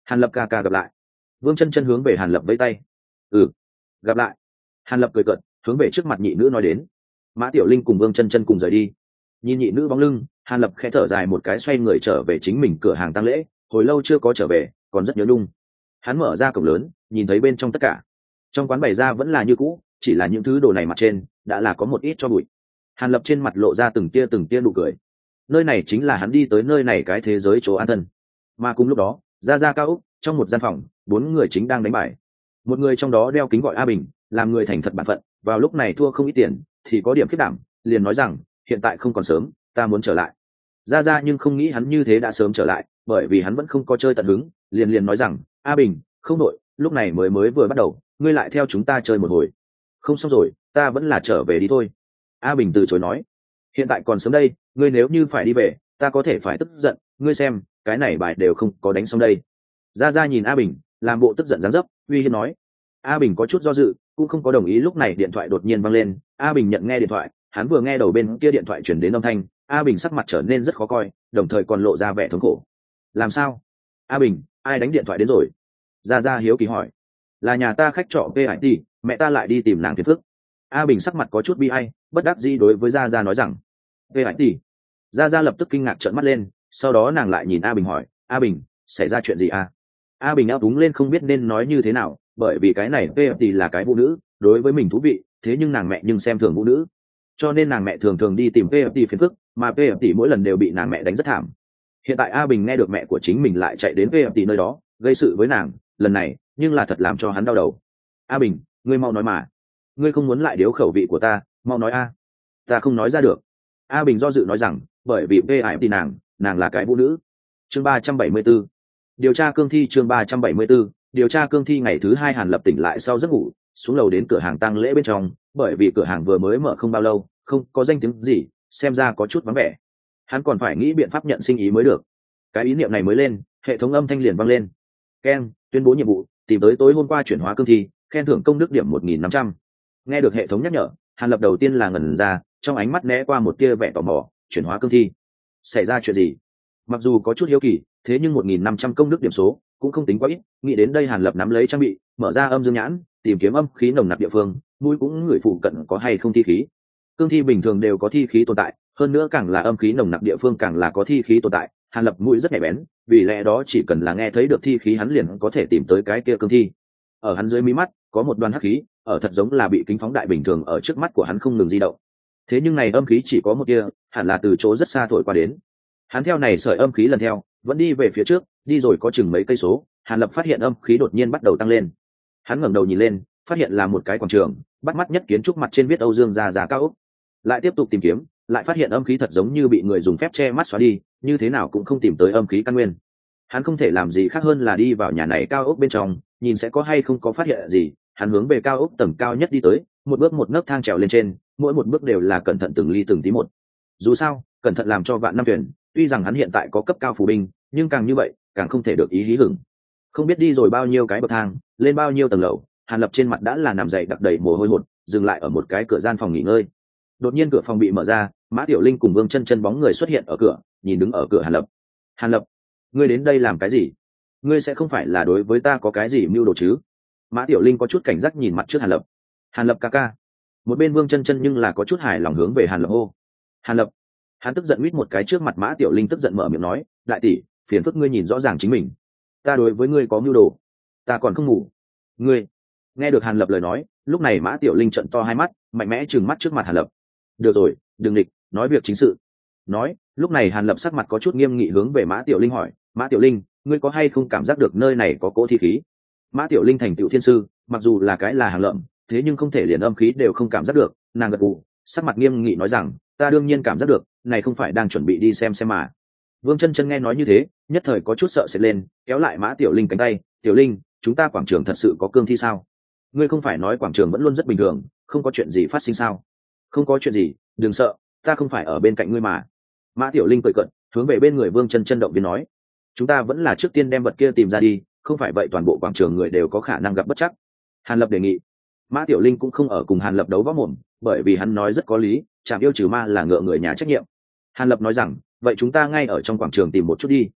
Hàn Lập ca ca gặp lại. Vương Chân Chân hướng về Hàn Lập vẫy tay. Ừ, gặp lại. Hàn Lập cười cợt, hướng về trước mặt nhị nữ nói đến. Mã Tiểu Linh cùng Vương Chân Chân cùng rời đi. Nhìn nhị nữ bóng lưng, Hàn Lập khẽ thở dài một cái, xoay người trở về chính mình cửa hàng tang lễ. Hồi lâu chưa có trở về, còn rất nhớ nhung. Hắn mở ra cổng lớn, nhìn thấy bên trong tất cả. Trong quán bày ra vẫn là như cũ, chỉ là những thứ đồ này mặt trên đã là có một ít cho bụi. Hàn Lập trên mặt lộ ra từng tia nụ cười. Nơi này chính là hắn đi tới nơi này cái thế giới chỗ an thân. Mà cùng lúc đó, ra cao úc, trong một gian phòng, 4 người chính đang đánh bài. Một người trong đó đeo kính gọi A Bình, làm người thành thật bản phận, vào lúc này thua không ít tiền, thì có điểm khiếp đảm, liền nói rằng, hiện tại không còn sớm, ta muốn trở lại. Ra nhưng không nghĩ hắn như thế đã sớm trở lại, bởi vì hắn vẫn không có chơi tận hứng, liền nói rằng, A Bình, không nội, lúc này mới vừa bắt đầu, ngươi lại theo chúng ta chơi một hồi. Không xong rồi, ta vẫn là trở về đi thôi. A Bình từ chối nói, hiện tại còn sớm đây, ngươi nếu như phải đi về, ta có thể phải tức giận, ngươi xem, cái này bài đều không có đánh xong đây. Ra nhìn A Bình, làm bộ tức giận dáng dấp, uy hiếp nói. A Bình có chút do dự, cũng không có đồng ý. Lúc này điện thoại đột nhiên vang lên, A Bình nhận nghe điện thoại, hắn vừa nghe đầu bên kia điện thoại chuyển đến âm thanh, A Bình sắc mặt trở nên rất khó coi, đồng thời còn lộ ra vẻ thống khổ. Làm sao? A Bình, ai đánh điện thoại đến rồi? Ra hiếu kỳ hỏi. Là nhà ta khách trọ VIT, mẹ ta lại đi tìm nàng phiền phức. A Bình sắc mặt có chút bi ai, bất đắc dĩ đối với Ra nói rằng, VIT. Ra lập tức kinh ngạc trợn mắt lên, sau đó nàng lại nhìn A Bình hỏi, A Bình, xảy ra chuyện gì à? A Bình áp đúng lên không biết nên nói như thế nào, bởi vì cái này VIT là cái phụ nữ, đối với mình thú vị, thế nhưng nàng mẹ nhưng xem thường phụ nữ, cho nên nàng mẹ thường đi tìm VIT phiền phức, mà VIT mỗi lần đều bị nàng mẹ đánh rất thảm. Hiện tại A Bình nghe được mẹ của chính mình lại chạy đến VIT nơi đó gây sự với nàng, lần này nhưng là thật làm cho hắn đau đầu. A Bình, ngươi mau nói mà, ngươi không muốn lại điếu khẩu vị của ta, mau nói a. Ta không nói ra được. A Bình do dự nói rằng, bởi vì VIT nàng là cái phụ nữ. Chương 374 điều tra cương thi. Chương 374 điều tra cương thi. Ngày thứ 2 Hàn Lập tỉnh lại sau giấc ngủ, xuống lầu đến cửa hàng tang lễ bên trong, bởi vì cửa hàng vừa mới mở không bao lâu, không có danh tiếng gì, xem ra có chút vắng vẻ. Hắn còn phải nghĩ biện pháp nhận sinh ý mới được. Cái ý niệm này mới lên, hệ thống âm thanh liền vang lên. Ken, tuyên bố nhiệm vụ, tìm tới tối hôm qua chuyển hóa cương thi, khen thưởng công đức điểm 1.500. Nghe được hệ thống nhắc nhở, Hàn Lập đầu tiên là ngẩn ra, trong ánh mắt né qua một tia vẻ tò mò. Chuyển hóa cương thi, xảy ra chuyện gì? Mặc dù có chút hiếu kỳ, thế nhưng 1.500 công đức điểm số cũng không tính quá ít. Nghĩ đến đây, Hàn Lập nắm lấy trang bị, mở ra âm dương nhãn, tìm kiếm âm khí nồng nặc địa phương, mũi cũng ngửi phụ cận có hay không thi khí. Cương thi bình thường đều có thi khí tồn tại, hơn nữa càng là âm khí nồng nặc địa phương càng là có thi khí tồn tại. Hàn Lập mũi rất nhạy bén, vì lẽ đó chỉ cần là nghe thấy được thi khí hắn liền có thể tìm tới cái kia cương thi. Ở hắn dưới mí mắt có một đoàn hắc khí, ở thật giống là bị kính phóng đại bình thường ở trước mắt của hắn không ngừng di động. Thế nhưng này âm khí chỉ có một tia, hẳn là từ chỗ rất xa thổi qua đến. Hắn theo này sợi âm khí lần theo, vẫn đi về phía trước, đi rồi có chừng mấy cây số, Hàn Lập phát hiện âm khí đột nhiên bắt đầu tăng lên. Hắn ngẩng đầu nhìn lên, phát hiện là một cái quảng trường, bắt mắt nhất kiến trúc mặt trên viết Âu Dương gia cao ốc. Lại tiếp tục tìm kiếm, lại phát hiện âm khí thật giống như bị người dùng phép che mắt xóa đi, như thế nào cũng không tìm tới âm khí căn nguyên. Hắn không thể làm gì khác hơn là đi vào nhà này cao ốc bên trong, nhìn sẽ có hay không có phát hiện gì. Hắn hướng về cao ốc tầng cao nhất đi tới, một bước một nấc thang trèo lên trên, mỗi một bước đều là cẩn thận từng ly từng tí một. Dù sao, cẩn thận làm cho vạn năm tuyển, tuy rằng hắn hiện tại có cấp cao phù binh, nhưng càng như vậy, càng không thể được ý hí hửng. Không biết đi rồi bao nhiêu cái bậc thang, lên bao nhiêu tầng lầu, Hàn Lập trên mặt đã là nằm dậy đặc đầy mồ hôi hột, dừng lại ở một cái cửa gian phòng nghỉ ngơi. Đột nhiên cửa phòng bị mở ra, Mã Tiểu Linh cùng Vương Chân Chân bóng người xuất hiện ở cửa, nhìn đứng ở cửa Hàn Lập. Hàn Lập, ngươi đến đây làm cái gì? Ngươi sẽ không phải là đối với ta có cái gì mưu đồ chứ? Mã Tiểu Linh có chút cảnh giác nhìn mặt trước Hàn Lập. Hàn Lập ca ca. Một bên Vương Chân Chân nhưng là có chút hài lòng hướng về Hàn Lập hô. Hàn Lập. Hắn tức giận huýt một cái trước mặt Mã Tiểu Linh, tức giận mở miệng nói, đại tỷ, phiền phức ngươi nhìn rõ ràng chính mình. Ta đối với ngươi có mưu đồ, ta còn không ngủ. Ngươi. Nghe được Hàn Lập lời nói, lúc này Mã Tiểu Linh trợn to hai mắt, mạnh mẽ trừng mắt trước mặt Hàn Lập. Được rồi, đừng địch, nói việc chính sự. Nói, lúc này Hàn Lập sắc mặt có chút nghiêm nghị hướng về Mã Tiểu Linh hỏi, Mã Tiểu Linh, ngươi có hay không cảm giác được nơi này có cỗ thi khí? Mã Tiểu Linh thành tựu thiên sư, mặc dù là cái là hàng lợm, thế nhưng không thể liền âm khí đều không cảm giác được. Nàng gật gù, sắc mặt nghiêm nghị nói rằng, ta đương nhiên cảm giác được, này không phải đang chuẩn bị đi xem mà. Vương Chân Chân nghe nói như thế, nhất thời có chút sợ sệt lên, kéo lại Mã Tiểu Linh cánh tay, Tiểu Linh, chúng ta quảng trường thật sự có cương thi sao? Ngươi không phải nói quảng trường vẫn luôn rất bình thường, không có chuyện gì phát sinh sao? Không có chuyện gì, đừng sợ, ta không phải ở bên cạnh ngươi mà. Mã Tiểu Linh cười cận, hướng về bên người Vương Chân Chân động viên nói, chúng ta vẫn là trước tiên đem vật kia tìm ra đi, không phải vậy toàn bộ quảng trường người đều có khả năng gặp bất trắc. Hàn Lập đề nghị. Mã Tiểu Linh cũng không ở cùng Hàn Lập đấu võ mồm, bởi vì hắn nói rất có lý, Trảm yêu trừ ma là ngựa người nhà trách nhiệm. Hàn Lập nói rằng, vậy chúng ta ngay ở trong quảng trường tìm một chút đi.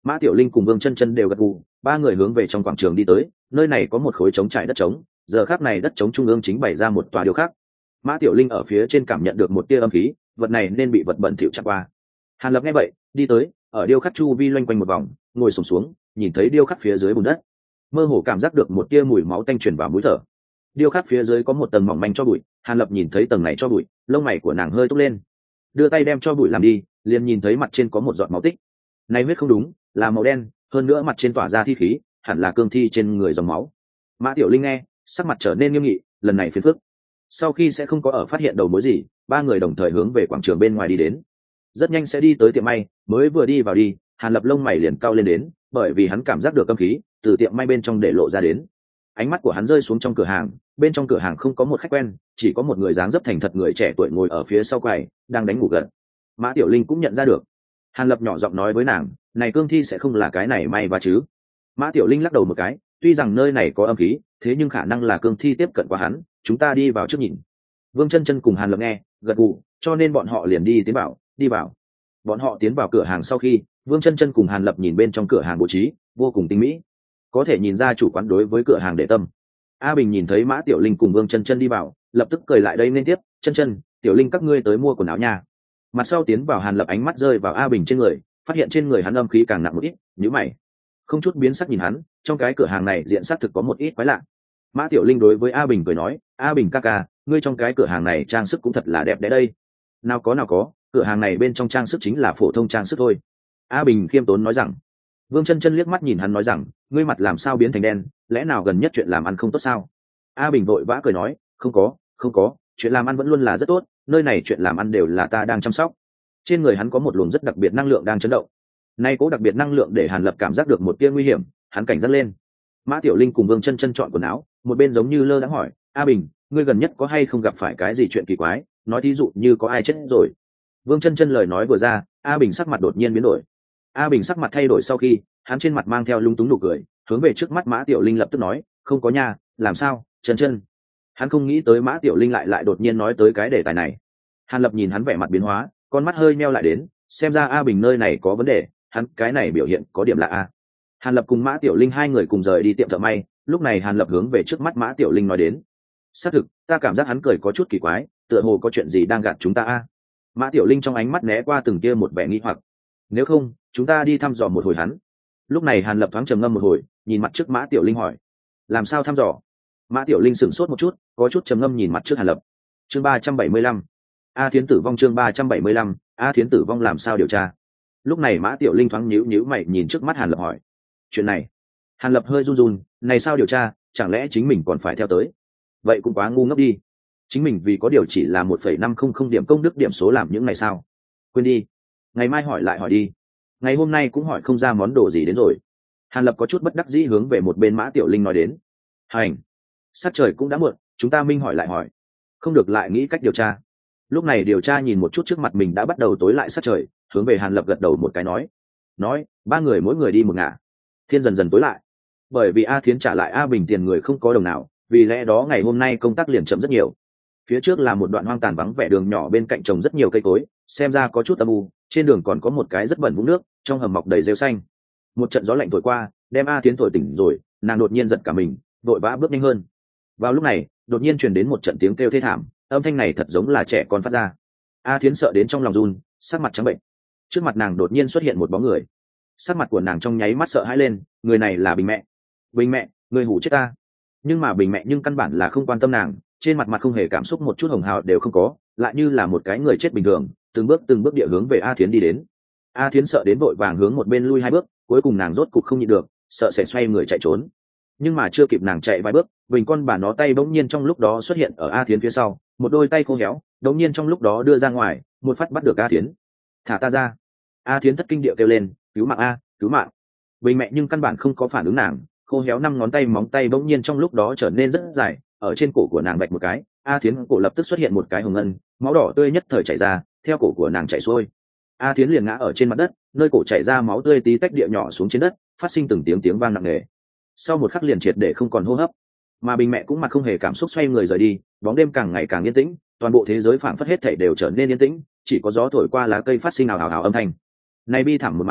Mã Tiểu Linh cùng Vương Chân Chân đều gật gù, ba người hướng về trong quảng trường đi tới. Nơi này có một khối trống trải đất trống, giờ khắc này đất trống trung ương chính bày ra một tòa điêu khắc. Mã Tiểu Linh ở phía trên cảm nhận được một tia âm khí, vật này nên bị vật bẩn thỉu chạm qua. Hàn Lập nghe vậy, đi tới, ở điêu khắc chu vi loanh quanh một vòng, ngồi xổm xuống, nhìn thấy điêu khắc phía dưới bùn đất, mơ hồ cảm giác được một tia mùi máu tanh truyền vào mũi thở. Điêu khắc phía dưới có một tầng mỏng manh cho bụi, Hàn Lập nhìn thấy tầng này cho bụi, lông mày của nàng hơi túc lên, đưa tay đem cho bụi làm đi, liền nhìn thấy mặt trên có một giọt máu tích. Này huyết không đúng, là màu đen, hơn nữa mặt trên tỏa ra thi khí, hẳn là cương thi trên người dòng máu. Mã Tiểu Linh nghe, sắc mặt trở nên nghiêm nghị, lần này phiền phức. Sau khi sẽ không có ở phát hiện đầu mối gì, ba người đồng thời hướng về quảng trường bên ngoài đi đến. Rất nhanh sẽ đi tới tiệm may, mới vừa đi vào đi, Hàn Lập lông mày liền cau lên đến, bởi vì hắn cảm giác được âm khí từ tiệm may bên trong để lộ ra đến. Ánh mắt của hắn rơi xuống trong cửa hàng, bên trong cửa hàng không có một khách quen, chỉ có một người dáng dấp thành thật người trẻ tuổi ngồi ở phía sau quầy, đang đánh ngủ gật. Mã Tiểu Linh cũng nhận ra được. Hàn Lập nhỏ giọng nói với nàng, này cương thi sẽ không là cái này may và chứ? Mã Tiểu Linh lắc đầu một cái, tuy rằng nơi này có âm khí, thế nhưng khả năng là cương thi tiếp cận qua hắn, chúng ta đi vào trước nhìn. Vương Chân Chân cùng Hàn Lập nghe, gật gù, cho nên bọn họ liền đi vào. Bọn họ tiến vào cửa hàng sau khi, Vương Chân Chân cùng Hàn Lập nhìn bên trong cửa hàng bố trí, vô cùng tinh mỹ, có thể nhìn ra chủ quán đối với cửa hàng để tâm. A Bình nhìn thấy Mã Tiểu Linh cùng Vương Chân Chân đi vào, lập tức cười lại đây nên tiếp, Chân Chân, Tiểu Linh các ngươi tới mua quần áo nha. Mặt sau tiến vào Hàn Lập ánh mắt rơi vào A Bình trên người, phát hiện trên người hắn âm khí càng nặng một ít, nhíu mày, không chút biến sắc nhìn hắn, trong cái cửa hàng này diện sắc thực có một ít quái lạ. Mã Tiểu Linh đối với A Bình cười nói, A Bình ca ca, ngươi trong cái cửa hàng này trang sức cũng thật là đẹp đẽ đây. Nào có, cửa hàng này bên trong trang sức chính là phổ thông trang sức thôi. A Bình khiêm tốn nói rằng. Vương Chân Chân liếc mắt nhìn hắn nói rằng, ngươi mặt làm sao biến thành đen, lẽ nào gần nhất chuyện làm ăn không tốt sao? A Bình vội vã cười nói, không có, chuyện làm ăn vẫn luôn là rất tốt, nơi này chuyện làm ăn đều là ta đang chăm sóc. Trên người hắn có một luồng rất đặc biệt năng lượng đang chấn động. Nay cố đặc biệt năng lượng để Hàn Lập cảm giác được một tia nguy hiểm, hắn cảnh giác lên. Mã Tiểu Linh cùng Vương Chân Chân chọn quần áo, một bên giống như lơ đãng hỏi, A Bình, ngươi gần nhất có hay không gặp phải cái gì chuyện kỳ quái, nói thí dụ như có ai chết rồi. Vương Chân Chân lời nói vừa ra, A Bình sắc mặt đột nhiên biến đổi. A Bình sắc mặt thay đổi sau khi, hắn trên mặt mang theo lung túng nụ cười, hướng về trước mắt Mã Tiểu Linh lập tức nói, không có nha, làm sao, Chân Chân. Hắn không nghĩ tới Mã Tiểu Linh lại đột nhiên nói tới cái đề tài này. Hàn Lập nhìn hắn vẻ mặt biến hóa, con mắt hơi meo lại đến, xem ra A Bình nơi này có vấn đề, hắn cái này biểu hiện có điểm lạ a. Hàn Lập cùng Mã Tiểu Linh hai người cùng rời đi tiệm thợ may, lúc này Hàn Lập hướng về trước mắt Mã Tiểu Linh nói đến, xác thực, ta cảm giác hắn cười có chút kỳ quái, tựa hồ có chuyện gì đang gạt chúng ta a. Mã Tiểu Linh trong ánh mắt né qua từng tia một vẻ nghi hoặc, nếu không chúng ta đi thăm dò một hồi hắn. Lúc này Hàn Lập thoáng trầm ngâm một hồi, nhìn mặt trước Mã Tiểu Linh hỏi, làm sao thăm dò? Mã Tiểu Linh sửng sốt một chút, có chút trầm ngâm nhìn mặt trước Hàn Lập. Chương 375, A Thiến tử vong. Chương 375, A Thiến tử vong làm sao điều tra? Lúc này Mã Tiểu Linh thoáng nhíu mày nhìn trước mắt Hàn Lập hỏi, chuyện này. Hàn Lập hơi run run, này sao điều tra, chẳng lẽ chính mình còn phải theo tới? Vậy cũng quá ngu ngốc đi, chính mình vì có điều chỉ là 1,500 điểm công đức điểm số làm những này sao? Quên đi, ngày mai hỏi lại hỏi đi, ngày hôm nay cũng hỏi không ra món đồ gì đến rồi. Hàn Lập có chút bất đắc dĩ hướng về một bên Mã Tiểu Linh nói đến, hành, sát trời cũng đã muộn, chúng ta minh hỏi lại hỏi, không được lại nghĩ cách điều tra. Lúc này điều tra nhìn một chút trước mặt mình đã bắt đầu tối lại sát trời, hướng về Hàn Lập gật đầu một cái nói, ba người mỗi người đi một ngả. Thiên dần dần tối lại, bởi vì A Thiến trả lại A Bình tiền người không có đồng nào, vì lẽ đó ngày hôm nay công tác liền chậm rất nhiều. Phía trước là một đoạn hoang tàn vắng vẻ đường nhỏ, bên cạnh trồng rất nhiều cây cối, xem ra có chút âm u, trên đường còn có một cái rất bẩn vũng nước, trong hầm mọc đầy rêu xanh. Một trận gió lạnh thổi qua, đem A Thiến thổi tỉnh rồi, nàng đột nhiên giật cả mình, vội vã bước nhanh hơn. Vào lúc này, đột nhiên truyền đến một trận tiếng kêu thê thảm, âm thanh này thật giống là trẻ con phát ra. A Thiến sợ đến trong lòng run, sắc mặt trắng bệnh. Trước mặt nàng đột nhiên xuất hiện một bóng người, sắc mặt của nàng trong nháy mắt sợ hãi lên, người này là Bình mẹ. Bình mẹ, người hủ chết ta. Nhưng mà Bình mẹ nhưng căn bản là không quan tâm nàng, trên mặt không hề cảm xúc một chút hồng hào đều không có, lại như là một cái người chết bình thường, từng bước địa hướng về A Thiến đi đến. A Thiến sợ đến vội vàng hướng một bên lui hai bước, cuối cùng nàng rốt cục không nhịn được, sợ sẽ xoay người chạy trốn. Nhưng mà chưa kịp nàng chạy vài bước, Bình con bà nó tay bỗng nhiên trong lúc đó xuất hiện ở A Thiến phía sau, một đôi tay khô héo đống nhiên trong lúc đó đưa ra ngoài, một phát bắt được A Thiến. Thả ta ra. A Thiến thất kinh địa kêu lên, cứu mạng a, cứu mạng. Bình mẹ nhưng căn bản không có phản ứng nàng, khô héo 5 ngón tay móng tay bỗng nhiên trong lúc đó trở nên rất dài, ở trên cổ của nàng bạch một cái, A Thiến cổ lập tức xuất hiện một cái hồng ngân, máu đỏ tươi nhất thời chảy ra, theo cổ của nàng chảy xuôi. A Thiến liền ngã ở trên mặt đất, nơi cổ chảy ra máu tươi tí tách địa nhỏ xuống trên đất, phát sinh từng tiếng vang nặng nề. Sau một khắc liền triệt để không còn hô hấp. Mà Bình mẹ cũng mặt không hề cảm xúc xoay người rời đi, bóng đêm càng ngày càng yên tĩnh, toàn bộ thế giới phảng phất hết thảy đều trở nên yên tĩnh, chỉ có gió thổi qua lá cây phát sinh ào ào âm thanh. Này bi thảm một màn,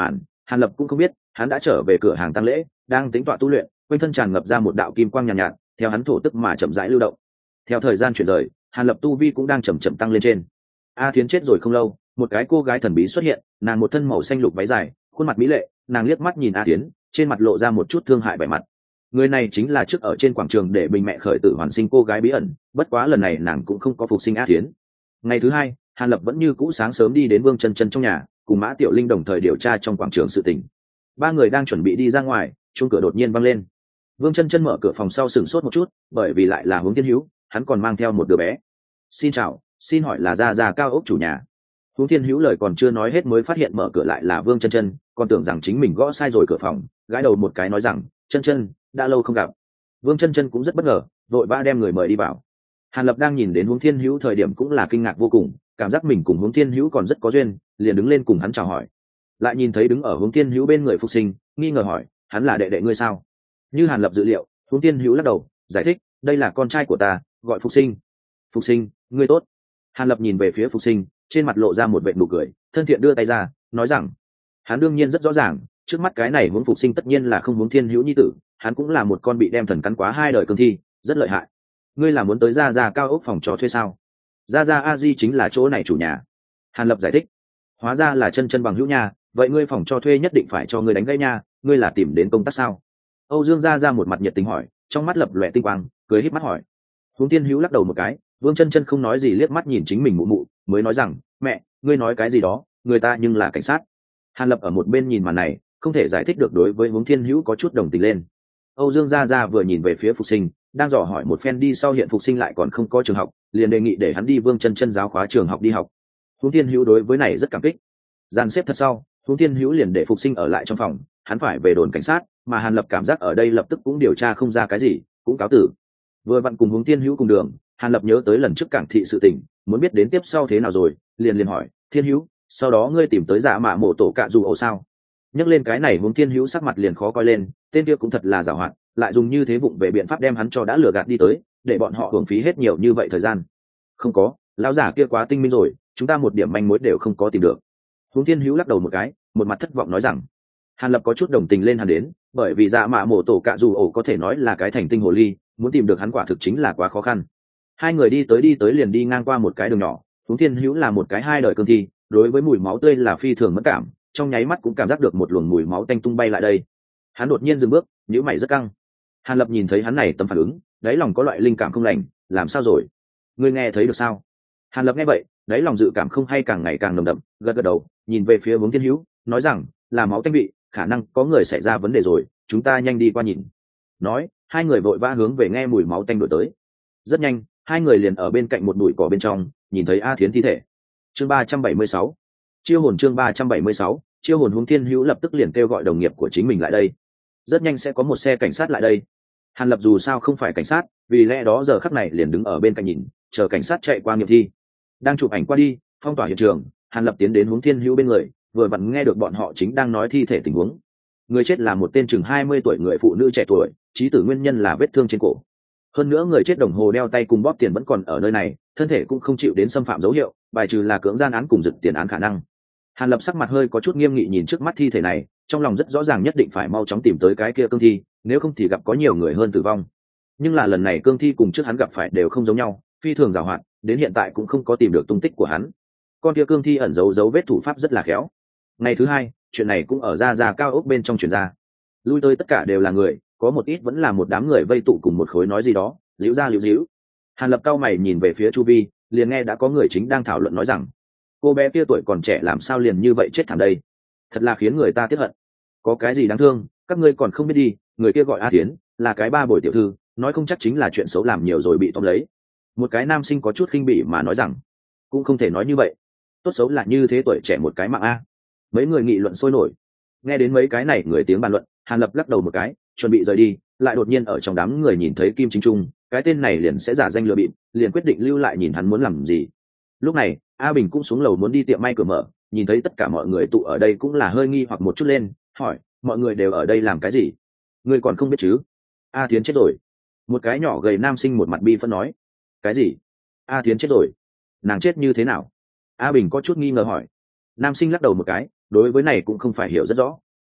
Hàn Lập cũng không biết hắn đã trở về cửa hàng tang lễ, đang tính tọa tu luyện, quanh thân tràn ngập ra một đạo kim quang nhàn nhạt, theo hắn thổ tức mà chậm rãi lưu động. Theo thời gian chuyển rời, Hàn Lập tu vi cũng đang chậm chậm tăng lên trên. A Thiến chết rồi không lâu, một cái cô gái thần bí xuất hiện, nàng một thân màu xanh lục váy dài, khuôn mặt mỹ lệ, nàng liếc mắt nhìn A Thiến, trên mặt lộ ra một chút thương hại vẻ mặt. Người này chính là trước ở trên quảng trường để bình mẹ khởi tử hoàn sinh cô gái bí ẩn, bất quá lần này nàng cũng không có phục sinh A Thiến. Ngày thứ hai, Hàn Lập vẫn như cũ sáng sớm đi đến Vương Chân Chân trong nhà, cùng Mã Tiểu Linh đồng thời điều tra trong quảng trường sự tình. Ba người đang chuẩn bị đi ra ngoài, chuông cửa đột nhiên vang lên. Vương Chân Chân mở cửa phòng sau sửng sốt một chút, bởi vì lại là Hướng Thiên Hữu, hắn còn mang theo một đứa bé. "Xin chào, xin hỏi là gia cao ốc chủ nhà?" Hướng Thiên Hữu lời còn chưa nói hết mới phát hiện mở cửa lại là Vương Chân Chân, còn tưởng rằng chính mình gõ sai rồi cửa phòng, gãi đầu một cái nói rằng, "Chân Chân, đã lâu không gặp." Vương Chân Chân cũng rất bất ngờ, vội vã đem người mời đi vào. Hàn Lập đang nhìn đến Hướng Thiên Hữu thời điểm cũng là kinh ngạc vô cùng, cảm giác mình cùng Hướng Thiên Hữu còn rất có duyên, liền đứng lên cùng hắn chào hỏi. Lại nhìn thấy đứng ở Hướng Thiên Hữu bên người Phục Sinh, nghi ngờ hỏi, "Hắn là đệ đệ ngươi sao?" Như Hàn Lập dự liệu, Hướng Thiên Hữu lắc đầu, giải thích, "Đây là con trai của ta, gọi Phục Sinh." "Phục Sinh, ngươi tốt." Hàn Lập nhìn về phía Phục Sinh, trên mặt lộ ra một vệt nụ cười, thân thiện đưa tay ra, nói rằng, hắn đương nhiên rất rõ ràng, trước mắt cái này Hướng Phục Sinh tất nhiên là không Hướng Thiên Hữu nhi tử, hắn cũng là một con bị đem thần cắn quá 2 đời cương thi, rất lợi hại. "Ngươi là muốn tới gia cao ốc phòng trọ thuê sao?" "Gia a di chính là chỗ này chủ nhà." Hàn Lập giải thích. "Hóa ra là Chân Chân bằng hữu nhà, vậy ngươi phòng cho thuê nhất định phải cho ngươi đánh gãy nha, ngươi là tìm đến công tác sao?" Âu Dương Gia một mặt nhiệt tình hỏi, trong mắt lập lòe tinh quang, cười híp mắt hỏi. Hướng Thiên Hữu lắc đầu một cái, Vương Chân Chân không nói gì liếc mắt nhìn chính mình mụ mụ, mới nói rằng, "Mẹ, ngươi nói cái gì đó, người ta nhưng là cảnh sát." Hàn Lập ở một bên nhìn màn này, không thể giải thích được, đối với Hướng Thiên Hữu có chút đồng tình lên. Âu Dương Gia vừa nhìn về phía Phục Sinh, đang dò hỏi một phen đi sau hiện Phục Sinh lại còn không có trường học, liền đề nghị để hắn đi Vương Chân Chân giáo khóa trường học đi học. Hướng Thiên Hữu đối với này rất cảm kích. Dàn xếp thật sau, Hướng Thiên Hữu liền để Phục Sinh ở lại trong phòng, hắn phải về đồn cảnh sát, mà Hàn Lập cảm giác ở đây lập tức cũng điều tra không ra cái gì, cũng cáo tử. Vừa vặn cùng Hướng Thiên Hữu cùng đường, Hàn Lập nhớ tới lần trước Cảng thị sự tình, muốn biết đến tiếp sau thế nào rồi, liền hỏi, "Thiên Hữu, sau đó ngươi tìm tới Dạ Mạ Mộ Tổ Cạ Dù Ổ sao?" Nhắc lên cái này, Hướng Thiên Hữu sắc mặt liền khó coi lên, tên kia cũng thật là giàu hạn, lại dùng như thế vụng về biện pháp đem hắn cho đã lừa gạt đi tới, để bọn họ hưởng phí hết nhiều như vậy thời gian. "Không có, lão giả kia quá tinh minh rồi, chúng ta một điểm manh mối đều không có tìm được." Hướng Thiên Hữu lắc đầu một cái, một mặt thất vọng nói rằng. Hàn Lập có chút đồng tình lên hắn đến, bởi vì Dạ Mạ Mộ Tổ Cạ Dù Ổ có thể nói là cái thành tinh hồ ly, muốn tìm được hắn quả thực chính là quá khó khăn. Hai người đi tới liền đi ngang qua một cái đường nhỏ. Hướng Thiên Hữu là một cái 2 đời cương thi, đối với mùi máu tươi là phi thường mất cảm, trong nháy mắt cũng cảm giác được một luồng mùi máu tanh tung bay lại đây. Hắn đột nhiên dừng bước, nhíu mày rất căng. Hàn Lập nhìn thấy hắn này tâm phản ứng, đáy lòng có loại linh cảm không lành, làm sao rồi? Ngươi nghe thấy được sao? Hàn Lập nghe vậy, đáy lòng dự cảm không hay càng ngày càng nồng đậm, gật gật đầu, nhìn về phía Hướng Thiên Hữu, nói rằng, là máu tanh vị, khả năng có người xảy ra vấn đề rồi, chúng ta nhanh đi qua nhìn. Nói, hai người vội vã hướng về nghe mùi máu tanh đuổi tới. Rất nhanh, hai người liền ở bên cạnh một bụi cỏ bên trong, nhìn thấy A Thiến thi thể. Chương 376, chiêu hồn. Chương 376, chiêu hồn. Hướng Thiên Hữu lập tức liền kêu gọi đồng nghiệp của chính mình lại đây. Rất nhanh sẽ có một xe cảnh sát lại đây. Hàn Lập dù sao không phải cảnh sát, vì lẽ đó giờ khắc này liền đứng ở bên cạnh nhìn, chờ cảnh sát chạy qua nghiệm thi. Đang chụp ảnh qua đi, phong tỏa hiện trường, Hàn Lập tiến đến Hướng Thiên Hữu bên người, vừa vặn nghe được bọn họ chính đang nói thi thể tình huống. Người chết là một tên chừng 20 tuổi người phụ nữ trẻ tuổi, chí tử nguyên nhân là vết thương trên cổ. Hơn nữa người chết đồng hồ đeo tay cùng bóp tiền vẫn còn ở nơi này, thân thể cũng không chịu đến xâm phạm dấu hiệu, bài trừ là cưỡng gian án cùng giật tiền án khả năng. Hàn Lập sắc mặt hơi có chút nghiêm nghị nhìn trước mắt thi thể này, trong lòng rất rõ ràng nhất định phải mau chóng tìm tới cái kia cương thi, nếu không thì gặp có nhiều người hơn tử vong. Nhưng là lần này cương thi cùng trước hắn gặp phải đều không giống nhau, phi thường giàu hoạt, đến hiện tại cũng không có tìm được tung tích của hắn. Con kia cương thi ẩn giấu dấu vết thủ pháp rất là khéo. Ngày thứ hai, chuyện này cũng ở ra cao ốc bên trong truyền ra. Lui tới tất cả đều là người, có một ít vẫn là một đám người vây tụ cùng một khối nói gì đó, liễu ra liễu díu. Hàn Lập cao mày nhìn về phía chu vi, liền nghe đã có người chính đang thảo luận nói rằng, cô bé kia tuổi còn trẻ làm sao liền như vậy chết thảm đây, thật là khiến người ta tiếc hận. Có cái gì đáng thương, các ngươi còn không biết đi, người kia gọi A Thiến, là cái ba bồi tiểu thư, nói không chắc chính là chuyện xấu làm nhiều rồi bị tóm lấy. Một cái nam sinh có chút khinh bỉ mà nói rằng, cũng không thể nói như vậy, tốt xấu là như thế tuổi trẻ một cái mạng A. Mấy người nghị luận sôi nổi. Nghe đến mấy cái này người tiếng bàn luận, Hàn Lập lắc đầu một cái, chuẩn bị rời đi, lại đột nhiên ở trong đám người nhìn thấy Kim Chính Trung, cái tên này liền sẽ giả danh lừa bịp, liền quyết định lưu lại nhìn hắn muốn làm gì. Lúc này, A Bình cũng xuống lầu muốn đi tiệm may cửa mở, nhìn thấy tất cả mọi người tụ ở đây cũng là hơi nghi hoặc một chút lên, hỏi, mọi người đều ở đây làm cái gì? Ngươi còn không biết chứ? A Thiến chết rồi. Một cái nhỏ gầy nam sinh một mặt bi phẫn nói. Cái gì? A Thiến chết rồi? Nàng chết như thế nào? A Bình có chút nghi ngờ hỏi. Nam sinh lắc đầu một cái, đối với này cũng không phải hiểu rất rõ.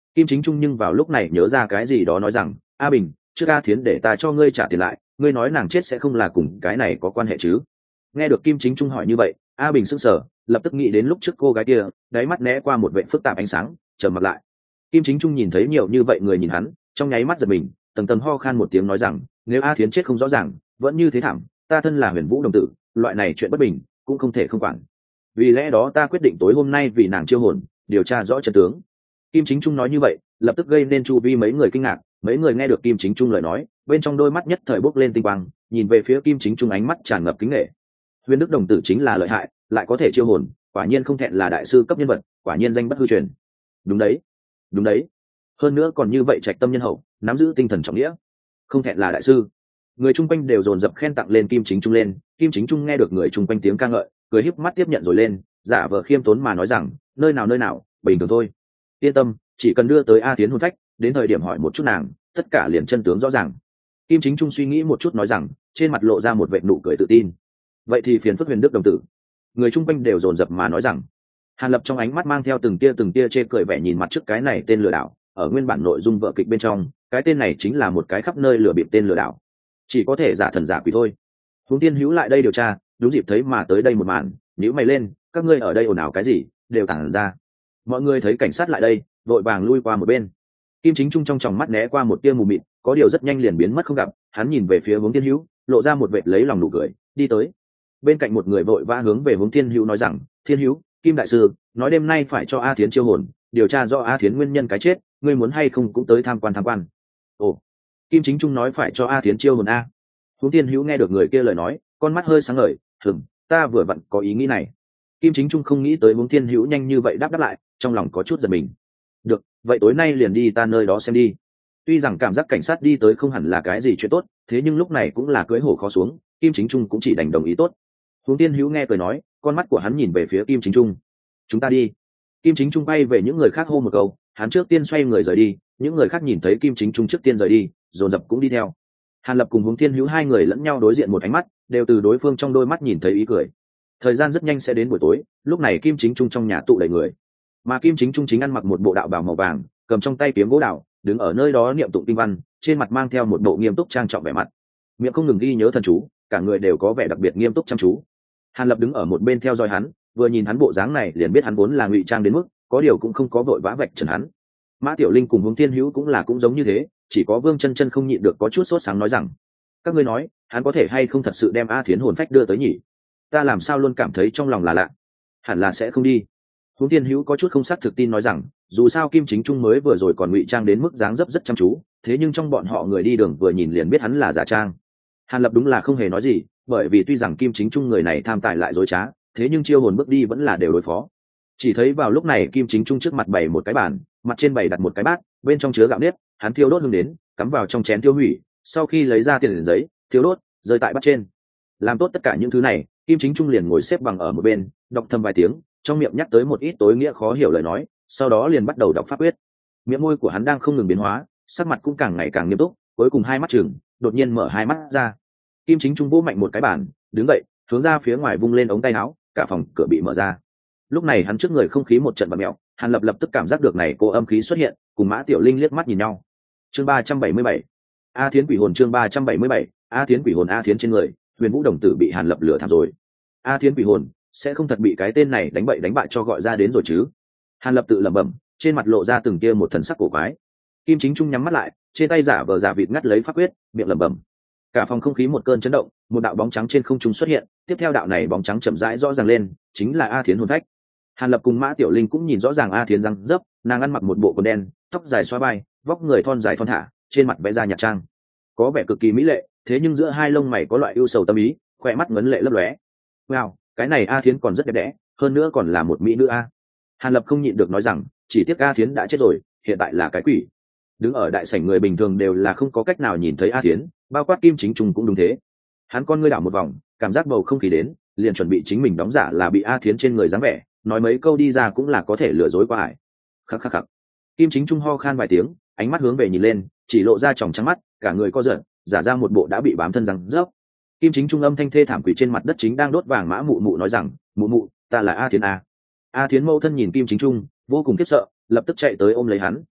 Kim Chính Trung nhưng vào lúc này nhớ ra cái gì đó nói rằng, A Bình, trước A Thiến để ta cho ngươi trả tiền lại, ngươi nói nàng chết sẽ không là cùng cái này có quan hệ chứ? Nghe được Kim Chính Trung hỏi như vậy, A Bình sững sờ, lập tức nghĩ đến lúc trước cô gái kia, đáy mắt né qua một vẻ phức tạp ánh sáng, trầm mặt lại. Kim Chính Trung nhìn thấy nhiều như vậy người nhìn hắn, trong nháy mắt giật mình, tầng tầng ho khan một tiếng nói rằng, nếu A Thiến chết không rõ ràng, vẫn như thế thảm, ta thân là Huyền Vũ đồng tử, loại này chuyện bất bình cũng không thể không quản. Vì lẽ đó ta quyết định tối hôm nay vì nàng chiêu hồn, điều tra rõ chân tướng. Kim Chính Trung nói như vậy, lập tức gây nên chu vi mấy người kinh ngạc. Mấy người nghe được Kim Chính Trung lời nói, bên trong đôi mắt nhất thời bốc lên tinh quang, nhìn về phía Kim Chính Trung ánh mắt tràn ngập kính nể. Huyền Đức đồng tử chính là lợi hại, lại có thể chiêu hồn, quả nhiên không thẹn là đại sư cấp nhân vật, quả nhiên danh bất hư truyền. Đúng đấy, đúng đấy. Hơn nữa còn như vậy trạch tâm nhân hậu, nắm giữ tinh thần trọng nghĩa, không thẹn là đại sư. Người chung quanh đều dồn dập khen tặng lên Kim Chính Trung lên. Kim Chính Trung nghe được người chung quanh tiếng ca ngợi, cười híp mắt tiếp nhận rồi lên, giả vờ khiêm tốn mà nói rằng, nơi nào, bình thường thôi. Yên tâm, chỉ cần đưa tới A Thiến hồn phách, đến thời điểm hỏi một chút nàng, tất cả liền chân tướng rõ ràng. Kim Chính Trung suy nghĩ một chút nói rằng, trên mặt lộ ra một vệt nụ cười tự tin. Vậy thì phiền phức Huyền Đức đồng tử. Người chung quanh đều dồn dập mà nói rằng. Hàn Lập trong ánh mắt mang theo từng tia chê cười vẻ nhìn mặt trước cái này tên lừa đảo. Ở nguyên bản nội dung vở kịch bên trong, cái tên này chính là một cái khắp nơi lừa bịp tên lừa đảo, chỉ có thể giả thần giả quỷ thôi. Huống Tiên Hữu lại đây điều tra, đúng dịp thấy mà tới đây một màn, nhíu mày lên, các ngươi ở đây ồn ào cái gì, đều tản ra. Mọi người thấy cảnh sát lại đây, vội vàng lui qua một bên. Kim Chính Trung trong tròng mắt né qua một tia mù mịt, có điều rất nhanh liền biến mất không gặp. Hắn nhìn về phía Huống Tiên Hữu, lộ ra một vệt lấy lòng nụ cười, đi tới. Bên cạnh một người vội vã hướng về Huống Tiên Hữu nói rằng, Thiên Hữu, Kim đại sư nói đêm nay phải cho A Thiến chiêu hồn, điều tra rõ A Thiến nguyên nhân cái chết, ngươi muốn hay không cũng tới tham quan. Ồ, Kim Chính Trung nói phải cho A Thiến chiêu hồn a. Huống Tiên Hữu nghe được người kia lời nói, con mắt hơi sáng ngời, ta vừa vặn có ý nghĩ này. Kim Chính Trung không nghĩ tới Huống Tiên Hữu nhanh như vậy đáp lại, trong lòng có chút giật mình. Được, vậy tối nay liền đi ta nơi đó xem đi. Tuy rằng cảm giác cảnh sát đi tới không hẳn là cái gì chuyện tốt, thế nhưng lúc này cũng là cưỡi hổ khó xuống, Kim Chính Trung cũng chỉ đành đồng ý tốt. Huống Tiên Hữu nghe cười nói, con mắt của hắn nhìn về phía Kim Chính Trung. Chúng ta đi. Kim Chính Trung bay về những người khác hô một câu, hắn trước tiên xoay người rời đi. Những người khác nhìn thấy Kim Chính Trung trước tiên rời đi, dồn dập cũng đi theo. Hàn Lập cùng Huống Thiên Hữu hai người lẫn nhau đối diện một ánh mắt, đều từ đối phương trong đôi mắt nhìn thấy ý cười. Thời gian rất nhanh sẽ đến buổi tối, lúc này Kim Chính Trung trong nhà tụ đầy người, mà Kim Chính Trung chính ăn mặc một bộ đạo bào màu vàng, cầm trong tay kiếm gỗ đào, đứng ở nơi đó niệm tụng kinh văn, trên mặt mang theo một bộ nghiêm túc trang trọng vẻ mặt, miệng không ngừng ghi nhớ thần chú, cả người đều có vẻ đặc biệt nghiêm túc chăm chú. Hàn Lập đứng ở một bên theo dõi hắn, vừa nhìn hắn bộ dáng này liền biết hắn vốn là ngụy trang đến mức, có điều cũng không có vội vã vạch trần hắn. Mã Tiểu Linh cùng Huống Thiên Hữu cũng giống như thế, chỉ có Vương Chân Chân không nhịn được có chút sốt sáng nói rằng, các ngươi nói, hắn có thể hay không thật sự đem A Thiến hồn phách đưa tới nhỉ? Ta làm sao luôn cảm thấy trong lòng là lạ. Hẳn là sẽ không đi. Huống Thiên Hữu có chút không xác thực tin nói rằng, dù sao Kim Chính Trung mới vừa rồi còn ngụy trang đến mức dáng dấp rất chăm chú, thế nhưng trong bọn họ người đi đường vừa nhìn liền biết hắn là giả trang. Hàn Lập đúng là không hề nói gì, bởi vì tuy rằng Kim Chính Trung người này tham tài lại dối trá, thế nhưng chiêu hồn bước đi vẫn là đều đối phó. Chỉ thấy vào lúc này Kim Chính Trung trước mặt bày một cái bàn, mặt trên bày đặt một cái bát, bên trong chứa gạo nếp, hắn thiêu đốt hương đến, cắm vào trong chén tiêu hủy, sau khi lấy ra tiền giấy, thiêu đốt, rơi tại bát trên. Làm tốt tất cả những thứ này, Kim Chính Trung liền ngồi xếp bằng ở một bên, đọc thầm vài tiếng, trong miệng nhắc tới một ít tối nghĩa khó hiểu lời nói, sau đó liền bắt đầu đọc pháp quyết. Miệng môi của hắn đang không ngừng biến hóa, sắc mặt cũng càng ngày càng nghiêm túc, cuối cùng hai mắt trừng, đột nhiên mở hai mắt ra. Kim Chính Trung vỗ mạnh một cái bàn, đứng dậy, hướng ra phía ngoài vung lên ống tay áo, cả phòng cửa bị mở ra. Lúc này hắn trước người không khí một trận bạt mèo, Hàn Lập lập tức cảm giác được này cô âm khí xuất hiện, cùng Mã Tiểu Linh liếc mắt nhìn nhau. Chương 377. A Thiến quỷ hồn, chương 377. A Thiến quỷ hồn. A Thiến trên người, Huyền Vũ đồng tử bị Hàn Lập lừa thảm rồi. A Thiến quỷ hồn sẽ không thật bị cái tên này đánh bậy đánh bại cho gọi ra đến rồi chứ? Hàn Lập tự lẩm bẩm, trên mặt lộ ra từng tia một thần sắc cổ quái. Kim Chính Trung nhắm mắt lại, trên tay giả vờ giả vịt ngắt lấy pháp quyết, miệng lẩm bẩm. Cả phòng không khí một cơn chấn động, một đạo bóng trắng trên không trung xuất hiện, tiếp theo đạo này bóng trắng chậm rãi rõ ràng lên, chính là A Thiến hồn phách. Hàn Lập cùng Mã Tiểu Linh cũng nhìn rõ ràng A Thiến răng dấp, nàng ăn mặc một bộ quần đen, tóc dài xóa vai, vóc người thon dài thon thả, trên mặt vẽ ra nhạt trang, có vẻ cực kỳ mỹ lệ, thế nhưng giữa hai lông mày có loại ưu sầu tâm ý, khỏe mắt ngấn lệ lấp lóe. Wow, cái này A Thiến còn rất đẹp đẽ, hơn nữa còn là một mỹ nữ a. Hàn Lập không nhịn được nói rằng, chỉ tiếc A Thiến đã chết rồi, hiện tại là cái quỷ. Đứng ở đại sảnh người bình thường đều là không có cách nào nhìn thấy A Thiến, bao quát Kim Chính Trung cũng đúng thế. Hắn con ngươi đảo một vòng, cảm giác bầu không khí đến, liền chuẩn bị chính mình đóng giả là bị A Thiến trên người dáng vẻ, nói mấy câu đi ra cũng là có thể lừa dối qua ải. Khắc khắc khắc. Kim Chính Trung ho khan vài tiếng, ánh mắt hướng về nhìn lên, chỉ lộ ra tròng trắng mắt, cả người co giật, giả ra một bộ đã bị bám thân răng rớp. Kim Chính Trung âm thanh thê thảm quỷ trên mặt đất chính đang đốt vàng Mã Mụ Mụ nói rằng, mụ mụ, ta là A Thiến a. A Thiến mẫu thân nhìn Kim Chính Trung, vô cùng khiếp sợ, lập tức chạy tới ôm lấy hắn,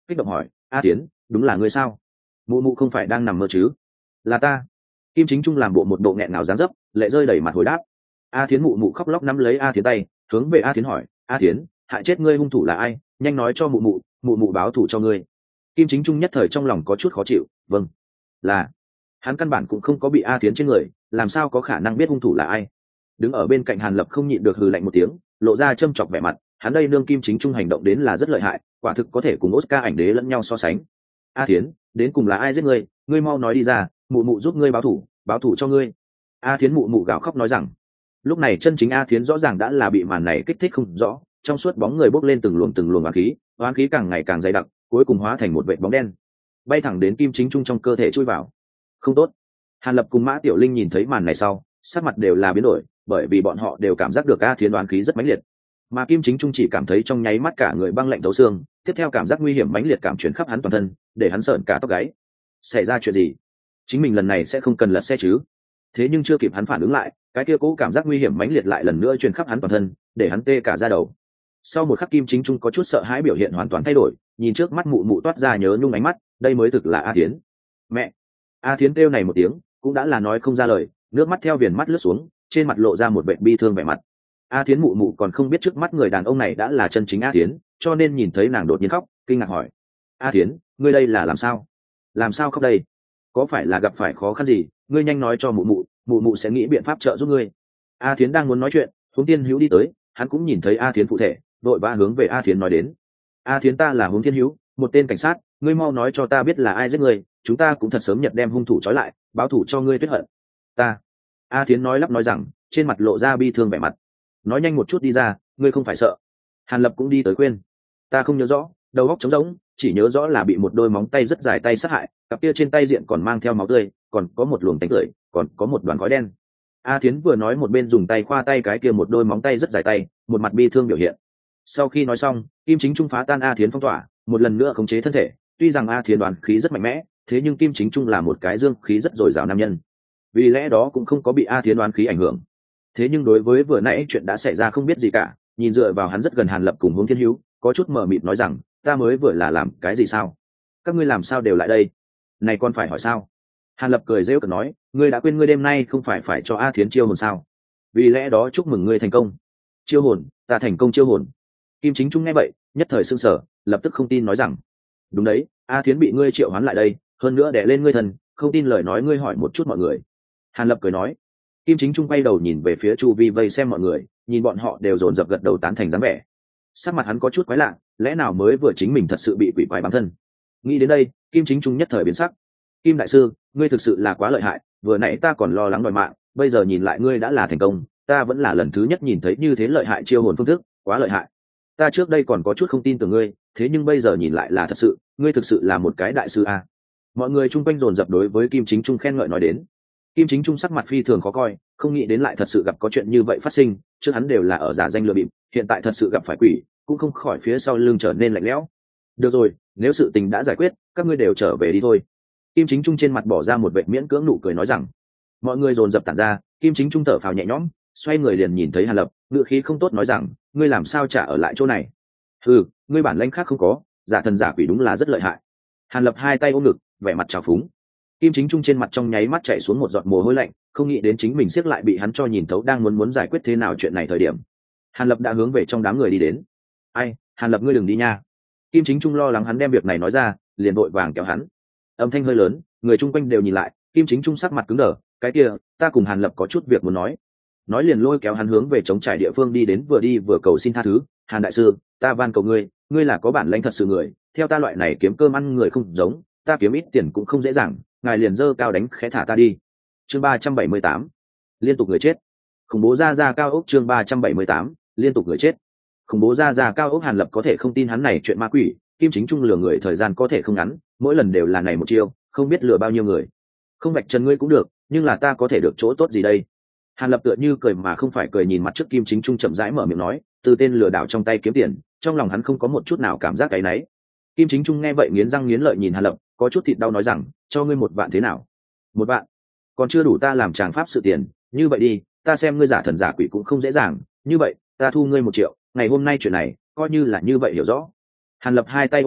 kích động hỏi: A Tiến, đúng là ngươi sao? Mụ mụ không phải đang nằm mơ chứ? Là ta. Kim Chính Trung làm bộ một bộ nghẹn ngào dáng dấp, lệ rơi đầy mặt hồi đáp. A Thiến mụ mụ khóc lóc nắm lấy A Thiến tay, hướng về A Thiến hỏi: A Thiến, hại chết ngươi hung thủ là ai? Nhanh nói cho mụ mụ báo thù cho ngươi. Kim Chính Trung nhất thời trong lòng có chút khó chịu. Vâng, là. Hắn căn bản cũng không có bị A Thiến trên người, làm sao có khả năng biết hung thủ là ai? Đứng ở bên cạnh Hàn Lập không nhịn được hừ lạnh một tiếng, lộ ra châm chọc vẻ mặt. Hắn đây nương Kim Chính Trung hành động đến là rất lợi hại, quả thực có thể cùng Oscar ảnh đế lẫn nhau so sánh. A Thiến, đến cùng là ai giết ngươi? Ngươi mau nói đi ra, mụ mụ giúp ngươi báo thù cho ngươi. A Thiến mụ mụ gào khóc nói rằng. Lúc này chân chính A Thiến rõ ràng đã là bị màn này kích thích không rõ, trong suốt bóng người bốc lên từng luồng oán khí càng ngày càng dày đặc, cuối cùng hóa thành một vệt bóng đen, bay thẳng đến Kim Chính Trung trong cơ thể chui vào. Không tốt. Hàn Lập cùng Mã Tiểu Linh nhìn thấy màn này sau, sắc mặt đều là biến đổi, bởi vì bọn họ đều cảm giác được A Thiến oán khí rất mãnh liệt, mà Kim Chính Trung chỉ cảm thấy trong nháy mắt cả người băng lạnh thấu xương, tiếp theo cảm giác nguy hiểm mãnh liệt cảm chuyển khắp hắn toàn thân, để hắn sởn cả tóc gáy. Xảy ra chuyện gì? Chính mình lần này sẽ không cần lật xe chứ? Thế nhưng chưa kịp hắn phản ứng lại, cái kia cố cảm giác nguy hiểm mãnh liệt lại lần nữa truyền khắp hắn toàn thân, để hắn tê cả da đầu. Sau một khắc Kim Chính Trung có chút sợ hãi, biểu hiện hoàn toàn thay đổi, nhìn trước mắt mụ mụ toát ra nhớ nhung ánh mắt, đây mới thực là A Thiến. Mẹ! A Thiến kêu này một tiếng, cũng đã là nói không ra lời, nước mắt theo viền mắt lướt xuống, trên mặt lộ ra một vẻ bi thương vẻ mặt. A Thiến mụ mụ còn không biết trước mắt người đàn ông này đã là chân chính A Thiến, cho nên nhìn thấy nàng đột nhiên khóc, kinh ngạc hỏi: A Thiến, ngươi đây là làm sao? Làm sao khóc đây? Có phải là gặp phải khó khăn gì? Ngươi nhanh nói cho mụ mụ sẽ nghĩ biện pháp trợ giúp ngươi. A Thiến đang muốn nói chuyện, Huống Thiên Hữu đi tới, hắn cũng nhìn thấy A Thiến phụ thể, đội vã hướng về A Thiến nói đến: A Thiến, ta là Huống Thiên Hữu, một tên cảnh sát, ngươi mau nói cho ta biết là ai giết ngươi, chúng ta cũng thật sớm nhật đem hung thủ trói lại, báo thù cho ngươi tuyết hận. Ta. A Thiến nói lắp nói rằng, trên mặt lộ ra bi thương vẻ mặt. Nói nhanh một chút đi ra, ngươi không phải sợ. Hàn Lập cũng đi tới khuyên. Ta không nhớ rõ, đầu óc trống rỗng, chỉ nhớ rõ là bị một đôi móng tay rất dài tay sát hại, cặp kia trên tay diện còn mang theo máu tươi, còn có một luồng tánh tưởi, còn có một đoàn khói đen. A Thiến vừa nói một bên dùng tay khoa tay cái kia một đôi móng tay rất dài tay, một mặt bi thương biểu hiện. Sau khi nói xong, Kim Chính Trung phá tan A Thiến phong tỏa, một lần nữa khống chế thân thể. Tuy rằng A Thiến đoán khí rất mạnh mẽ, thế nhưng Kim Chính Trung là một cái dương khí rất dồi dào nam nhân, vì lẽ đó cũng không có bị A Thiến đoán khí ảnh hưởng. Thế nhưng đối với vừa nãy chuyện đã xảy ra không biết gì cả, nhìn dựa vào hắn rất gần Hàn Lập cùng Huống Thiên Hữu, có chút mờ mịt nói rằng, ta mới vừa là làm cái gì sao? Các ngươi làm sao đều lại đây? Này còn phải hỏi sao? Hàn Lập cười rêu cợt nói, ngươi đã quên ngươi đêm nay không phải cho A Thiến chiêu hồn sao? Vì lẽ đó chúc mừng ngươi thành công. Chiêu hồn? Ta thành công chiêu hồn? Kim Chính Trung nghe vậy, nhất thời sững sờ, lập tức không tin nói rằng, đúng đấy, A Thiến bị ngươi triệu hoán lại đây, hơn nữa đè lên ngươi thần, không tin lời nói ngươi hỏi một chút mọi người. Hàn Lập cười nói. Kim Chính Trung quay đầu nhìn về phía chu vi vây xem mọi người, nhìn bọn họ đều dồn dập gật đầu tán thành dáng vẻ. Sắc mặt hắn có chút quái lạ, lẽ nào mới vừa chính mình thật sự bị quỷ quái bám thân? Nghĩ đến đây, Kim Chính Trung nhất thời biến sắc. Kim đại sư, ngươi thực sự là quá lợi hại, vừa nãy ta còn lo lắng đòi mạng, bây giờ nhìn lại ngươi đã là thành công, ta vẫn là lần thứ nhất nhìn thấy như thế lợi hại chiêu hồn phương thức, quá lợi hại. Ta trước đây còn có chút không tin tưởng ngươi, thế nhưng bây giờ nhìn lại là thật sự, ngươi thực sự là một cái đại sư a. Mọi người chung quanh dồn dập đối với Kim Chính Trung khen ngợi nói đến. Kim Chính Trung sắc mặt phi thường khó coi, không nghĩ đến lại thật sự gặp có chuyện như vậy phát sinh, trước hắn đều là ở giả danh lừa bịp, hiện tại thật sự gặp phải quỷ, cũng không khỏi phía sau lưng trở nên lạnh lẽo. Được rồi, nếu sự tình đã giải quyết, các ngươi đều trở về đi thôi. Kim Chính Trung trên mặt bỏ ra một vệt miễn cưỡng nụ cười nói rằng. Mọi người dồn dập tản ra, Kim Chính Trung thở phào nhẹ nhõm, xoay người liền nhìn thấy Hàn Lập, ngữ khí không tốt nói rằng, ngươi làm sao trả ở lại chỗ này? Ừ, ngươi bản lãnh khác không có, giả thần giả quỷ đúng là rất lợi hại. Hàn Lập hai tay ôm ngực, vẻ mặt trào phúng. Kim Chính Trung trên mặt trong nháy mắt chảy xuống một giọt mồ hôi lạnh, không nghĩ đến chính mình siết lại bị hắn cho nhìn thấu, đang muốn giải quyết thế nào chuyện này thời điểm. Hàn Lập đã hướng về trong đám người đi đến. Ai, Hàn Lập ngươi đừng đi nha. Kim Chính Trung lo lắng hắn đem việc này nói ra, liền vội vàng kéo hắn. Âm thanh hơi lớn, người chung quanh đều nhìn lại, Kim Chính Trung sắc mặt cứng đờ, cái kia, ta cùng Hàn Lập có chút việc muốn nói. Nói liền lôi kéo hắn hướng về trống trải địa phương đi đến, vừa đi vừa cầu xin tha thứ. Hàn đại sư, ta van cầu ngươi, ngươi là có bản lãnh thật sự người, theo ta loại này kiếm cơm ăn người không giống, ta kiếm ít tiền cũng không dễ dàng, ngài liền dơ cao đánh khẽ thả ta đi. Chương 378, liên tục người chết. Khủng bố ra cao ốc. Chương 378, liên tục người chết. Khủng bố ra cao ốc. Hàn Lập có thể không tin hắn này chuyện ma quỷ, Kim Chính Trung lừa người thời gian có thể không ngắn, mỗi lần đều là này một chiêu, không biết lừa bao nhiêu người. Không vạch trần ngươi cũng được, nhưng là ta có thể được chỗ tốt gì đây? Hàn Lập tựa như cười mà không phải cười, nhìn mặt trước Kim Chính Trung chậm rãi mở miệng nói, từ tên lừa đảo trong tay kiếm tiền, trong lòng hắn không có một chút nào cảm giác cái nấy. Kim Chính Trung nghe vậy nghiến răng nghiến lợi nhìn Hàn Lập, có chút thịt đau nói rằng, cho ngươi 1 vạn thế nào? 1 vạn? Còn chưa đủ ta làm tràng pháp sự tiền, như vậy đi, ta xem ngươi giả thần giả quỷ cũng không dễ dàng, như vậy, ta thu ngươi 1 triệu, ngày hôm nay chuyện này, coi như là như vậy hiểu rõ. Hàn Lập hai tay ôm ngực,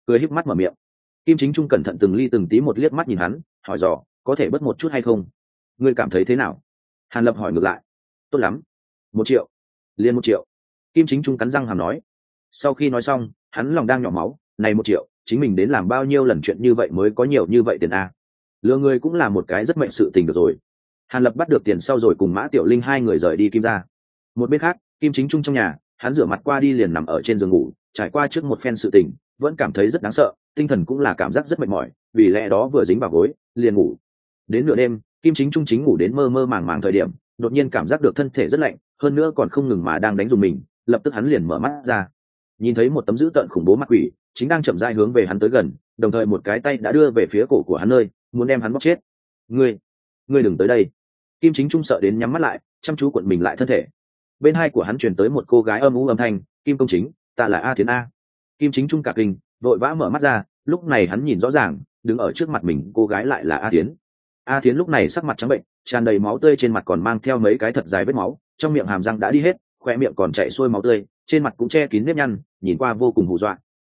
cười híp mắt mở miệng. Kim Chính Trung cẩn thận từng ly từng tí một liếc mắt nhìn hắn, hỏi dò, có thể bớt một chút hay không? Ngươi cảm thấy thế nào? Hàn Lập hỏi ngược lại. Tốt lắm. 1 triệu. Liền 1 triệu. Kim Chính Trung cắn răng hàm nói. Sau khi nói xong, hắn lòng đang nhỏ máu, này 1 triệu, chính mình đến làm bao nhiêu lần chuyện như vậy mới có nhiều như vậy tiền a? Lừa người cũng là một cái rất mệnh sự tình được rồi. Hàn Lập bắt được tiền sau rồi cùng Mã Tiểu Linh hai người rời đi Kim gia. Một bên khác, Kim Chính Trung trong nhà, hắn rửa mặt qua đi liền nằm ở trên giường ngủ, trải qua trước một phen sự tình, vẫn cảm thấy rất đáng sợ, tinh thần cũng là cảm giác rất mệt mỏi, vì lẽ đó vừa dính vào gối, liền ngủ. Đến nửa đêm, Kim Chính Trung chính ngủ đến mơ mơ màng màng thời điểm, đột nhiên cảm giác được thân thể rất lạnh, hơn nữa còn không ngừng mà đang đánh dùng mình, lập tức hắn liền mở mắt ra, nhìn thấy một tấm dữ tợn khủng bố mặt quỷ, chính đang chậm rãi hướng về hắn tới gần, đồng thời một cái tay đã đưa về phía cổ của hắn nơi, muốn đem hắn bóp chết. Ngươi đừng tới đây. Kim Chính Trung sợ đến nhắm mắt lại, chăm chú cuộn mình lại thân thể. Bên hai của hắn truyền tới một cô gái âm u âm thanh, Kim công chính, ta là A Thiến a. Kim Chính Trung cả kinh, vội vã mở mắt ra, lúc này hắn nhìn rõ ràng, đứng ở trước mặt mình cô gái lại là A Thiến. A Thiến lúc này sắc mặt trắng bệnh, tràn đầy máu tươi, trên mặt còn mang theo mấy cái thật dài vết máu, trong miệng hàm răng đã đi hết, khoe miệng còn chảy xuôi máu tươi, trên mặt cũng che kín nếp nhăn, nhìn qua vô cùng hù dọa.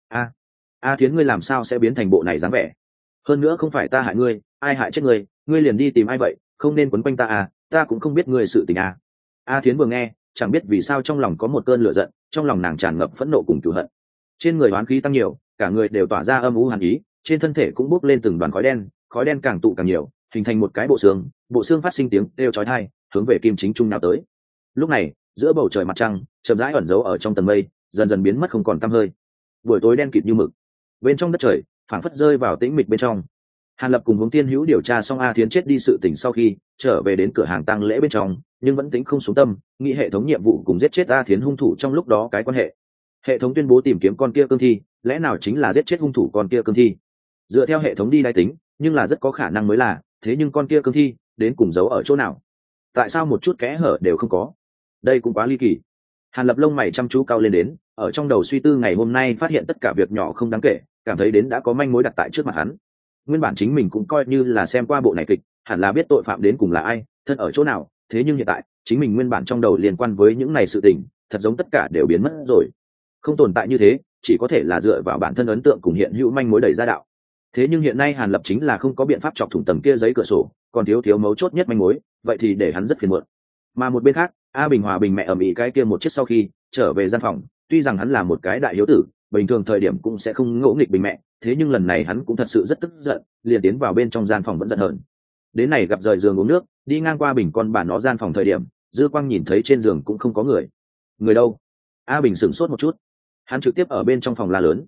A Thiến, ngươi làm sao sẽ biến thành bộ này dáng vẻ? Hơn nữa không phải ta hại ngươi, ai hại chết ngươi, ngươi liền đi tìm ai vậy, không nên quấn quanh ta à, ta cũng không biết ngươi sự tình à. A Thiến vừa nghe, chẳng biết vì sao trong lòng có một cơn lửa giận, trong lòng nàng tràn ngập phẫn nộ cùng cừu hận. Trên người oán khí tăng nhiều, cả người đều tỏa ra âm u hàn ý, trên thân thể cũng bốc lên từng đoàn khói đen càng tụ càng nhiều, hình thành một cái bộ xương phát sinh tiếng kêu chói tai, hướng về Kim Chính Trung nào tới. Lúc này, giữa bầu trời mặt trăng chậm rãi ẩn giấu ở trong tầng mây, dần dần biến mất không còn tăm hơi. Buổi tối đen kịt như mực, bên trong đất trời phảng phất rơi vào tĩnh mịch bên trong. Hàn Lập cùng Hướng Tiên Hữu điều tra xong A Thiến chết đi sự tình sau khi trở về đến cửa hàng tang lễ bên trong, nhưng vẫn tính không xuống tâm, nghĩ hệ thống nhiệm vụ cùng giết chết A Thiến hung thủ trong lúc đó cái quan hệ. Hệ thống tuyên bố tìm kiếm con kia cương thi, lẽ nào chính là giết chết hung thủ con kia cương thi? Dựa theo hệ thống đi đai tính, nhưng là rất có khả năng mới là, thế nhưng con kia cương thi đến cùng giấu ở chỗ nào? Tại sao một chút kẽ hở đều không có? Đây cũng quá ly kỳ. Hàn Lập lông mày chăm chú cao lên đến, ở trong đầu suy tư ngày hôm nay phát hiện tất cả việc nhỏ không đáng kể, cảm thấy đến đã có manh mối đặt tại trước mặt hắn. Nguyên bản chính mình cũng coi như là xem qua bộ này kịch, hẳn là biết tội phạm đến cùng là ai, thân ở chỗ nào, thế nhưng hiện tại chính mình nguyên bản trong đầu liên quan với những này sự tình thật giống tất cả đều biến mất rồi, không tồn tại như thế, chỉ có thể là dựa vào bản thân ấn tượng cùng hiện hữu manh mối đẩy ra đạo. Thế nhưng hiện nay Hàn Lập chính là không có biện pháp chọc thủng tầng kia giấy cửa sổ, còn thiếu mấu chốt nhất manh mối, vậy thì để hắn rất phiền muộn. Mà một bên khác, A Bình Hòa Bình mẹ ầm ĩ cái kia một chiếc sau khi trở về gian phòng, tuy rằng hắn là một cái đại hiếu tử, bình thường thời điểm cũng sẽ không ngỗ nghịch Bình mẹ, thế nhưng lần này hắn cũng thật sự rất tức giận, liền tiến vào bên trong gian phòng vẫn giận hờn. Đến này gặp rời giường uống nước, đi ngang qua Bình con bà nó gian phòng thời điểm, dư quang nhìn thấy trên giường cũng không có người. Người đâu? A Bình sửng sốt một chút, hắn trực tiếp ở bên trong phòng la lớn,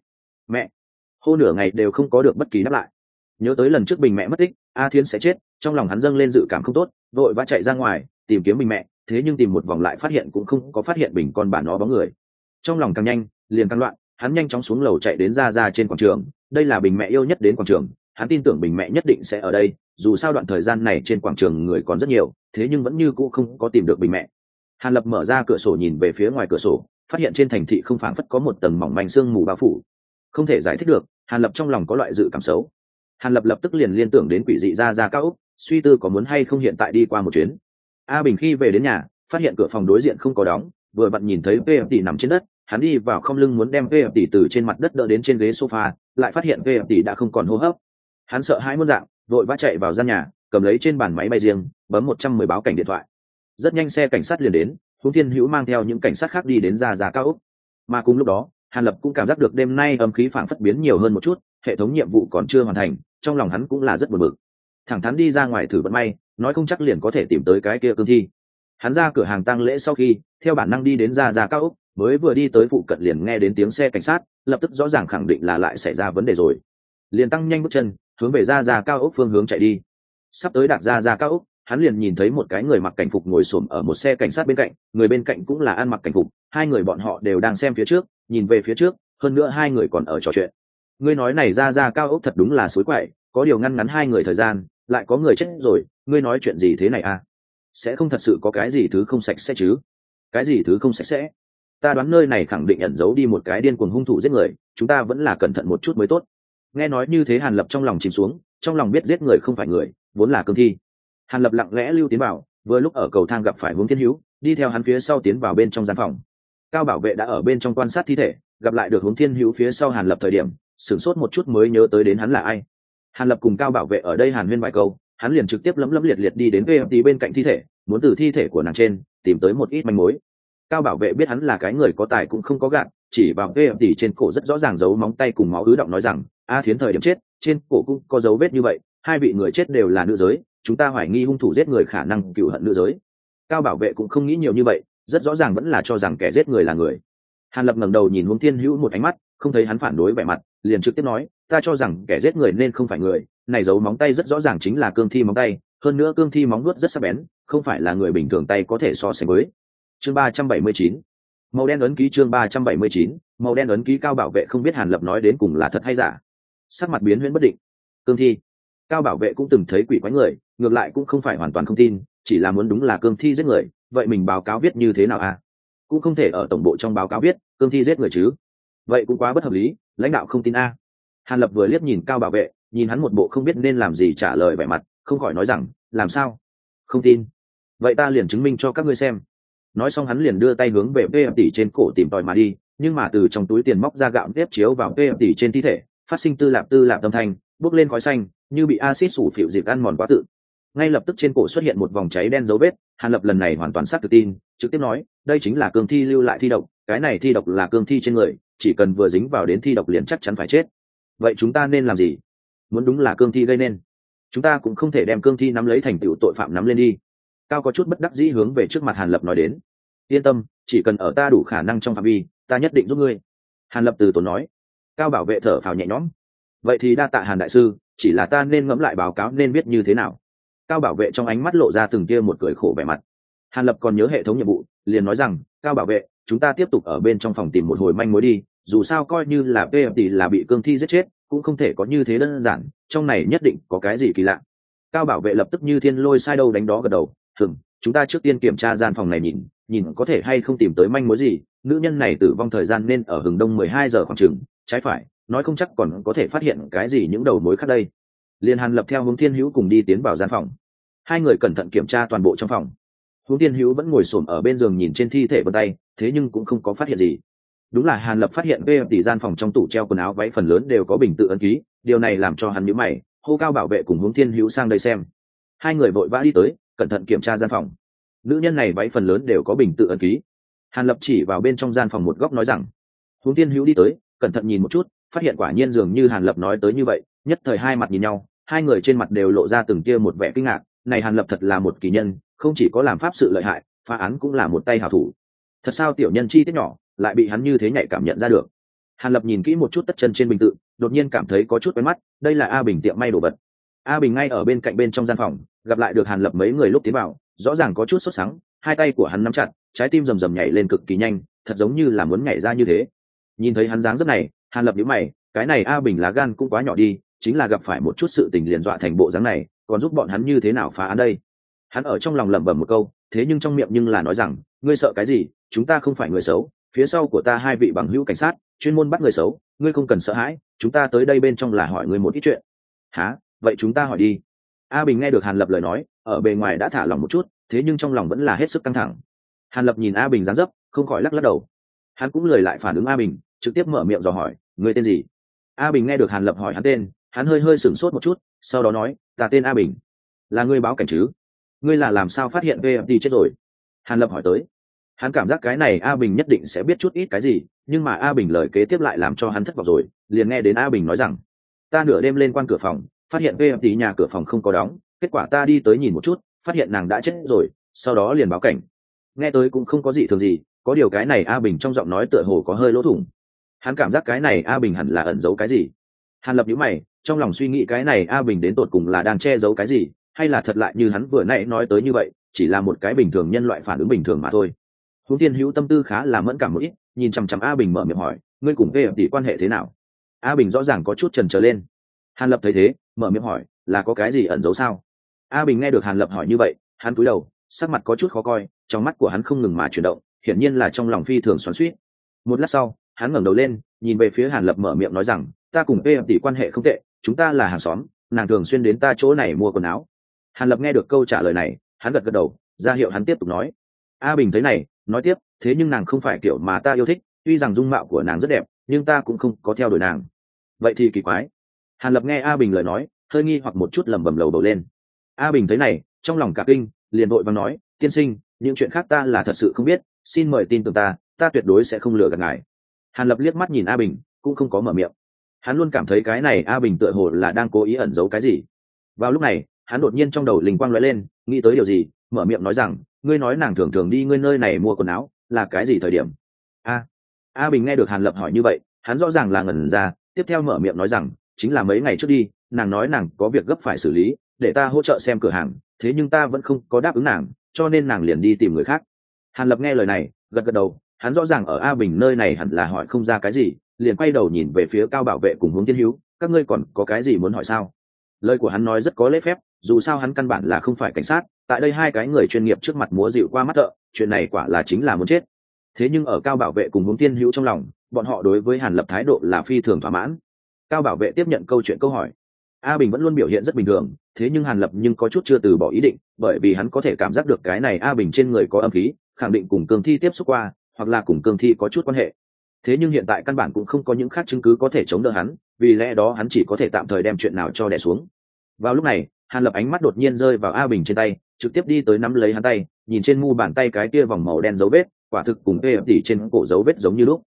mẹ, hô nửa ngày đều không có được bất kỳ đáp lại. Nhớ tới lần trước Bình mẹ mất tích, A Thiên sẽ chết, trong lòng hắn dâng lên dự cảm không tốt, vội vã chạy ra ngoài tìm kiếm Bình mẹ, thế nhưng tìm một vòng lại phát hiện cũng không có phát hiện Bình con bà nó bóng người. Trong lòng càng nhanh liền càng loạn, hắn nhanh chóng xuống lầu chạy đến ra trên quảng trường, đây là Bình mẹ yêu nhất đến quảng trường, hắn tin tưởng Bình mẹ nhất định sẽ ở đây, dù sao đoạn thời gian này trên quảng trường người còn rất nhiều, thế nhưng vẫn như cũ không có tìm được Bình mẹ. Hàn Lập mở ra cửa sổ nhìn về phía ngoài cửa sổ, phát hiện trên thành thị không phảng phất có một tầng mỏng manh sương mù bao phủ, không thể giải thích được. Hàn Lập trong lòng có loại dự cảm xấu. Hàn Lập lập tức liền liên tưởng đến quỷ dị ra cao ốc, suy tư có muốn hay không hiện tại đi qua một chuyến. A Bình khi về đến nhà, phát hiện cửa phòng đối diện không có đóng, vừa vặn nhìn thấy PM tỷ nằm trên đất, hắn đi vào không lưng muốn đem PM tỷ từ trên mặt đất đỡ đến trên ghế sofa, lại phát hiện PM tỷ đã không còn hô hấp. Hắn sợ hãi muôn dạng, vội vã chạy vào gian nhà, cầm lấy trên bàn máy bay riêng, bấm 110 báo cảnh điện thoại. Rất nhanh xe cảnh sát liền đến, Hướng Thiên Hữu mang theo những cảnh sát khác đi đến ra cao ốc. Mà cùng lúc đó, Hàn Lập cũng cảm giác được đêm nay âm khí phảng phất biến nhiều hơn một chút, hệ thống nhiệm vụ còn chưa hoàn thành, trong lòng hắn cũng là rất buồn bực. Thẳng thắn đi ra ngoài thử vận may, nói không chắc liền có thể tìm tới cái kia cương thi. Hắn ra cửa hàng tang lễ sau khi, theo bản năng đi đến ra cao ốc, mới vừa đi tới phụ cận liền nghe đến tiếng xe cảnh sát, lập tức rõ ràng khẳng định là lại xảy ra vấn đề rồi. Liền tăng nhanh bước chân, hướng về ra cao ốc phương hướng chạy đi. Sắp tới đạt ra cao ốc, hắn liền nhìn thấy một cái người mặc cảnh phục ngồi xổm ở một xe cảnh sát bên cạnh, người bên cạnh cũng là ăn mặc cảnh phục, hai người bọn họ đều đang xem phía trước, nhìn về phía trước, hơn nữa hai người còn ở trò chuyện. Ngươi nói này ra cao ốc thật đúng là suối quậy, có điều ngăn ngắn hai người thời gian, lại có người chết rồi, ngươi nói chuyện gì thế này à? Sẽ không thật sự có cái gì thứ không sạch sẽ chứ? Cái gì thứ không sạch sẽ? Ta đoán nơi này khẳng định ẩn giấu đi một cái điên cuồng hung thủ giết người, chúng ta vẫn là cẩn thận một chút mới tốt. Nghe nói như thế Hàn Lập trong lòng chìm xuống, trong lòng biết giết người không phải người, vốn là cương thi. Hàn Lập lặng lẽ lưu tiến vào, vừa lúc ở cầu thang gặp phải Hướng Thiên Hữu, đi theo hắn phía sau tiến vào bên trong gian phòng. Cao bảo vệ đã ở bên trong quan sát thi thể, gặp lại được Hướng Thiên Hữu phía sau Hàn Lập thời điểm, sửng sốt một chút mới nhớ tới đến hắn là ai. Hàn Lập cùng Cao Bảo Vệ ở đây hàn huyên vài câu, hắn liền trực tiếp lấm lấm liệt liệt đi đến VFT bên cạnh thi thể, muốn từ thi thể của nàng trên tìm tới một ít manh mối. Cao Bảo Vệ biết hắn là cái người có tài cũng không có gạn, chỉ vào VFT trên cổ rất rõ ràng dấu móng tay cùng máu ứ động nói rằng, A Thiến thời điểm chết, trên cổ cũng có dấu vết như vậy, hai vị người chết đều là nữ giới, chúng ta hoài nghi hung thủ giết người khả năng cựu hận nữ giới. Cao Bảo Vệ cũng không nghĩ nhiều như vậy, rất rõ ràng vẫn là cho rằng kẻ giết người là người. Hàn Lập ngẩng đầu nhìn Huống Thiên Hữu một ánh mắt, không thấy hắn phản đối vẻ mặt, liền trực tiếp nói, ta cho rằng kẻ giết người nên không phải người, này dấu móng tay rất rõ ràng chính là cương thi móng tay, hơn nữa cương thi móng vuốt rất sắc bén, không phải là người bình thường tay có thể so sánh với. Chương 379. Màu đen ấn ký. Chương 379. Màu đen ấn ký. Cao Bảo Vệ không biết Hàn Lập nói đến cùng là thật hay giả, sắc mặt biến huyễn bất định. Cương thi. Cao Bảo Vệ cũng từng thấy quỷ quái người, ngược lại cũng không phải hoàn toàn không tin, chỉ là muốn đúng là cương thi giết người, vậy mình báo cáo viết như thế nào à? Cũng không thể ở tổng bộ trong báo cáo viết cương thi giết người chứ, vậy cũng quá bất hợp lý, lãnh đạo không tin a. Hàn Lập vừa liếc nhìn Cao Bảo Vệ, nhìn hắn một bộ không biết nên làm gì trả lời vẻ mặt, không khỏi nói rằng, làm sao không tin, vậy ta liền chứng minh cho các ngươi xem. Nói xong hắn liền đưa tay hướng về PM tỷ trên cổ tìm tòi mà đi, nhưng mà từ trong túi tiền móc ra gạo nếp chiếu vào PM tỷ trên thi thể, phát sinh tư lạp âm thanh, bốc lên khói xanh, như bị axit sủ phịu dịp ăn mòn quá tự. Ngay lập tức trên cổ xuất hiện một vòng cháy đen dấu vết. Hàn Lập lần này hoàn toàn xác tự tin, trực tiếp nói, đây chính là cương thi lưu lại thi độc, cái này thi độc là cương thi trên người, chỉ cần vừa dính vào đến thi độc liền chắc chắn phải chết. Vậy chúng ta nên làm gì? Muốn đúng là cương thi gây nên, chúng ta cũng không thể đem cương thi nắm lấy thành tựu tội phạm nắm lên đi. Cao có chút bất đắc dĩ hướng về trước mặt Hàn Lập nói đến. Yên tâm, chỉ cần ở ta đủ khả năng trong phạm vi, ta nhất định giúp ngươi. Hàn Lập từ tốn nói. Cao Bảo Vệ thở phào nhẹ nhõm. Vậy thì đa tạ Hàn đại sư, chỉ là ta nên ngẫm lại báo cáo nên viết như thế nào. Cao Bảo Vệ trong ánh mắt lộ ra từng tia một cười khổ vẻ mặt. Hàn Lập còn nhớ hệ thống nhiệm vụ, liền nói rằng, Cao Bảo Vệ, chúng ta tiếp tục ở bên trong phòng tìm một hồi manh mối đi, dù sao coi như là PM tỷ là bị cương thi giết chết, cũng không thể có như thế đơn giản, trong này nhất định có cái gì kỳ lạ. Cao Bảo Vệ lập tức như thiên lôi sai đâu đánh đó gật đầu, chúng ta trước tiên kiểm tra gian phòng này nhìn có thể hay không tìm tới manh mối gì, nữ nhân này tử vong thời gian nên ở hừng đông 12 giờ khoảng chừng, trái phải, nói không chắc còn có thể phát hiện cái gì những đầu mối khác đây. Liên Hàn Lập theo Hướng Thiên Hữu cùng đi tiến vào gian phòng. Hai người cẩn thận kiểm tra toàn bộ trong phòng. Hướng Thiên Hữu vẫn ngồi xổm ở bên giường nhìn trên thi thể vân tay, thế nhưng cũng không có phát hiện gì. Đúng là Hàn Lập phát hiện về tỷ gian phòng trong tủ treo quần áo váy phần lớn đều có bình tự ấn ký, điều này làm cho hắn nhíu mày, hô Cao Bảo Vệ cùng Hướng Thiên Hữu sang đây xem. Hai người vội vã đi tới, cẩn thận kiểm tra gian phòng. Nữ nhân này váy phần lớn đều có bình tự ấn ký. Hàn Lập chỉ vào bên trong gian phòng một góc nói rằng. Hướng Thiên Hữu đi tới, cẩn thận nhìn một chút, phát hiện quả nhiên dường như Hàn Lập nói tới như vậy, nhất thời hai mặt nhìn nhau, hai người trên mặt đều lộ ra từng tia một vẻ kinh ngạc, này Hàn Lập thật là một kỳ nhân, không chỉ có làm pháp sự lợi hại, phá án cũng là một tay hảo thủ. Thật sao tiểu nhân chi tiết nhỏ lại bị hắn như thế nhạy cảm nhận ra được. Hàn Lập nhìn kỹ một chút tất chân trên bình tự, đột nhiên cảm thấy có chút quen mắt, đây là A Bình tiệm may đồ vật. A Bình ngay ở bên cạnh bên trong gian phòng, gặp lại được Hàn Lập mấy người lúc tiến vào, rõ ràng có chút sốt sắng, hai tay của hắn nắm chặt, trái tim rầm rầm nhảy lên cực kỳ nhanh, thật giống như là muốn nhảy ra như thế. Nhìn thấy hắn dáng dấp này, Hàn Lập nhíu mày, cái này A Bình lá gan cũng quá nhỏ đi, chính là gặp phải một chút sự tình liền dọa thành bộ dáng này, còn giúp bọn hắn như thế nào phá án đây? Hắn ở trong lòng lẩm bẩm một câu, thế nhưng trong miệng nhưng là nói rằng, ngươi sợ cái gì, chúng ta không phải người xấu, phía sau của ta hai vị bằng hữu cảnh sát chuyên môn bắt người xấu, ngươi không cần sợ hãi, chúng ta tới đây bên trong là hỏi ngươi một ít chuyện. Hả? Vậy chúng ta hỏi đi. A Bình nghe được Hàn Lập lời nói, ở bề ngoài đã thả lỏng một chút, thế nhưng trong lòng vẫn là hết sức căng thẳng. Hàn Lập nhìn A Bình dáng dấp, không khỏi lắc lắc đầu. Hắn cũng lười lại phản ứng A Bình, trực tiếp mở miệng dò hỏi, ngươi tên gì? A Bình nghe được Hàn Lập hỏi hắn tên, hắn hơi sửng sốt một chút, sau đó nói, ta tên A Bình. Là ngươi báo cảnh chứ? Ngươi là làm sao phát hiện VFD chết rồi? Hàn Lập hỏi tới. Hắn cảm giác cái này A Bình nhất định sẽ biết chút ít cái gì, nhưng mà A Bình lời kế tiếp lại làm cho hắn thất vọng rồi, liền nghe đến A Bình nói rằng, ta nửa đêm lên quan cửa phòng, phát hiện VFD nhà cửa phòng không có đóng, kết quả ta đi tới nhìn một chút, phát hiện nàng đã chết rồi, sau đó liền báo cảnh. Nghe tới cũng không có gì thường gì, có điều cái này A Bình trong giọng nói tựa hồ có hơi lỗ thủng. Hắn cảm giác cái này A Bình hẳn là ẩn giấu cái gì. Hàn Lập nhíu mày, trong lòng suy nghĩ cái này A Bình đến tột cùng là đang che giấu cái gì, hay là thật lại như hắn vừa nãy nói tới như vậy, chỉ là một cái bình thường nhân loại phản ứng bình thường mà thôi. Hướng Thiên Hữu tâm tư khá là mẫn cảm một ít, nhìn chằm chằm A Bình mở miệng hỏi, ngươi cùng VFD quan hệ thế nào? A Bình rõ ràng có chút chần chờ lên. Hàn Lập thấy thế, mở miệng hỏi, là có cái gì ẩn giấu sao? A Bình nghe được Hàn Lập hỏi như vậy, hắn cúi đầu, sắc mặt có chút khó coi, trong mắt của hắn không ngừng mà chuyển động, hiển nhiên là trong lòng phi thường xoắn xuýt. Một lát sau, hắn ngẩng đầu lên, nhìn về phía Hàn Lập mở miệng nói rằng, ta cùng VFD quan hệ không tệ, chúng ta là hàng xóm, nàng thường xuyên đến ta chỗ này mua quần áo. Hàn Lập nghe được câu trả lời này, hắn gật gật đầu, ra hiệu hắn tiếp tục nói. A Bình thấy này, nói tiếp, thế nhưng nàng không phải kiểu mà ta yêu thích, tuy rằng dung mạo của nàng rất đẹp, nhưng ta cũng không có theo đuổi nàng. vậy thì kỳ quái. Hàn Lập nghe A Bình lời nói hơi nghi hoặc một chút, lẩm bẩm lầu bầu lên. A Bình thấy này trong lòng cả kinh, liền vội vàng nói, tiên sinh, những chuyện khác ta là thật sự không biết, xin mời tin tưởng ta tuyệt đối sẽ không lừa gạt ngài. Hàn Lập liếc mắt nhìn A Bình cũng không có mở miệng. Hắn luôn cảm thấy cái này A Bình tựa hồ là đang cố ý ẩn giấu cái gì. Vào lúc này hắn đột nhiên trong đầu linh quang lóe lên, nghĩ tới điều gì, mở miệng nói rằng, ngươi nói nàng thường thường đi ngươi nơi này mua quần áo là cái gì thời điểm? A Bình nghe được Hàn Lập hỏi như vậy, hắn rõ ràng là ngẩn ra, tiếp theo mở miệng nói rằng, chính là mấy ngày trước đi, nàng nói nàng có việc gấp phải xử lý, để ta hỗ trợ xem cửa hàng, thế nhưng ta vẫn không có đáp ứng nàng, cho nên nàng liền đi tìm người khác. Hàn Lập nghe lời này gật gật đầu, hắn rõ ràng ở A Bình nơi này hẳn là hỏi không ra cái gì, liền quay đầu nhìn về phía Cao Bảo Vệ cùng Hướng Thiên Hữu, các ngươi còn có cái gì muốn hỏi sao? Lời của hắn nói rất có lễ phép, dù sao hắn căn bản là không phải cảnh sát, tại đây hai cái người chuyên nghiệp trước mặt múa dịu qua mắt thợ, chuyện này quả là chính là muốn chết. Thế nhưng ở Cao Bảo Vệ cùng Hướng Thiên Hữu trong lòng, bọn họ đối với Hàn Lập thái độ là phi thường thỏa mãn. Cao Bảo Vệ tiếp nhận câu hỏi. A Bình vẫn luôn biểu hiện rất bình thường, thế nhưng Hàn Lập nhưng có chút chưa từ bỏ ý định, bởi vì hắn có thể cảm giác được cái này A Bình trên người có âm khí, khẳng định cùng Cương Thi tiếp xúc qua, hoặc là cùng Cương Thi có chút quan hệ. Thế nhưng hiện tại căn bản cũng không có những khác chứng cứ có thể chống đỡ hắn, vì lẽ đó hắn chỉ có thể tạm thời đem chuyện nào cho đè xuống. Vào lúc này, Hàn Lập ánh mắt đột nhiên rơi vào A Bình trên tay, trực tiếp đi tới nắm lấy hắn tay, nhìn trên mu bàn tay cái kia vòng màu đen dấu vết, quả thực cùng tỉ trên cổ dấu vết giống như lúc.